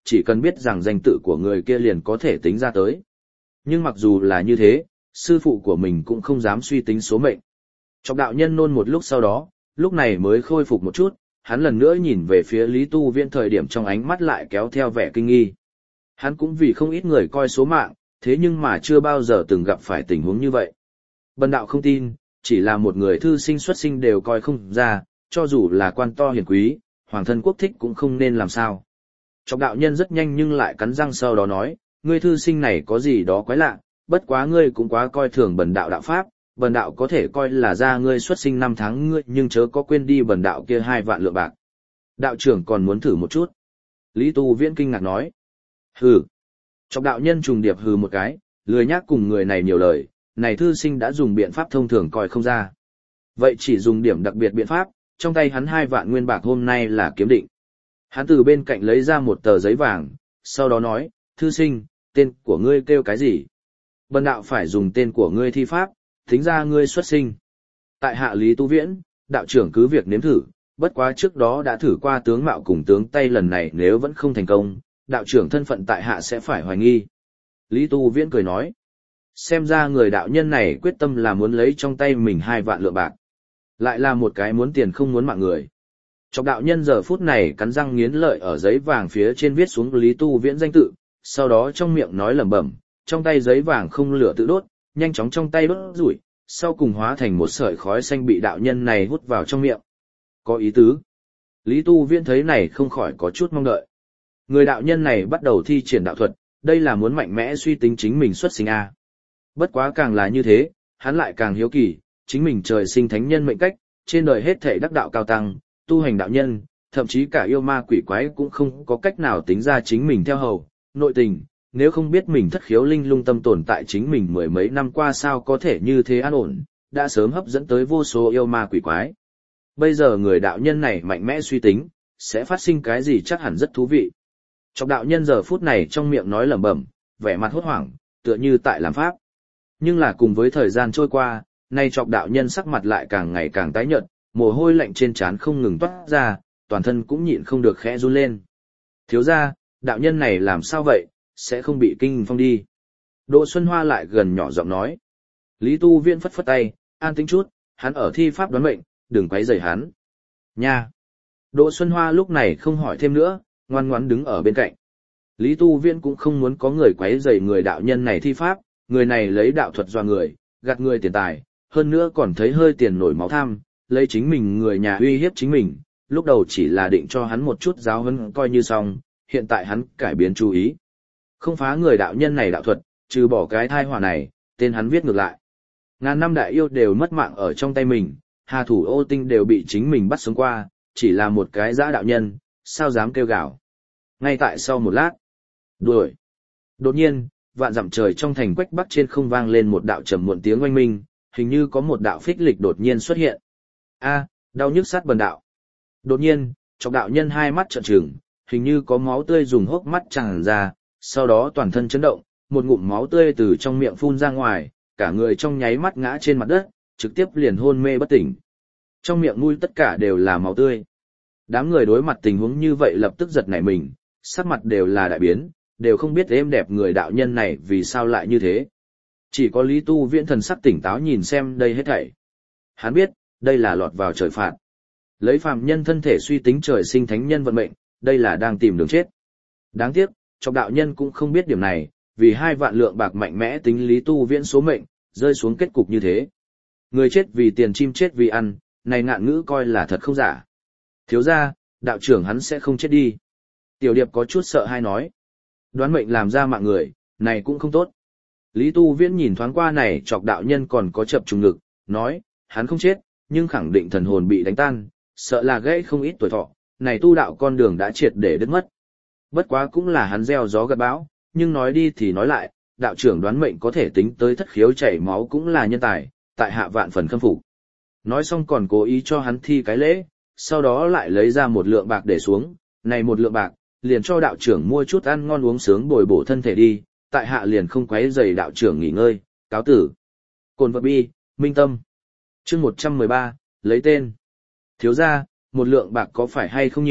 [SPEAKER 1] chỉ cần biết rằng danh tự của người kia liền có thể tính ra tới. Nhưng mặc dù là như thế, sư phụ của mình cũng không dám suy tính số mệnh. Chọc đạo nhân nôn một lúc sau đó, lúc này mới khôi phục một chút, hắn lần nữa nhìn về phía Lý Tu Viễn thời điểm trong ánh mắt lại kéo theo vẻ kinh nghi. Hắn cũng vì không ít người coi số mạng, thế nhưng mà chưa bao giờ từng gặp phải tình huống như vậy. Bần đạo không tin, chỉ là một người thư sinh xuất sinh đều coi không ra, cho dù là quan to hiền quý, hoàng thân quốc thích cũng không nên làm sao. Chọc đạo nhân rất nhanh nhưng lại cắn răng sau đó nói, ngươi thư sinh này có gì đó quái lạ, bất quá ngươi cũng quá coi thường bần đạo đạo pháp, bần đạo có thể coi là ra ngươi xuất sinh năm tháng ngươi nhưng chớ có quên đi bần đạo kia hai vạn lượng bạc. Đạo trưởng còn muốn thử một chút. Lý Tu Viễn kinh ngạc nói. Hừ. Chọc đạo nhân trùng điệp hừ một cái, lười nhác cùng người này nhiều lời, này thư sinh đã dùng biện pháp thông thường coi không ra. Vậy chỉ dùng điểm đặc biệt biện pháp, trong tay hắn hai vạn nguyên bạc hôm nay là kiếm định. Hắn từ bên cạnh lấy ra một tờ giấy vàng, sau đó nói, thư sinh, tên của ngươi kêu cái gì? Bần đạo phải dùng tên của ngươi thi pháp, tính ra ngươi xuất sinh. Tại hạ Lý Tu Viễn, đạo trưởng cứ việc nếm thử, bất quá trước đó đã thử qua tướng mạo cùng tướng tay lần này nếu vẫn không thành công, đạo trưởng thân phận tại hạ sẽ phải hoài nghi. Lý Tu Viễn cười nói, xem ra người đạo nhân này quyết tâm là muốn lấy trong tay mình hai vạn lượng bạc. Lại là một cái muốn tiền không muốn mạng người. Chọc đạo nhân giờ phút này cắn răng nghiến lợi ở giấy vàng phía trên viết xuống Lý Tu Viễn danh tự, sau đó trong miệng nói lẩm bẩm, trong tay giấy vàng không lửa tự đốt, nhanh chóng trong tay đốt rủi, sau cùng hóa thành một sợi khói xanh bị đạo nhân này hút vào trong miệng. Có ý tứ. Lý Tu Viễn thấy này không khỏi có chút mong đợi. Người đạo nhân này bắt đầu thi triển đạo thuật, đây là muốn mạnh mẽ suy tính chính mình xuất sinh a. Bất quá càng là như thế, hắn lại càng hiếu kỳ, chính mình trời sinh thánh nhân mệnh cách, trên đời hết thảy đắc đạo cao tăng, tu hành đạo nhân, thậm chí cả yêu ma quỷ quái cũng không có cách nào tính ra chính mình theo hầu, nội tình, nếu không biết mình thất khiếu linh lung tâm tồn tại chính mình mười mấy năm qua sao có thể như thế an ổn, đã sớm hấp dẫn tới vô số yêu ma quỷ quái. Bây giờ người đạo nhân này mạnh mẽ suy tính, sẽ phát sinh cái gì chắc hẳn rất thú vị. Chọc đạo nhân giờ phút này trong miệng nói lẩm bẩm, vẻ mặt hốt hoảng, tựa như tại làm pháp. Nhưng là cùng với thời gian trôi qua, nay chọc đạo nhân sắc mặt lại càng ngày càng tái nhợt, mồ hôi lạnh trên trán không ngừng toát ra, toàn thân cũng nhịn không được khẽ run lên. Thiếu gia, đạo nhân này làm sao vậy, sẽ không bị kinh phong đi. Đỗ Xuân Hoa lại gần nhỏ giọng nói. Lý Tu Viễn phất phất tay, an tĩnh chút, hắn ở thi pháp đoán mệnh, đừng quấy rầy hắn. Nha. Đỗ Xuân Hoa lúc này không hỏi thêm nữa, ngoan ngoãn đứng ở bên cạnh. Lý Tu Viễn cũng không muốn có người quấy rầy người đạo nhân này thi pháp, người này lấy đạo thuật doa người, gạt người tiền tài, hơn nữa còn thấy hơi tiền nổi máu tham, lấy chính mình người nhà uy hiếp chính mình, lúc đầu chỉ là định cho hắn một chút giáo huấn coi như xong, hiện tại hắn cải biến chú ý. Không phá người đạo nhân này đạo thuật, trừ bỏ cái thai họa này, tên hắn viết ngược lại. Ngàn năm đại yêu đều mất mạng ở trong tay mình, hà thủ ô tinh đều bị chính mình bắt sống qua, chỉ là một cái dã đạo nhân, sao dám kêu gào. Ngay tại sau một lát, đuổi. Đột nhiên, vạn dặm trời trong thành Quách Bắc trên không vang lên một đạo trầm muộn tiếng oanh minh, hình như có một đạo phích lịch đột nhiên xuất hiện. A, đau nhức sát bần đạo. Đột nhiên, chọc đạo nhân hai mắt trợn trừng, hình như có máu tươi dùng hốc mắt tràn ra, sau đó toàn thân chấn động, một ngụm máu tươi từ trong miệng phun ra ngoài, cả người trong nháy mắt ngã trên mặt đất, trực tiếp liền hôn mê bất tỉnh. Trong miệng mũi tất cả đều là máu tươi. Đám người đối mặt tình huống như vậy lập tức giật nảy mình, sắc mặt đều là đại biến, đều không biết êm đẹp người đạo nhân này vì sao lại như thế. Chỉ có Lý Tu Viễn thần sắc tỉnh táo nhìn xem đây hết thảy. Hắn biết, đây là lọt vào trời phạt. Lấy phàm nhân thân thể suy tính trời sinh thánh nhân vận mệnh, đây là đang tìm đường chết. Đáng tiếc, chọc đạo nhân cũng không biết điểm này, vì hai vạn lượng bạc mạnh mẽ tính Lý Tu Viễn số mệnh, rơi xuống kết cục như thế. Người chết vì tiền, chim chết vì ăn, này ngạn ngữ coi là thật không giả. Thiếu gia, đạo trưởng hắn sẽ không chết đi. Tiểu Điệp có chút sợ hay nói. Đoán mệnh làm ra mạng người, này cũng không tốt. Lý Tu Viễn nhìn thoáng qua này chọc đạo nhân còn có chập trùng ngực, nói, hắn không chết, nhưng khẳng định thần hồn bị đánh tan, sợ là gãy không ít tuổi thọ, này tu đạo con đường đã triệt để đứt mất. Bất quá cũng là hắn gieo gió gặt bão, nhưng nói đi thì nói lại, đạo trưởng đoán mệnh có thể tính tới thất khiếu chảy máu cũng là nhân tài, tại hạ vạn phần khâm phục. Nói xong còn cố ý cho hắn thi cái lễ, sau đó lại lấy ra một lượng bạc để xuống, này một lượng bạc, liền cho đạo trưởng mua chút ăn ngon uống sướng bồi bổ thân thể đi, tại hạ liền không quấy rầy đạo trưởng nghỉ ngơi, cáo tử. Cồn vật bi, minh tâm. Chương một trăm mười ba, lấy tên. Thiếu gia, một lượng bạc có phải hay không nhiều,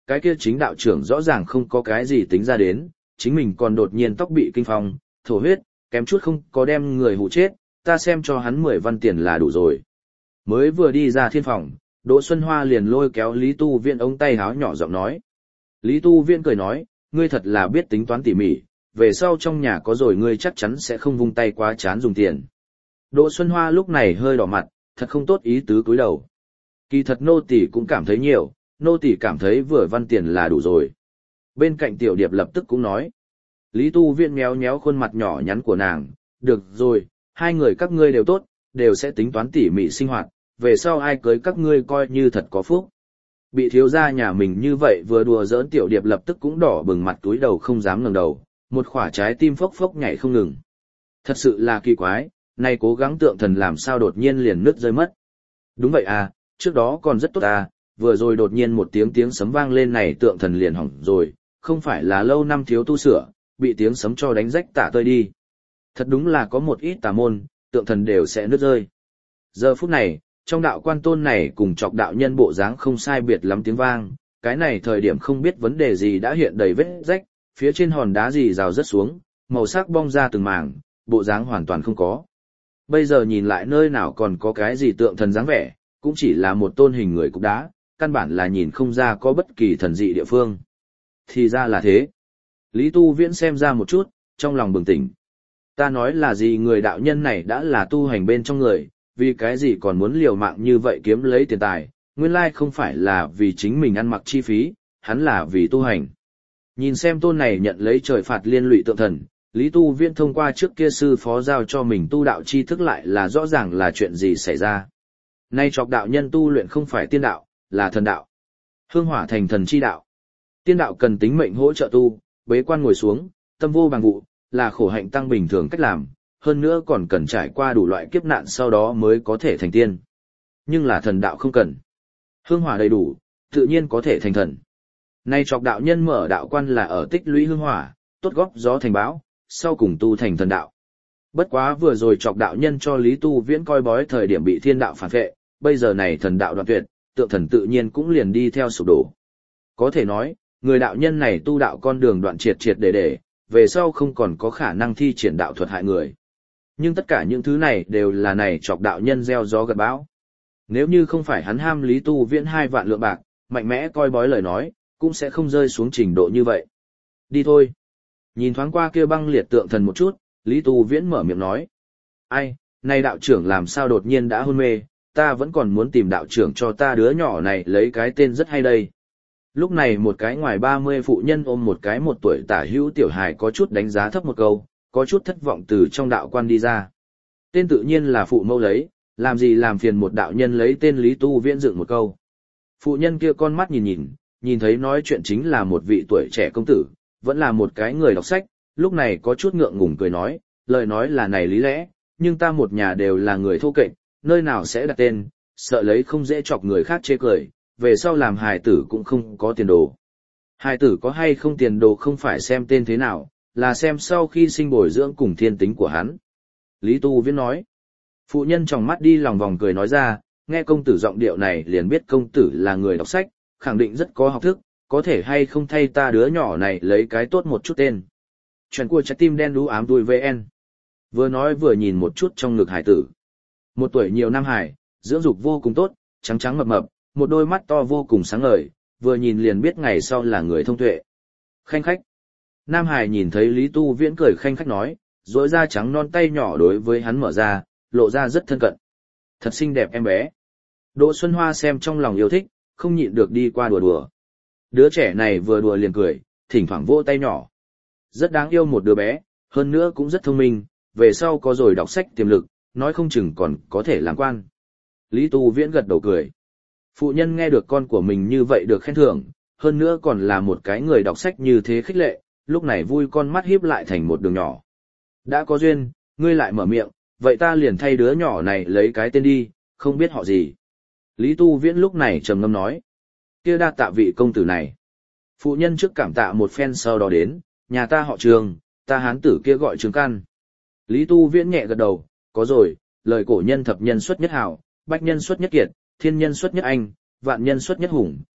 [SPEAKER 1] cái kia chính đạo trưởng rõ ràng không có cái gì tính ra đến, chính mình còn đột nhiên tóc bị kinh phong, thổ huyết, kém chút không có đem người hụ chết, ta xem cho hắn mười văn tiền là đủ rồi. Mới vừa đi ra thiên phòng, Đỗ Xuân Hoa liền lôi kéo Lý Tu Viễn ống tay háo nhỏ giọng nói. Lý Tu Viễn cười nói, ngươi thật là biết tính toán tỉ mỉ, về sau trong nhà có rồi ngươi chắc chắn sẽ không vung tay quá chán dùng tiền. Đỗ Xuân Hoa lúc này hơi đỏ mặt, thật không tốt ý tứ cúi đầu. Kỳ thật nô tỳ cũng cảm thấy nhiều, nô tỳ cảm thấy vừa văn tiền là đủ rồi. Bên cạnh Tiểu Điệp lập tức cũng nói. Lý Tu Viễn méo méo khuôn mặt nhỏ nhắn của nàng, được rồi, hai người các ngươi đều tốt, đều sẽ tính toán tỉ mỉ sinh hoạt, về sau ai cưới các ngươi coi như thật có phúc. Bị thiếu gia nhà mình như vậy vừa đùa giỡn Tiểu Điệp lập tức cũng đỏ bừng mặt túi đầu không dám ngẩng đầu, một khỏa trái tim phốc phốc nhảy không ngừng. Thật sự là kỳ quái, nay cố gắng tượng thần làm sao đột nhiên liền nứt rơi mất. Đúng vậy à, trước đó còn rất tốt à, vừa rồi đột nhiên một tiếng tiếng sấm vang lên này tượng thần liền hỏng rồi, không phải là lâu năm thiếu tu sửa, bị tiếng sấm cho đánh rách tả tơi đi. Thật đúng là có một ít tà môn, tượng thần đều sẽ nứt rơi. Giờ phút này, trong đạo quan tôn này cùng chọc đạo nhân bộ dáng không sai biệt lắm tiếng vang, cái này thời điểm không biết vấn đề gì đã hiện đầy vết rách, phía trên hòn đá gì rào rớt xuống, màu sắc bong ra từng mảng, bộ dáng hoàn toàn không có. Bây giờ nhìn lại nơi nào còn có cái gì tượng thần dáng vẻ, cũng chỉ là một tôn hình người cục đá, căn bản là nhìn không ra có bất kỳ thần dị địa phương. Thì ra là thế. Lý Tu Viễn xem ra một chút, trong lòng bừng tỉnh. Ta nói là gì người đạo nhân này đã là tu hành bên trong người, vì cái gì còn muốn liều mạng như vậy kiếm lấy tiền tài, nguyên lai không phải là vì chính mình ăn mặc chi phí, hắn là vì tu hành. Nhìn xem tôn này nhận lấy trời phạt liên lụy tượng thần, Lý Tu Viễn thông qua trước kia sư phó giao cho mình tu đạo chi thức lại là rõ ràng là chuyện gì xảy ra. Nay chọc đạo nhân tu luyện không phải tiên đạo, là thần đạo. Hương hỏa thành thần chi đạo. Tiên đạo cần tính mệnh hỗ trợ tu, bế quan ngồi xuống, tâm vô bằng vụ, là khổ hạnh tăng bình thường cách làm, hơn nữa còn cần trải qua đủ loại kiếp nạn sau đó mới có thể thành tiên. Nhưng là thần đạo không cần. Hương hỏa đầy đủ, tự nhiên có thể thành thần. Nay chọc đạo nhân mở đạo quan là ở tích lũy hương hỏa, tốt góp gió thành bão, sau cùng tu thành thần đạo. Bất quá vừa rồi chọc đạo nhân cho Lý Tu Viễn coi bói thời điểm bị thiên đạo phản vệ, bây giờ này thần đạo đoạn tuyệt, tượng thần tự nhiên cũng liền đi theo sụp đổ. Có thể nói, người đạo nhân này tu đạo con đường đoạn triệt triệt để để, về sau không còn có khả năng thi triển đạo thuật hại người. Nhưng tất cả những thứ này đều là này chọc đạo nhân gieo gió gặt bão. Nếu như không phải hắn ham Lý Tu Viễn hai vạn lượng bạc, mạnh mẽ coi bói lời nói, cũng sẽ không rơi xuống trình độ như vậy. Đi thôi. Nhìn thoáng qua kia băng liệt tượng thần một chút, Lý Tu Viễn mở miệng nói. Ai, này đạo trưởng làm sao đột nhiên đã hôn mê, ta vẫn còn muốn tìm đạo trưởng cho ta đứa nhỏ này lấy cái tên rất hay đây. Lúc này một cái ngoài ba mươi phụ nhân ôm một cái một tuổi tả hữu tiểu hài có chút đánh giá thấp một câu, có chút thất vọng từ trong đạo quan đi ra. Tên tự nhiên là phụ mẫu lấy, làm gì làm phiền một đạo nhân lấy tên Lý Tu Viễn dựng một câu. Phụ nhân kia con mắt nhìn nhìn, nhìn thấy nói chuyện chính là một vị tuổi trẻ công tử, vẫn là một cái người đọc sách, lúc này có chút ngượng ngùng cười nói, lời nói là này lý lẽ, nhưng ta một nhà đều là người thô kệch, nơi nào sẽ đặt tên, sợ lấy không dễ chọc người khác chê cười, về sau làm hài tử cũng không có tiền đồ. Hài tử có hay không tiền đồ không phải xem tên thế nào, là xem sau khi sinh bồi dưỡng cùng thiên tính của hắn. Lý Tu Viễn nói, phụ nhân tròng mắt đi lòng vòng cười nói ra, nghe công tử giọng điệu này liền biết công tử là người đọc sách, khẳng định rất có học thức, có thể hay không thay ta đứa nhỏ này lấy cái tốt một chút tên. Chuyện của trái tim đen đú ám đuôi vê en. Vừa nói vừa nhìn một chút trong ngực hải tử. Một tuổi nhiều nam hải, dưỡng dục vô cùng tốt, trắng trắng mập mập, một đôi mắt to vô cùng sáng ngời, vừa nhìn liền biết ngày sau là người thông tuệ. Khanh khách. Nam hải nhìn thấy Lý Tu Viễn cười khanh khách nói, rỗi da trắng non tay nhỏ đối với hắn mở ra, lộ ra rất thân cận. Thật xinh đẹp em bé. Đỗ Xuân Hoa xem trong lòng yêu thích, không nhịn được đi qua đùa đùa. Đứa trẻ này vừa đùa liền cười, thỉnh thoảng vỗ tay nhỏ. Rất đáng yêu một đứa bé, hơn nữa cũng rất thông minh, về sau có rồi đọc sách tiềm lực, nói không chừng còn có thể làm quan. Lý Tu Viễn gật đầu cười. Phụ nhân nghe được con của mình như vậy được khen thưởng, hơn nữa còn là một cái người đọc sách như thế khích lệ, lúc này vui con mắt híp lại thành một đường nhỏ. Đã có duyên, ngươi lại mở miệng, vậy ta liền thay đứa nhỏ này lấy cái tên đi, không biết họ gì. Lý Tu Viễn lúc này trầm ngâm nói. Kia đa tạ vị công tử này. Phụ nhân trước cảm tạ một phen sau đó đến, nhà ta họ Trường, ta hán tử kia gọi Trường Căn. Lý Tu Viễn nhẹ gật đầu, có rồi, lời cổ nhân thập nhân xuất nhất hảo, bách nhân xuất nhất kiệt, thiên nhân xuất nhất anh, vạn nhân xuất nhất hùng,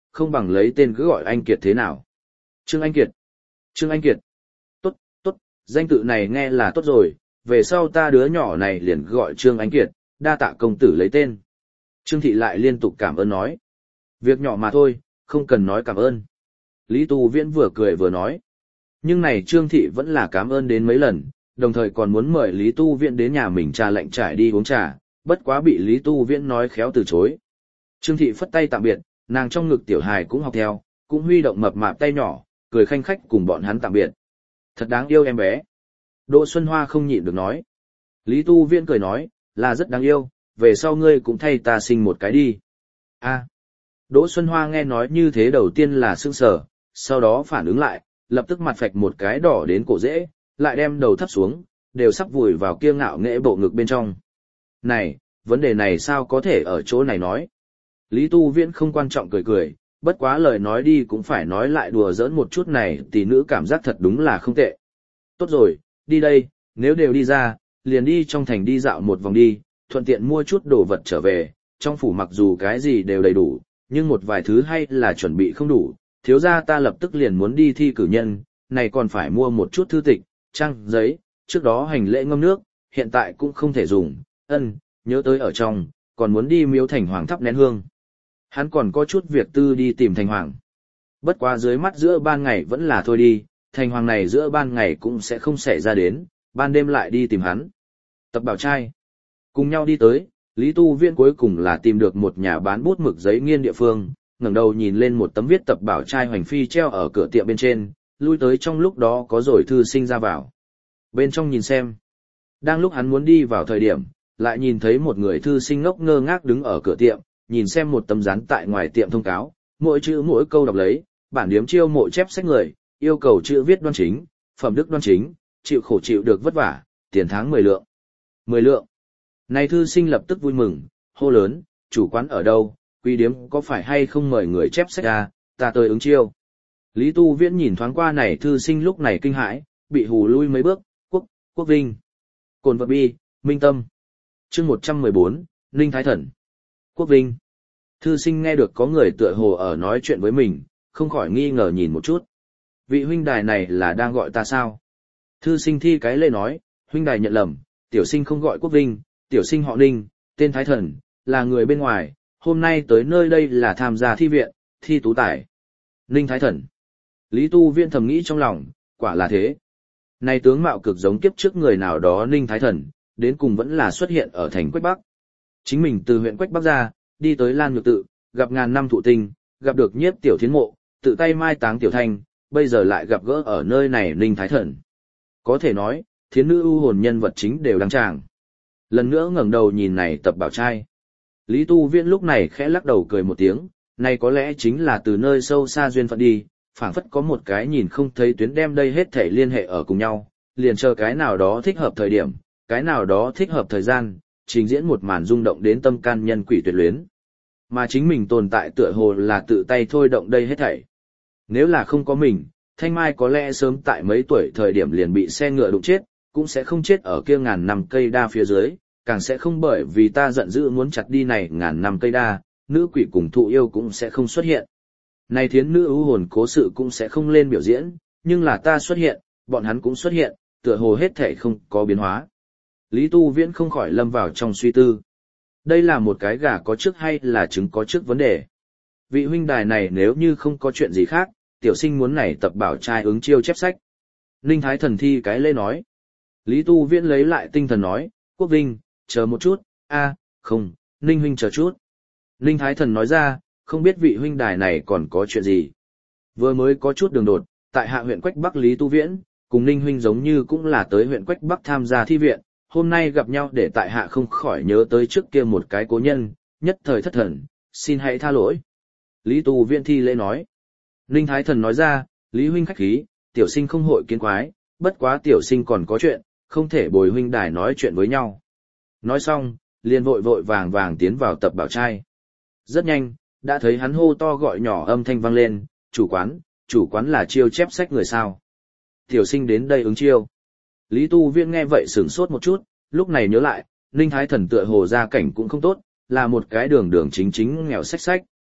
[SPEAKER 1] không bằng lấy tên cứ gọi anh Kiệt thế nào. Trương Anh Kiệt. Trương Anh Kiệt. Tốt, tốt, danh tự này nghe là tốt rồi, về sau ta đứa nhỏ này liền gọi Trương Anh Kiệt, đa tạ công tử lấy tên. Trương Thị lại liên tục cảm ơn nói. Việc nhỏ mà thôi, không cần nói cảm ơn. Lý Tu Viễn vừa cười vừa nói. Nhưng này Trương Thị vẫn là cảm ơn đến mấy lần, đồng thời còn muốn mời Lý Tu Viễn đến nhà mình trà lạnh trải đi uống trà, bất quá bị Lý Tu Viễn nói khéo từ chối. Trương Thị phất tay tạm biệt, nàng trong ngực tiểu hài cũng học theo, cũng huy động mập mạp tay nhỏ, cười khanh khách cùng bọn hắn tạm biệt. Thật đáng yêu em bé. Đỗ Xuân Hoa không nhịn được nói. Lý Tu Viễn cười nói, là rất đáng yêu, về sau ngươi cũng thay ta sinh một cái đi. A. Đỗ Xuân Hoa nghe nói như thế đầu tiên là sững sờ, sau đó phản ứng lại, lập tức mặt phạch một cái đỏ đến cổ rễ, lại đem đầu thấp xuống, đều sắp vùi vào kia ngạo nghễ bộ ngực bên trong. Này, vấn đề này sao có thể ở chỗ này nói? Lý Tu Viễn không quan trọng cười cười, bất quá lời nói đi cũng phải nói lại đùa giỡn một chút này, tỷ nữ cảm giác thật đúng là không tệ. Tốt rồi, đi đây, nếu đều đi ra, liền đi trong thành đi dạo một vòng đi, thuận tiện mua chút đồ vật trở về, trong phủ mặc dù cái gì đều đầy đủ, nhưng một vài thứ hay là chuẩn bị không đủ, thiếu gia ta lập tức liền muốn đi thi cử nhân, này còn phải mua một chút thư tịch, trang, giấy, trước đó hành lễ ngâm nước, hiện tại cũng không thể dùng, ân, nhớ tới ở trong, còn muốn đi miếu thành hoàng thắp nén hương. Hắn còn có chút việc tư đi tìm thành hoàng. Bất quá dưới mắt giữa ban ngày vẫn là thôi đi, thành hoàng này giữa ban ngày cũng sẽ không xảy ra đến, ban đêm lại đi tìm hắn. Tập Bảo trai. Cùng nhau đi tới, Lý Tu Viễn cuối cùng là tìm được một nhà bán bút mực giấy nghiên địa phương, ngẩng đầu nhìn lên một tấm viết Tập Bảo trai hoành phi treo ở cửa tiệm bên trên, lui tới trong lúc đó có rồi thư sinh ra vào. Bên trong nhìn xem. Đang lúc hắn muốn đi vào thời điểm, lại nhìn thấy một người thư sinh ngốc ngơ ngác đứng ở cửa tiệm, nhìn xem một tấm dán tại ngoài tiệm thông cáo, mỗi chữ mỗi câu đọc lấy, bản điếm chiêu mộ chép sách người, yêu cầu chữ viết đoan chính, phẩm đức đoan chính, chịu khổ chịu được vất vả, tiền tháng mười lượng. mười lượng. Này thư sinh lập tức vui mừng, hô lớn, chủ quán ở đâu, quý điếm có phải hay không mời người chép sách ra, ta tới ứng chiêu. Lý Tu Viễn nhìn thoáng qua này thư sinh lúc này kinh hãi, bị hù lui mấy bước, quốc, quốc vinh. Cồn vật bi, minh tâm. Chương một trăm mười bốn, Ninh Thái Thần. Quốc vinh. Thư sinh nghe được có người tựa hồ ở nói chuyện với mình, không khỏi nghi ngờ nhìn một chút. Vị huynh đài này là đang gọi ta sao? Thư sinh thi cái lễ nói, huynh đài nhận lầm, tiểu sinh không gọi Quốc vinh, tiểu sinh họ Ninh, tên Thái Thần, là người bên ngoài, hôm nay tới nơi đây là tham gia thi viện, thi tú tài. Ninh Thái Thần. Lý Tu Viễn thầm nghĩ trong lòng, quả là thế. Này tướng mạo cực giống kiếp trước người nào đó Ninh Thái Thần, đến cùng vẫn là xuất hiện ở thành Quách Bắc. Chính mình từ huyện Quách Bắc ra, đi tới Lan Nhược Tự, gặp ngàn năm thụ tinh, gặp được Nhiếp Tiểu Thiến Mộ, tự tay mai táng Tiểu Thanh, bây giờ lại gặp gỡ ở nơi này Ninh Thái Thần. Có thể nói, thiến nữ ưu hồn nhân vật chính đều đăng tràng. Lần nữa ngẩng đầu nhìn này Tập Bảo trai. Lý Tu Viễn lúc này khẽ lắc đầu cười một tiếng, này có lẽ chính là từ nơi sâu xa duyên phận đi, phảng phất có một cái nhìn không thấy tuyến đem đây hết thể liên hệ ở cùng nhau, liền chờ cái nào đó thích hợp thời điểm, cái nào đó thích hợp thời gian, trình diễn một màn rung động đến tâm can nhân quỷ tuyệt luyến. Mà chính mình tồn tại tựa hồ là tự tay thôi động đây hết thảy. Nếu là không có mình, Thanh Mai có lẽ sớm tại mấy tuổi thời điểm liền bị xe ngựa đụng chết, cũng sẽ không chết ở kia ngàn năm cây đa phía dưới, càng sẽ không bởi vì ta giận dữ muốn chặt đi này ngàn năm cây đa, nữ quỷ cùng thụ yêu cũng sẽ không xuất hiện. Này thiến nữ ưu hồn cố sự cũng sẽ không lên biểu diễn, nhưng là ta xuất hiện, bọn hắn cũng xuất hiện, tựa hồ hết thảy không có biến hóa. Lý Tu Viễn không khỏi lâm vào trong suy tư. Đây là một cái gà có trước hay là trứng có trước vấn đề. Vị huynh đài này nếu như không có chuyện gì khác, tiểu sinh muốn này Tập Bảo trai ứng chiêu chép sách. Ninh Thái Thần thi cái lễ nói. Lý Tu Viễn lấy lại tinh thần nói, Quốc vinh, chờ một chút, a, không, Ninh huynh chờ chút. Ninh Thái Thần nói ra, không biết vị huynh đài này còn có chuyện gì. Vừa mới có chút đường đột, tại hạ huyện Quách Bắc Lý Tu Viễn, cùng Ninh huynh giống như cũng là tới huyện Quách Bắc tham gia thi viện, hôm nay gặp nhau để tại hạ không khỏi nhớ tới trước kia một cái cố nhân, nhất thời thất thần, xin hãy tha lỗi. Lý Tu Viễn thi lễ nói. Ninh Thái Thần nói ra, Lý huynh khách khí, tiểu sinh không hội kiến quái, bất quá tiểu sinh còn có chuyện, không thể bồi huynh đài nói chuyện với nhau. Nói xong, liền vội vội vàng vàng tiến vào Tập Bảo trai. Rất nhanh, đã thấy hắn hô to gọi nhỏ âm thanh vang lên, chủ quán, chủ quán là chiêu chép sách người sao. Tiểu sinh đến đây ứng chiêu. Lý Tu Viễn nghe vậy sửng sốt một chút, lúc này nhớ lại, Ninh Thái Thần tựa hồ gia cảnh cũng không tốt, là một cái đường đường chính chính nghèo sách sách.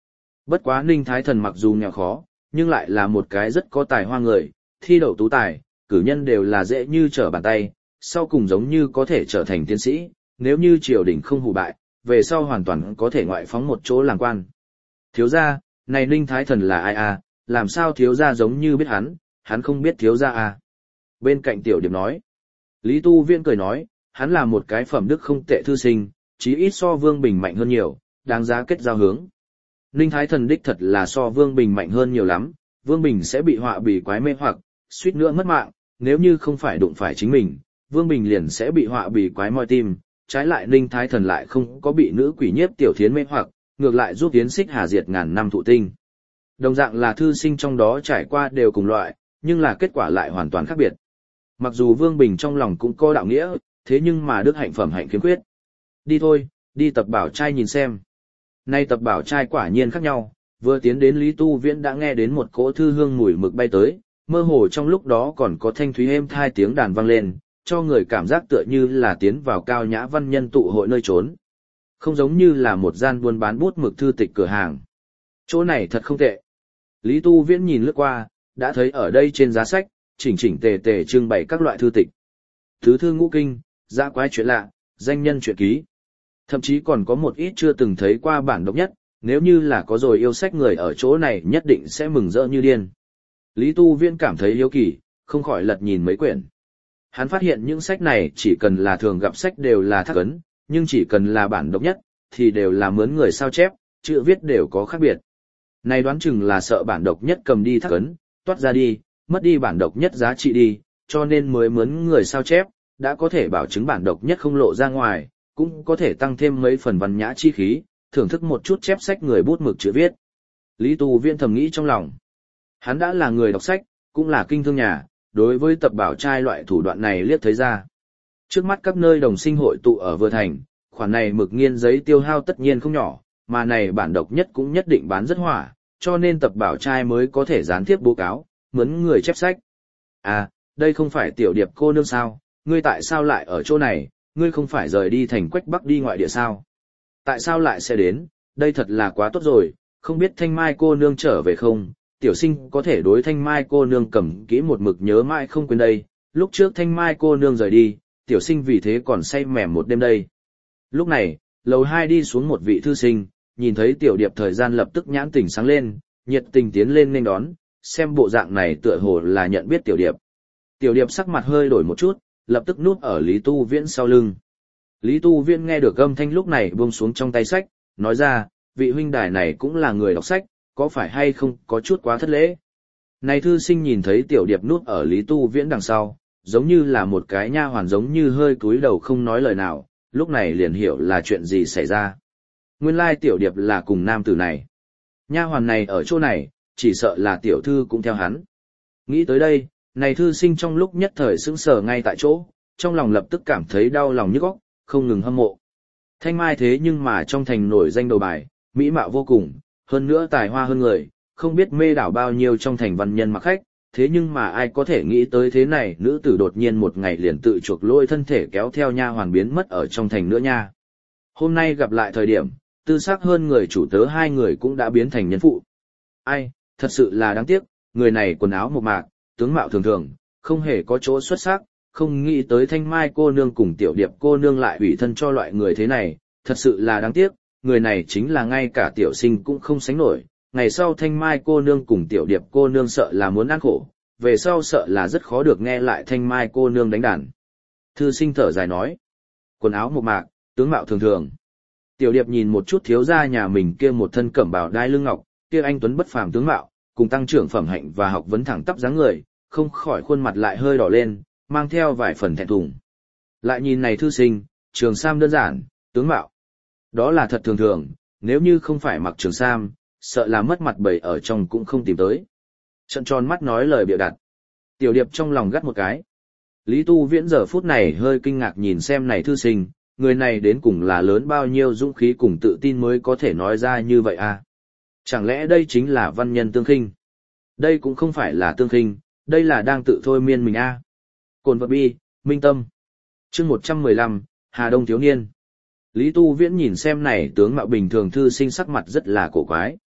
[SPEAKER 1] Bất quá Ninh Thái Thần mặc dù nghèo khó, nhưng lại là một cái rất có tài hoa người, thi đậu tú tài, cử nhân đều là dễ như trở bàn tay, sau cùng giống như có thể trở thành tiến sĩ, nếu như triều đình không hù bại, về sau hoàn toàn có thể ngoại phóng một chỗ làm quan. Thiếu gia, này Ninh Thái Thần là ai à, làm sao thiếu gia giống như biết hắn, hắn không biết thiếu gia à. Bên cạnh Tiểu Điệp nói, Lý Tu Viễn cười nói, hắn là một cái phẩm đức không tệ thư sinh, chí ít so Vương Bình mạnh hơn nhiều, đáng giá kết giao hướng. Ninh Thái Thần đích thật là so Vương Bình mạnh hơn nhiều lắm, Vương Bình sẽ bị họa bì quái mê hoặc, suýt nữa mất mạng, nếu như không phải đụng phải chính mình, Vương Bình liền sẽ bị họa bì quái moi tim, trái lại Ninh Thái Thần lại không có bị nữ quỷ nhiếp tiểu thiến mê hoặc, ngược lại giúp Yến Xích Hà diệt ngàn năm thụ tinh. Đồng dạng là thư sinh trong đó trải qua đều cùng loại, nhưng là kết quả lại hoàn toàn khác biệt. Mặc dù Vương Bình trong lòng cũng có đạo nghĩa, thế nhưng mà đức hạnh phẩm hạnh khiếm khuyết. Đi thôi, đi tập bảo trai nhìn xem. Nay tập bảo trai quả nhiên khác nhau, vừa tiến đến Lý Tu Viễn đã nghe đến một cỗ thư hương mùi mực bay tới, mơ hồ trong lúc đó còn có thanh thúy êm thai tiếng đàn vang lên, cho người cảm giác tựa như là tiến vào cao nhã văn nhân tụ hội nơi trốn. Không giống như là một gian buôn bán bút mực thư tịch cửa hàng. Chỗ này thật không tệ. Lý Tu Viễn nhìn lướt qua, đã thấy ở đây trên giá sách, chỉnh chỉnh tề tề trưng bày các loại thư tịch. Thứ thư ngũ kinh, dã quái chuyện lạ, danh nhân chuyện ký. Thậm chí còn có một ít chưa từng thấy qua bản độc nhất, nếu như là có rồi yêu sách người ở chỗ này nhất định sẽ mừng rỡ như điên. Lý Tu Viễn cảm thấy hiếu kỳ, không khỏi lật nhìn mấy quyển. Hắn phát hiện những sách này chỉ cần là thường gặp sách đều là thác ấn, nhưng chỉ cần là bản độc nhất, thì đều là mướn người sao chép, chữ viết đều có khác biệt. Này đoán chừng là sợ bản độc nhất cầm đi thác ấn, toát ra đi, mất đi bản độc nhất giá trị đi, cho nên mới mướn người sao chép, đã có thể bảo chứng bản độc nhất không lộ ra ngoài, cũng có thể tăng thêm mấy phần văn nhã chi khí, thưởng thức một chút chép sách người bút mực chữ viết. Lý Tu Viễn thầm nghĩ trong lòng. Hắn đã là người đọc sách, cũng là kinh thương nhà, đối với tập bảo trai loại thủ đoạn này liếc thấy ra. Trước mắt các nơi đồng sinh hội tụ ở vừa thành, khoản này mực nghiên giấy tiêu hao tất nhiên không nhỏ, mà này bản độc nhất cũng nhất định bán rất hỏa, cho nên tập bảo trai mới có thể gián tiếp bố cáo, mướn người chép sách. À, đây không phải Tiểu Điệp cô nương sao, ngươi tại sao lại ở chỗ này, ngươi không phải rời đi thành Quách Bắc đi ngoại địa sao? Tại sao lại sẽ đến, đây thật là quá tốt rồi, không biết Thanh Mai cô nương trở về không, tiểu sinh có thể đối Thanh Mai cô nương cầm kỹ một mực nhớ mãi không quên đây, lúc trước Thanh Mai cô nương rời đi, tiểu sinh vì thế còn say mềm một đêm đây. Lúc này, lầu hai đi xuống một vị thư sinh, nhìn thấy Tiểu Điệp thời gian lập tức nhãn tình sáng lên, nhiệt tình tiến lên nên đón, xem bộ dạng này tựa hồ là nhận biết Tiểu Điệp. Tiểu Điệp sắc mặt hơi đổi một chút, lập tức núp ở Lý Tu Viễn sau lưng. Lý Tu Viễn nghe được âm thanh lúc này buông xuống trong tay sách, nói ra, vị huynh đài này cũng là người đọc sách, có phải hay không có chút quá thất lễ. Này thư sinh nhìn thấy Tiểu Điệp núp ở Lý Tu Viễn đằng sau, giống như là một cái nha hoàn giống như hơi cúi đầu không nói lời nào, lúc này liền hiểu là chuyện gì xảy ra. Nguyên lai Tiểu Điệp là cùng nam tử này. Nha hoàn này ở chỗ này, chỉ sợ là tiểu thư cũng theo hắn. Nghĩ tới đây, này thư sinh trong lúc nhất thời sững sờ ngay tại chỗ, trong lòng lập tức cảm thấy đau lòng nhức óc, không ngừng hâm mộ. Thanh Mai thế nhưng mà trong thành nổi danh đầu bài, mỹ mạo vô cùng, hơn nữa tài hoa hơn người, không biết mê đảo bao nhiêu trong thành văn nhân mặc khách, thế nhưng mà ai có thể nghĩ tới thế này, nữ tử đột nhiên một ngày liền tự chuộc lôi thân thể kéo theo nha hoàn biến mất ở trong thành nữa nha. Hôm nay gặp lại thời điểm, tư sắc hơn người chủ tớ hai người cũng đã biến thành nhân phụ. Ai, thật sự là đáng tiếc, người này quần áo mộc mạc, tướng mạo thường thường, không hề có chỗ xuất sắc, không nghĩ tới Thanh Mai cô nương cùng Tiểu Điệp cô nương lại ủy thân cho loại người thế này, thật sự là đáng tiếc, người này chính là ngay cả tiểu sinh cũng không sánh nổi, ngày sau Thanh Mai cô nương cùng Tiểu Điệp cô nương sợ là muốn ăn khổ, về sau sợ là rất khó được nghe lại Thanh Mai cô nương đánh đàn. Thư sinh thở dài nói, quần áo mộc mạc, tướng mạo thường thường. Tiểu Điệp nhìn một chút thiếu gia nhà mình kia một thân cẩm bào đai lưng ngọc, kia anh tuấn bất phàm tướng mạo, cùng tăng trưởng phẩm hạnh và học vấn thẳng tắp dáng người, không khỏi khuôn mặt lại hơi đỏ lên, mang theo vài phần thẹn thùng. Lại nhìn này thư sinh, trường sam đơn giản, tướng mạo. Đó là thật thường thường, nếu như không phải mặc trường sam, sợ là mất mặt bầy ở trong cũng không tìm tới. Trận tròn mắt nói lời bịa đặt. Tiểu Điệp trong lòng gắt một cái. Lý Tu Viễn giờ phút này hơi kinh ngạc nhìn xem này thư sinh, người này đến cùng là lớn bao nhiêu dũng khí cùng tự tin mới có thể nói ra như vậy à? Chẳng lẽ đây chính là văn nhân tương khinh? Đây cũng không phải là tương khinh, đây là đang tự thôi miên mình a. À? Cồn vật bi, minh tâm. Chương một trăm mười lăm, Hà Đông thiếu niên. Lý Tu Viễn nhìn xem này tướng mạo bình thường thư sinh sắc mặt rất là cổ quái.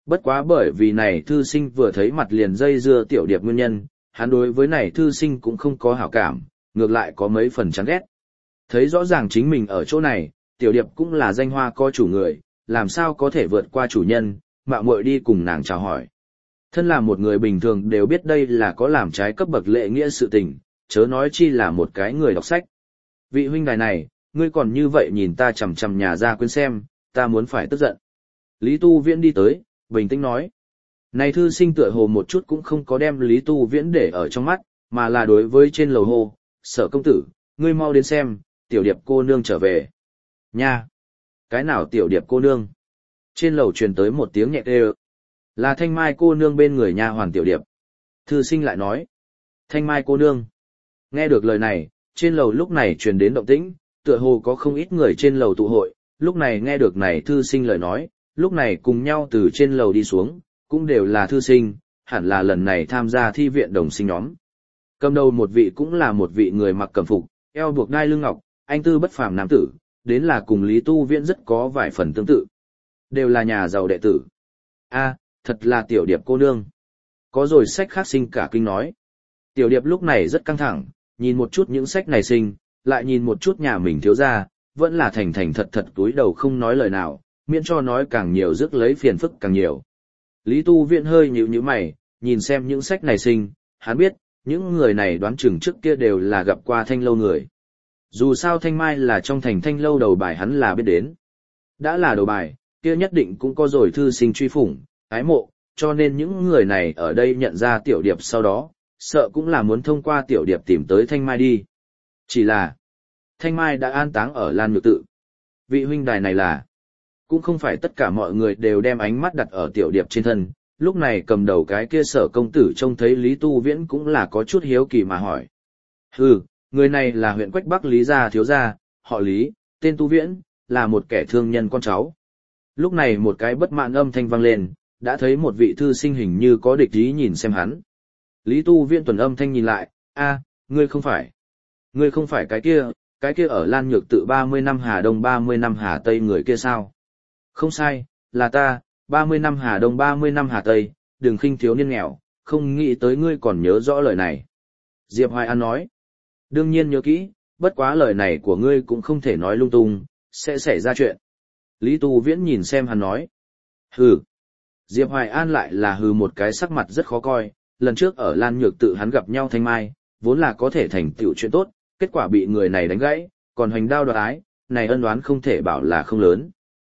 [SPEAKER 1] Bất quá bởi vì này thư sinh vừa thấy mặt liền dây dưa tiểu điệp nguyên nhân, hắn đối với này thư sinh cũng không có hảo cảm, ngược lại có mấy phần chán ghét. Thấy rõ ràng chính mình ở chỗ này, tiểu điệp cũng là danh hoa có chủ người, làm sao có thể vượt qua chủ nhân, mạo muội đi cùng nàng chào hỏi. Thân là một người bình thường đều biết đây là có làm trái cấp bậc lệ nghĩa sự tình, chớ nói chi là một cái người đọc sách. Vị huynh đài này, ngươi còn như vậy nhìn ta chằm chằm nhà ra quên xem, ta muốn phải tức giận. Lý Tu Viễn đi tới, bình tĩnh nói. Này thư sinh tựa hồ một chút cũng không có đem Lý Tu Viễn để ở trong mắt, mà là đối với trên lầu hô, Sở công tử, ngươi mau đến xem, tiểu điệp cô nương trở về. Nha! Cái nào tiểu điệp cô nương? Trên lầu truyền tới một tiếng nhẹ kêu. Là Thanh Mai cô nương bên người nha hoàn tiểu điệp. Thư sinh lại nói. Thanh Mai cô nương. Nghe được lời này, trên lầu lúc này truyền đến động tĩnh, tựa hồ có không ít người trên lầu tụ hội, lúc này nghe được này thư sinh lời nói, lúc này cùng nhau từ trên lầu đi xuống, cũng đều là thư sinh, hẳn là lần này tham gia thi viện đồng sinh nhóm. Cầm đầu một vị cũng là một vị người mặc cẩm phục, eo buộc đai lưng ngọc, anh tư bất phàm nam tử, đến là cùng Lý Tu Viễn rất có vài phần tương tự. Đều là nhà giàu đệ tử. A, thật là tiểu điệp cô nương. Có rồi sách khác sinh cả kinh nói. Tiểu điệp lúc này rất căng thẳng, nhìn một chút những sách này sinh, lại nhìn một chút nhà mình thiếu ra, vẫn là thành thành thật thật túi đầu không nói lời nào, miễn cho nói càng nhiều rước lấy phiền phức càng nhiều. Lý Tu Viễn hơi nhíu nhíu mày, nhìn xem những sách này sinh, hắn biết, những người này đoán chừng trước kia đều là gặp qua Thanh lâu người. Dù sao Thanh Mai là trong thành Thanh lâu đầu bài hắn là biết đến. Đã là đầu bài, kia nhất định cũng có rồi thư sinh truy phủng, ái mộ, cho nên những người này ở đây nhận ra tiểu điệp sau đó, sợ cũng là muốn thông qua tiểu điệp tìm tới Thanh Mai đi. Chỉ là, Thanh Mai đã an táng ở Lan Nhược Tự. Vị huynh đài này là, cũng không phải tất cả mọi người đều đem ánh mắt đặt ở tiểu điệp trên thân, lúc này cầm đầu cái kia Sở công tử trông thấy Lý Tu Viễn cũng là có chút hiếu kỳ mà hỏi. Hừ, người này là huyện Quách Bắc Lý gia thiếu gia, họ Lý, tên Tu Viễn, là một kẻ thương nhân con cháu. Lúc này một cái bất mãn âm thanh vang lên, đã thấy một vị thư sinh hình như có địch ý nhìn xem hắn. Lý Tu Viễn tuần âm thanh nhìn lại, a, ngươi không phải. Ngươi không phải cái kia, cái kia ở Lan Nhược Tự ba mươi năm Hà Đông ba mươi năm Hà Tây người kia sao? Không sai, là ta, ba mươi năm Hà Đông ba mươi năm Hà Tây, đừng khinh thiếu niên nghèo, không nghĩ tới ngươi còn nhớ rõ lời này. Diệp Hoài An nói, đương nhiên nhớ kỹ, bất quá lời này của ngươi cũng không thể nói lung tung, sẽ xảy ra chuyện. Lý Tu Viễn nhìn xem hắn nói, hừ. Diệp Hoài An lại là hừ một cái sắc mặt rất khó coi, lần trước ở Lan Nhược Tự hắn gặp nhau Thanh Mai, vốn là có thể thành tựu chuyện tốt, kết quả bị người này đánh gãy, còn hoành đao đoạt ái, này ân oán không thể bảo là không lớn.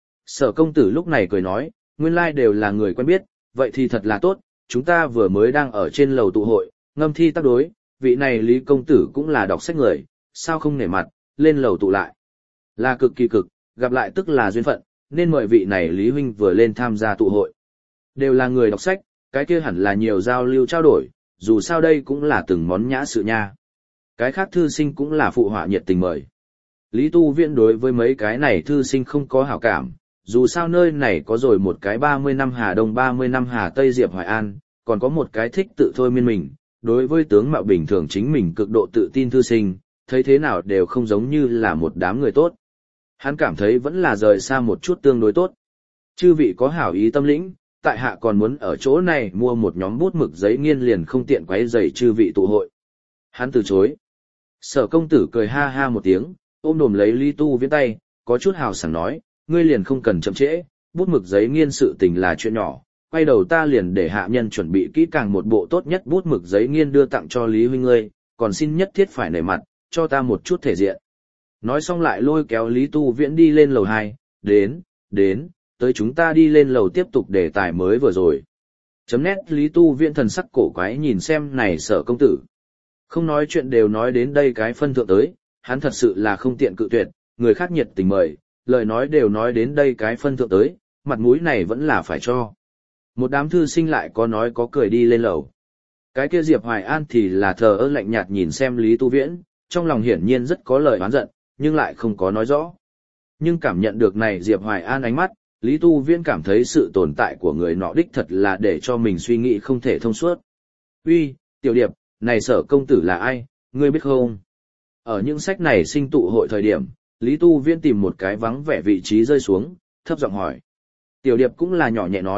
[SPEAKER 1] Sở công tử lúc này cười nói, nguyên lai đều là người quen biết, vậy thì thật là tốt, chúng ta vừa mới đang ở trên lầu tụ hội, ngâm thi tác đối, vị này Lý công tử cũng là đọc sách người, sao không nể mặt, lên lầu tụ lại. Là cực kỳ cực, gặp lại tức là duyên phận, nên mời vị này Lý huynh vừa lên tham gia tụ hội. Đều là người đọc sách, cái kia hẳn là nhiều giao lưu trao đổi, dù sao đây cũng là từng món nhã sự nha. Cái khác thư sinh cũng là phụ họa nhiệt tình mời. Lý Tu Viễn đối với mấy cái này thư sinh không có hảo cảm, dù sao nơi này có rồi một cái ba mươi năm Hà Đông ba mươi năm Hà Tây Diệp Hoài An, còn có một cái thích tự thôi miên mình, đối với tướng mạo bình thường chính mình cực độ tự tin thư sinh, thấy thế nào đều không giống như là một đám người tốt. Hắn cảm thấy vẫn là rời xa một chút tương đối tốt. Chư vị có hảo ý tâm lĩnh, tại hạ còn muốn ở chỗ này mua một nhóm bút mực giấy nghiên liền không tiện quấy rầy chư vị tụ hội. Hắn từ chối. Sở công tử cười ha ha một tiếng, ôm đồm lấy Lý Tu Viễn tay, có chút hào sảng nói, ngươi liền không cần chậm trễ, bút mực giấy nghiên sự tình là chuyện nhỏ, quay đầu ta liền để hạ nhân chuẩn bị kỹ càng một bộ tốt nhất bút mực giấy nghiên đưa tặng cho Lý huynh ngươi, còn xin nhất thiết phải nể mặt, cho ta một chút thể diện. Nói xong lại lôi kéo Lý Tu Viễn đi lên lầu hai, đến, đến, tới chúng ta đi lên lầu tiếp tục đề tài mới vừa rồi. Chấm nét Lý Tu Viễn thần sắc cổ quái nhìn xem này Sở công tử. Không nói chuyện đều nói đến đây cái phân thượng tới, hắn thật sự là không tiện cự tuyệt, người khác nhiệt tình mời, lời nói đều nói đến đây cái phân thượng tới, mặt mũi này vẫn là phải cho. Một đám thư sinh lại có nói có cười đi lên lầu. Cái kia Diệp Hoài An thì là thờ ơ lạnh nhạt nhìn xem Lý Tu Viễn, trong lòng hiển nhiên rất có lời oán giận, nhưng lại không có nói rõ. Nhưng cảm nhận được này Diệp Hoài An ánh mắt, Lý Tu Viễn cảm thấy sự tồn tại của người nọ đích thật là để cho mình suy nghĩ không thể thông suốt. Uy, Tiểu Điệp, này Sở công tử là ai, ngươi biết không? Ở những sách này sinh tụ hội thời điểm, Lý Tu Viễn tìm một cái vắng vẻ vị trí rơi xuống, thấp giọng hỏi. Tiểu Điệp cũng là nhỏ nhẹ nói,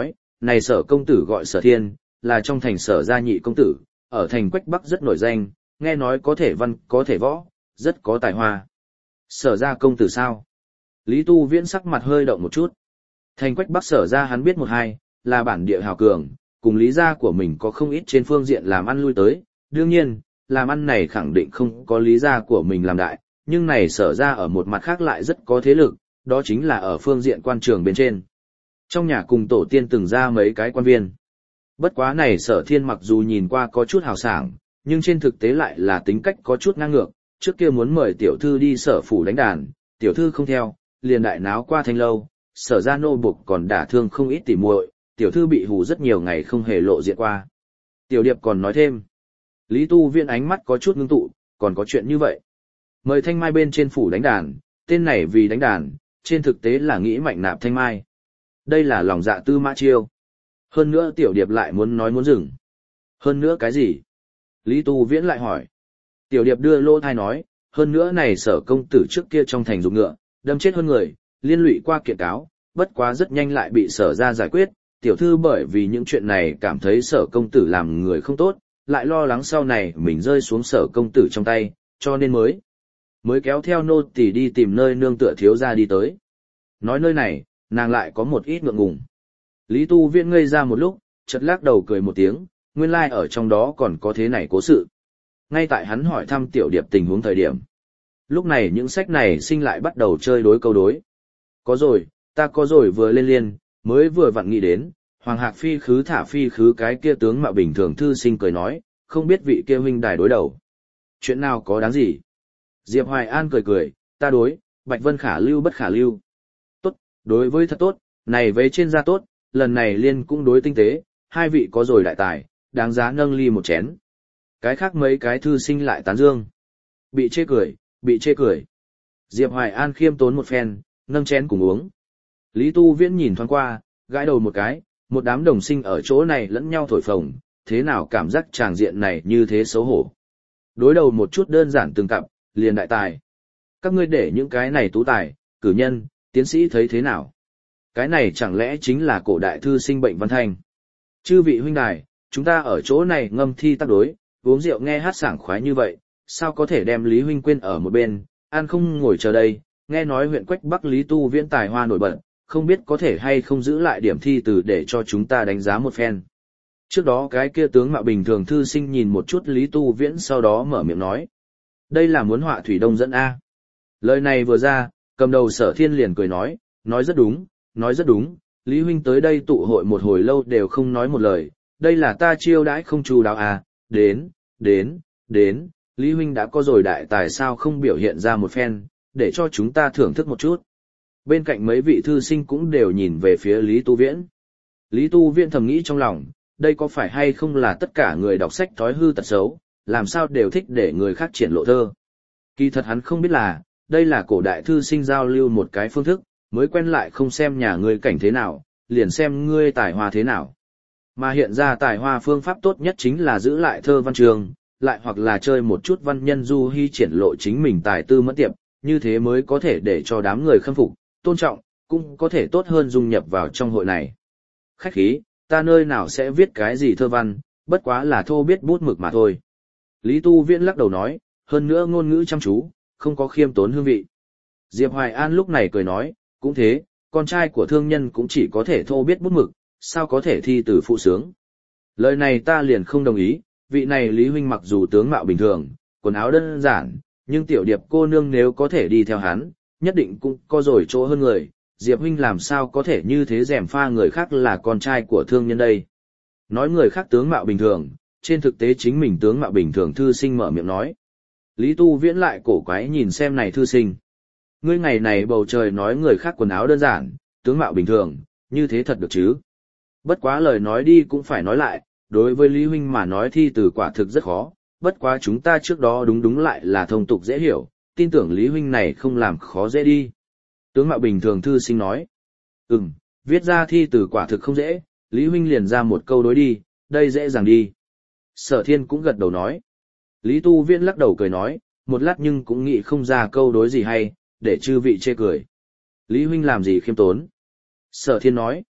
[SPEAKER 1] này Sở công tử gọi Sở Thiên, là trong thành Sở gia nhị công tử, ở thành Quách Bắc rất nổi danh, nghe nói có thể văn, có thể võ, rất có tài hoa. Sở gia công tử sao? Lý Tu Viễn sắc mặt hơi động một chút. Thành Quách Bắc Sở gia hắn biết một hai, là bản địa hào cường, cùng lý gia của mình có không ít trên phương diện làm ăn lui tới, đương nhiên, làm ăn này khẳng định không có lý gia của mình làm đại, nhưng này Sở gia ở một mặt khác lại rất có thế lực, đó chính là ở phương diện quan trường bên trên. Trong nhà cùng tổ tiên từng ra mấy cái quan viên. Bất quá này Sở Thiên mặc dù nhìn qua có chút hào sảng, nhưng trên thực tế lại là tính cách có chút ngang ngược, trước kia muốn mời tiểu thư đi Sở phủ đánh đàn, tiểu thư không theo, liền đại náo qua thanh lâu, Sở gia nô buộc còn đả thương không ít tỉ muội, tiểu thư bị hù rất nhiều ngày không hề lộ diện qua. Tiểu Điệp còn nói thêm, Lý Tu Viễn ánh mắt có chút ngưng tụ, còn có chuyện như vậy. Mời Thanh Mai bên trên phủ đánh đàn, tên này vì đánh đàn, trên thực tế là nghĩ mạnh nạp Thanh Mai. Đây là lòng dạ Tư Mã Chiêu. Hơn nữa Tiểu Điệp lại muốn nói muốn dừng. Hơn nữa cái gì? Lý Tu Viễn lại hỏi. Tiểu Điệp đưa lô thai nói, hơn nữa này Sở công tử trước kia trong thành dụng ngựa, đâm chết hơn người, liên lụy qua kiện cáo, bất quá rất nhanh lại bị Sở ra giải quyết. Tiểu thư bởi vì những chuyện này cảm thấy Sở công tử làm người không tốt, lại lo lắng sau này mình rơi xuống Sở công tử trong tay, cho nên mới mới kéo theo nô tỳ đi tìm nơi nương tựa thiếu gia đi tới. Nói nơi này, nàng lại có một ít ngượng ngùng. Lý Tu Viễn ngây ra một lúc, chợt lắc đầu cười một tiếng, nguyên lai like ở trong đó còn có thế này cố sự. Ngay tại hắn hỏi thăm Tiểu Điệp tình huống thời điểm. Lúc này những sách này sinh lại bắt đầu chơi đối câu đối. Có rồi, ta có rồi vừa lên liên, mới vừa vặn nghĩ đến, Hoàng Hạc phi khứ thả phi khứ cái kia tướng mạo bình thường thư sinh cười nói, không biết vị kia huynh đài đối đầu. Chuyện nào có đáng gì? Diệp Hoài An cười cười, ta đối, Bạch Vân khả lưu bất khả lưu. Tốt, đối với thật tốt, này với trên gia tốt, lần này liên cũng đối tinh tế, hai vị có rồi đại tài, đáng giá nâng ly một chén. Cái khác mấy cái thư sinh lại tán dương. Bị chê cười, bị chê cười. Diệp Hoài An khiêm tốn một phen, nâng chén cùng uống. Lý Tu Viễn nhìn thoáng qua, gãi đầu một cái, một đám đồng sinh ở chỗ này lẫn nhau thổi phồng, thế nào cảm giác tràng diện này như thế xấu hổ. Đối đầu một chút đơn giản từng cặp, liền đại tài. Các ngươi để những cái này tú tài, cử nhân, tiến sĩ thấy thế nào? Cái này chẳng lẽ chính là cổ đại thư sinh bệnh văn thanh? Chư vị huynh đài, chúng ta ở chỗ này ngâm thi tác đối, uống rượu nghe hát sảng khoái như vậy, sao có thể đem Lý huynh quên ở một bên, an không ngồi chờ đây, nghe nói huyện Quách Bắc Lý Tu Viễn tài hoa nổi bật, không biết có thể hay không giữ lại điểm thi từ để cho chúng ta đánh giá một phen. Trước đó cái kia tướng mạo bình thường thư sinh nhìn một chút Lý Tu Viễn sau đó mở miệng nói. Đây là muốn họa thủy đông dẫn A. Lời này vừa ra, cầm đầu Sở Thiên liền cười nói, nói rất đúng, nói rất đúng, Lý huynh tới đây tụ hội một hồi lâu đều không nói một lời, đây là ta chiêu đãi không chu đáo à, đến, đến, đến, Lý huynh đã có rồi đại tài sao không biểu hiện ra một phen, để cho chúng ta thưởng thức một chút. Bên cạnh mấy vị thư sinh cũng đều nhìn về phía Lý Tu Viễn. Lý Tu Viễn thầm nghĩ trong lòng, đây có phải hay không là tất cả người đọc sách thói hư tật xấu, làm sao đều thích để người khác triển lộ thơ. Kỳ thật hắn không biết là, đây là cổ đại thư sinh giao lưu một cái phương thức, mới quen lại không xem nhà ngươi cảnh thế nào, liền xem ngươi tài hoa thế nào. Mà hiện ra tài hoa phương pháp tốt nhất chính là giữ lại thơ văn trường, lại hoặc là chơi một chút văn nhân du hy triển lộ chính mình tài tư mẫn tiệp, như thế mới có thể để cho đám người khâm phục, tôn trọng, cũng có thể tốt hơn dung nhập vào trong hội này. Khách khí, ta nơi nào sẽ viết cái gì thơ văn, bất quá là thô biết bút mực mà thôi. Lý Tu Viễn lắc đầu nói, hơn nữa ngôn ngữ chăm chú, không có khiêm tốn hương vị. Diệp Hoài An lúc này cười nói, cũng thế, con trai của thương nhân cũng chỉ có thể thô biết bút mực, sao có thể thi từ phụ sướng. Lời này ta liền không đồng ý, vị này Lý huynh mặc dù tướng mạo bình thường, quần áo đơn giản, nhưng tiểu Điệp cô nương nếu có thể đi theo hắn, nhất định cũng có rồi chỗ hơn người, Diệp huynh làm sao có thể như thế rèm pha người khác là con trai của thương nhân đây. Nói người khác tướng mạo bình thường, trên thực tế chính mình tướng mạo bình thường thư sinh mở miệng nói. Lý Tu Viễn lại cổ quái nhìn xem này thư sinh. Ngươi ngày này bầu trời nói người khác quần áo đơn giản, tướng mạo bình thường, như thế thật được chứ. Bất quá lời nói đi cũng phải nói lại, đối với Lý huynh mà nói thi từ quả thực rất khó, bất quá chúng ta trước đó đúng đúng lại là thông tục dễ hiểu, tin tưởng Lý huynh này không làm khó dễ đi. Tướng mạo bình thường thư sinh nói. Ừm, viết ra thi từ quả thực không dễ, Lý huynh liền ra một câu đối đi, đây dễ dàng đi. Sở Thiên cũng gật đầu nói. Lý Tu Viễn lắc đầu cười nói, một lát nhưng cũng nghĩ không ra câu đối gì hay, để chư vị chê cười. Lý huynh làm gì khiêm tốn? Sở Thiên nói.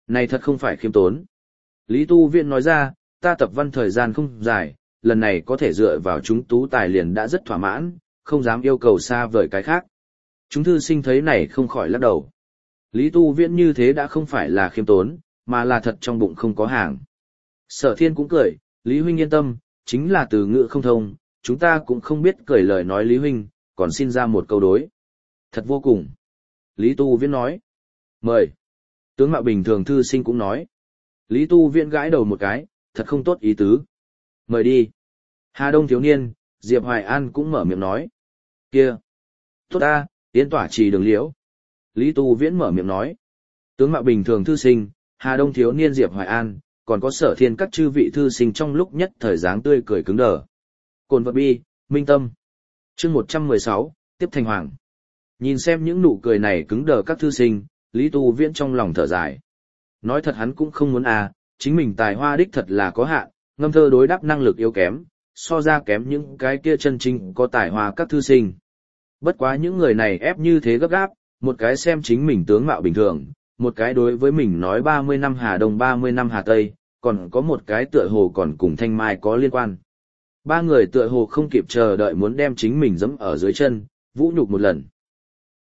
[SPEAKER 1] Này thật không phải khiêm tốn. Lý Tu Viễn nói ra, ta tập văn thời gian không dài, lần này có thể dựa vào chúng tú tài liền đã rất thỏa mãn, không dám yêu cầu xa vời cái khác. Chúng thư sinh thấy này không khỏi lắc đầu. Lý Tu Viễn như thế đã không phải là khiêm tốn, mà là thật trong bụng không có hàng. Sở Thiên cũng cười, Lý huynh yên tâm, chính là từ ngữ không thông, chúng ta cũng không biết cười lời nói Lý huynh, còn xin ra một câu đối. Thật vô cùng. Lý Tu Viễn nói. Mời. Tướng mạo bình thường thư sinh cũng nói. Lý Tu Viễn gãi đầu một cái, thật không tốt ý tứ. Mời đi. Hà Đông thiếu niên, Diệp Hoài An cũng mở miệng nói. Kia. Tốt ta, tiến tỏa trì đường liễu. Lý Tu Viễn mở miệng nói. Tướng mạo bình thường thư sinh, Hà Đông thiếu niên Diệp Hoài An, còn có Sở Thiên các chư vị thư sinh trong lúc nhất thời dáng tươi cười cứng đờ. Cồn vật bi, minh tâm. Chương một trăm mười sáu, tiếp thành hoàng. Nhìn xem những nụ cười này cứng đờ các thư sinh, Lý Tu Viễn trong lòng thở dài. Nói thật hắn cũng không muốn à, chính mình tài hoa đích thật là có hạn, ngâm thơ đối đáp năng lực yếu kém, so ra kém những cái kia chân chính có tài hoa các thư sinh. Bất quá những người này ép như thế gấp gáp, một cái xem chính mình tướng mạo bình thường, một cái đối với mình nói ba mươi năm Hà Đông ba mươi năm Hà Tây, còn có một cái tựa hồ còn cùng Thanh Mai có liên quan. Ba người tựa hồ không kịp chờ đợi muốn đem chính mình giẫm ở dưới chân, vũ nhục một lần.